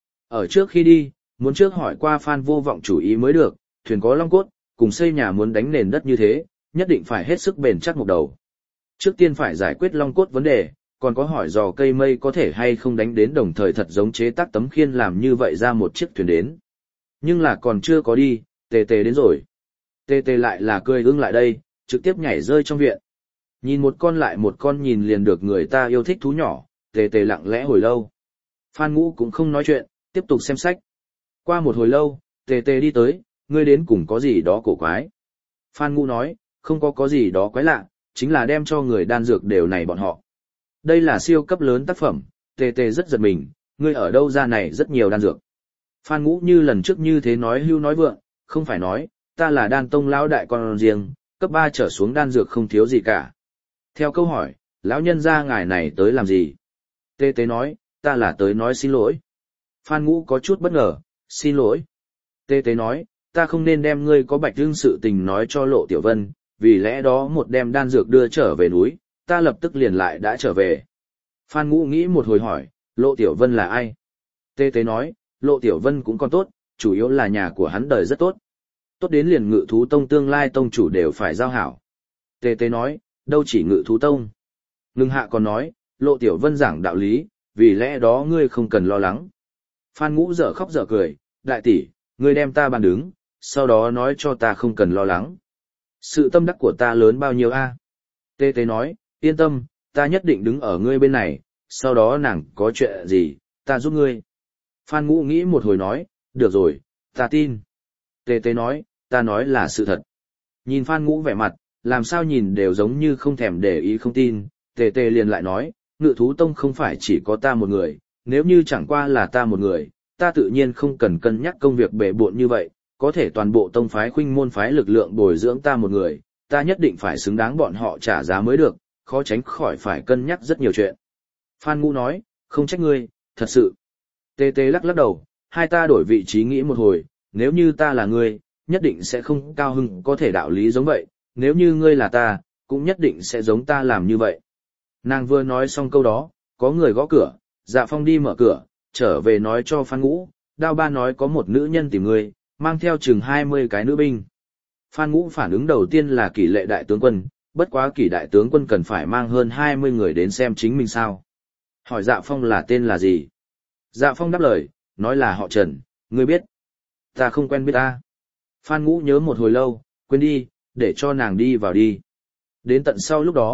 Ở trước khi đi, muốn trước hỏi qua Phan Vô Vọng chủ ý mới được, thuyền có long cốt, cùng xây nhà muốn đánh nền đất như thế, nhất định phải hết sức bền chắc một đầu. Trước tiên phải giải quyết long cốt vấn đề, còn có hỏi dò cây mây có thể hay không đánh đến đồng thời thật giống chế tác tấm khiên làm như vậy ra một chiếc thuyền đến. Nhưng là còn chưa có đi, tề tề đến rồi. Tề tề lại là cười ưng lại đây, trực tiếp nhảy rơi trong viện. Nhìn một con lại một con nhìn liền được người ta yêu thích thú nhỏ, tề tề lặng lẽ hồi lâu. Phan Ngũ cũng không nói chuyện, tiếp tục xem sách. Qua một hồi lâu, tề tề đi tới, ngươi đến cùng có gì đó cổ quái. Phan Ngũ nói, không có có gì đó quái lạ, chính là đem cho người đan dược đều này bọn họ. Đây là siêu cấp lớn tác phẩm, tề tề rất giật mình, ngươi ở đâu ra này rất nhiều đan dược. Phan Ngũ như lần trước như thế nói hưu nói vượng, không phải nói, ta là đan tông lão đại con riêng, cấp ba trở xuống đan dược không thiếu gì cả. Theo câu hỏi, lão nhân gia ngài này tới làm gì? Tê Tê nói, ta là tới nói xin lỗi. Phan Ngũ có chút bất ngờ, xin lỗi. Tê Tê nói, ta không nên đem ngươi có bạch hương sự tình nói cho Lộ Tiểu Vân, vì lẽ đó một đem đan dược đưa trở về núi, ta lập tức liền lại đã trở về. Phan Ngũ nghĩ một hồi hỏi, Lộ Tiểu Vân là ai? Tê Tê nói, Lộ Tiểu Vân cũng còn tốt, chủ yếu là nhà của hắn đời rất tốt. Tốt đến liền Ngự Thú Tông tương lai tông chủ đều phải giao hảo. Tê Tê nói, đâu chỉ Ngự Thú Tông. Ngưng hạ còn nói, Lộ Tiểu Vân giảng đạo lý, vì lẽ đó ngươi không cần lo lắng. Phan Ngũ dở khóc dở cười, đại tỷ, ngươi đem ta bàn đứng, sau đó nói cho ta không cần lo lắng. Sự tâm đắc của ta lớn bao nhiêu a? Tê Tê nói, yên tâm, ta nhất định đứng ở ngươi bên này, sau đó nàng có chuyện gì, ta giúp ngươi. Phan Ngũ nghĩ một hồi nói, được rồi, ta tin. Tê Tê nói, ta nói là sự thật. Nhìn Phan Ngũ vẻ mặt, làm sao nhìn đều giống như không thèm để ý không tin, Tê Tê liền lại nói, Ngự Thú Tông không phải chỉ có ta một người, nếu như chẳng qua là ta một người, ta tự nhiên không cần cân nhắc công việc bể bộn như vậy, có thể toàn bộ tông phái khuynh môn phái lực lượng bồi dưỡng ta một người, ta nhất định phải xứng đáng bọn họ trả giá mới được, khó tránh khỏi phải cân nhắc rất nhiều chuyện. Phan Ngũ nói, không trách ngươi, thật sự. Tê Tê lắc lắc đầu, hai ta đổi vị trí nghĩ một hồi, nếu như ta là ngươi, nhất định sẽ không cao hưng có thể đạo lý giống vậy, nếu như ngươi là ta, cũng nhất định sẽ giống ta làm như vậy. Nàng vừa nói xong câu đó, có người gõ cửa, Dạ Phong đi mở cửa, trở về nói cho Phan Ngũ, Đao Ba nói có một nữ nhân tìm ngươi, mang theo chừng hai mươi cái nữ binh. Phan Ngũ phản ứng đầu tiên là Kỷ Lệ đại tướng quân, bất quá Kỷ đại tướng quân cần phải mang hơn hai mươi người đến xem chính mình sao. Hỏi Dạ Phong là tên là gì? Dạ Phong đáp lời, nói là họ Trần, ngươi biết. Ta không quen biết ta. Phan Ngũ nhớ một hồi lâu, quên đi, để cho nàng đi vào đi. Đến tận sau lúc đó,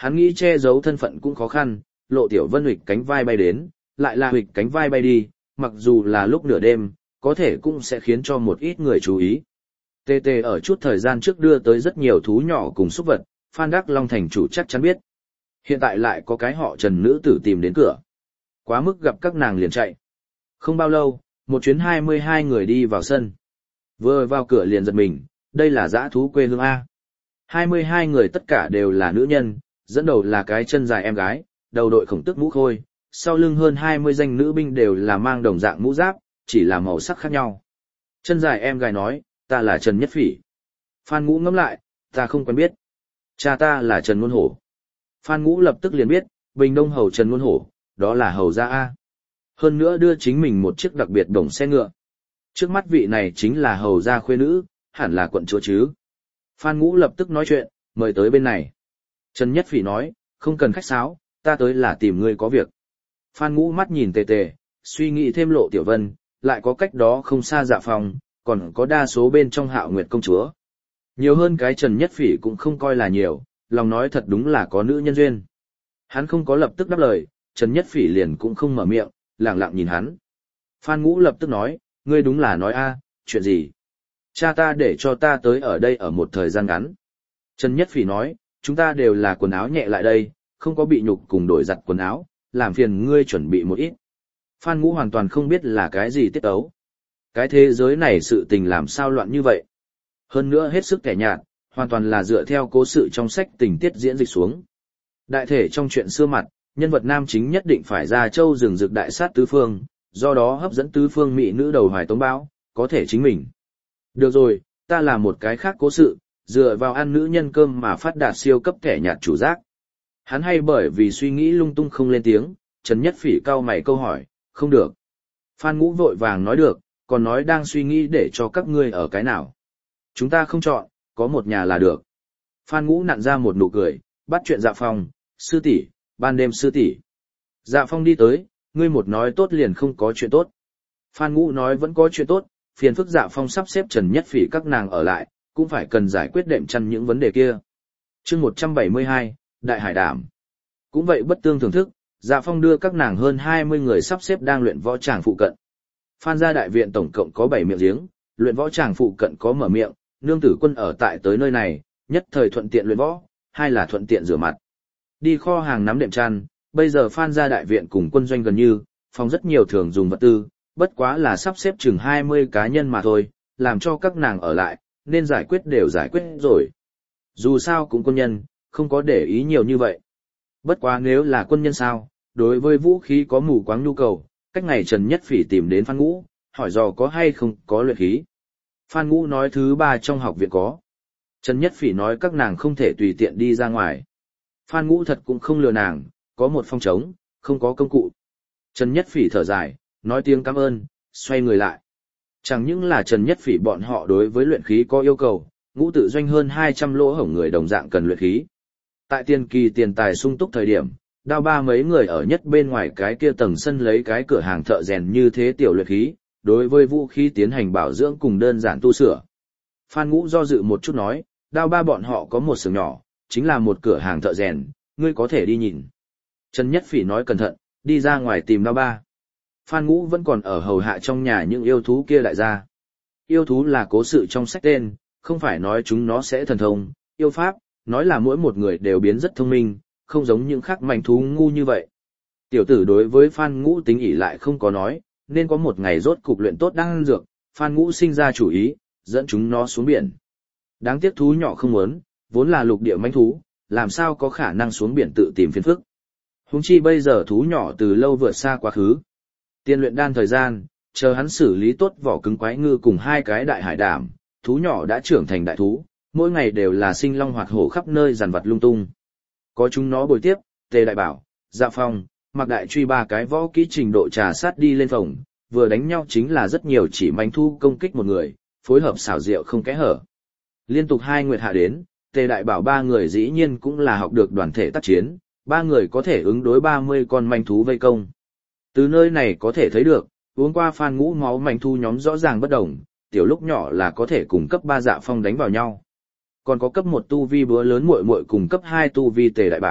Hắn nghĩ che giấu thân phận cũng khó khăn, Lộ Tiểu Vân huỵch cánh vai bay đến, lại là huỵch cánh vai bay đi, mặc dù là lúc nửa đêm, có thể cũng sẽ khiến cho một ít người chú ý. Tê Tê ở chút thời gian trước đưa tới rất nhiều thú nhỏ cùng súc vật, Phan Đắc Long thành chủ chắc chắn biết. Hiện tại lại có cái họ Trần nữ tử tìm đến cửa. Quá mức gặp các nàng liền chạy. Không bao lâu, một chuyến hai mươi hai người đi vào sân. Vừa vào cửa liền giật mình, đây là dã thú quê hương A. hai mươi hai người tất cả đều là nữ nhân, dẫn đầu là cái chân dài em gái, đầu đội khổng tước mũ khôi, sau lưng hơn hai mươi danh nữ binh đều là mang đồng dạng mũ giáp, chỉ là màu sắc khác nhau. Chân dài em gái nói, ta là Trần Nhất Phỉ. Phan Ngũ ngẫm lại, ta không quen biết. Cha ta là Trần Ngôn Hổ. Phan Ngũ lập tức liền biết, Bình Đông Hầu Trần Ngôn Hổ, đó là hầu gia A. Hơn nữa đưa chính mình một chiếc đặc biệt đồng xe ngựa. Trước mắt vị này chính là hầu gia khuê nữ, hẳn là quận chúa chứ. Phan Ngũ lập tức nói chuyện, mời tới bên này. Trần Nhất Phỉ nói, không cần khách sáo, ta tới là tìm ngươi có việc. Phan Ngũ mắt nhìn Tề Tề, suy nghĩ thêm Lộ Tiểu Vân, lại có cách đó không xa Dạ Phòng, còn có đa số bên trong Hạo Nguyệt công chúa. Nhiều hơn cái Trần Nhất Phỉ cũng không coi là nhiều, lòng nói thật đúng là có nữ nhân duyên. Hắn không có lập tức đáp lời, Trần Nhất Phỉ liền cũng không mở miệng, lặng lặng nhìn hắn. Phan Ngũ lập tức nói, ngươi đúng là nói a, chuyện gì? Cha ta để cho ta tới ở đây ở một thời gian ngắn. Trần Nhất Phỉ nói, chúng ta đều là quần áo nhẹ lại đây, không có bị nhục cùng đổi giặt quần áo, làm phiền ngươi chuẩn bị một ít. Phan Ngũ hoàn toàn không biết là cái gì tiết ấu. Cái thế giới này sự tình làm sao loạn như vậy. Hơn nữa hết sức kẻ nhạt, hoàn toàn là dựa theo cố sự trong sách tình tiết diễn dịch xuống. Đại thể trong chuyện xưa mặt, nhân vật nam chính nhất định phải ra châu rừng rực đại sát tứ phương, do đó hấp dẫn tứ phương mỹ nữ đầu hoài tống bão, có thể chính mình. Được rồi, ta là một cái khác cố sự, dựa vào ăn nữ nhân cơm mà phát đạt siêu cấp kẻ nhạt chủ giác. Hắn hay bởi vì suy nghĩ lung tung không lên tiếng, Trần Nhất Phỉ cau mày câu hỏi, không được. Phan Ngũ vội vàng nói được, còn nói đang suy nghĩ để cho các ngươi ở cái nào. Chúng ta không chọn, có một nhà là được. Phan Ngũ nặn ra một nụ cười, bắt chuyện Dạ Phong, sư tỷ, ban đêm sư tỷ. Dạ Phong đi tới, ngươi một nói tốt liền không có chuyện tốt. Phan Ngũ nói vẫn có chuyện tốt, phiền phức Dạ Phong sắp xếp Trần Nhất Phỉ các nàng ở lại, cũng phải cần giải quyết đệm chăn những vấn đề kia. Chương một trăm bảy mươi hai, Đại Hải Đảm. Cũng vậy bất tương thưởng thức, Dạ Phong đưa các nàng hơn hai mươi người sắp xếp đang luyện võ tràng phụ cận. Phan gia đại viện tổng cộng có bảy miệng giếng, luyện võ tràng phụ cận có mở miệng, nương tử quân ở tại tới nơi này, nhất thời thuận tiện luyện võ, hai là thuận tiện rửa mặt. Đi kho hàng nắm đệm chăn, bây giờ Phan gia đại viện cùng quân doanh gần như, phòng rất nhiều thường dùng vật tư, bất quá là sắp xếp chừng hai mươi cá nhân mà thôi, làm cho các nàng ở lại, nên giải quyết đều giải quyết rồi. Dù sao cũng quân nhân, không có để ý nhiều như vậy. Bất quá nếu là quân nhân sao, đối với vũ khí có mù quáng nhu cầu, cách ngày Trần Nhất Phỉ tìm đến Phan Ngũ, hỏi dò có hay không có luyện khí. Phan Ngũ nói thứ ba trong học viện có. Trần Nhất Phỉ nói các nàng không thể tùy tiện đi ra ngoài. Phan Ngũ thật cũng không lừa nàng, có một phong trống, không có công cụ. Trần Nhất Phỉ thở dài, nói tiếng cảm ơn, xoay người lại. Chẳng những là Trần Nhất Phỉ bọn họ đối với luyện khí có yêu cầu, Ngũ tự doanh hơn hai trăm lỗ hổng người đồng dạng cần luyện khí. Tại tiền kỳ tiền tài sung túc thời điểm, đao ba mấy người ở nhất bên ngoài cái kia tầng sân lấy cái cửa hàng thợ rèn như thế tiểu luyện khí, đối với vũ khí tiến hành bảo dưỡng cùng đơn giản tu sửa. Phan Ngũ do dự một chút nói, đao ba bọn họ có một xưởng nhỏ, chính là một cửa hàng thợ rèn, ngươi có thể đi nhìn. Trần Nhất Phỉ nói cẩn thận, đi ra ngoài tìm đao ba. Phan Ngũ vẫn còn ở hầu hạ trong nhà những yêu thú kia lại ra. Yêu thú là cố sự trong sách tên, không phải nói chúng nó sẽ thần thông, yêu pháp, nói là mỗi một người đều biến rất thông minh, không giống những khác manh thú ngu như vậy. Tiểu tử đối với Phan Ngũ tính ỷ lại không có nói, nên có một ngày rốt cục luyện tốt đan dược, Phan Ngũ sinh ra chủ ý, dẫn chúng nó xuống biển. Đáng tiếc thú nhỏ không muốn, vốn là lục địa manh thú, làm sao có khả năng xuống biển tự tìm phiền phức. Huống chi bây giờ thú nhỏ từ lâu vượt xa quá khứ. Tiên luyện đan thời gian, chờ hắn xử lý tốt vỏ cứng quái ngư cùng hai cái đại hải đảm, thú nhỏ đã trưởng thành đại thú, mỗi ngày đều là sinh long hoạt hổ khắp nơi dàn vật lung tung. Có chúng nó bồi tiếp, Tề Đại Bảo, Dạ Phong, Mạc Đại Truy ba cái võ kỹ trình độ trà sát đi lên phòng, vừa đánh nhau chính là rất nhiều chỉ manh thu công kích một người, phối hợp xảo diệu không kẽ hở. Liên tục hai nguyệt hạ đến, Tề Đại Bảo ba người dĩ nhiên cũng là học được đoàn thể tác chiến, ba người có thể ứng đối ba mươi con manh thú vây công. Từ nơi này có thể thấy được, uống qua Phan Ngũ máu manh thu nhóm rõ ràng bất đồng, tiểu lúc nhỏ là có thể cùng cấp ba Dạ Phong đánh vào nhau. Còn có cấp một tu vi búa lớn muội muội cùng cấp hai tu vi Tề Đại Bảo,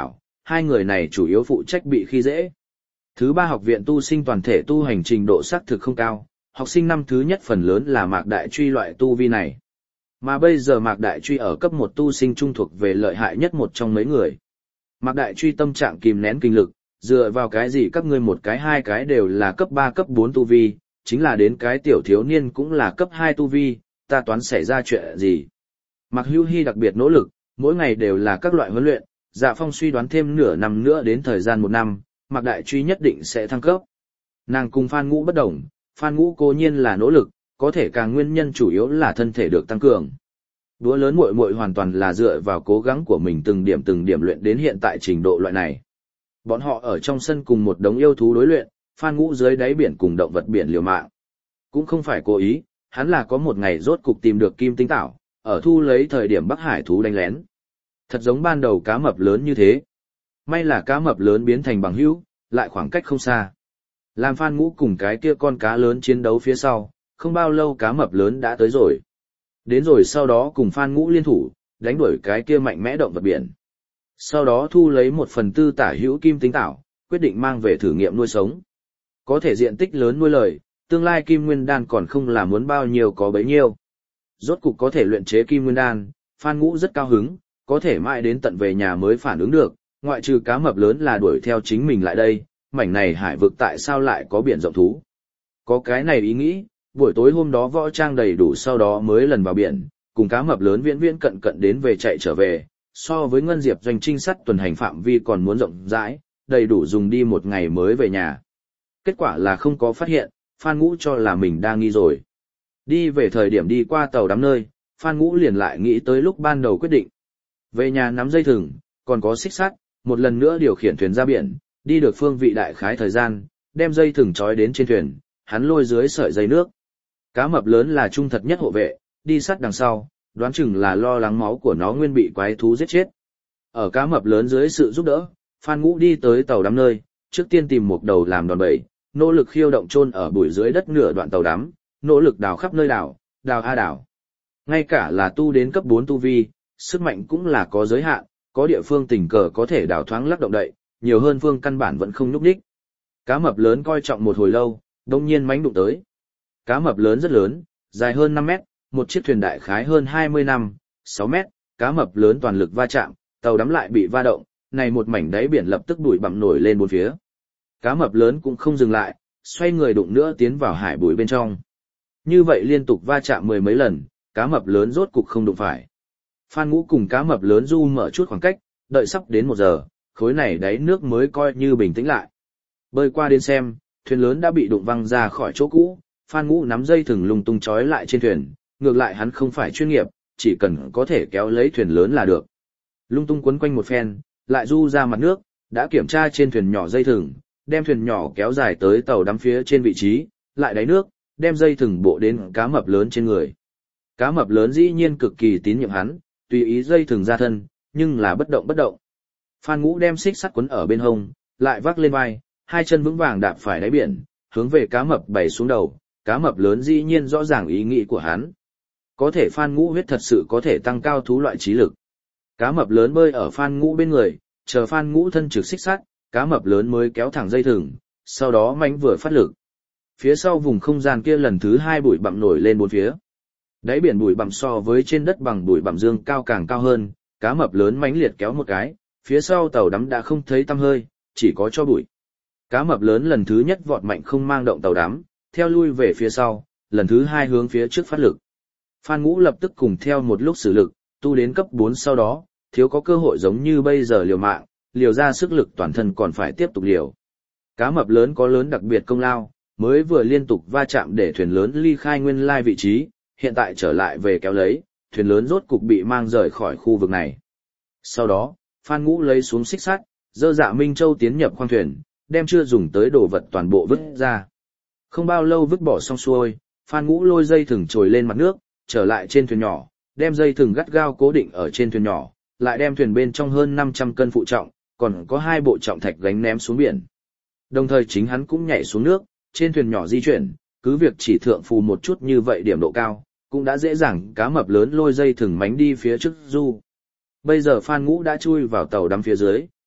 hai người này chủ yếu phụ trách bị khi dễ. Thứ ba học viện tu sinh toàn thể tu hành trình độ xác thực không cao, học sinh năm thứ nhất phần lớn là Mạc Đại Truy loại tu vi này. Mà bây giờ Mạc Đại Truy ở cấp một tu sinh trung thuộc về lợi hại nhất một trong mấy người. Mạc Đại Truy tâm trạng kìm nén kinh lực, dựa vào cái gì các ngươi một cái hai cái đều là cấp ba cấp bốn tu vi, chính là đến cái tiểu thiếu niên cũng là cấp hai tu vi, ta toán xảy ra chuyện gì. Mạc Hưu Hi đặc biệt nỗ lực, mỗi ngày đều là các loại huấn luyện, Dạ Phong suy đoán thêm nửa năm nữa đến thời gian một năm, Mạc Đại Truy nhất định sẽ thăng cấp. Nàng cùng Phan Ngũ bất đồng, Phan Ngũ cố nhiên là nỗ lực, có thể càng nguyên nhân chủ yếu là thân thể được tăng cường. Đũa lớn muội muội hoàn toàn là dựa vào cố gắng của mình từng điểm từng điểm luyện đến hiện tại trình độ loại này. Bọn họ ở trong sân cùng một đống yêu thú đối luyện, Phan Ngũ dưới đáy biển cùng động vật biển liều mạng. Cũng không phải cố ý, hắn là có một ngày rốt cục tìm được kim tinh tảo, ở thu lấy thời điểm Bắc Hải thú đánh lén. Thật giống ban đầu cá mập lớn như thế. May là cá mập lớn biến thành bằng hữu, lại khoảng cách không xa. Làm Phan Ngũ cùng cái kia con cá lớn chiến đấu phía sau, không bao lâu cá mập lớn đã tới rồi. Đến rồi sau đó cùng Phan Ngũ liên thủ, đánh đuổi cái kia mạnh mẽ động vật biển. Sau đó thu lấy một phần tư tả hữu kim tinh tảo, quyết định mang về thử nghiệm nuôi sống. Có thể diện tích lớn nuôi lời, tương lai kim nguyên đan còn không là muốn bao nhiêu có bấy nhiêu. Rốt cục có thể luyện chế kim nguyên đan, Phan Ngũ rất cao hứng, có thể mãi đến tận về nhà mới phản ứng được, ngoại trừ cá mập lớn là đuổi theo chính mình lại đây, mảnh này hải vực tại sao lại có biển rộng thú. Có cái này ý nghĩ, buổi tối hôm đó võ trang đầy đủ sau đó mới lần vào biển, cùng cá mập lớn viễn viễn cận cận đến về chạy trở về, so với Ngân Diệp doanh trinh sát tuần hành phạm vi còn muốn rộng rãi, đầy đủ dùng đi một ngày mới về nhà. Kết quả là không có phát hiện, Phan Ngũ cho là mình đang nghi rồi. Đi về thời điểm đi qua tàu đắm nơi, Phan Ngũ liền lại nghĩ tới lúc ban đầu quyết định. Về nhà nắm dây thừng, còn có xích sắt, một lần nữa điều khiển thuyền ra biển, đi được phương vị đại khái thời gian, đem dây thừng trói đến trên thuyền, hắn lôi dưới sợi dây nước. Cá mập lớn là trung thật nhất hộ vệ, đi sát đằng sau, đoán chừng là lo lắng máu của nó nguyên bị quái thú giết chết. Ở cá mập lớn dưới sự giúp đỡ, Phan Ngũ đi tới tàu đắm nơi, trước tiên tìm một đầu làm đòn bẩy, nỗ lực khiêu động chôn ở bụi dưới đất nửa đoạn tàu đắm, nỗ lực đào khắp nơi đào, đào a đào. Ngay cả là tu đến cấp bốn tu vi, sức mạnh cũng là có giới hạn, có địa phương tình cờ có thể đào thoáng lắc động đậy, nhiều hơn phương căn bản vẫn không nhúc nhích. Cá mập lớn coi trọng một hồi lâu, đông nhiên mánh đụng tới. Cá mập lớn rất lớn, dài hơn năm mét, một chiếc thuyền đại khái hơn hai mươi năm, sáu mét, cá mập lớn toàn lực va chạm, tàu đắm lại bị va động, này một mảnh đáy biển lập tức bụi bặm nổi lên bốn phía. Cá mập lớn cũng không dừng lại, xoay người đụng nữa tiến vào hải bụi bên trong. Như vậy liên tục va chạm mười mấy lần, cá mập lớn rốt cục không đụng phải. Phan Ngũ cùng cá mập lớn du mở chút khoảng cách, đợi sắp đến một giờ, khối này đáy nước mới coi như bình tĩnh lại. Bơi qua đến xem, thuyền lớn đã bị đụng văng ra khỏi chỗ cũ, Phan Ngũ nắm dây thừng lung tung trói lại trên thuyền, ngược lại hắn không phải chuyên nghiệp, chỉ cần có thể kéo lấy thuyền lớn là được. Lung tung quấn quanh một phen, lại du ra mặt nước, đã kiểm tra trên thuyền nhỏ dây thừng, đem thuyền nhỏ kéo dài tới tàu đắm phía trên vị trí, lại đáy nước, đem dây thừng bộ đến cá mập lớn trên người. Cá mập lớn dĩ nhiên cực kỳ tín nhiệm hắn, tùy ý dây thừng ra thân, nhưng là bất động bất động. Phan Ngũ đem xích sắt quấn ở bên hông, lại vác lên vai, hai chân vững vàng đạp phải đáy biển, hướng về cá mập bày xuống đầu, cá mập lớn dĩ nhiên rõ ràng ý nghĩ của hắn. Có thể Phan Ngũ huyết thật sự có thể tăng cao thú loại trí lực. Cá mập lớn bơi ở Phan Ngũ bên người, chờ Phan Ngũ thân trực xích sắt, cá mập lớn mới kéo thẳng dây thừng, sau đó mánh vừa phát lực. Phía sau vùng không gian kia lần thứ hai bụi bặm nổi lên bốn phía. Đáy biển bụi bặm so với trên đất bằng bụi bặm dương cao càng cao hơn, cá mập lớn mánh liệt kéo một cái, phía sau tàu đắm đã không thấy tăm hơi, chỉ có cho bụi. Cá mập lớn lần thứ nhất vọt mạnh không mang động tàu đắm, theo lui về phía sau, lần thứ hai hướng phía trước phát lực. Phan Ngũ lập tức cùng theo một lúc sử lực, tu đến cấp bốn sau đó, thiếu có cơ hội giống như bây giờ liều mạng, liều ra sức lực toàn thân còn phải tiếp tục liều. Cá mập lớn có lớn đặc biệt công lao, mới vừa liên tục va chạm để thuyền lớn ly khai nguyên lai vị trí, hiện tại trở lại về kéo lấy, thuyền lớn rốt cục bị mang rời khỏi khu vực này. Sau đó, Phan Ngũ lấy xuống xích sắt, dơ Dạ Minh Châu tiến nhập khoang thuyền, đem chưa dùng tới đồ vật toàn bộ vứt ra. Không bao lâu vứt bỏ xong xuôi, Phan Ngũ lôi dây thừng trồi lên mặt nước, trở lại trên thuyền nhỏ, đem dây thừng gắt gao cố định ở trên thuyền nhỏ, lại đem thuyền bên trong hơn năm trăm cân phụ trọng, còn có hai bộ trọng thạch gánh ném xuống biển. Đồng thời chính hắn cũng nhảy xuống nước, trên thuyền nhỏ di chuyển, cứ việc chỉ thượng phù một chút như vậy điểm độ cao, cũng đã dễ dàng cá mập lớn lôi dây thừng mánh đi phía trước du. Bây giờ Phan Ngũ đã chui vào tàu đắm phía dưới,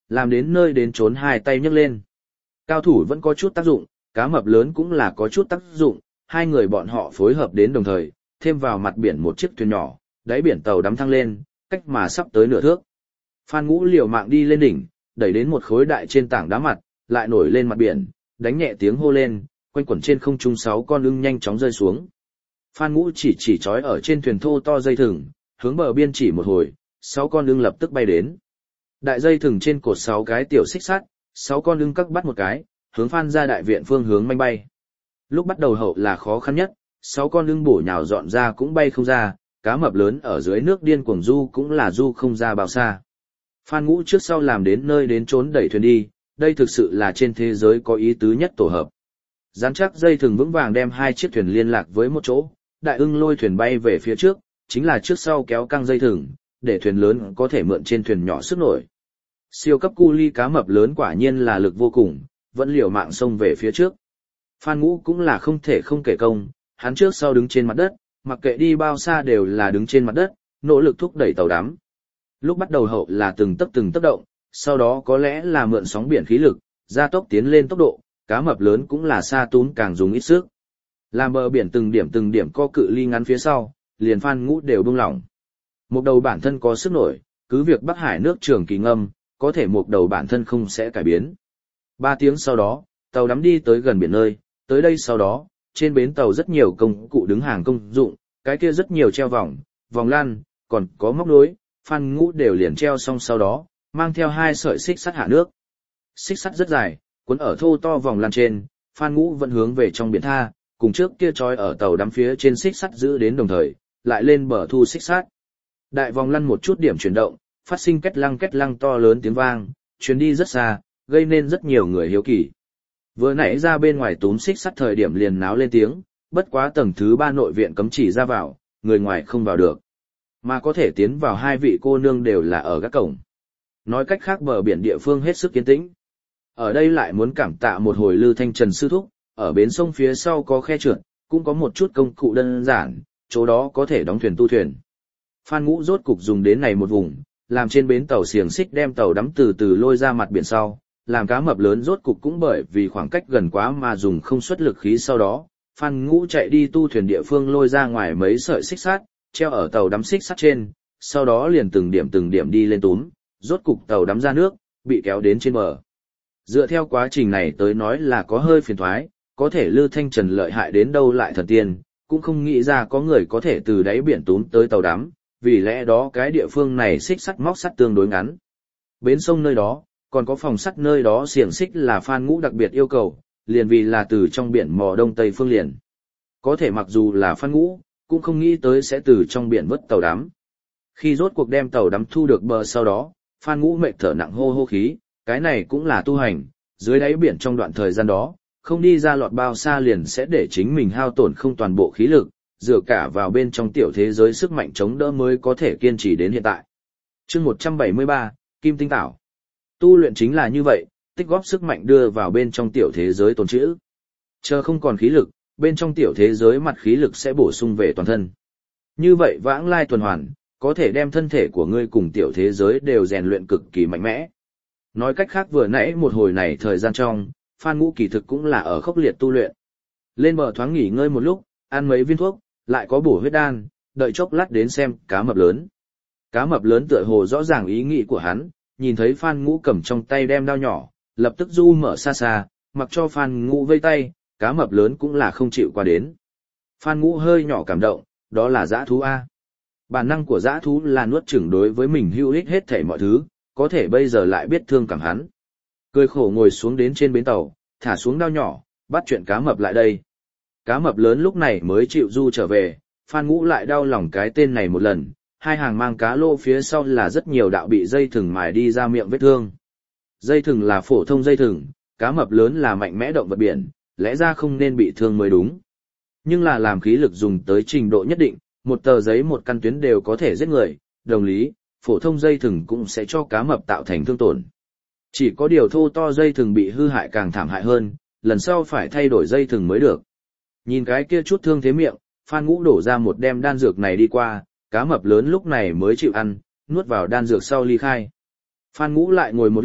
làm đến nơi đến trốn hai tay nhấc lên. Cao thủ vẫn có chút tác dụng, cá mập lớn cũng là có chút tác dụng, hai người bọn họ phối hợp đến đồng thời, thêm vào mặt biển một chiếc thuyền nhỏ, đáy biển tàu đắm thăng lên, cách mà sắp tới nửa thước. Phan Ngũ liều mạng đi lên đỉnh, đẩy đến một khối đại trên tảng đá mặt, lại nổi lên mặt biển, đánh nhẹ tiếng hô lên, quanh quẩn trên không trung sáu con ưng nhanh chóng rơi xuống. Phan Ngũ chỉ chỉ trói ở trên thuyền thô to dây thừng, hướng bờ biên chỉ một hồi, sáu con ưng lập tức bay đến. Đại dây thừng trên cột sáu cái tiểu xích sắt, sáu con ưng cắt bắt một cái, hướng Phan ra đại viện phương hướng manh bay. Lúc bắt đầu hậu là khó khăn nhất, sáu con ưng bổ nhào dọn ra cũng bay không ra, cá mập lớn ở dưới nước điên cuồng du cũng là du không ra bao xa. Phan Ngũ trước sau làm đến nơi đến trốn đẩy thuyền đi, đây thực sự là trên thế giới có ý tứ nhất tổ hợp. Dán chắc dây thừng vững vàng đem hai chiếc thuyền liên lạc với một chỗ, đại ưng lôi thuyền bay về phía trước, chính là trước sau kéo căng dây thừng, để thuyền lớn có thể mượn trên thuyền nhỏ sức nổi. Siêu cấp cu ly cá mập lớn quả nhiên là lực vô cùng, vẫn liều mạng xông về phía trước. Phan Ngũ cũng là không thể không kể công, hắn trước sau đứng trên mặt đất, mặc kệ đi bao xa đều là đứng trên mặt đất, nỗ lực thúc đẩy tàu đắm. Lúc bắt đầu hậu là từng tấc từng tấc động, sau đó có lẽ là mượn sóng biển khí lực, gia tốc tiến lên tốc độ, cá mập lớn cũng là xa túm càng dùng ít sức. Làm bờ biển từng điểm từng điểm co cự ly ngắn phía sau, liền Phan Ngũ đều buông lỏng. Một đầu bản thân có sức nổi, cứ việc Bắc Hải nước trường kỳ ngâm, có thể một đầu bản thân không sẽ cải biến. Ba tiếng sau đó, tàu đắm đi tới gần biển nơi, tới đây sau đó, trên bến tàu rất nhiều công cụ đứng hàng công dụng, cái kia rất nhiều treo vòng, vòng lan, còn có móc nối, Phan Ngũ đều liền treo xong sau đó, mang theo hai sợi xích sắt hạ nước. Xích sắt rất dài, cuốn ở thô to vòng lan trên, Phan Ngũ vẫn hướng về trong biển tha, cùng trước kia trói ở tàu đắm phía trên xích sắt giữ đến đồng thời, lại lên bờ thu xích sắt. Đại vòng lăn một chút điểm chuyển động, phát sinh két lăng két lăng to lớn tiếng vang, chuyến đi rất xa, gây nên rất nhiều người hiếu kỳ. Vừa nãy ra bên ngoài túm xích sắt thời điểm liền náo lên tiếng, bất quá tầng thứ ba nội viện cấm chỉ ra vào, người ngoài không vào được. Mà có thể tiến vào hai vị cô nương đều là ở các cổng. Nói cách khác bờ biển địa phương hết sức yên tĩnh. Ở đây lại muốn cảm tạ một hồi Lư Thanh Trần sư thúc, ở bến sông phía sau có khe trượt, cũng có một chút công cụ đơn giản, chỗ đó có thể đóng thuyền tu thuyền. Phan Ngũ rốt cục dùng đến này một vùng, làm trên bến tàu xiềng xích đem tàu đắm từ từ lôi ra mặt biển sau, làm cá mập lớn rốt cục cũng bởi vì khoảng cách gần quá mà dùng không xuất lực khí sau đó, Phan Ngũ chạy đi tu thuyền địa phương lôi ra ngoài mấy sợi xích sắt, treo ở tàu đắm xích sắt trên, sau đó liền từng điểm từng điểm đi lên túm, rốt cục tàu đắm ra nước, bị kéo đến trên bờ. Dựa theo quá trình này tới nói là có hơi phiền toái, có thể Lư Thanh Trần lợi hại đến đâu lại thần tiên, cũng không nghĩ ra có người có thể từ đáy biển túm tới tàu đắm, vì lẽ đó cái địa phương này xích sắt móc sắt tương đối ngắn. Bến sông nơi đó, còn có phòng sắt nơi đó xiềng xích là Phan Ngũ đặc biệt yêu cầu, liền vì là từ trong biển mò đông tây phương liền. Có thể mặc dù là Phan Ngũ, cũng không nghĩ tới sẽ từ trong biển vớt tàu đắm. Khi rốt cuộc đem tàu đắm thu được bờ sau đó, Phan Ngũ mệt thở nặng hô hô khí, cái này cũng là tu hành, dưới đáy biển trong đoạn thời gian đó, không đi ra lọt bao xa liền sẽ để chính mình hao tổn không toàn bộ khí lực, dựa cả vào bên trong tiểu thế giới sức mạnh chống đỡ mới có thể kiên trì đến hiện tại. Chương một trăm bảy mươi ba, Kim Tinh Tảo. Tu luyện chính là như vậy, tích góp sức mạnh đưa vào bên trong tiểu thế giới tồn trữ. Chờ không còn khí lực, bên trong tiểu thế giới mặt khí lực sẽ bổ sung về toàn thân. Như vậy vãng lai tuần hoàn, có thể đem thân thể của ngươi cùng tiểu thế giới đều rèn luyện cực kỳ mạnh mẽ. Nói cách khác vừa nãy một hồi này thời gian trong, Phan Ngũ kỳ thực cũng là ở khốc liệt tu luyện. Lên bờ thoáng nghỉ ngơi một lúc, ăn mấy viên thuốc, lại có bổ huyết đan, đợi chốc lát đến xem cá mập lớn. Cá mập lớn tựa hồ rõ ràng ý nghĩ của hắn, nhìn thấy Phan Ngũ cầm trong tay đem đao nhỏ, lập tức du mở xa xa, mặc cho Phan Ngũ vây tay, cá mập lớn cũng là không chịu qua đến. Phan Ngũ hơi nhỏ cảm động, đó là dã thú A. Bản năng của dã thú là nuốt chửng đối với mình hữu ích hết thảy mọi thứ, có thể bây giờ lại biết thương cảm hắn. Cười khổ ngồi xuống đến trên bến tàu, thả xuống đao nhỏ, bắt chuyện cá mập lại đây. Cá mập lớn lúc này mới chịu du trở về, Phan Ngũ lại đau lòng cái tên này một lần, hai hàng mang cá lô phía sau là rất nhiều đạo bị dây thừng mài đi ra miệng vết thương. Dây thừng là phổ thông dây thừng, cá mập lớn là mạnh mẽ động vật biển, lẽ ra không nên bị thương mới đúng. Nhưng là làm khí lực dùng tới trình độ nhất định, một tờ giấy một căn tuyến đều có thể giết người, đồng lý, phổ thông dây thừng cũng sẽ cho cá mập tạo thành thương tổn. Chỉ có điều thô to dây thừng bị hư hại càng thảm hại hơn, lần sau phải thay đổi dây thừng mới được. Nhìn cái kia chút thương thế miệng, Phan Ngũ đổ ra một đem đan dược này đi qua, cá mập lớn lúc này mới chịu ăn, nuốt vào đan dược sau ly khai. Phan Ngũ lại ngồi một lúc,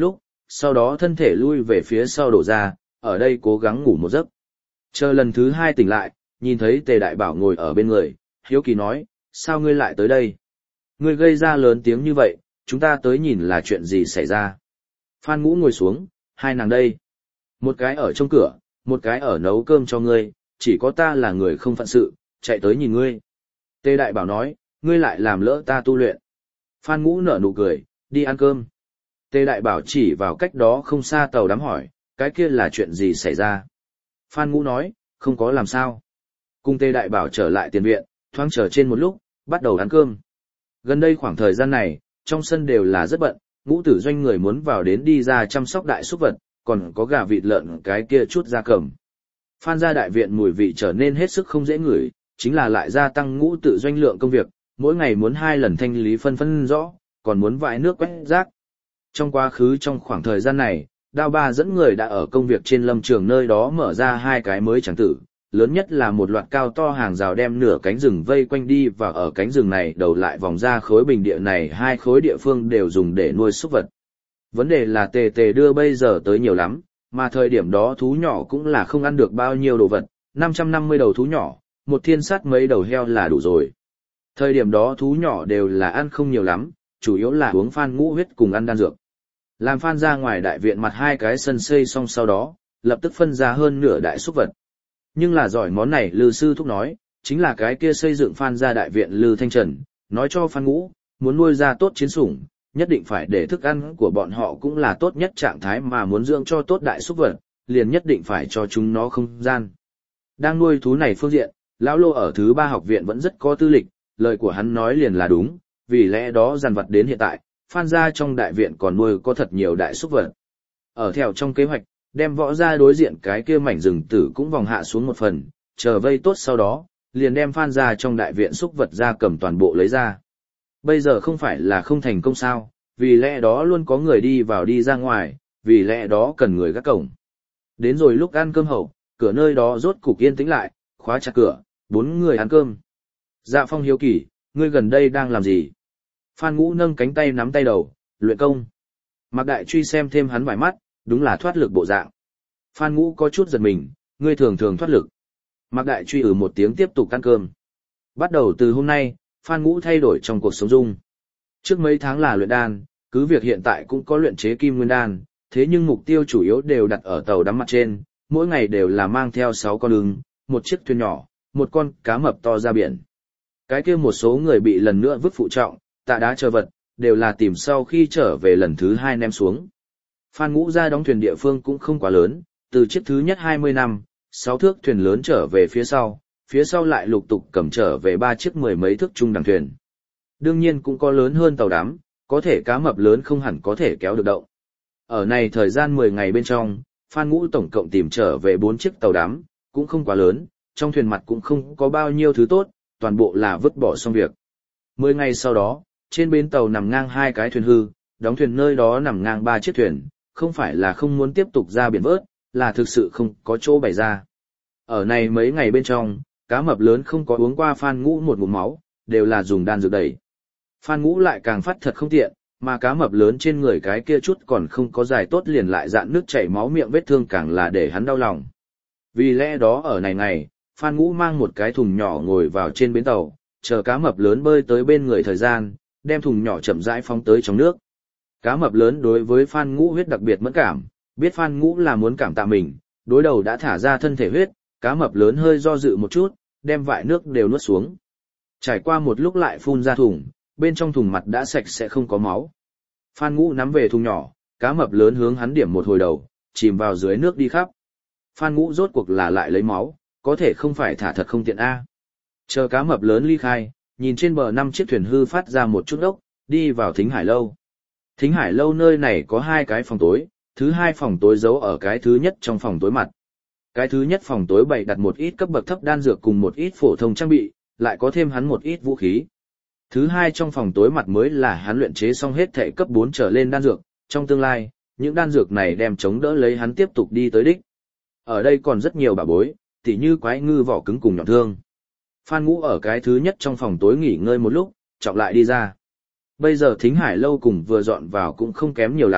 sau đó thân thể lui về phía sau đổ ra, ở đây cố gắng ngủ một giấc. Chờ lần thứ hai tỉnh lại, nhìn thấy Tề Đại Bảo ngồi ở bên người, hiếu kỳ nói, sao ngươi lại tới đây? Ngươi gây ra lớn tiếng như vậy, chúng ta tới nhìn là chuyện gì xảy ra. Phan Ngũ ngồi xuống, hai nàng đây. Một cái ở trong cửa, một cái ở nấu cơm cho ngươi, chỉ có ta là người không phận sự, chạy tới nhìn ngươi. Tề Đại Bảo nói, ngươi lại làm lỡ ta tu luyện. Phan Ngũ nở nụ cười, đi ăn cơm. Tề Đại Bảo chỉ vào cách đó không xa tàu đám hỏi, cái kia là chuyện gì xảy ra? Phan Ngũ nói, không có làm sao. Cùng Tề Đại Bảo trở lại tiền viện, thoáng chờ trên một lúc, bắt đầu ăn cơm. Gần đây khoảng thời gian này, trong sân đều là rất bận, Ngũ Tử Doanh người muốn vào đến đi ra chăm sóc đại súc vật, còn có gà vịt lợn cái kia chút gia cầm. Phan gia đại viện mùi vị trở nên hết sức không dễ ngửi, chính là lại gia tăng Ngũ Tử Doanh lượng công việc, mỗi ngày muốn hai lần thanh lý phân phân rõ, còn muốn vãi nước quét rác. Trong quá khứ trong khoảng thời gian này, Đao Ba dẫn người đã ở công việc trên lâm trường nơi đó mở ra hai cái mới tràng tử, lớn nhất là một loạt cao to hàng rào đem nửa cánh rừng vây quanh đi và ở cánh rừng này đầu lại vòng ra khối bình địa này hai khối địa phương đều dùng để nuôi súc vật. Vấn đề là Tề Tề đưa bây giờ tới nhiều lắm, mà thời điểm đó thú nhỏ cũng là không ăn được bao nhiêu đồ vật, năm trăm năm mươi đầu thú nhỏ, một thiên sát mấy đầu heo là đủ rồi. Thời điểm đó thú nhỏ đều là ăn không nhiều lắm, chủ yếu là uống Phan Ngũ huyết cùng ăn đan dược. Làm Phan ra ngoài đại viện mặt hai cái sân xây xong sau đó, lập tức phân ra hơn nửa đại súc vật. Nhưng là giỏi món này Lư sư thúc nói, chính là cái kia xây dựng Phan ra đại viện Lư Thanh Trần, nói cho Phan Ngũ, muốn nuôi ra tốt chiến sủng, nhất định phải để thức ăn của bọn họ cũng là tốt nhất trạng thái mà muốn dưỡng cho tốt đại súc vật, liền nhất định phải cho chúng nó không gian. Đang nuôi thú này phương diện, lão Lô ở thứ ba học viện vẫn rất có tư lịch, lời của hắn nói liền là đúng, vì lẽ đó dằn vặt đến hiện tại, Phan gia trong đại viện còn nuôi có thật nhiều đại súc vật. Ở theo trong kế hoạch, đem võ ra đối diện cái kia mảnh rừng tử cũng vòng hạ xuống một phần, chờ vây tốt sau đó, liền đem Phan gia trong đại viện súc vật ra cầm toàn bộ lấy ra. Bây giờ không phải là không thành công sao, vì lẽ đó luôn có người đi vào đi ra ngoài, vì lẽ đó cần người gác cổng. Đến rồi lúc ăn cơm hậu, cửa nơi đó rốt cục yên tĩnh lại, khóa chặt cửa, bốn người ăn cơm. Dạ Phong hiếu kỳ, ngươi gần đây đang làm gì? Phan Ngũ nâng cánh tay nắm tay đầu, luyện công. Mạc Đại Truy xem thêm hắn vài mắt, đúng là thoát lực bộ dạng. Phan Ngũ có chút giật mình, ngươi thường thường thoát lực. Mạc Đại Truy ừ một tiếng tiếp tục ăn cơm. Bắt đầu từ hôm nay, Phan Ngũ thay đổi trong cuộc sống dung. Trước mấy tháng là luyện đan, cứ việc hiện tại cũng có luyện chế kim nguyên đan, thế nhưng mục tiêu chủ yếu đều đặt ở tàu đắm mặt trên, mỗi ngày đều là mang theo sáu con ưng, một chiếc thuyền nhỏ, một con cá mập to ra biển. Cái kia một số người bị lần nữa vứt phụ trọng, tạ đá chờ vật, đều là tìm sau khi trở về lần thứ hai ném xuống. Phan Ngũ ra đóng thuyền địa phương cũng không quá lớn, từ chiếc thứ nhất hai mươi năm, sáu thước thuyền lớn trở về phía sau, phía sau lại lục tục cầm trở về ba chiếc mười mấy thước trung đẳng thuyền. Đương nhiên cũng có lớn hơn tàu đắm, có thể cá mập lớn không hẳn có thể kéo được động. Ở này thời gian mười ngày bên trong, Phan Ngũ tổng cộng tìm trở về bốn chiếc tàu đắm, cũng không quá lớn, trong thuyền mặt cũng không có bao nhiêu thứ tốt, toàn bộ là vứt bỏ xong việc. Mười ngày sau đó, trên bến tàu nằm ngang hai cái thuyền hư, đóng thuyền nơi đó nằm ngang ba chiếc thuyền, không phải là không muốn tiếp tục ra biển vớt, là thực sự không có chỗ bày ra. Ở này mấy ngày bên trong, cá mập lớn không có uống qua Phan Ngũ một ngụm máu, đều là dùng đan dược đẩy. Phan Ngũ lại càng phát thật không tiện, mà cá mập lớn trên người cái kia chút còn không có dài tốt liền lại dạn nước chảy máu miệng vết thương càng là để hắn đau lòng. Vì lẽ đó ở này ngày, Phan Ngũ mang một cái thùng nhỏ ngồi vào trên bến tàu, chờ cá mập lớn bơi tới bên người thời gian, đem thùng nhỏ chậm rãi phóng tới trong nước. Cá mập lớn đối với Phan Ngũ huyết đặc biệt mẫn cảm, biết Phan Ngũ là muốn cảm tạ mình, đối đầu đã thả ra thân thể huyết, cá mập lớn hơi do dự một chút, đem vại nước đều nuốt xuống. Trải qua một lúc lại phun ra thùng, bên trong thùng mặt đã sạch sẽ không có máu. Phan Ngũ nắm về thùng nhỏ, cá mập lớn hướng hắn điểm một hồi đầu, chìm vào dưới nước đi khắp. Phan Ngũ rốt cuộc là lại lấy máu, có thể không phải thả thật không tiện a. Chờ cá mập lớn ly khai, nhìn trên bờ năm chiếc thuyền hư phát ra một chút ốc, đi vào Thính Hải Lâu. Thính Hải Lâu nơi này có hai cái phòng tối, thứ hai phòng tối giấu ở cái thứ nhất trong phòng tối mặt. Cái thứ nhất phòng tối bày đặt một ít cấp bậc thấp đan dược cùng một ít phổ thông trang bị, lại có thêm hắn một ít vũ khí. Thứ hai trong phòng tối mặt mới là hắn luyện chế xong hết thể cấp bốn trở lên đan dược, trong tương lai, những đan dược này đem chống đỡ lấy hắn tiếp tục đi tới đích. Ở đây còn rất nhiều bảo bối, tỉ như quái ngư vỏ cứng cùng nhọn thương. Phan Ngũ ở cái thứ nhất trong phòng tối nghỉ ngơi một lúc, trọng lại đi ra. Bây giờ Thính Hải Lâu cùng vừa dọn vào cũng không kém nhiều lắm,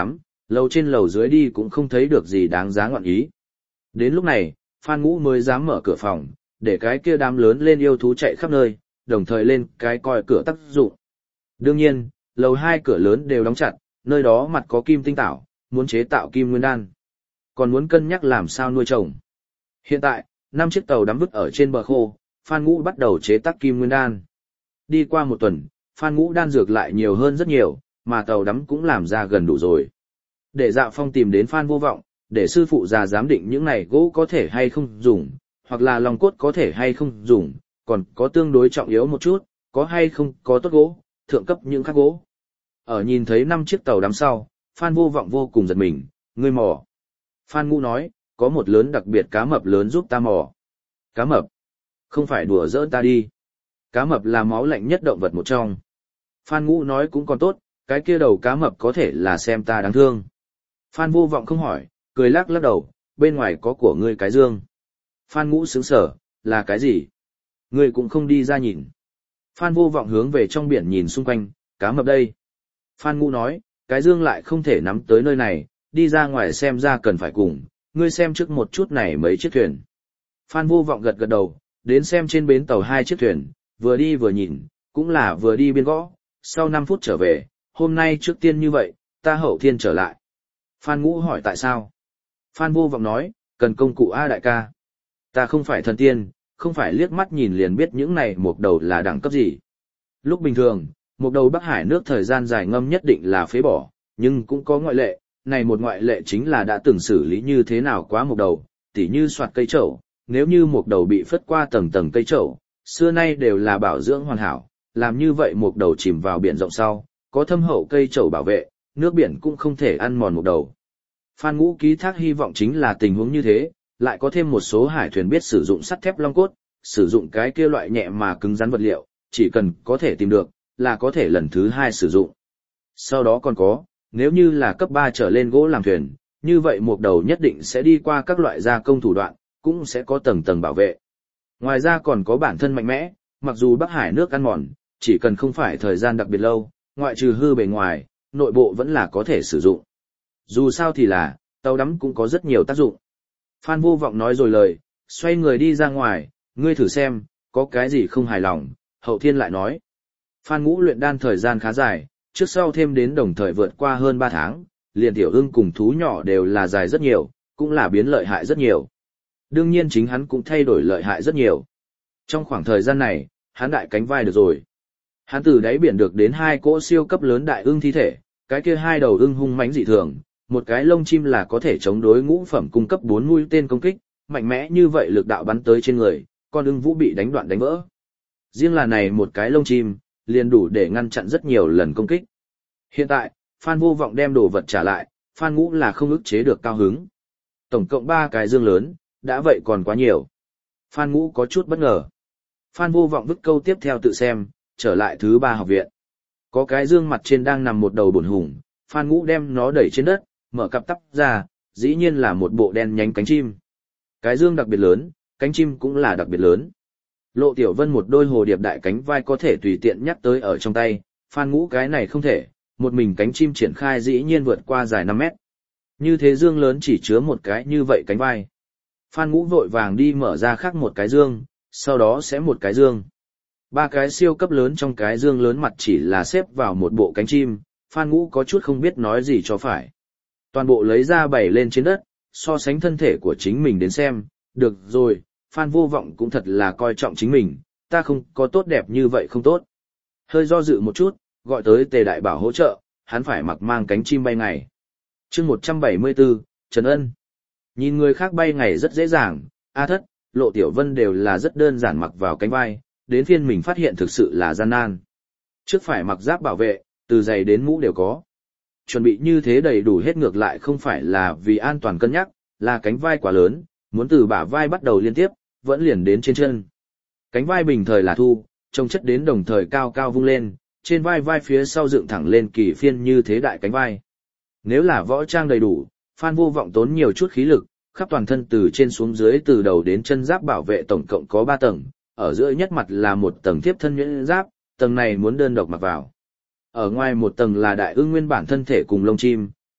lầu trên lầu dưới đi cũng không thấy được gì đáng giá ngọn ý. Đến lúc này, Phan Ngũ mới dám mở cửa phòng, để cái kia đám lớn lên yêu thú chạy khắp nơi, đồng thời lên cái coi cửa tác dụng. Đương nhiên, lầu hai cửa lớn đều đóng chặt, nơi đó mặt có kim tinh tảo, muốn chế tạo kim nguyên đan. Còn muốn cân nhắc làm sao nuôi trồng. Hiện tại, năm chiếc tàu đắm vứt ở trên bờ khô, Phan Ngũ bắt đầu chế tác kim nguyên đan. Đi qua một tuần, Phan Ngũ đan dược lại nhiều hơn rất nhiều, mà tàu đắm cũng làm ra gần đủ rồi. Để Dạ Phong tìm đến Phan Vô Vọng, để sư phụ già giám định những này gỗ có thể hay không dùng, hoặc là lòng cốt có thể hay không dùng, còn có tương đối trọng yếu một chút, có hay không có tốt gỗ, thượng cấp những khác gỗ. Ở nhìn thấy năm chiếc tàu đắm sau, Phan Vô Vọng vô cùng giật mình, ngươi mò. Phan Ngũ nói, có một lớn đặc biệt cá mập lớn giúp ta mò. Cá mập? Không phải đùa giỡn ta đi. Cá mập là máu lạnh nhất động vật một trong. Phan Ngũ nói cũng còn tốt, cái kia đầu cá mập có thể là xem ta đáng thương. Phan Vô Vọng không hỏi, cười lắc lắc đầu, bên ngoài có của ngươi cái dương. Phan Ngũ sững sờ, là cái gì? Ngươi cũng không đi ra nhìn. Phan Vô Vọng hướng về trong biển nhìn xung quanh, cá mập đây. Phan Ngũ nói, cái dương lại không thể nắm tới nơi này, đi ra ngoài xem ra cần phải cùng, ngươi xem trước một chút này mấy chiếc thuyền. Phan Vô Vọng gật gật đầu, đến xem trên bến tàu hai chiếc thuyền, vừa đi vừa nhìn, cũng là vừa đi biên gõ, sau năm phút trở về, hôm nay trước tiên như vậy, ta hậu thiên trở lại. Phan Ngũ hỏi tại sao? Phan Vô Vọng nói, cần công cụ A đại ca. Ta không phải thần tiên, không phải liếc mắt nhìn liền biết những này một đầu là đẳng cấp gì. Lúc bình thường, một đầu Bắc Hải nước thời gian dài ngâm nhất định là phế bỏ, nhưng cũng có ngoại lệ, này một ngoại lệ chính là đã từng xử lý như thế nào quá một đầu, tỉ như soạt cây trầu, nếu như một đầu bị phất qua tầng tầng cây trầu, xưa nay đều là bảo dưỡng hoàn hảo, làm như vậy một đầu chìm vào biển rộng sau, có thâm hậu cây trầu bảo vệ, nước biển cũng không thể ăn mòn một đầu. Phan Ngũ ký thác hy vọng chính là tình huống như thế, lại có thêm một số hải thuyền biết sử dụng sắt thép long cốt, sử dụng cái kia loại nhẹ mà cứng rắn vật liệu, chỉ cần có thể tìm được, là có thể lần thứ hai sử dụng. Sau đó còn có, nếu như là cấp ba trở lên gỗ làm thuyền, như vậy một đầu nhất định sẽ đi qua các loại gia công thủ đoạn, cũng sẽ có tầng tầng bảo vệ. Ngoài ra còn có bản thân mạnh mẽ, mặc dù Bắc Hải nước ăn mòn, chỉ cần không phải thời gian đặc biệt lâu, ngoại trừ hư bề ngoài, nội bộ vẫn là có thể sử dụng. Dù sao thì là, tàu đắm cũng có rất nhiều tác dụng. Phan Vô Vọng nói rồi lời, xoay người đi ra ngoài, ngươi thử xem, có cái gì không hài lòng, hậu thiên lại nói. Phan Ngũ luyện đan thời gian khá dài, trước sau thêm đến đồng thời vượt qua hơn ba tháng, liền tiểu ưng cùng thú nhỏ đều là dài rất nhiều, cũng là biến lợi hại rất nhiều. Đương nhiên chính hắn cũng thay đổi lợi hại rất nhiều. Trong khoảng thời gian này, hắn đại cánh vai được rồi. Hắn từ đáy biển được đến hai cỗ siêu cấp lớn đại ưng thi thể, cái kia hai đầu ưng hung mãnh dị thường, một cái lông chim là có thể chống đối ngũ phẩm cung cấp bốn mũi tên công kích, mạnh mẽ như vậy lực đạo bắn tới trên người, con ưng vũ bị đánh đoạn đánh vỡ. Riêng là này một cái lông chim, liền đủ để ngăn chặn rất nhiều lần công kích. Hiện tại, Phan Vô Vọng đem đồ vật trả lại, Phan Ngũ là không ức chế được cao hứng. Tổng cộng ba cái dương lớn, đã vậy còn quá nhiều. Phan Ngũ có chút bất ngờ. Phan Vô Vọng vứt câu tiếp theo tự xem, trở lại thứ ba học viện. Có cái dương mặt trên đang nằm một đầu bổn hùng, Phan Ngũ đem nó đẩy trên đất, mở cặp tắp ra, dĩ nhiên là một bộ đen nhánh cánh chim. Cái dương đặc biệt lớn, cánh chim cũng là đặc biệt lớn. Lộ Tiểu Vân một đôi hồ điệp đại cánh vai có thể tùy tiện nhắc tới ở trong tay, Phan Ngũ cái này không thể, một mình cánh chim triển khai dĩ nhiên vượt qua dài năm mét. Như thế dương lớn chỉ chứa một cái như vậy cánh vai. Phan Ngũ vội vàng đi mở ra khác một cái dương, sau đó sẽ một cái dương. Ba cái siêu cấp lớn trong cái dương lớn mặt chỉ là xếp vào một bộ cánh chim, Phan Ngũ có chút không biết nói gì cho phải. Toàn bộ lấy ra bày lên trên đất, so sánh thân thể của chính mình đến xem, được rồi, Phan Vô Vọng cũng thật là coi trọng chính mình, ta không có tốt đẹp như vậy không tốt. Hơi do dự một chút, gọi tới Tề Đại Bảo hỗ trợ, hắn phải mặc mang cánh chim bay ngày. Chương một trăm bảy mươi tư, Trần Ân. Nhìn người khác bay ngày rất dễ dàng, A Thất, Lộ Tiểu Vân đều là rất đơn giản mặc vào cánh vai, đến phiên mình phát hiện thực sự là gian nan. Trước phải mặc giáp bảo vệ, từ giày đến mũ đều có. Chuẩn bị như thế đầy đủ hết ngược lại không phải là vì an toàn cân nhắc, là cánh vai quá lớn, muốn từ bả vai bắt đầu liên tiếp, vẫn liền đến trên chân. Cánh vai bình thời là thu, trông chất đến đồng thời cao cao vung lên, trên vai vai phía sau dựng thẳng lên kỳ phiên như thế đại cánh vai. Nếu là võ trang đầy đủ, Phan Vô Vọng tốn nhiều chút khí lực, khắp toàn thân từ trên xuống dưới từ đầu đến chân giáp bảo vệ tổng cộng có ba tầng, ở giữa nhất mặt là một tầng tiếp thân nhuyễn giáp, tầng này muốn đơn độc mặc vào. Ở ngoài một tầng là đại ưng nguyên bản thân thể cùng lông chim,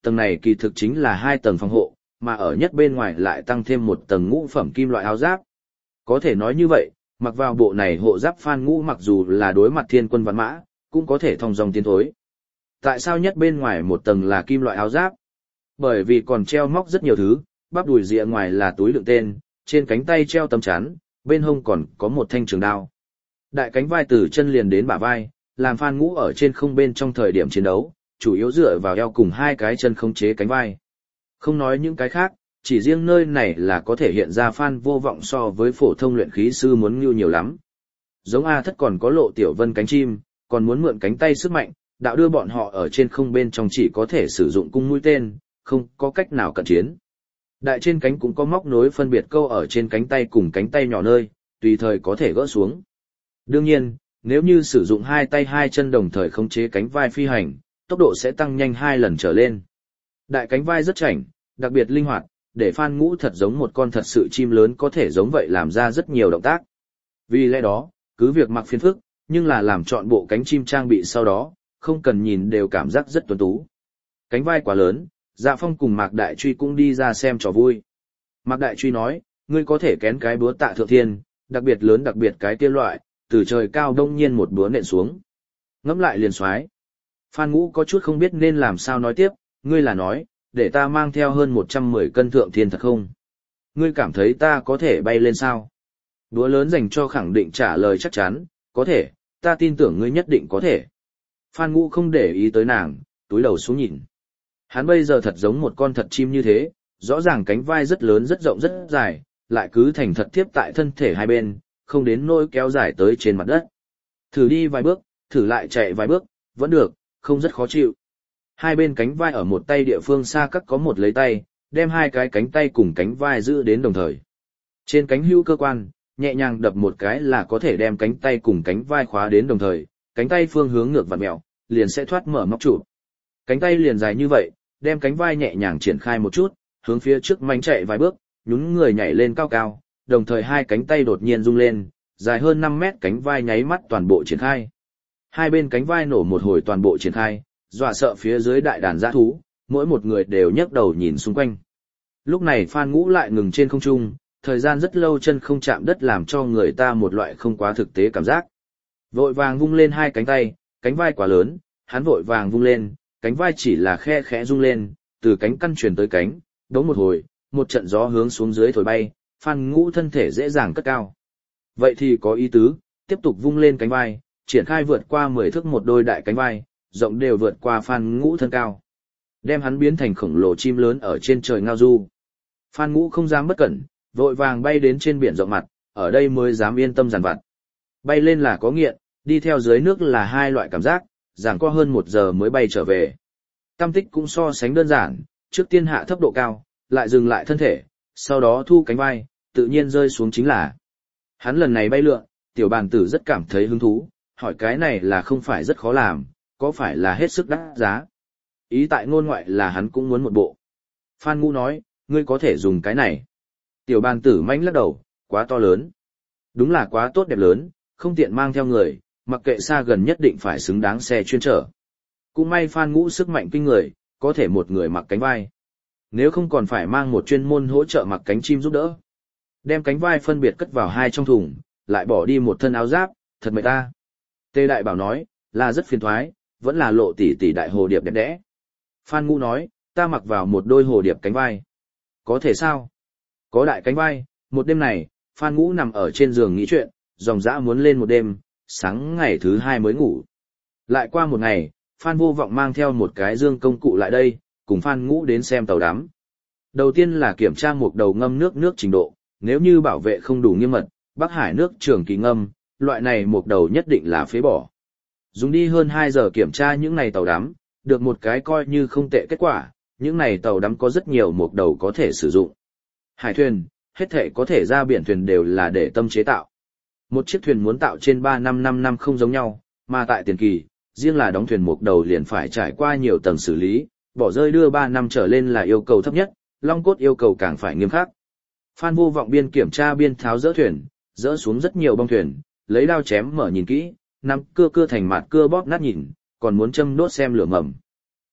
tầng này kỳ thực chính là hai tầng phòng hộ, mà ở nhất bên ngoài lại tăng thêm một tầng ngũ phẩm kim loại áo giáp. Có thể nói như vậy, mặc vào bộ này hộ giáp Phan Ngũ mặc dù là đối mặt thiên quân vạn mã, cũng có thể thong dong tiến thối. Tại sao nhất bên ngoài một tầng là kim loại áo giáp? Bởi vì còn treo móc rất nhiều thứ, bắp đùi rìa ngoài là túi đựng tên, trên cánh tay treo tấm chắn, bên hông còn có một thanh trường đao. Đại cánh vai từ chân liền đến bả vai, làm Phan Ngũ ở trên không bên trong thời điểm chiến đấu, chủ yếu dựa vào eo cùng hai cái chân khống chế cánh vai. Không nói những cái khác, chỉ riêng nơi này là có thể hiện ra Phan Vô Vọng so với phổ thông luyện khí sư muốn nhiều nhiều lắm. Giống A Thất còn có Lộ Tiểu Vân cánh chim, còn muốn mượn cánh tay sức mạnh, đạo đưa bọn họ ở trên không bên trong chỉ có thể sử dụng cung mũi tên, không có cách nào cận chiến. Đại trên cánh cũng có móc nối phân biệt câu ở trên cánh tay cùng cánh tay nhỏ nơi, tùy thời có thể gỡ xuống. Đương nhiên, nếu như sử dụng hai tay hai chân đồng thời khống chế cánh vai phi hành, tốc độ sẽ tăng nhanh hai lần trở lên. Đại cánh vai rất chảnh, đặc biệt linh hoạt, để Phan Ngũ thật giống một con thật sự chim lớn có thể giống vậy làm ra rất nhiều động tác. Vì lẽ đó, cứ việc mặc phiền phức, nhưng là làm chọn bộ cánh chim trang bị sau đó, không cần nhìn đều cảm giác rất tuấn tú. Cánh vai quá lớn, Dạ Phong cùng Mạc Đại Truy cũng đi ra xem trò vui. Mạc Đại Truy nói, ngươi có thể kén cái búa Tạ Thượng Thiên, đặc biệt lớn đặc biệt cái kia loại, từ trời cao đông nhiên một búa nện xuống. Ngẫm lại liền xoái. Phan Ngũ có chút không biết nên làm sao nói tiếp, ngươi là nói, để ta mang theo hơn một trăm mười cân Thượng Thiên thật không? Ngươi cảm thấy ta có thể bay lên sao? Búa lớn dành cho khẳng định trả lời chắc chắn, có thể, ta tin tưởng ngươi nhất định có thể. Phan Ngũ không để ý tới nàng, túi đầu xuống nhìn. Hắn bây giờ thật giống một con thật chim như thế, rõ ràng cánh vai rất lớn rất rộng rất dài, lại cứ thành thật tiếp tại thân thể hai bên, không đến nỗi kéo dài tới trên mặt đất. Thử đi vài bước, thử lại chạy vài bước, vẫn được, không rất khó chịu. Hai bên cánh vai ở một tay địa phương xa cắt có một lấy tay, đem hai cái cánh tay cùng cánh vai giữ đến đồng thời. Trên cánh hữu cơ quan, nhẹ nhàng đập một cái là có thể đem cánh tay cùng cánh vai khóa đến đồng thời, cánh tay phương hướng ngược vặn mèo, liền sẽ thoát mở móc trụ. Cánh tay liền dài như vậy, đem cánh vai nhẹ nhàng triển khai một chút, hướng phía trước manh chạy vài bước, nhún người nhảy lên cao cao, đồng thời hai cánh tay đột nhiên rung lên, dài hơn năm mét cánh vai nháy mắt toàn bộ triển khai. Hai bên cánh vai nổ một hồi toàn bộ triển khai, dọa sợ phía dưới đại đàn dã thú, mỗi một người đều nhấc đầu nhìn xung quanh. Lúc này Phan Ngũ lại ngừng trên không trung, thời gian rất lâu chân không chạm đất làm cho người ta một loại không quá thực tế cảm giác. Vội vàng vung lên hai cánh tay, cánh vai quá lớn, hắn vội vàng vung lên, cánh vai chỉ là khe khẽ rung lên, từ cánh căn truyền tới cánh, đống một hồi, một trận gió hướng xuống dưới thổi bay, Phan Ngũ thân thể dễ dàng cất cao. Vậy thì có ý tứ, tiếp tục vung lên cánh vai, triển khai vượt qua mười thước một đôi đại cánh vai, rộng đều vượt qua Phan Ngũ thân cao. Đem hắn biến thành khổng lồ chim lớn ở trên trời ngao du. Phan Ngũ không dám bất cẩn, vội vàng bay đến trên biển rộng mặt, ở đây mới dám yên tâm dàn vặt. Bay lên là có nghiện, đi theo dưới nước là hai loại cảm giác, giảng qua hơn một giờ mới bay trở về. Tam tích cũng so sánh đơn giản, trước tiên hạ thấp độ cao, lại dừng lại thân thể, sau đó thu cánh vai, tự nhiên rơi xuống chính là. Hắn lần này bay lượn, tiểu bàn tử rất cảm thấy hứng thú, hỏi cái này là không phải rất khó làm, có phải là hết sức đắt giá. Ý tại ngôn ngoại là hắn cũng muốn một bộ. Phan Ngũ nói, ngươi có thể dùng cái này. Tiểu bàn tử manh lắc đầu, quá to lớn. Đúng là quá tốt đẹp lớn, không tiện mang theo người, mặc kệ xa gần nhất định phải xứng đáng xe chuyên trở. Cũng may Phan Ngũ sức mạnh kinh người, có thể một người mặc cánh vai. Nếu không còn phải mang một chuyên môn hỗ trợ mặc cánh chim giúp đỡ. Đem cánh vai phân biệt cất vào hai trong thùng, lại bỏ đi một thân áo giáp, thật mệt ta. Tê Đại Bảo nói, là rất phiền thoái, vẫn là Lộ tỷ tỷ đại hồ điệp đẹp đẽ. Phan Ngũ nói, ta mặc vào một đôi hồ điệp cánh vai. Có thể sao? Có đại cánh vai, một đêm này, Phan Ngũ nằm ở trên giường nghĩ chuyện, dòng dã muốn lên một đêm, sáng ngày thứ hai mới ngủ. Lại qua một ngày, Phan Vô Vọng mang theo một cái dương công cụ lại đây, cùng Phan Ngũ đến xem tàu đắm. Đầu tiên là kiểm tra một đầu ngâm nước nước trình độ, nếu như bảo vệ không đủ nghiêm mật, Bắc Hải nước trường kỳ ngâm, loại này một đầu nhất định là phế bỏ. Dùng đi hơn hai giờ kiểm tra những này tàu đắm, được một cái coi như không tệ kết quả, những này tàu đắm có rất nhiều một đầu có thể sử dụng. Hải thuyền, hết thể có thể ra biển thuyền đều là để tâm chế tạo. Một chiếc thuyền muốn tạo trên ba năm năm năm không giống nhau, mà tại tiền kỳ, riêng là đóng thuyền một đầu liền phải trải qua nhiều tầng xử lý, bỏ rơi đưa ba năm trở lên là yêu cầu thấp nhất, long cốt yêu cầu càng phải nghiêm khắc. Phan Vô Vọng biên kiểm tra biên tháo dỡ thuyền, dỡ xuống rất nhiều bong thuyền, lấy đao chém mở nhìn kỹ, nắm cưa cưa thành mạt cưa bóp nát nhìn, còn muốn châm đốt xem lửa mầm.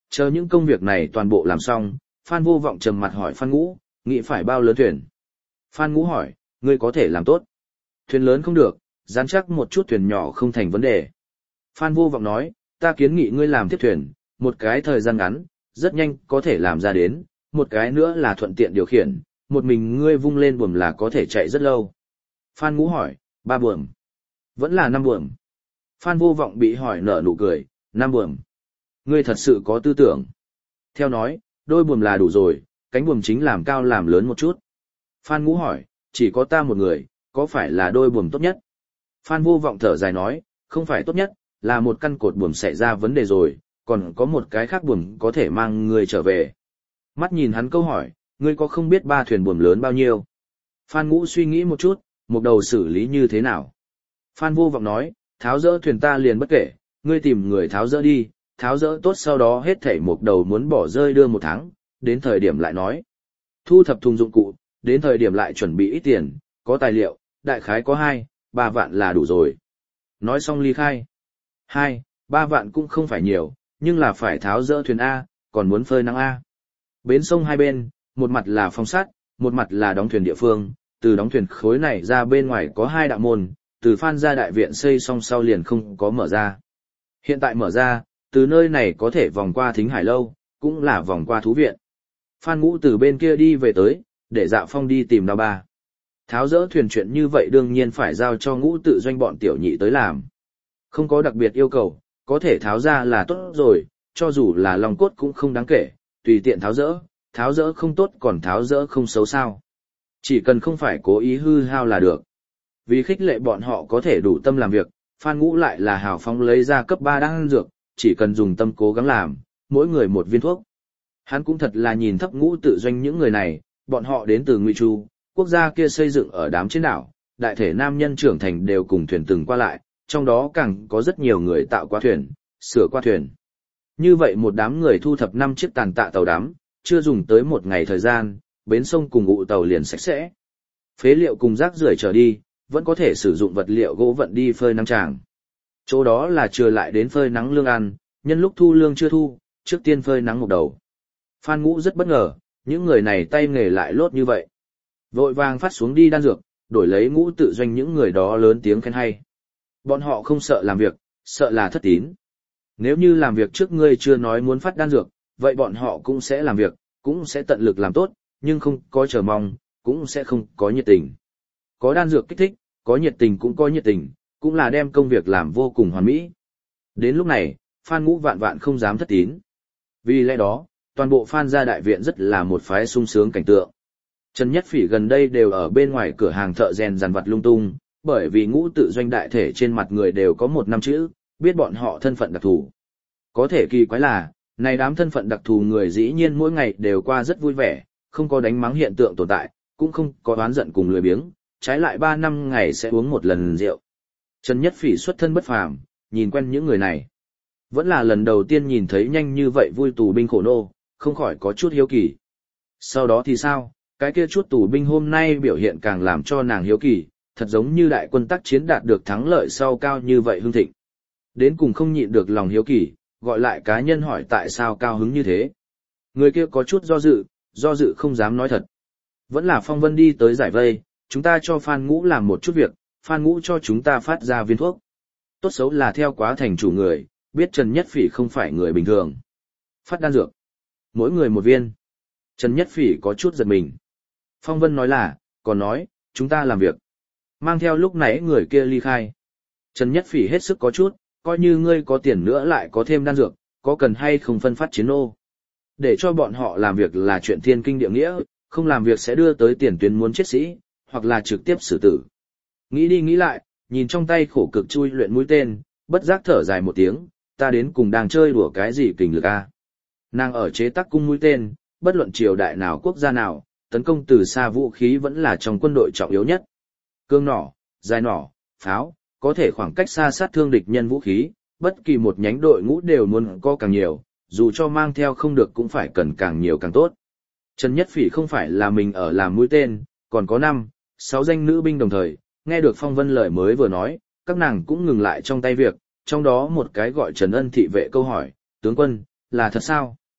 Chờ những công việc này toàn bộ làm xong, Phan Vô Vọng trầm mặt hỏi Phan Ngũ, nghĩ phải bao lớn thuyền? Phan Ngũ hỏi, ngươi có thể làm tốt. Thuyền lớn không được, dán chắc một chút thuyền nhỏ không thành vấn đề. Phan Vô Vọng nói, ta kiến nghị ngươi làm tiếp thuyền, một cái thời gian ngắn, rất nhanh có thể làm ra đến, một cái nữa là thuận tiện điều khiển, một mình ngươi vung lên buồm là có thể chạy rất lâu. Phan Ngũ hỏi, ba buồm, vẫn là năm buồm. Phan Vô Vọng bị hỏi nở nụ cười, năm buồm. Ngươi thật sự có tư tưởng. Theo nói, đôi buồm là đủ rồi, cánh buồm chính làm cao làm lớn một chút. Phan Ngũ hỏi, chỉ có ta một người, có phải là đôi buồm tốt nhất? Phan Vô Vọng thở dài nói, không phải tốt nhất, là một căn cột buồm xảy ra vấn đề rồi, còn có một cái khác buồm có thể mang người trở về. Mắt nhìn hắn câu hỏi, ngươi có không biết ba thuyền buồm lớn bao nhiêu? Phan Ngũ suy nghĩ một chút, một đầu xử lý như thế nào? Phan Vô Vọng nói, tháo dỡ thuyền ta liền bất kể, ngươi tìm người tháo dỡ đi, tháo dỡ tốt sau đó hết thảy một đầu muốn bỏ rơi đưa một tháng, đến thời điểm lại nói. Thu thập thùng dụng cụ, đến thời điểm lại chuẩn bị ít tiền, có tài liệu, đại khái có hai, ba vạn là đủ rồi. Nói xong ly khai. Hai, ba vạn cũng không phải nhiều, nhưng là phải tháo dỡ thuyền A, còn muốn phơi nắng A. Bến sông hai bên, một mặt là phong sắt, một mặt là đóng thuyền địa phương, từ đóng thuyền khối này ra bên ngoài có hai đạo môn, từ Phan gia đại viện xây xong sau liền không có mở ra. Hiện tại mở ra, từ nơi này có thể vòng qua Thính Hải Lâu, cũng là vòng qua thú viện. Phan Ngũ từ bên kia đi về tới, để Dạ Phong đi tìm Đao Ba. Tháo dỡ thuyền chuyện như vậy đương nhiên phải giao cho Ngũ tự doanh bọn tiểu nhị tới làm. Không có đặc biệt yêu cầu, có thể tháo ra là tốt rồi, cho dù là lòng cốt cũng không đáng kể, tùy tiện tháo dỡ, tháo dỡ không tốt còn tháo dỡ không xấu sao. Chỉ cần không phải cố ý hư hao là được. Vì khích lệ bọn họ có thể đủ tâm làm việc, Phan Ngũ lại là hào phóng lấy ra cấp ba đan dược, chỉ cần dùng tâm cố gắng làm, mỗi người một viên thuốc. Hắn cũng thật là nhìn thấp Ngũ tự doanh những người này, bọn họ đến từ Ngụy Chu, quốc gia kia xây dựng ở đám trên đảo, đại thể nam nhân trưởng thành đều cùng thuyền từng qua lại, trong đó càng có rất nhiều người tạo qua thuyền, sửa qua thuyền. Như vậy một đám người thu thập năm chiếc tàn tạ tàu đắm, chưa dùng tới một ngày thời gian, bến sông cùng ụ tàu liền sạch sẽ. Phế liệu cùng rác rưởi trở đi, vẫn có thể sử dụng vật liệu gỗ vận đi phơi nắng tràng. Chỗ đó là trưa lại đến phơi nắng lương ăn, nhân lúc thu lương chưa thu, trước tiên phơi nắng một đầu. Phan Ngũ rất bất ngờ, những người này tay nghề lại lốt như vậy. Vội vàng phát xuống đi đan dược, đổi lấy Ngũ tự doanh những người đó lớn tiếng khen hay. Bọn họ không sợ làm việc, sợ là thất tín. Nếu như làm việc trước ngươi chưa nói muốn phát đan dược, vậy bọn họ cũng sẽ làm việc, cũng sẽ tận lực làm tốt, nhưng không có chờ mong, cũng sẽ không có nhiệt tình. Có đan dược kích thích, có nhiệt tình cũng có nhiệt tình, cũng là đem công việc làm vô cùng hoàn mỹ. Đến lúc này, Phan Ngũ vạn vạn không dám thất tín. Vì lẽ đó, toàn bộ Phan gia đại viện rất là một phái sung sướng cảnh tượng. Trần Nhất Phỉ gần đây đều ở bên ngoài cửa hàng thợ rèn dàn vặt lung tung, bởi vì Ngũ tự doanh đại thể trên mặt người đều có một năm chữ, biết bọn họ thân phận đặc thù. Có thể kỳ quái là, này đám thân phận đặc thù người dĩ nhiên mỗi ngày đều qua rất vui vẻ, không có đánh mắng hiện tượng tồn tại, cũng không có oán giận cùng lười biếng, trái lại ba năm ngày sẽ uống một lần rượu. Trần Nhất Phỉ xuất thân bất phàm, nhìn quen những người này. Vẫn là lần đầu tiên nhìn thấy nhanh như vậy vui tù binh khổ nô, không khỏi có chút hiếu kỳ. Sau đó thì sao, cái kia chút tù binh hôm nay biểu hiện càng làm cho nàng hiếu kỳ, thật giống như đại quân tác chiến đạt được thắng lợi sau cao như vậy hưng thịnh. Đến cùng không nhịn được lòng hiếu kỳ, gọi lại cá nhân hỏi tại sao cao hứng như thế. Người kia có chút do dự, do dự không dám nói thật. Vẫn là Phong Vân đi tới giải vây, chúng ta cho Phan Ngũ làm một chút việc, Phan Ngũ cho chúng ta phát ra viên thuốc. Tốt xấu là theo quá thành chủ người, biết Trần Nhất Phỉ không phải người bình thường. Phát đan dược. Mỗi người một viên. Trần Nhất Phỉ có chút giật mình. Phong Vân nói là, còn nói, chúng ta làm việc. Mang theo lúc nãy người kia ly khai. Trần Nhất Phỉ hết sức có chút, coi như ngươi có tiền nữa lại có thêm đan dược, có cần hay không phân phát chiến ô. Để cho bọn họ làm việc là chuyện thiên kinh địa nghĩa, không làm việc sẽ đưa tới tiền tuyến muốn chết sĩ, hoặc là trực tiếp xử tử. Nghĩ đi nghĩ lại, nhìn trong tay khổ cực chui luyện mũi tên, bất giác thở dài một tiếng, ta đến cùng đang chơi đùa cái gì kình lực a. Nàng ở chế tác cung mũi tên, bất luận triều đại nào quốc gia nào, tấn công từ xa vũ khí vẫn là trong quân đội trọng yếu nhất. Cương nỏ, dài nỏ, pháo, có thể khoảng cách xa sát thương địch nhân vũ khí, bất kỳ một nhánh đội ngũ đều muốn có càng nhiều, dù cho mang theo không được cũng phải cần càng nhiều càng tốt. Trần Nhất Phỉ không phải là mình ở làm mũi tên, còn có năm, sáu danh nữ binh đồng thời, nghe được Phong Vân lời mới vừa nói, các nàng cũng ngừng lại trong tay việc, trong đó một cái gọi Trần Ân thị vệ câu hỏi, tướng quân, là thật sao?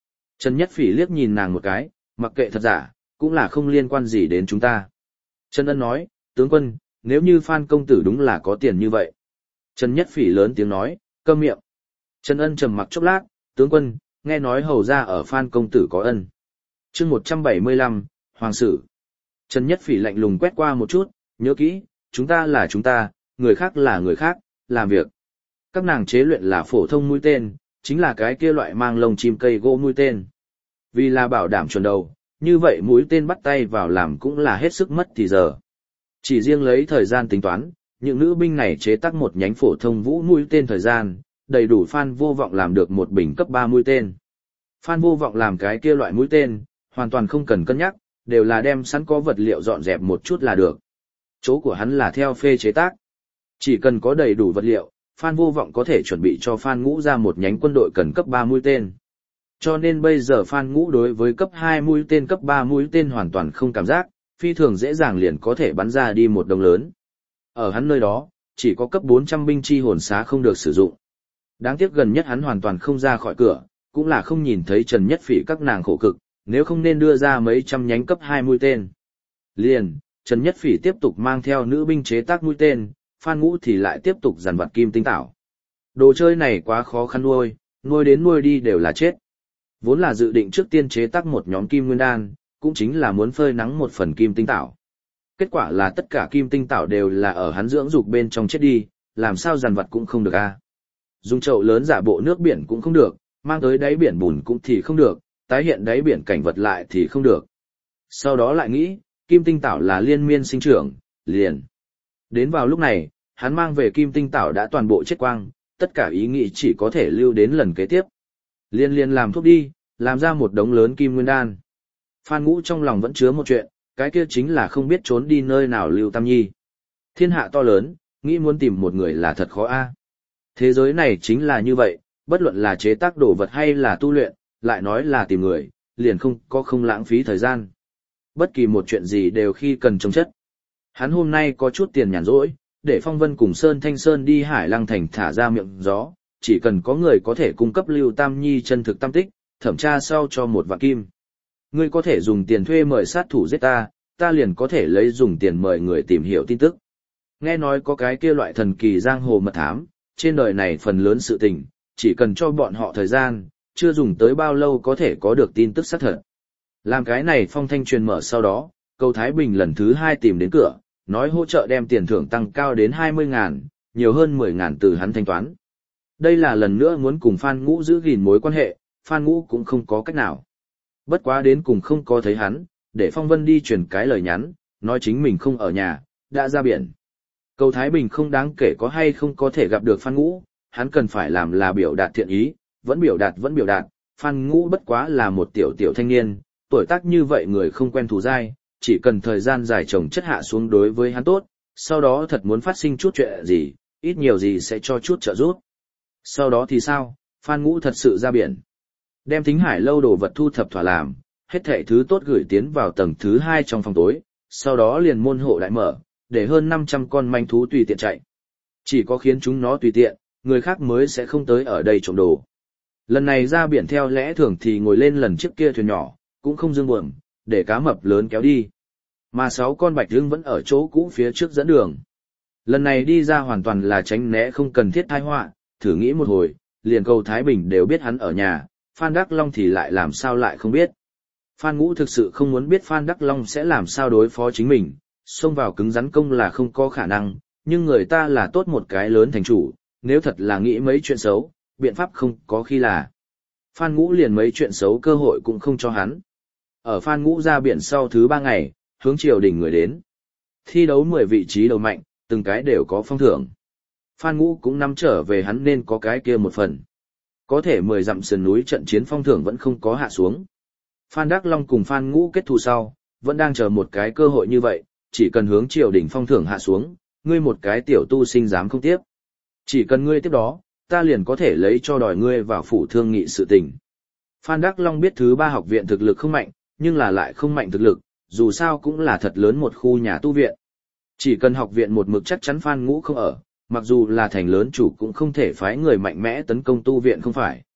Trần Nhất Phỉ liếc nhìn nàng một cái, mặc kệ thật giả, cũng là không liên quan gì đến chúng ta. Trần Ân nói, tướng quân, nếu như Phan công tử đúng là có tiền như vậy. Trần Nhất Phỉ lớn tiếng nói, câm miệng. Trần Ân trầm mặc chốc lát, tướng quân, nghe nói hầu ra ở Phan công tử có ân. Chương một trăm bảy mươi lăm, Hoàng sử. Trần Nhất Phỉ lạnh lùng quét qua một chút, nhớ kỹ, chúng ta là chúng ta, người khác là người khác, làm việc. Các nàng chế luyện là phổ thông mũi tên, chính là cái kia loại mang lông chim cây gỗ mũi tên. Vì là bảo đảm chuẩn đầu, như vậy mũi tên bắt tay vào làm cũng là hết sức mất thì giờ. Chỉ riêng lấy thời gian tính toán, những nữ binh này chế tác một nhánh phổ thông vũ mũi tên thời gian, đầy đủ Phan Vô Vọng làm được một bình cấp ba mũi tên. Phan Vô Vọng làm cái kia loại mũi tên, hoàn toàn không cần cân nhắc, đều là đem sẵn có vật liệu dọn dẹp một chút là được. Chỗ của hắn là theo phê chế tác. Chỉ cần có đầy đủ vật liệu, Phan Vô Vọng có thể chuẩn bị cho Phan Ngũ ra một nhánh quân đội cần cấp ba mũi tên. Cho nên bây giờ Phan Ngũ đối với cấp hai mũi tên cấp ba mũi tên hoàn toàn không cảm giác, phi thường dễ dàng liền có thể bắn ra đi một đồng lớn. Ở hắn nơi đó, chỉ có cấp bốn trăm binh chi hồn xá không được sử dụng. Đáng tiếc gần nhất hắn hoàn toàn không ra khỏi cửa, cũng là không nhìn thấy Trần Nhất Phỉ các nàng khổ cực, nếu không nên đưa ra mấy trăm nhánh cấp hai mũi tên. Liền, Trần Nhất Phỉ tiếp tục mang theo nữ binh chế tác mũi tên, Phan Ngũ thì lại tiếp tục dàn vặt kim tinh tảo. Đồ chơi này quá khó khăn nuôi, nuôi đến nuôi đi đều là chết. Vốn là dự định trước tiên chế tác một nhóm kim nguyên đan, cũng chính là muốn phơi nắng một phần kim tinh tảo. Kết quả là tất cả kim tinh tảo đều là ở hắn dưỡng dục bên trong chết đi, làm sao dàn vặt cũng không được a. Dùng chậu lớn giả bộ nước biển cũng không được, mang tới đáy biển bùn cũng thì không được, tái hiện đáy biển cảnh vật lại thì không được. Sau đó lại nghĩ, kim tinh tảo là liên miên sinh trưởng, liền. Đến vào lúc này, hắn mang về kim tinh tảo đã toàn bộ chết quang, tất cả ý nghĩ chỉ có thể lưu đến lần kế tiếp. Liên liên làm thuốc đi, làm ra một đống lớn kim nguyên đan. Phan Ngũ trong lòng vẫn chứa một chuyện, cái kia chính là không biết trốn đi nơi nào Lưu Tam Nhi. Thiên hạ to lớn, nghĩ muốn tìm một người là thật khó a. Thế giới này chính là như vậy, bất luận là chế tác đồ vật hay là tu luyện, lại nói là tìm người, liền không có không lãng phí thời gian. Bất kỳ một chuyện gì đều khi cần trông chất. Hắn hôm nay có chút tiền nhàn rỗi, để Phong Vân cùng Sơn Thanh Sơn đi Hải Lăng Thành thả ra miệng gió, chỉ cần có người có thể cung cấp Lưu Tam Nhi chân thực tam tích, thẩm tra sau cho một vạn kim. Ngươi có thể dùng tiền thuê mời sát thủ giết ta, ta liền có thể lấy dùng tiền mời người tìm hiểu tin tức. Nghe nói có cái kia loại thần kỳ giang hồ mật thám, trên đời này phần lớn sự tình, chỉ cần cho bọn họ thời gian, chưa dùng tới bao lâu có thể có được tin tức xác thật. Làm cái này phong thanh truyền mở sau đó, Cầu Thái Bình lần thứ hai tìm đến cửa, nói hỗ trợ đem tiền thưởng tăng cao đến hai mươi ngàn, nhiều hơn mười ngàn từ hắn thanh toán. Đây là lần nữa muốn cùng Phan Ngũ giữ gìn mối quan hệ, Phan Ngũ cũng không có cách nào. Bất quá đến cùng không có thấy hắn, để Phong Vân đi truyền cái lời nhắn, nói chính mình không ở nhà, đã ra biển. Cầu Thái Bình không đáng kể có hay không có thể gặp được Phan Ngũ, hắn cần phải làm là biểu đạt thiện ý, vẫn biểu đạt vẫn biểu đạt, Phan Ngũ bất quá là một tiểu tiểu thanh niên, tuổi tác như vậy người không quen thù dai, chỉ cần thời gian dài chồng chất hạ xuống đối với hắn tốt, sau đó thật muốn phát sinh chút chuyện gì, ít nhiều gì sẽ cho chút trợ giúp. Sau đó thì sao, Phan Ngũ thật sự ra biển. Đem Thính Hải lâu đồ vật thu thập thỏa làm, hết thảy thứ tốt gửi tiến vào tầng thứ hai trong phòng tối, sau đó liền môn hộ đại mở, để hơn năm trăm con manh thú tùy tiện chạy. Chỉ có khiến chúng nó tùy tiện, người khác mới sẽ không tới ở đây trộm đồ. Lần này ra biển theo lẽ thường thì ngồi lên lần trước kia thuyền nhỏ, cũng không dương buồm, để cá mập lớn kéo đi. Mà sáu con bạch lưng vẫn ở chỗ cũ phía trước dẫn đường. Lần này đi ra hoàn toàn là tránh né không cần thiết tai họa, thử nghĩ một hồi, liền Cầu Thái Bình đều biết hắn ở nhà, Phan Đắc Long thì lại làm sao lại không biết. Phan Ngũ thực sự không muốn biết Phan Đắc Long sẽ làm sao đối phó chính mình, xông vào cứng rắn công là không có khả năng, nhưng người ta là tốt một cái lớn thành chủ, nếu thật là nghĩ mấy chuyện xấu, biện pháp không có khi là. Phan Ngũ liền mấy chuyện xấu cơ hội cũng không cho hắn. Ở Phan Ngũ ra biển sau thứ ba ngày, hướng triều đình người đến. Thi đấu mười vị trí đầu mạnh, từng cái đều có phong thưởng. Phan Ngũ cũng nắm trở về hắn nên có cái kia một phần. Có thể mười dặm sườn núi trận chiến phong thưởng vẫn không có hạ xuống. Phan Đắc Long cùng Phan Ngũ kết thù sau, vẫn đang chờ một cái cơ hội như vậy, chỉ cần hướng triều đình phong thưởng hạ xuống, ngươi một cái tiểu tu sinh dám không tiếp. Chỉ cần ngươi tiếp đó, ta liền có thể lấy cho đòi ngươi vào phủ thương nghị sự tình. Phan Đắc Long biết thứ ba học viện thực lực không mạnh, nhưng là lại không mạnh thực lực, dù sao cũng là thật lớn một khu nhà tu viện. Chỉ cần học viện một mực chắc chắn Phan Ngũ không ở, mặc dù là thành lớn chủ cũng không thể phái người mạnh mẽ tấn công tu viện không phải.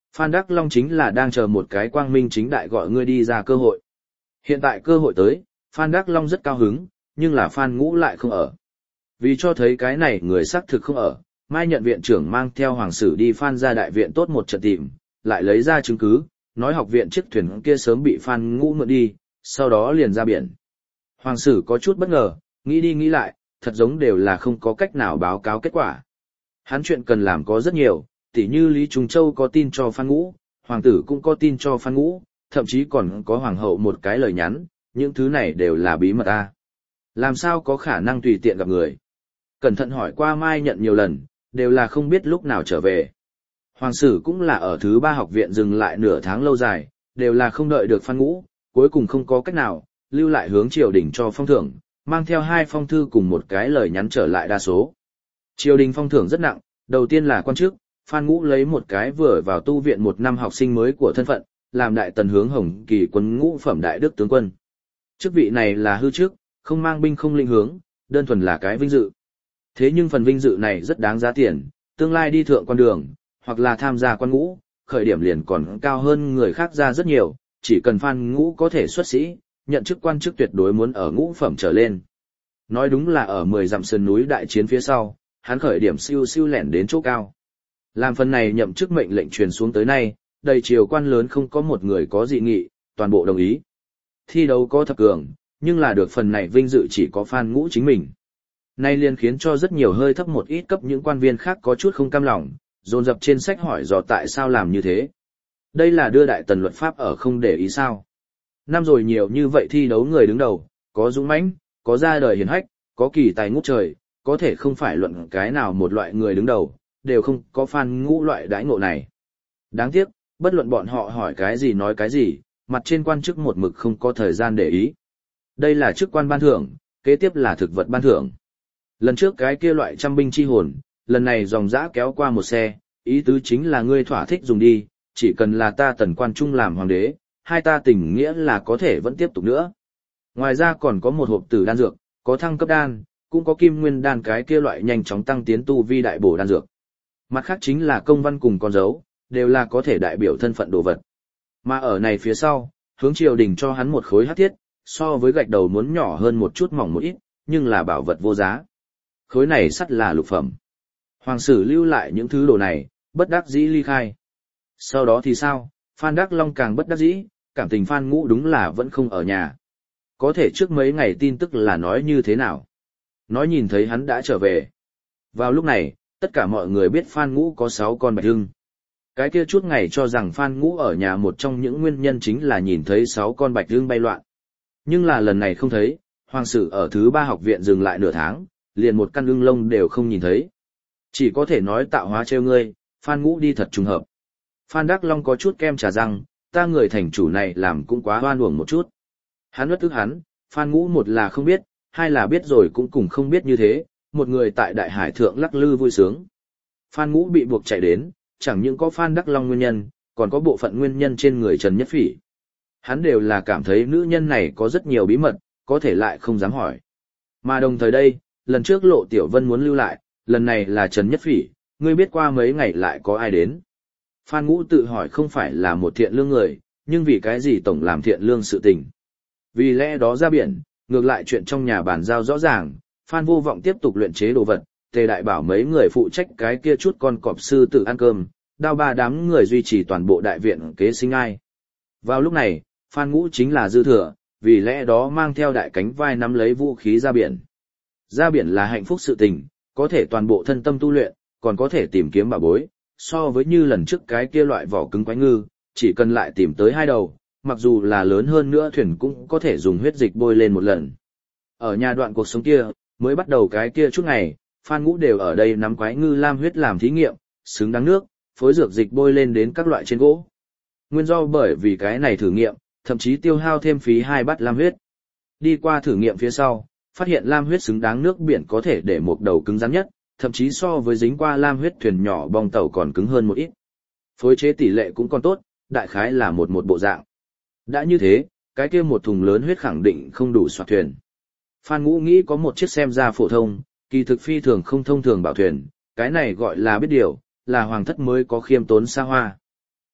Phan Đắc Long chính là đang chờ một cái quang minh chính đại gọi ngươi đi ra cơ hội. Hiện tại cơ hội tới, Phan Đắc Long rất cao hứng, nhưng là Phan Ngũ lại không ở. Vì cho thấy cái này người xác thực không ở, Mai Nhận viện trưởng mang theo hoàng sử đi Phan ra đại viện tốt một trận tìm, lại lấy ra chứng cứ, nói học viện chiếc thuyền kia sớm bị Phan Ngũ mượn đi, sau đó liền ra biển. Hoàng sử có chút bất ngờ, nghĩ đi nghĩ lại, thật giống đều là không có cách nào báo cáo kết quả. Hắn chuyện cần làm có rất nhiều, tỉ như Lý Trung Châu có tin cho Phan Ngũ, hoàng tử cũng có tin cho Phan Ngũ, thậm chí còn có hoàng hậu một cái lời nhắn, những thứ này đều là bí mật a. Làm sao có khả năng tùy tiện gặp người? Cẩn thận hỏi qua Mai Nhận nhiều lần, đều là không biết lúc nào trở về. Hoàng sử cũng là ở thứ ba học viện dừng lại nửa tháng lâu dài, đều là không đợi được Phan Ngũ, cuối cùng không có cách nào, lưu lại hướng triều đình cho phong thưởng, mang theo hai phong thư cùng một cái lời nhắn trở lại đa số. Triều đình phong thưởng rất nặng, đầu tiên là quan chức, Phan Ngũ lấy một cái vừa vào tu viện một năm học sinh mới của thân phận, làm đại tần hướng Hồng Kỳ quân ngũ phẩm đại đức tướng quân. Chức vị này là hư chức, không mang binh không linh hướng, đơn thuần là cái vinh dự. Thế nhưng phần vinh dự này rất đáng giá tiền, tương lai đi thượng quan đường, hoặc là tham gia quan ngũ, khởi điểm liền còn cao hơn người khác ra rất nhiều, chỉ cần Phan Ngũ có thể xuất sĩ, nhận chức quan chức tuyệt đối muốn ở ngũ phẩm trở lên. Nói đúng là ở mười dặm sườn núi đại chiến phía sau, hắn khởi điểm siêu siêu lẻn đến chỗ cao. Làm phần này nhậm chức mệnh lệnh truyền xuống tới nay, đầy triều quan lớn không có một người có dị nghị, toàn bộ đồng ý. Thi đấu có thập cường, nhưng là được phần này vinh dự chỉ có Phan Ngũ chính mình. Nay liền khiến cho rất nhiều hơi thấp một ít cấp những quan viên khác có chút không cam lòng, dồn dập trên sách hỏi dò tại sao làm như thế. Đây là đưa đại tần luật pháp ở không để ý sao. Năm rồi nhiều như vậy thi đấu người đứng đầu, có dũng mãnh, có ra đời hiển hách, có kỳ tài ngút trời, có thể không phải luận cái nào một loại người đứng đầu, đều không có Phan Ngũ loại đãi ngộ này. Đáng tiếc, bất luận bọn họ hỏi cái gì nói cái gì, mặt trên quan chức một mực không có thời gian để ý. Đây là chức quan ban thưởng, kế tiếp là thực vật ban thưởng. Lần trước cái kia loại trăm binh chi hồn, lần này dòng dã kéo qua một xe, ý tứ chính là ngươi thỏa thích dùng đi, chỉ cần là ta tần quan trung làm hoàng đế, hai ta tình nghĩa là có thể vẫn tiếp tục nữa. Ngoài ra còn có một hộp tử đan dược, có thăng cấp đan, cũng có kim nguyên đan cái kia loại nhanh chóng tăng tiến tu vi đại bổ đan dược. Mặt khác chính là công văn cùng con dấu, đều là có thể đại biểu thân phận đồ vật. Mà ở này phía sau, hướng triều đình cho hắn một khối hắc thiết, so với gạch đầu muốn nhỏ hơn một chút mỏng một ít, nhưng là bảo vật vô giá. Khối này sắt là lục phẩm. Hoàng sử lưu lại những thứ đồ này, bất đắc dĩ ly khai. Sau đó thì sao, Phan Đắc Long càng bất đắc dĩ, cảm tình Phan Ngũ đúng là vẫn không ở nhà. Có thể trước mấy ngày tin tức là nói như thế nào? Nói nhìn thấy hắn đã trở về. Vào lúc này, tất cả mọi người biết Phan Ngũ có sáu con bạch hưng. Cái kia chút ngày cho rằng Phan Ngũ ở nhà một trong những nguyên nhân chính là nhìn thấy sáu con bạch hưng bay loạn. Nhưng là lần này không thấy, hoàng sử ở thứ ba học viện dừng lại nửa tháng, liền một căn ưng lông đều không nhìn thấy. Chỉ có thể nói tạo hóa trêu ngươi, Phan Ngũ đi thật trùng hợp. Phan Đắc Long có chút kem trà răng, ta người thành chủ này làm cũng quá hoan uổng một chút. Hắn bất tức hắn, Phan Ngũ một là không biết, hai là biết rồi cũng cùng không biết như thế, một người tại đại hải thượng lắc lư vui sướng. Phan Ngũ bị buộc chạy đến, chẳng những có Phan Đắc Long nguyên nhân, còn có bộ phận nguyên nhân trên người Trần Nhất Phỉ. Hắn đều là cảm thấy nữ nhân này có rất nhiều bí mật, có thể lại không dám hỏi. Mà đồng thời đây, lần trước Lộ Tiểu Vân muốn lưu lại, lần này là Trần Nhất Phỉ, ngươi biết qua mấy ngày lại có ai đến. Phan Ngũ tự hỏi không phải là một thiện lương người, nhưng vì cái gì tổng làm thiện lương sự tình. Vì lẽ đó ra biển, ngược lại chuyện trong nhà bàn giao rõ ràng, Phan Vô Vọng tiếp tục luyện chế đồ vật, Tề Đại Bảo mấy người phụ trách cái kia chút con cọp sư tử ăn cơm, đao ba đám người duy trì toàn bộ đại viện kế sinh ai. Vào lúc này, Phan Ngũ chính là dư thừa, vì lẽ đó mang theo đại cánh vai nắm lấy vũ khí ra biển. Ra biển là hạnh phúc sự tình, có thể toàn bộ thân tâm tu luyện, còn có thể tìm kiếm bảo bối, so với như lần trước cái kia loại vỏ cứng quái ngư, chỉ cần lại tìm tới hai đầu, mặc dù là lớn hơn nữa thuyền cũng có thể dùng huyết dịch bôi lên một lần. Ở nhà đoạn cuộc sống kia, mới bắt đầu cái kia chút ngày, Phan Ngũ đều ở đây nắm quái ngư lam huyết làm thí nghiệm, xứng đáng nước, phối dược dịch bôi lên đến các loại trên gỗ. Nguyên do bởi vì cái này thử nghiệm, thậm chí tiêu hao thêm phí hai bát lam huyết. Đi qua thử nghiệm phía sau, phát hiện lam huyết xứng đáng nước biển có thể để một đầu cứng rắn nhất, thậm chí so với dính qua lam huyết thuyền nhỏ bong tàu còn cứng hơn một ít. Phối chế tỷ lệ cũng còn tốt, đại khái là một một bộ dạng. Đã như thế, cái kia một thùng lớn huyết khẳng định không đủ soạt thuyền. Phan Ngũ nghĩ có một chiếc xem ra phổ thông, kỳ thực phi thường không thông thường bảo thuyền, cái này gọi là biết điều, là hoàng thất mới có khiêm tốn xa hoa.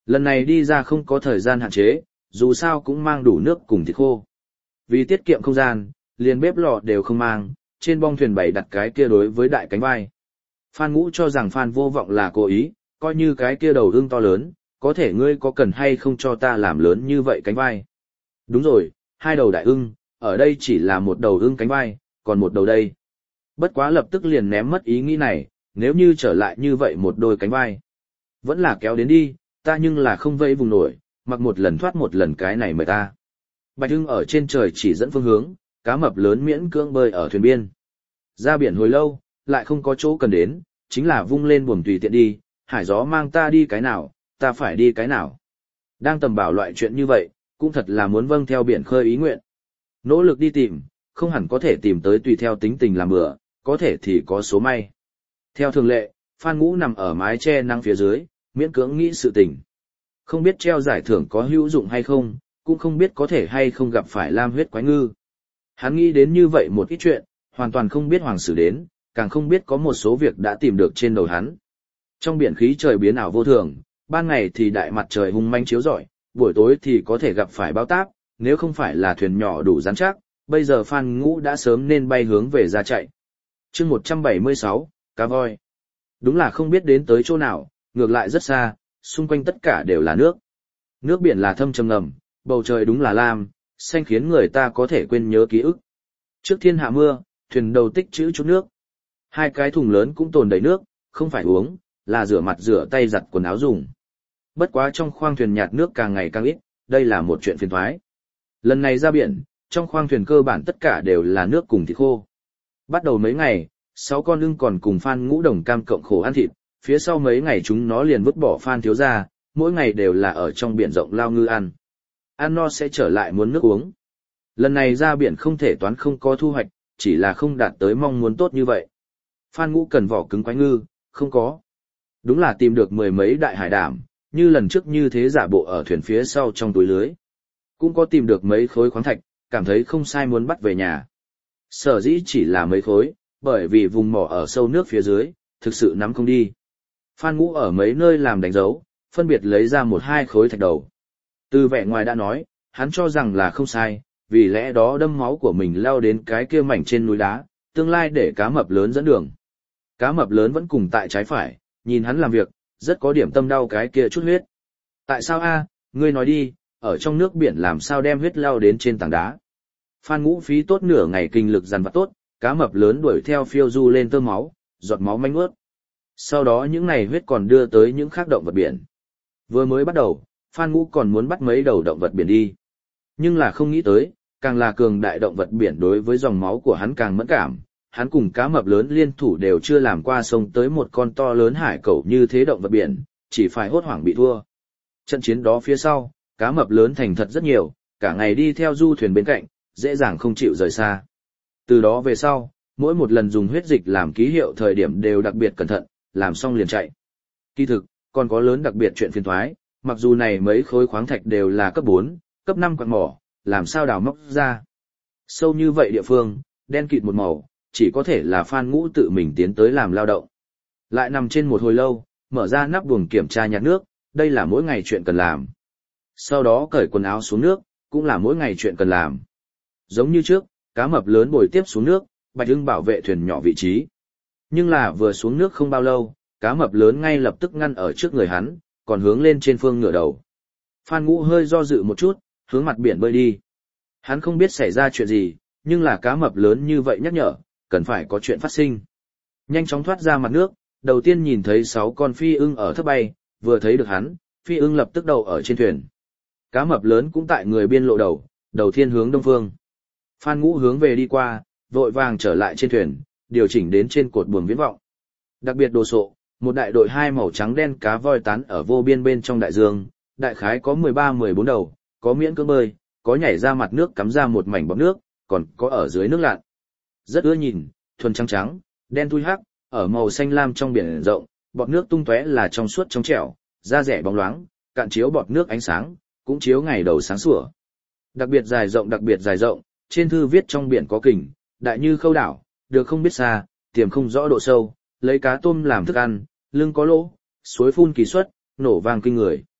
Lần này đi ra không có thời gian hạn chế, dù sao cũng mang đủ nước cùng thịt khô. Vì tiết kiệm không gian, liền bếp lò đều không mang, trên bong thuyền bày đặt cái kia đối với đại cánh vai. Phan Ngũ cho rằng Phan Vô Vọng là cố ý, coi như cái kia đầu ưng to lớn, có thể ngươi có cần hay không cho ta làm lớn như vậy cánh vai. Đúng rồi, hai đầu đại ưng, ở đây chỉ là một đầu ưng cánh vai, còn một đầu đây. Bất quá lập tức liền ném mất ý nghĩ này, nếu như trở lại như vậy một đôi cánh vai. Vẫn là kéo đến đi, ta nhưng là không vây vùng nổi, mặc một lần thoát một lần cái này mời ta. Bạch ưng ở trên trời chỉ dẫn phương hướng, cá mập lớn miễn cưỡng bơi ở thuyền biên. Ra biển hồi lâu, lại không có chỗ cần đến, chính là vung lên buồm tùy tiện đi, hải gió mang ta đi cái nào, ta phải đi cái nào. Đang tầm bảo loại chuyện như vậy, cũng thật là muốn vâng theo biển khơi ý nguyện. Nỗ lực đi tìm, không hẳn có thể tìm tới tùy theo tính tình làm bữa, có thể thì có số may. Theo thường lệ, Phan Ngũ nằm ở mái che nắng phía dưới, miễn cưỡng nghĩ sự tình. Không biết treo giải thưởng có hữu dụng hay không, cũng không biết có thể hay không gặp phải lam huyết quái ngư. Hắn nghĩ đến như vậy một ít chuyện, hoàn toàn không biết hoàng sử đến, càng không biết có một số việc đã tìm được trên đầu hắn. Trong biển khí trời biến ảo vô thường, ban ngày thì đại mặt trời hung manh chiếu rọi, buổi tối thì có thể gặp phải bão táp, nếu không phải là thuyền nhỏ đủ rắn chắc, bây giờ Phan Ngũ đã sớm nên bay hướng về ra chạy. Chương một trăm bảy mươi sáu, cá voi. Đúng là không biết đến tới chỗ nào, ngược lại rất xa, xung quanh tất cả đều là nước. Nước biển là thâm trầm ngầm, bầu trời đúng là lam, xanh khiến người ta có thể quên nhớ ký ức. Trước thiên hạ mưa, thuyền đầu tích trữ chút nước. Hai cái thùng lớn cũng tồn đầy nước, không phải uống, là rửa mặt rửa tay giặt quần áo dùng. Bất quá trong khoang thuyền nhạt nước càng ngày càng ít, đây là một chuyện phiền toái. Lần này ra biển, trong khoang thuyền cơ bản tất cả đều là nước cùng thịt khô. Bắt đầu mấy ngày, sáu con ưng còn cùng Phan Ngũ đồng cam cộng khổ ăn thịt, phía sau mấy ngày chúng nó liền vứt bỏ Phan thiếu gia, mỗi ngày đều là ở trong biển rộng lao ngư ăn. Ăn no sẽ trở lại muốn nước uống. Lần này ra biển không thể toán không có thu hoạch, chỉ là không đạt tới mong muốn tốt như vậy. Phan Ngũ cần vỏ cứng quái ngư, không có. Đúng là tìm được mười mấy đại hải đảm, như lần trước như thế giả bộ ở thuyền phía sau trong túi lưới. Cũng có tìm được mấy khối khoáng thạch, cảm thấy không sai muốn bắt về nhà. Sở dĩ chỉ là mấy khối, bởi vì vùng mỏ ở sâu nước phía dưới, thực sự nắm không đi. Phan Ngũ ở mấy nơi làm đánh dấu, phân biệt lấy ra một hai khối thạch đầu. Từ vẻ ngoài đã nói, hắn cho rằng là không sai, vì lẽ đó đâm máu của mình lao đến cái kia mảnh trên núi đá, tương lai để cá mập lớn dẫn đường. Cá mập lớn vẫn cùng tại trái phải, nhìn hắn làm việc, rất có điểm tâm đau cái kia chút huyết. Tại sao a, ngươi nói đi, ở trong nước biển làm sao đem huyết lao đến trên tảng đá. Phan Ngũ phí tốt nửa ngày kinh lực dằn vặt tốt, cá mập lớn đuổi theo phiêu du lên tơ máu, giọt máu manh ướt. Sau đó những này huyết còn đưa tới những khác động vật biển. Vừa mới bắt đầu, Phan Ngũ còn muốn bắt mấy đầu động vật biển đi. Nhưng là không nghĩ tới, càng là cường đại động vật biển đối với dòng máu của hắn càng mẫn cảm. Hắn cùng cá mập lớn liên thủ đều chưa làm qua sông tới một con to lớn hải cẩu như thế động vật biển, chỉ phải hốt hoảng bị thua. Trận chiến đó phía sau, cá mập lớn thành thật rất nhiều, cả ngày đi theo du thuyền bên cạnh, dễ dàng không chịu rời xa. Từ đó về sau, mỗi một lần dùng huyết dịch làm ký hiệu thời điểm đều đặc biệt cẩn thận, làm xong liền chạy. Kỳ thực, còn có lớn đặc biệt chuyện phiền toái, mặc dù này mấy khối khoáng thạch đều là cấp bốn, cấp năm quặng mỏ, làm sao đào móc ra. Sâu như vậy địa phương, đen kịt một màu, chỉ có thể là Phan Ngũ tự mình tiến tới làm lao động. Lại nằm trên một hồi lâu, mở ra nắp buồng kiểm tra nhạt nước, đây là mỗi ngày chuyện cần làm. Sau đó cởi quần áo xuống nước, cũng là mỗi ngày chuyện cần làm. Giống như trước, cá mập lớn bồi tiếp xuống nước, Bạch Ưng bảo vệ thuyền nhỏ vị trí. Nhưng là vừa xuống nước không bao lâu, cá mập lớn ngay lập tức ngăn ở trước người hắn, còn hướng lên trên phương ngửa đầu. Phan Ngũ hơi do dự một chút, hướng mặt biển bơi đi. Hắn không biết xảy ra chuyện gì, nhưng là cá mập lớn như vậy nhắc nhở, cần phải có chuyện phát sinh. Nhanh chóng thoát ra mặt nước, đầu tiên nhìn thấy sáu con phi ưng ở thấp bay, vừa thấy được hắn, phi ưng lập tức đầu ở trên thuyền. Cá mập lớn cũng tại người biên lộ đầu, đầu tiên hướng đông phương. Phan Ngũ hướng về đi qua, vội vàng trở lại trên thuyền, điều chỉnh đến trên cột buồm viễn vọng. Đặc biệt đồ sộ, một đại đội hai màu trắng đen cá voi tán ở vô biên bên trong đại dương, đại khái có mười ba mười bốn đầu, có miễn cưỡng bơi, có nhảy ra mặt nước cắm ra một mảnh bọt nước, còn có ở dưới nước lặn. Rất ưa nhìn, thuần trắng trắng, đen thui hắc, ở màu xanh lam trong biển rộng, bọt nước tung tóe là trong suốt trong trẻo, da rẻ bóng loáng, cạn chiếu bọt nước ánh sáng, cũng chiếu ngày đầu sáng sủa. Đặc biệt dài rộng đặc biệt dài rộng, trên thư viết trong biển có kình, đại như khâu đảo, được không biết xa, tiềm không rõ độ sâu, lấy cá tôm làm thức ăn, lưng có lỗ, suối phun kỳ suất, nổ vang kinh người.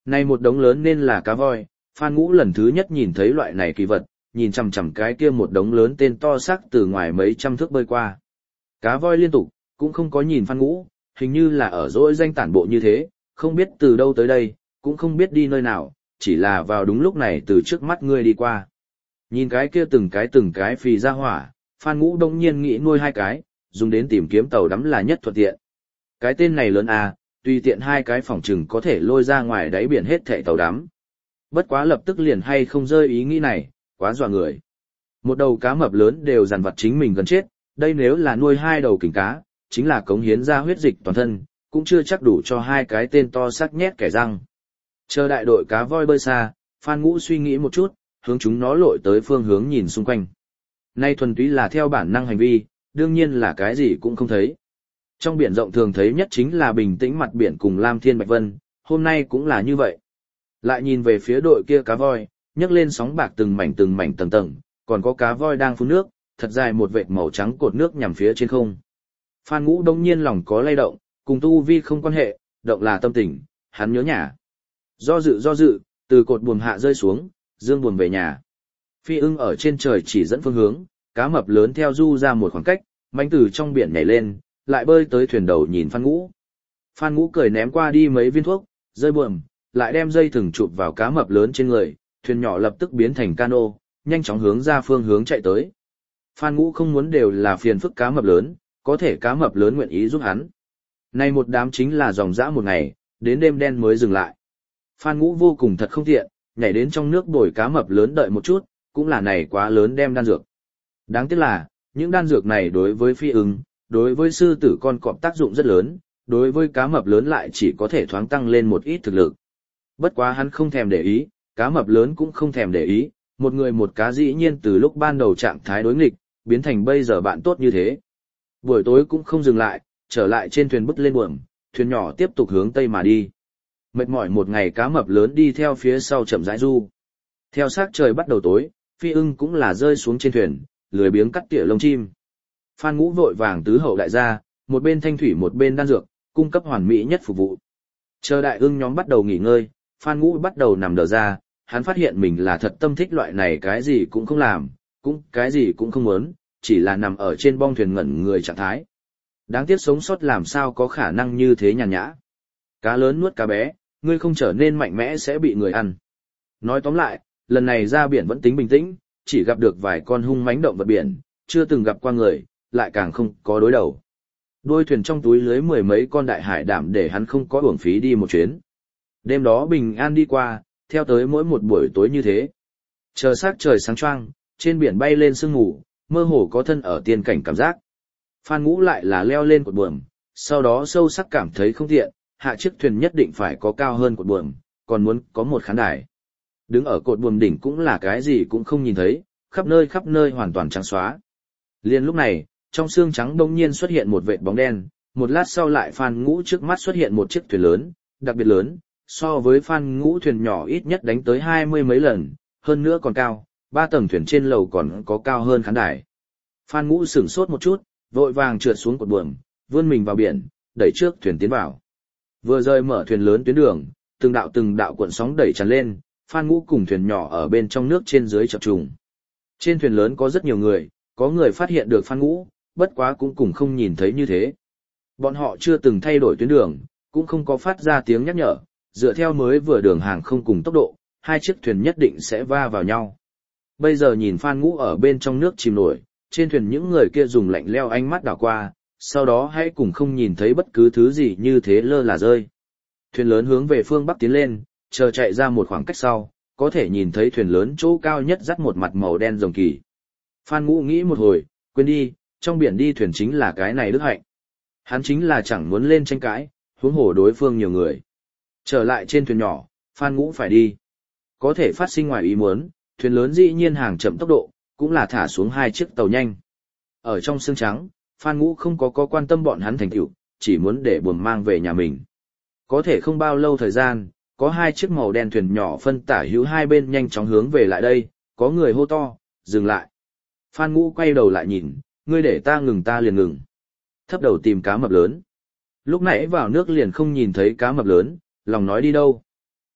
Này một đống lớn nên là cá voi, Phan Ngũ lần thứ nhất nhìn thấy loại này kỳ vật, nhìn chằm chằm cái kia một đống lớn tên to xác từ ngoài mấy trăm thước bơi qua. Cá voi liên tục, cũng không có nhìn Phan Ngũ, hình như là ở dỗi danh tản bộ như thế, không biết từ đâu tới đây, cũng không biết đi nơi nào, chỉ là vào đúng lúc này từ trước mắt ngươi đi qua. Nhìn cái kia từng cái từng cái phì ra hỏa, Phan Ngũ đông nhiên nghĩ nuôi hai cái, dùng đến tìm kiếm tàu đắm là nhất thuận tiện. Cái tên này lớn à, tùy tiện hai cái phòng trừng có thể lôi ra ngoài đáy biển hết thảy tàu đắm. Bất quá lập tức liền hay không rơi ý nghĩ này, quá dọa người. Một đầu cá mập lớn đều dằn vặt chính mình gần chết, đây nếu là nuôi hai đầu kình cá, chính là cống hiến ra huyết dịch toàn thân, cũng chưa chắc đủ cho hai cái tên to sắc nhét kẻ răng. Chờ đại đội cá voi bơi xa, Phan Ngũ suy nghĩ một chút, hướng chúng nó lội tới phương hướng nhìn xung quanh. Nay thuần túy là theo bản năng hành vi, đương nhiên là cái gì cũng không thấy. Trong biển rộng thường thấy nhất chính là bình tĩnh mặt biển cùng lam thiên bạch vân, hôm nay cũng là như vậy. Lại nhìn về phía đội kia cá voi, nhấc lên sóng bạc từng mảnh từng mảnh tầng tầng, còn có cá voi đang phun nước, thật dài một vệt màu trắng cột nước nhằm phía trên không. Phan Ngũ đông nhiên lòng có lay động, cùng tu vi không quan hệ, động là tâm tình, hắn nhớ nhà. Do dự do dự, từ cột buồm hạ rơi xuống, dương buồm về nhà. Phi ưng ở trên trời chỉ dẫn phương hướng, cá mập lớn theo du ra một khoảng cách, manh từ trong biển nhảy lên, lại bơi tới thuyền đầu nhìn Phan Ngũ. Phan Ngũ cười ném qua đi mấy viên thuốc, rơi buồm, lại đem dây thừng chụp vào cá mập lớn trên người, thuyền nhỏ lập tức biến thành cano, nhanh chóng hướng ra phương hướng chạy tới. Phan Ngũ không muốn đều là phiền phức cá mập lớn, có thể cá mập lớn nguyện ý giúp hắn. Nay một đám chính là dòng dã một ngày, đến đêm đen mới dừng lại. Phan Ngũ vô cùng thật không tiện, nhảy đến trong nước bồi cá mập lớn đợi một chút, cũng là này quá lớn đem đan dược. Đáng tiếc là, những đan dược này đối với phi ưng, đối với sư tử con cọp tác dụng rất lớn, đối với cá mập lớn lại chỉ có thể thoáng tăng lên một ít thực lực. Bất quá hắn không thèm để ý, cá mập lớn cũng không thèm để ý, một người một cá dĩ nhiên từ lúc ban đầu trạng thái đối nghịch, biến thành bây giờ bạn tốt như thế. Buổi tối cũng không dừng lại, trở lại trên thuyền bứt lên buồm, thuyền nhỏ tiếp tục hướng tây mà đi. Mệt mỏi một ngày cá mập lớn đi theo phía sau chậm rãi du. Theo sắc trời bắt đầu tối, phi ưng cũng là rơi xuống trên thuyền, lười biếng cắt tỉa lông chim. Phan Ngũ vội vàng tứ hậu đại gia, một bên thanh thủy một bên đan dược, cung cấp hoàn mỹ nhất phục vụ. Chờ đại ưng nhóm bắt đầu nghỉ ngơi, Phan Ngũ bắt đầu nằm đờ ra, hắn phát hiện mình là thật tâm thích loại này cái gì cũng không làm, cũng cái gì cũng không muốn, chỉ là nằm ở trên bong thuyền ngẩn người trạng thái. Đáng tiếc sống sót làm sao có khả năng như thế nhàn nhã. Cá lớn nuốt cá bé, ngươi không trở nên mạnh mẽ sẽ bị người ăn. Nói tóm lại, lần này ra biển vẫn tính bình tĩnh, chỉ gặp được vài con hung mãnh động vật biển, chưa từng gặp qua người, lại càng không có đối đầu. Đôi thuyền trong túi lưới mười mấy con đại hải đảm để hắn không có uổng phí đi một chuyến. Đêm đó bình an đi qua, theo tới mỗi một buổi tối như thế. Chờ sắc trời sáng choang, trên biển bay lên sương mù, mơ hồ có thân ở tiên cảnh cảm giác. Phan Ngũ lại là leo lên cột buồm, sau đó sâu sắc cảm thấy không tiện, hạ chiếc thuyền nhất định phải có cao hơn cột buồm, còn muốn có một khán đài. Đứng ở cột buồm đỉnh cũng là cái gì cũng không nhìn thấy, khắp nơi khắp nơi hoàn toàn trắng xóa. Liên lúc này, trong xương trắng đông nhiên xuất hiện một vệt bóng đen, một lát sau lại Phan Ngũ trước mắt xuất hiện một chiếc thuyền lớn, đặc biệt lớn, so với Phan Ngũ thuyền nhỏ ít nhất đánh tới hai mươi mấy lần, hơn nữa còn cao, ba tầng thuyền trên lầu còn có cao hơn khán đài. Phan Ngũ sửng sốt một chút, vội vàng trượt xuống cột buồm, vươn mình vào biển, đẩy trước thuyền tiến vào. Vừa rời mở thuyền lớn tuyến đường, từng đạo từng đạo cuộn sóng đẩy tràn lên, Phan Ngũ cùng thuyền nhỏ ở bên trong nước trên dưới chập trùng. Trên thuyền lớn có rất nhiều người, có người phát hiện được Phan Ngũ, bất quá cũng cùng không nhìn thấy như thế. Bọn họ chưa từng thay đổi tuyến đường, cũng không có phát ra tiếng nhắc nhở, dựa theo mới vừa đường hàng không cùng tốc độ, hai chiếc thuyền nhất định sẽ va vào nhau. Bây giờ nhìn Phan Ngũ ở bên trong nước chìm nổi, trên thuyền những người kia dùng lạnh leo ánh mắt đảo qua, sau đó hãy cùng không nhìn thấy bất cứ thứ gì như thế lơ là rơi. Thuyền lớn hướng về phương bắc tiến lên, chờ chạy ra một khoảng cách sau, có thể nhìn thấy thuyền lớn chỗ cao nhất dắt một mặt màu đen rồng kỳ. Phan Ngũ nghĩ một hồi, quên đi, trong biển đi thuyền chính là cái này đức hạnh. Hắn chính là chẳng muốn lên tranh cãi, huống hồ đối phương nhiều người. Trở lại trên thuyền nhỏ, Phan Ngũ phải đi. Có thể phát sinh ngoài ý muốn, thuyền lớn dĩ nhiên hàng chậm tốc độ, cũng là thả xuống hai chiếc tàu nhanh. Ở trong sương trắng, Phan Ngũ không có có quan tâm bọn hắn thành tựu, chỉ muốn để buồm mang về nhà mình. Có thể không bao lâu thời gian, có hai chiếc màu đen thuyền nhỏ phân tả hữu hai bên nhanh chóng hướng về lại đây, có người hô to, dừng lại. Phan Ngũ quay đầu lại nhìn, ngươi để ta ngừng ta liền ngừng. Thấp đầu tìm cá mập lớn. Lúc nãy vào nước liền không nhìn thấy cá mập lớn, lòng nói đi đâu.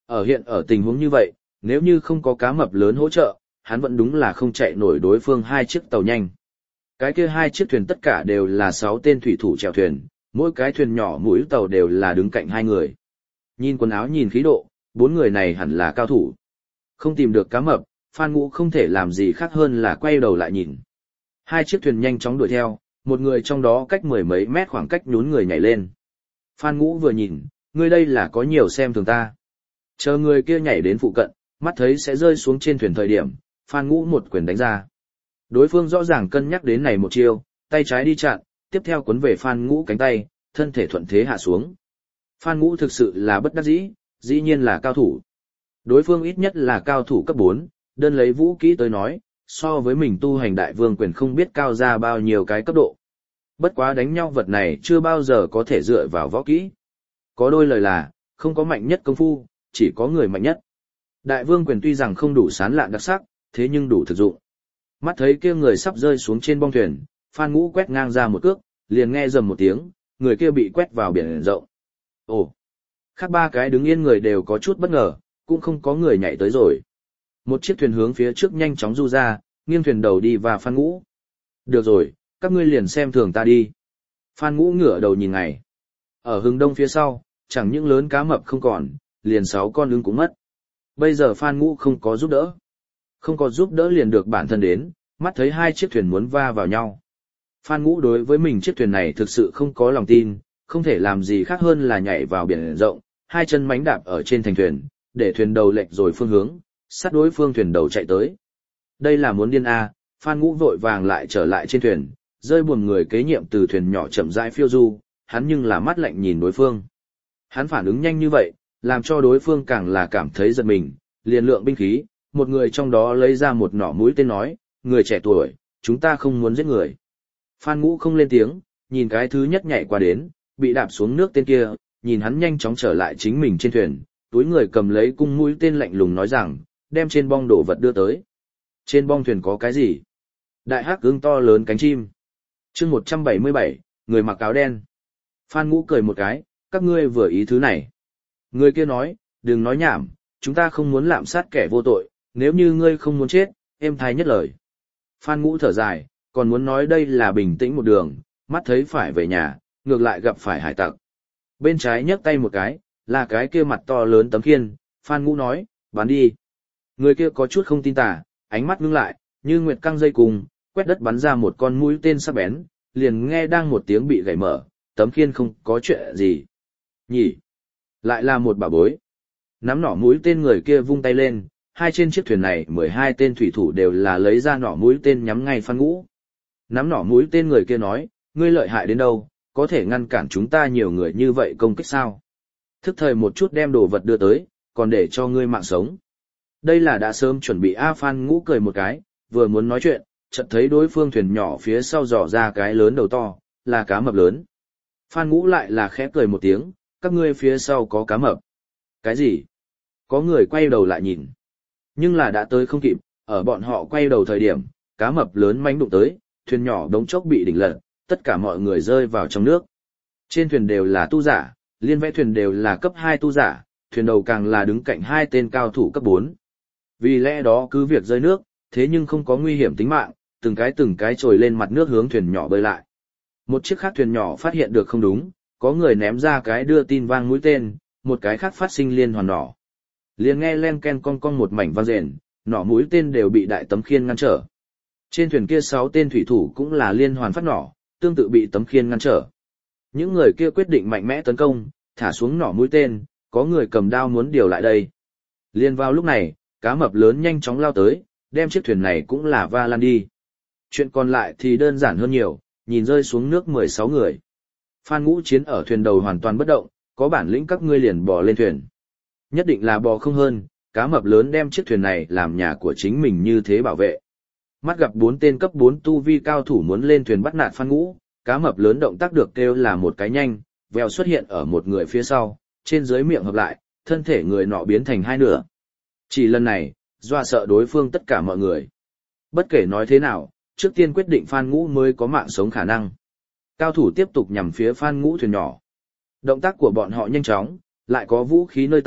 Ở hiện ở tình huống như vậy, nếu như không có cá mập lớn hỗ trợ, hắn vẫn đúng là không chạy nổi đối phương hai chiếc tàu nhanh. Cái kia hai chiếc thuyền tất cả đều là sáu tên thủy thủ chèo thuyền, mỗi cái thuyền nhỏ mũi tàu đều là đứng cạnh hai người. Nhìn quần áo nhìn khí độ, bốn người này hẳn là cao thủ. Không tìm được cá mập, Phan Ngũ không thể làm gì khác hơn là quay đầu lại nhìn. Hai chiếc thuyền nhanh chóng đuổi theo, một người trong đó cách mười mấy mét khoảng cách nhún người nhảy lên. Phan Ngũ vừa nhìn, người đây là có nhiều xem thường ta. Chờ người kia nhảy đến phụ cận, mắt thấy sẽ rơi xuống trên thuyền thời điểm, Phan Ngũ một quyền đánh ra. Đối phương rõ ràng cân nhắc đến này một chiêu, tay trái đi chặn, tiếp theo cuốn về Phan Ngũ cánh tay, thân thể thuận thế hạ xuống. Phan Ngũ thực sự là bất đắc dĩ, dĩ nhiên là cao thủ. Đối phương ít nhất là cao thủ cấp bốn, đơn lấy vũ kỹ tới nói, so với mình tu hành đại vương quyền không biết cao ra bao nhiêu cái cấp độ. Bất quá đánh nhau vật này chưa bao giờ có thể dựa vào võ kỹ. Có đôi lời là, không có mạnh nhất công phu, chỉ có người mạnh nhất. Đại vương quyền tuy rằng không đủ sán lạn đặc sắc, thế nhưng đủ thực dụng. Mắt thấy kia người sắp rơi xuống trên bong thuyền, Phan Ngũ quét ngang ra một cước, liền nghe rầm một tiếng, người kia bị quét vào biển rộng. Ồ! Khác ba cái đứng yên người đều có chút bất ngờ, cũng không có người nhảy tới rồi. Một chiếc thuyền hướng phía trước nhanh chóng du ra, nghiêng thuyền đầu đi và Phan Ngũ. Được rồi, các ngươi liền xem thường ta đi. Phan Ngũ ngửa đầu nhìn ngày. Ở hừng đông phía sau, chẳng những lớn cá mập không còn, liền sáu con ưng cũng mất. Bây giờ Phan Ngũ không có giúp đỡ. Không có giúp đỡ liền được bản thân đến, mắt thấy hai chiếc thuyền muốn va vào nhau. Phan Ngũ đối với mình chiếc thuyền này thực sự không có lòng tin, không thể làm gì khác hơn là nhảy vào biển rộng, hai chân mánh đạp ở trên thành thuyền, để thuyền đầu lệch rồi phương hướng, sát đối phương thuyền đầu chạy tới. Đây là muốn điên a, Phan Ngũ vội vàng lại trở lại trên thuyền, rơi buồm người kế nhiệm từ thuyền nhỏ chậm rãi phiêu du, hắn nhưng là mắt lạnh nhìn đối phương. Hắn phản ứng nhanh như vậy, làm cho đối phương càng là cảm thấy giật mình, liền lượng binh khí, một người trong đó lấy ra một nỏ mũi tên nói, người trẻ tuổi, chúng ta không muốn giết người. Phan Ngũ không lên tiếng, nhìn cái thứ nhất nhảy qua đến, bị đạp xuống nước tên kia, nhìn hắn nhanh chóng trở lại chính mình trên thuyền, túi người cầm lấy cung mũi tên lạnh lùng nói rằng, đem trên bong đổ vật đưa tới. Trên bong thuyền có cái gì? Đại hắc ưng to lớn cánh chim. Chương một trăm bảy mươi bảy, người mặc áo đen. Phan Ngũ cười một cái, các ngươi vừa ý thứ này. Người kia nói, đừng nói nhảm, chúng ta không muốn lạm sát kẻ vô tội, nếu như ngươi không muốn chết, êm thai nhất lời. Phan Ngũ thở dài, còn muốn nói đây là bình tĩnh một đường, mắt thấy phải về nhà, ngược lại gặp phải hải tặc. Bên trái nhấc tay một cái, là cái kia mặt to lớn tấm khiên, Phan Ngũ nói, bắn đi. Người kia có chút không tin tà, ánh mắt ngưng lại, như nguyệt căng dây cùng, quét đất bắn ra một con mũi tên sắc bén, liền nghe đang một tiếng bị gãy mở, tấm khiên không có chuyện gì. Nhỉ? Lại là một bảo bối. Nắm nỏ mũi tên người kia vung tay lên, hai trên chiếc thuyền này mười hai tên thủy thủ đều là lấy ra nỏ mũi tên nhắm ngay Phan Ngũ. Nắm nỏ mũi tên người kia nói, ngươi lợi hại đến đâu, có thể ngăn cản chúng ta nhiều người như vậy công kích sao? Thức thời một chút đem đồ vật đưa tới, còn để cho ngươi mạng sống. Đây là đã sớm chuẩn bị A. Phan Ngũ cười một cái, vừa muốn nói chuyện, chợt thấy đối phương thuyền nhỏ phía sau dò ra cái lớn đầu to, là cá mập lớn. Phan Ngũ lại là khẽ cười một tiếng, các ngươi phía sau có cá mập. Cái gì? Có người quay đầu lại nhìn. Nhưng là đã tới không kịp, ở bọn họ quay đầu thời điểm, cá mập lớn manh đụng tới, thuyền nhỏ đống chốc bị đỉnh lật, tất cả mọi người rơi vào trong nước. Trên thuyền đều là tu giả, liên vẽ thuyền đều là cấp hai tu giả, thuyền đầu càng là đứng cạnh hai tên cao thủ cấp bốn. Vì lẽ đó cứ việc rơi nước, thế nhưng không có nguy hiểm tính mạng, từng cái từng cái trồi lên mặt nước hướng thuyền nhỏ bơi lại. Một chiếc khác thuyền nhỏ phát hiện được không đúng, có người ném ra cái đưa tin vang mũi tên, một cái khác phát sinh liên hoàn nỏ. Liền nghe len ken con con một mảnh vang rền, nỏ mũi tên đều bị đại tấm khiên ngăn trở. Trên thuyền kia sáu tên thủy thủ cũng là liên hoàn phát nỏ, tương tự bị tấm khiên ngăn trở. Những người kia quyết định mạnh mẽ tấn công, thả xuống nỏ mũi tên, có người cầm đao muốn điều lại đây. Liên vào lúc này, cá mập lớn nhanh chóng lao tới, đem chiếc thuyền này cũng là va lan đi. Chuyện còn lại thì đơn giản hơn nhiều, nhìn rơi xuống nước mười sáu người. Phan Ngũ chiến ở thuyền đầu hoàn toàn bất động, có bản lĩnh các ngươi liền bò lên thuyền. Nhất định là bò không hơn, cá mập lớn đem chiếc thuyền này làm nhà của chính mình như thế bảo vệ. Mắt gặp bốn tên cấp bốn tu vi cao thủ muốn lên thuyền bắt nạt Phan Ngũ, cá mập lớn động tác được kêu là một cái nhanh, vèo xuất hiện ở một người phía sau, trên dưới miệng hợp lại, thân thể người nọ biến thành hai nửa. Chỉ lần này, dọa sợ đối phương tất cả mọi người. Bất kể nói thế nào, trước tiên quyết định Phan Ngũ mới có mạng sống khả năng. Cao thủ tiếp tục nhằm phía Phan Ngũ thuyền nhỏ. Động tác của bọn họ nhanh chóng, lại có vũ khí nơi tay,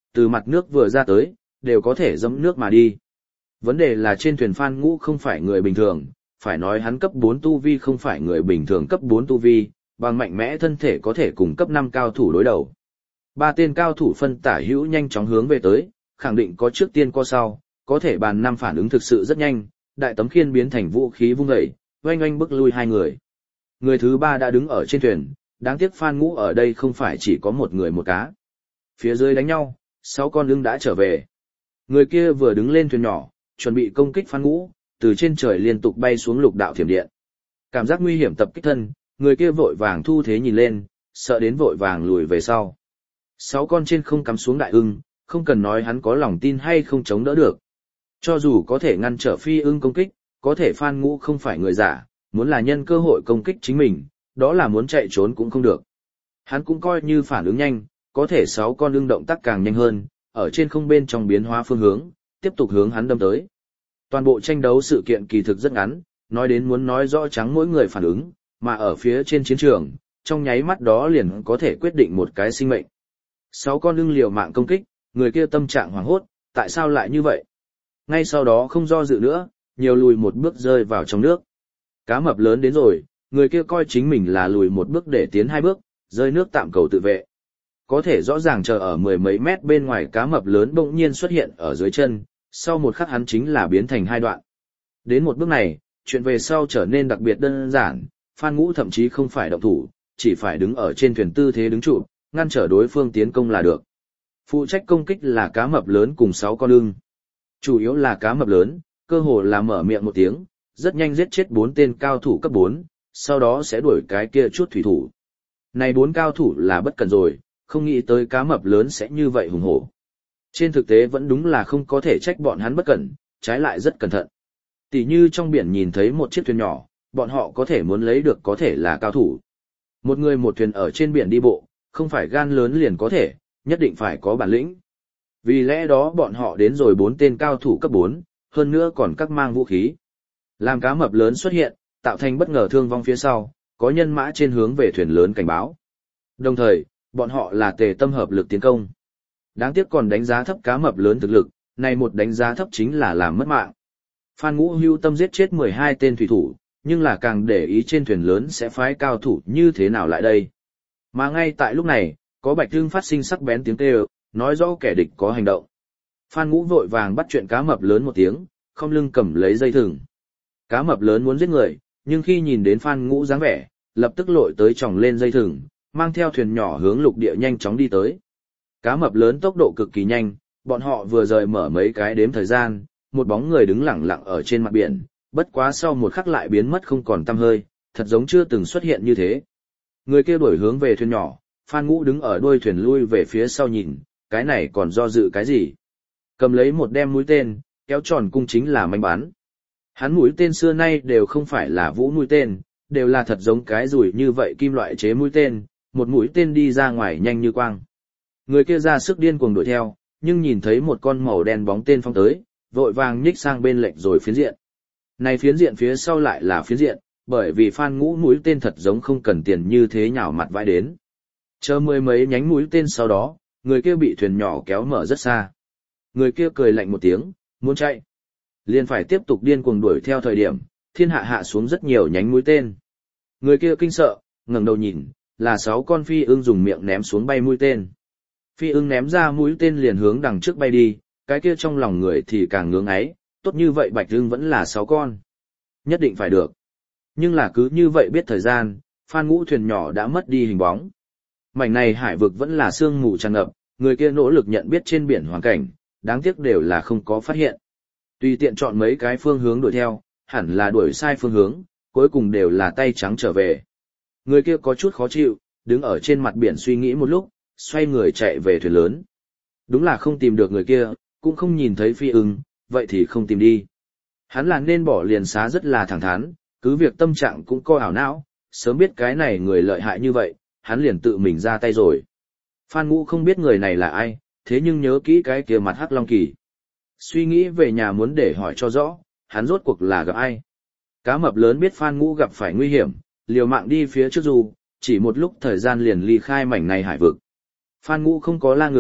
từ mặt nước vừa ra tới, đều có thể dẫm nước mà đi. Vấn đề là trên thuyền Phan Ngũ không phải người bình thường, phải nói hắn cấp bốn tu vi không phải người bình thường cấp bốn tu vi, bằng mạnh mẽ thân thể có thể cùng cấp năm cao thủ đối đầu. Ba tên cao thủ phân tả hữu nhanh chóng hướng về tới, khẳng định có trước tiên có sau, có thể bàn năm phản ứng thực sự rất nhanh, đại tấm khiên biến thành vũ khí vung dậy, oanh oanh bức lui hai người. Người thứ ba đã đứng ở trên thuyền, đáng tiếc Phan Ngũ ở đây không phải chỉ có một người một cá. Phía dưới đánh nhau, sáu con ưng đã trở về. Người kia vừa đứng lên thuyền nhỏ, chuẩn bị công kích Phan Ngũ, từ trên trời liên tục bay xuống lục đạo thiểm điện. Cảm giác nguy hiểm tập kích thân, người kia vội vàng thu thế nhìn lên, sợ đến vội vàng lùi về sau. Sáu con trên không cắm xuống đại ưng, không cần nói hắn có lòng tin hay không chống đỡ được. Cho dù có thể ngăn trở phi ưng công kích, có thể Phan Ngũ không phải người giả, muốn là nhân cơ hội công kích chính mình, đó là muốn chạy trốn cũng không được. Hắn cũng coi như phản ứng nhanh, có thể sáu con ưng động tác càng nhanh hơn, ở trên không bên trong biến hóa phương hướng, tiếp tục hướng hắn đâm tới. Toàn bộ tranh đấu sự kiện kỳ thực rất ngắn, nói đến muốn nói rõ trắng mỗi người phản ứng, mà ở phía trên chiến trường, trong nháy mắt đó liền có thể quyết định một cái sinh mệnh. Sáu con ưng liều mạng công kích, người kia tâm trạng hoảng hốt, tại sao lại như vậy? Ngay sau đó không do dự nữa, nhiều lùi một bước rơi vào trong nước. Cá mập lớn đến rồi, người kia coi chính mình là lùi một bước để tiến hai bước, rơi nước tạm cầu tự vệ. Có thể rõ ràng chờ ở mười mấy mét bên ngoài cá mập lớn bỗng nhiên xuất hiện ở dưới chân, sau một khắc hắn chính là biến thành hai đoạn. Đến một bước này, chuyện về sau trở nên đặc biệt đơn giản, Phan Ngũ thậm chí không phải động thủ, chỉ phải đứng ở trên thuyền tư thế đứng trụ, ngăn trở đối phương tiến công là được. Phụ trách công kích là cá mập lớn cùng sáu con ưng. Chủ yếu là cá mập lớn, cơ hồ là mở miệng một tiếng, rất nhanh giết chết bốn tên cao thủ cấp bốn, sau đó sẽ đuổi cái kia chút thủy thủ. Này bốn cao thủ là bất cần rồi, không nghĩ tới cá mập lớn sẽ như vậy hùng hổ. Trên thực tế vẫn đúng là không có thể trách bọn hắn bất cẩn, trái lại rất cẩn thận. Tỷ như trong biển nhìn thấy một chiếc thuyền nhỏ, bọn họ có thể muốn lấy được có thể là cao thủ. Một người một thuyền ở trên biển đi bộ, không phải gan lớn liền có thể, nhất định phải có bản lĩnh. Vì lẽ đó bọn họ đến rồi bốn tên cao thủ cấp bốn, hơn nữa còn các mang vũ khí. Làm cá mập lớn xuất hiện, tạo thành bất ngờ thương vong phía sau, có nhân mã trên hướng về thuyền lớn cảnh báo. Đồng thời, bọn họ là tề tâm hợp lực tiến công. Đáng tiếc còn đánh giá thấp cá mập lớn thực lực, này một đánh giá thấp chính là làm mất mạng. Phan Ngũ hưu tâm giết chết mười hai tên thủy thủ, nhưng là càng để ý trên thuyền lớn sẽ phái cao thủ như thế nào lại đây. Mà ngay tại lúc này, có Bạch Hưng phát sinh sắc bén tiếng kêu, nói rõ kẻ địch có hành động. Phan Ngũ vội vàng bắt chuyện cá mập lớn một tiếng, không lưng cầm lấy dây thừng. Cá mập lớn muốn giết người, nhưng khi nhìn đến Phan Ngũ dáng vẻ, lập tức lội tới chòng lên dây thừng, mang theo thuyền nhỏ hướng lục địa nhanh chóng đi tới. Cá mập lớn tốc độ cực kỳ nhanh, bọn họ vừa rời mở mấy cái đếm thời gian, một bóng người đứng lẳng lặng ở trên mặt biển, bất quá sau một khắc lại biến mất không còn tăm hơi, thật giống chưa từng xuất hiện như thế. Người kia đuổi hướng về thuyền nhỏ, Phan Ngũ đứng ở đuôi thuyền lui về phía sau nhìn, cái này còn do dự cái gì? Cầm lấy một đem mũi tên, kéo tròn cung chính là manh bắn. Hắn mũi tên xưa nay đều không phải là vũ mũi tên, đều là thật giống cái rùi như vậy kim loại chế mũi tên, một mũi tên đi ra ngoài nhanh như quang. Người kia ra sức điên cuồng đuổi theo, nhưng nhìn thấy một con màu đen bóng tên phong tới, vội vàng nhích sang bên lệch rồi phiến diện. Này phiến diện phía sau lại là phiến diện, bởi vì Phan Ngũ mũi tên thật giống không cần tiền như thế nhào mặt vãi đến. Chờ mười mấy nhánh mũi tên sau đó, người kia bị thuyền nhỏ kéo mở rất xa. Người kia cười lạnh một tiếng, muốn chạy. Liền phải tiếp tục điên cuồng đuổi theo thời điểm, thiên hạ hạ xuống rất nhiều nhánh mũi tên. Người kia kinh sợ, ngẩng đầu nhìn, là sáu con phi ưng dùng miệng ném xuống bay mũi tên. Phi ưng ném ra mũi tên liền hướng đằng trước bay đi, cái kia trong lòng người thì càng ngưỡng ấy, tốt như vậy bạch ưng vẫn là sáu con. Nhất định phải được. Nhưng là cứ như vậy biết thời gian, Phan Ngũ thuyền nhỏ đã mất đi hình bóng. Mảnh này hải vực vẫn là sương mù tràn ngập, người kia nỗ lực nhận biết trên biển hoàn cảnh, đáng tiếc đều là không có phát hiện. Tùy tiện chọn mấy cái phương hướng đuổi theo, hẳn là đuổi sai phương hướng, cuối cùng đều là tay trắng trở về. Người kia có chút khó chịu, đứng ở trên mặt biển suy nghĩ một lúc, xoay người chạy về thuyền lớn. Đúng là không tìm được người kia, cũng không nhìn thấy phi ưng, vậy thì không tìm đi. Hắn là nên bỏ liền xá rất là thẳng thắn, cứ việc tâm trạng cũng co ảo não, sớm biết cái này người lợi hại như vậy, hắn liền tự mình ra tay rồi. Phan Ngũ không biết người này là ai, thế nhưng nhớ kỹ cái kia mặt hắc long kỳ. Suy nghĩ về nhà muốn để hỏi cho rõ, hắn rốt cuộc là gặp ai. Cá mập lớn biết Phan Ngũ gặp phải nguy hiểm, liều mạng đi phía trước dù, chỉ một lúc thời gian liền ly khai mảnh này hải vực. Phan Ngũ không có la ngừng,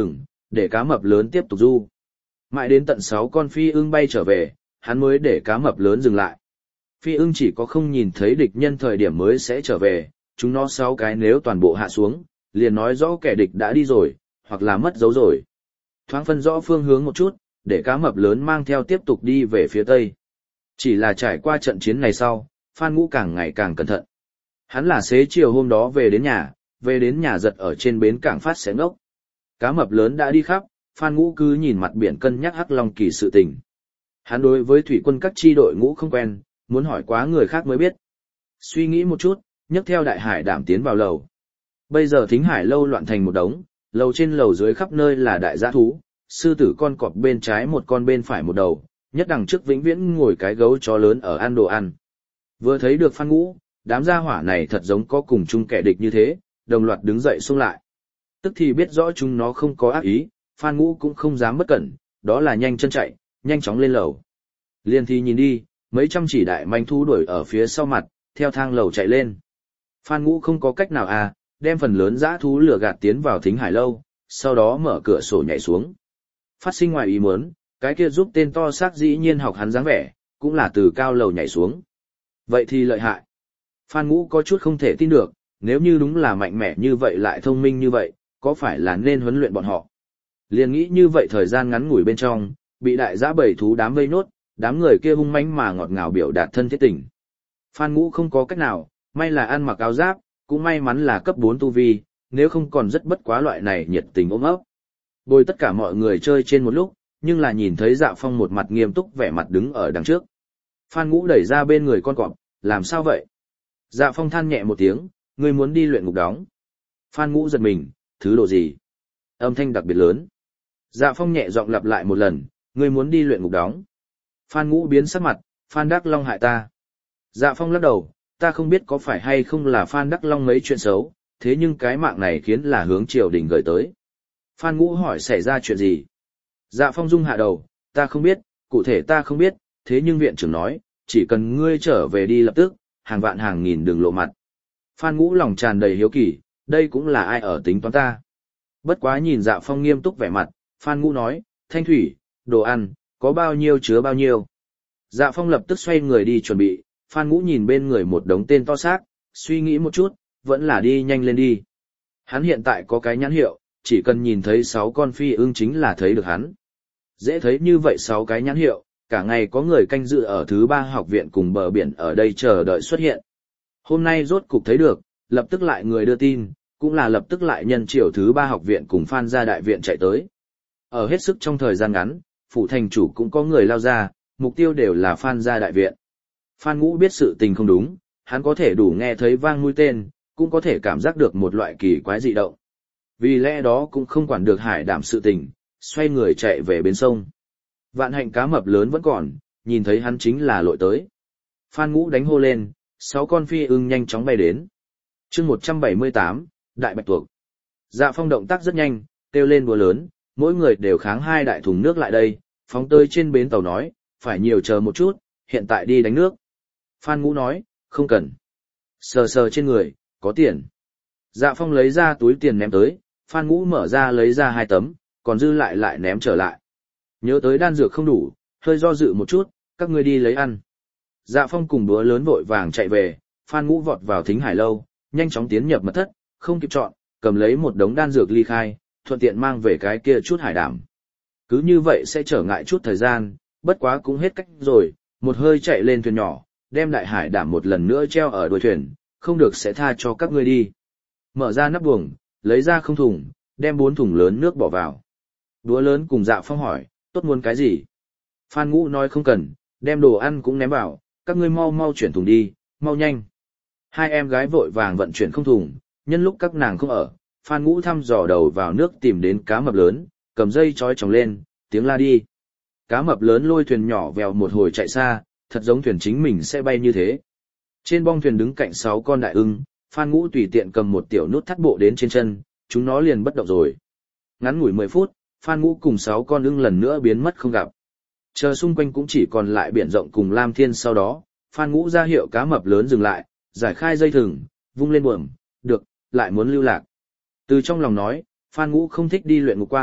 để cá mập lớn tiếp tục du. Mãi đến tận sáu con phi ưng bay trở về, hắn mới để cá mập lớn dừng lại. Phi ưng chỉ có không nhìn thấy địch nhân thời điểm mới sẽ trở về, chúng nó sáu cái nếu toàn bộ hạ xuống, liền nói rõ kẻ địch đã đi rồi, hoặc là mất dấu rồi. Thoáng phân rõ phương hướng một chút, để cá mập lớn mang theo tiếp tục đi về phía tây. Chỉ là trải qua trận chiến này sau, Phan Ngũ càng ngày càng cẩn thận. Hắn là xế chiều hôm đó về đến nhà, về đến nhà giật ở trên bến cảng phát xé ngốc. Cá mập lớn đã đi khắp, Phan Ngũ cứ nhìn mặt biển cân nhắc Hắc Long Kỳ sự tình. Hắn đối với thủy quân các chi đội ngũ không quen, muốn hỏi quá người khác mới biết. Suy nghĩ một chút, nhấc theo đại hải đảm tiến vào lầu. Bây giờ Thính Hải lâu loạn thành một đống, lầu trên lầu dưới khắp nơi là đại dã thú, sư tử con cọp bên trái một con bên phải một đầu, nhất đằng trước vĩnh viễn ngồi cái gấu chó lớn ở ăn đồ ăn. Vừa thấy được Phan Ngũ, đám gia hỏa này thật giống có cùng chung kẻ địch như thế, đồng loạt đứng dậy xông lại. Tức thì biết rõ chúng nó không có ác ý, Phan Ngũ cũng không dám bất cẩn, đó là nhanh chân chạy, nhanh chóng lên lầu. Liên thì nhìn đi, mấy trăm chỉ đại manh thú đuổi ở phía sau mặt, theo thang lầu chạy lên. Phan Ngũ không có cách nào à, đem phần lớn dã thú lừa gạt tiến vào Thính Hải lâu, sau đó mở cửa sổ nhảy xuống. Phát sinh ngoài ý muốn, cái kia giúp tên to xác dĩ nhiên học hắn dáng vẻ, cũng là từ cao lầu nhảy xuống. Vậy thì lợi hại. Phan Ngũ có chút không thể tin được, nếu như đúng là mạnh mẽ như vậy lại thông minh như vậy, có phải là nên huấn luyện bọn họ? Liền nghĩ như vậy thời gian ngắn ngủi bên trong, bị đại dã bầy thú đám vây nốt, đám người kia hung mãnh mà ngọt ngào biểu đạt thân thiết tình. Phan Ngũ không có cách nào, may là ăn mặc áo giáp, cũng may mắn là cấp bốn tu vi, nếu không còn rất bất quá loại này nhiệt tình ôm ấp. Bồi tất cả mọi người chơi trên một lúc, nhưng là nhìn thấy Dạ Phong một mặt nghiêm túc vẻ mặt đứng ở đằng trước. Phan Ngũ đẩy ra bên người con cọp, làm sao vậy? Dạ Phong than nhẹ một tiếng, ngươi muốn đi luyện ngục đóng. Phan Ngũ giật mình, thứ độ gì? Âm thanh đặc biệt lớn. Dạ Phong nhẹ giọng lặp lại một lần, ngươi muốn đi luyện ngục đóng. Phan Ngũ biến sắc mặt, Phan Đắc Long hại ta. Dạ Phong lắc đầu, ta không biết có phải hay không là Phan Đắc Long mấy chuyện xấu, thế nhưng cái mạng này khiến là hướng triều đình gửi tới. Phan Ngũ hỏi xảy ra chuyện gì? Dạ Phong rung hạ đầu, ta không biết, cụ thể ta không biết, thế nhưng viện trưởng nói, chỉ cần ngươi trở về đi lập tức, hàng vạn hàng nghìn đừng lộ mặt. Phan Ngũ lòng tràn đầy hiếu kỳ, đây cũng là ai ở tính toán ta. Bất quá nhìn Dạ Phong nghiêm túc vẻ mặt, Phan Ngũ nói, thanh thủy, đồ ăn, có bao nhiêu chứa bao nhiêu. Dạ Phong lập tức xoay người đi chuẩn bị, Phan Ngũ nhìn bên người một đống tên to xác, suy nghĩ một chút, vẫn là đi nhanh lên đi. Hắn hiện tại có cái nhãn hiệu, chỉ cần nhìn thấy sáu con phi ưng chính là thấy được hắn. Dễ thấy như vậy sáu cái nhãn hiệu, cả ngày có người canh dự ở thứ ba học viện cùng bờ biển ở đây chờ đợi xuất hiện. Hôm nay rốt cục thấy được, lập tức lại người đưa tin, cũng là lập tức lại nhân chiều thứ ba học viện cùng Phan gia đại viện chạy tới. Ở hết sức trong thời gian ngắn, phủ thành chủ cũng có người lao ra, mục tiêu đều là Phan gia đại viện. Phan Ngũ biết sự tình không đúng, hắn có thể đủ nghe thấy vang mũi tên, cũng có thể cảm giác được một loại kỳ quái dị động. Vì lẽ đó cũng không quản được hải đảm sự tình, xoay người chạy về bên sông. Vạn hạnh cá mập lớn vẫn còn, nhìn thấy hắn chính là lội tới. Phan Ngũ đánh hô lên, sáu con phi ưng nhanh chóng bay đến. chương một trăm bảy mươi tám, Đại Bạch Tuộc. Dạ Phong động tác rất nhanh, kêu lên búa lớn, mỗi người đều kháng hai đại thùng nước lại đây, phóng tới trên bến tàu nói, phải nhiều chờ một chút, hiện tại đi đánh nước. Phan Ngũ nói, không cần. Sờ sờ trên người, có tiền. Dạ Phong lấy ra túi tiền ném tới, Phan Ngũ mở ra lấy ra hai tấm, còn dư lại lại ném trở lại. Nhớ tới đan dược không đủ, hơi do dự một chút, các ngươi đi lấy ăn. Dạ Phong cùng búa lớn vội vàng chạy về, Phan Ngũ vọt vào Thính Hải lâu, nhanh chóng tiến nhập mật thất, không kịp chọn, cầm lấy một đống đan dược ly khai, thuận tiện mang về cái kia chút hải đảm. Cứ như vậy sẽ trở ngại chút thời gian, bất quá cũng hết cách rồi, một hơi chạy lên thuyền nhỏ, đem đại hải đảm một lần nữa treo ở đuôi thuyền, không được sẽ tha cho các ngươi đi. Mở ra nắp buồng, lấy ra không thùng, đem bốn thùng lớn nước bỏ vào. Đúa lớn cùng Dạ Phong hỏi, tốt muốn cái gì? Phan Ngũ nói không cần, đem đồ ăn cũng ném vào, các ngươi mau mau chuyển thùng đi, mau nhanh. Hai em gái vội vàng vận chuyển không thùng, nhân lúc các nàng không ở, Phan Ngũ thăm dò đầu vào nước tìm đến cá mập lớn, cầm dây trói chồng lên, tiếng la đi. Cá mập lớn lôi thuyền nhỏ vèo một hồi chạy xa, thật giống thuyền chính mình sẽ bay như thế. Trên bong thuyền đứng cạnh sáu con đại ưng, Phan Ngũ tùy tiện cầm một tiểu nút thắt bộ đến trên chân, chúng nó liền bất động rồi. Ngắn ngủi mười phút, Phan Ngũ cùng sáu con ưng lần nữa biến mất không gặp. Chờ xung quanh cũng chỉ còn lại biển rộng cùng Lam Thiên sau đó, Phan Ngũ ra hiệu cá mập lớn dừng lại, giải khai dây thừng, vung lên buồm, được, lại muốn lưu lạc. Từ trong lòng nói, Phan Ngũ không thích đi luyện ngục quan,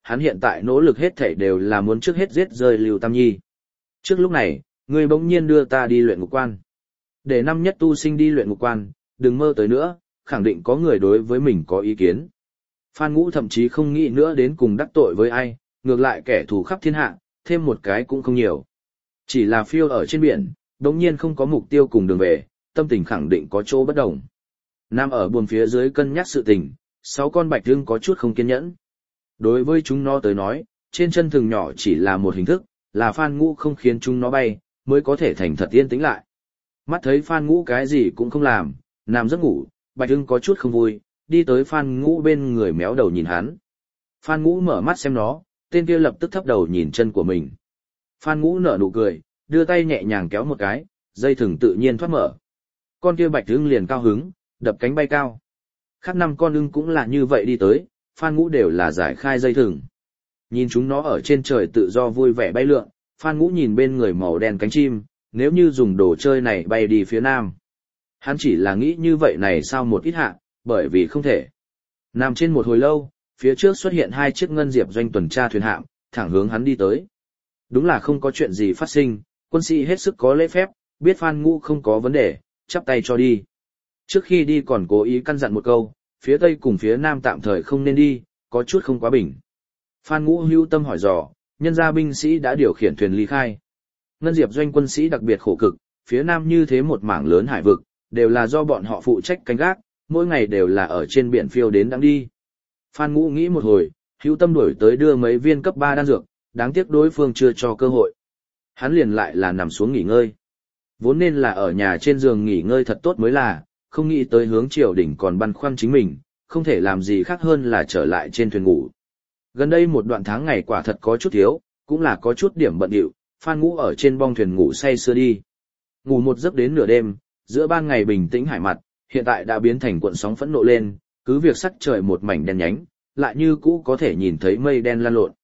hắn hiện tại nỗ lực hết thảy đều là muốn trước hết giết rơi Lưu Tam Nhi. Trước lúc này, ngươi bỗng nhiên đưa ta đi luyện ngục quan. Để năm nhất tu sinh đi luyện ngục quan, đừng mơ tới nữa, khẳng định có người đối với mình có ý kiến. Phan Ngũ thậm chí không nghĩ nữa đến cùng đắc tội với ai, ngược lại kẻ thù khắp thiên hạ, thêm một cái cũng không nhiều. Chỉ là phiêu ở trên biển, đống nhiên không có mục tiêu cùng đường về, tâm tình khẳng định có chỗ bất đồng. Nam ở buồng phía dưới cân nhắc sự tình, sáu con bạch ưng có chút không kiên nhẫn. Đối với chúng nó tới nói, trên chân thừng nhỏ chỉ là một hình thức, là Phan Ngũ không khiến chúng nó bay, mới có thể thành thật yên tĩnh lại. Mắt thấy Phan Ngũ cái gì cũng không làm, nằm giấc ngủ, bạch ưng có chút không vui, đi tới Phan Ngũ bên người méo đầu nhìn hắn. Phan Ngũ mở mắt xem nó, tên kia lập tức thấp đầu nhìn chân của mình. Phan Ngũ nở nụ cười, đưa tay nhẹ nhàng kéo một cái, dây thừng tự nhiên thoát mở. Con kia bạch ưng liền cao hứng, đập cánh bay cao. Khác năm con ưng cũng là như vậy đi tới, Phan Ngũ đều là giải khai dây thừng. Nhìn chúng nó ở trên trời tự do vui vẻ bay lượn, Phan Ngũ nhìn bên người màu đen cánh chim, nếu như dùng đồ chơi này bay đi phía nam. Hắn chỉ là nghĩ như vậy này sao một ít hạ, bởi vì không thể. Nằm trên một hồi lâu, phía trước xuất hiện hai chiếc ngân diệp doanh tuần tra thuyền hạm, thẳng hướng hắn đi tới. Đúng là không có chuyện gì phát sinh, quân sĩ hết sức có lễ phép, biết Phan Ngũ không có vấn đề, chắp tay cho đi. Trước khi đi còn cố ý căn dặn một câu, phía tây cùng phía nam tạm thời không nên đi, có chút không quá bình. Phan Ngũ hưu tâm hỏi dò, nhân gia binh sĩ đã điều khiển thuyền ly khai. Ngân diệp doanh quân sĩ đặc biệt khổ cực, phía nam như thế một mảng lớn hải vực, đều là do bọn họ phụ trách canh gác, mỗi ngày đều là ở trên biển phiêu đến đang đi. Phan Ngũ nghĩ một hồi, hữu tâm đuổi tới đưa mấy viên cấp ba đan dược, đáng tiếc đối phương chưa cho cơ hội. Hắn liền lại là nằm xuống nghỉ ngơi. Vốn nên là ở nhà trên giường nghỉ ngơi thật tốt mới là, không nghĩ tới hướng triều đỉnh còn băn khoăn chính mình, không thể làm gì khác hơn là trở lại trên thuyền ngủ. Gần đây một đoạn tháng ngày quả thật có chút thiếu, cũng là có chút điểm bận điệu, Phan Ngũ ở trên bong thuyền ngủ say sưa đi. Ngủ một giấc đến nửa đêm, giữa ban ngày bình tĩnh hải mặt, hiện tại đã biến thành cuộn sóng phẫn nộ lên, cứ việc sắc trời một mảnh đen nhánh, lại như cũ có thể nhìn thấy mây đen lan lộn.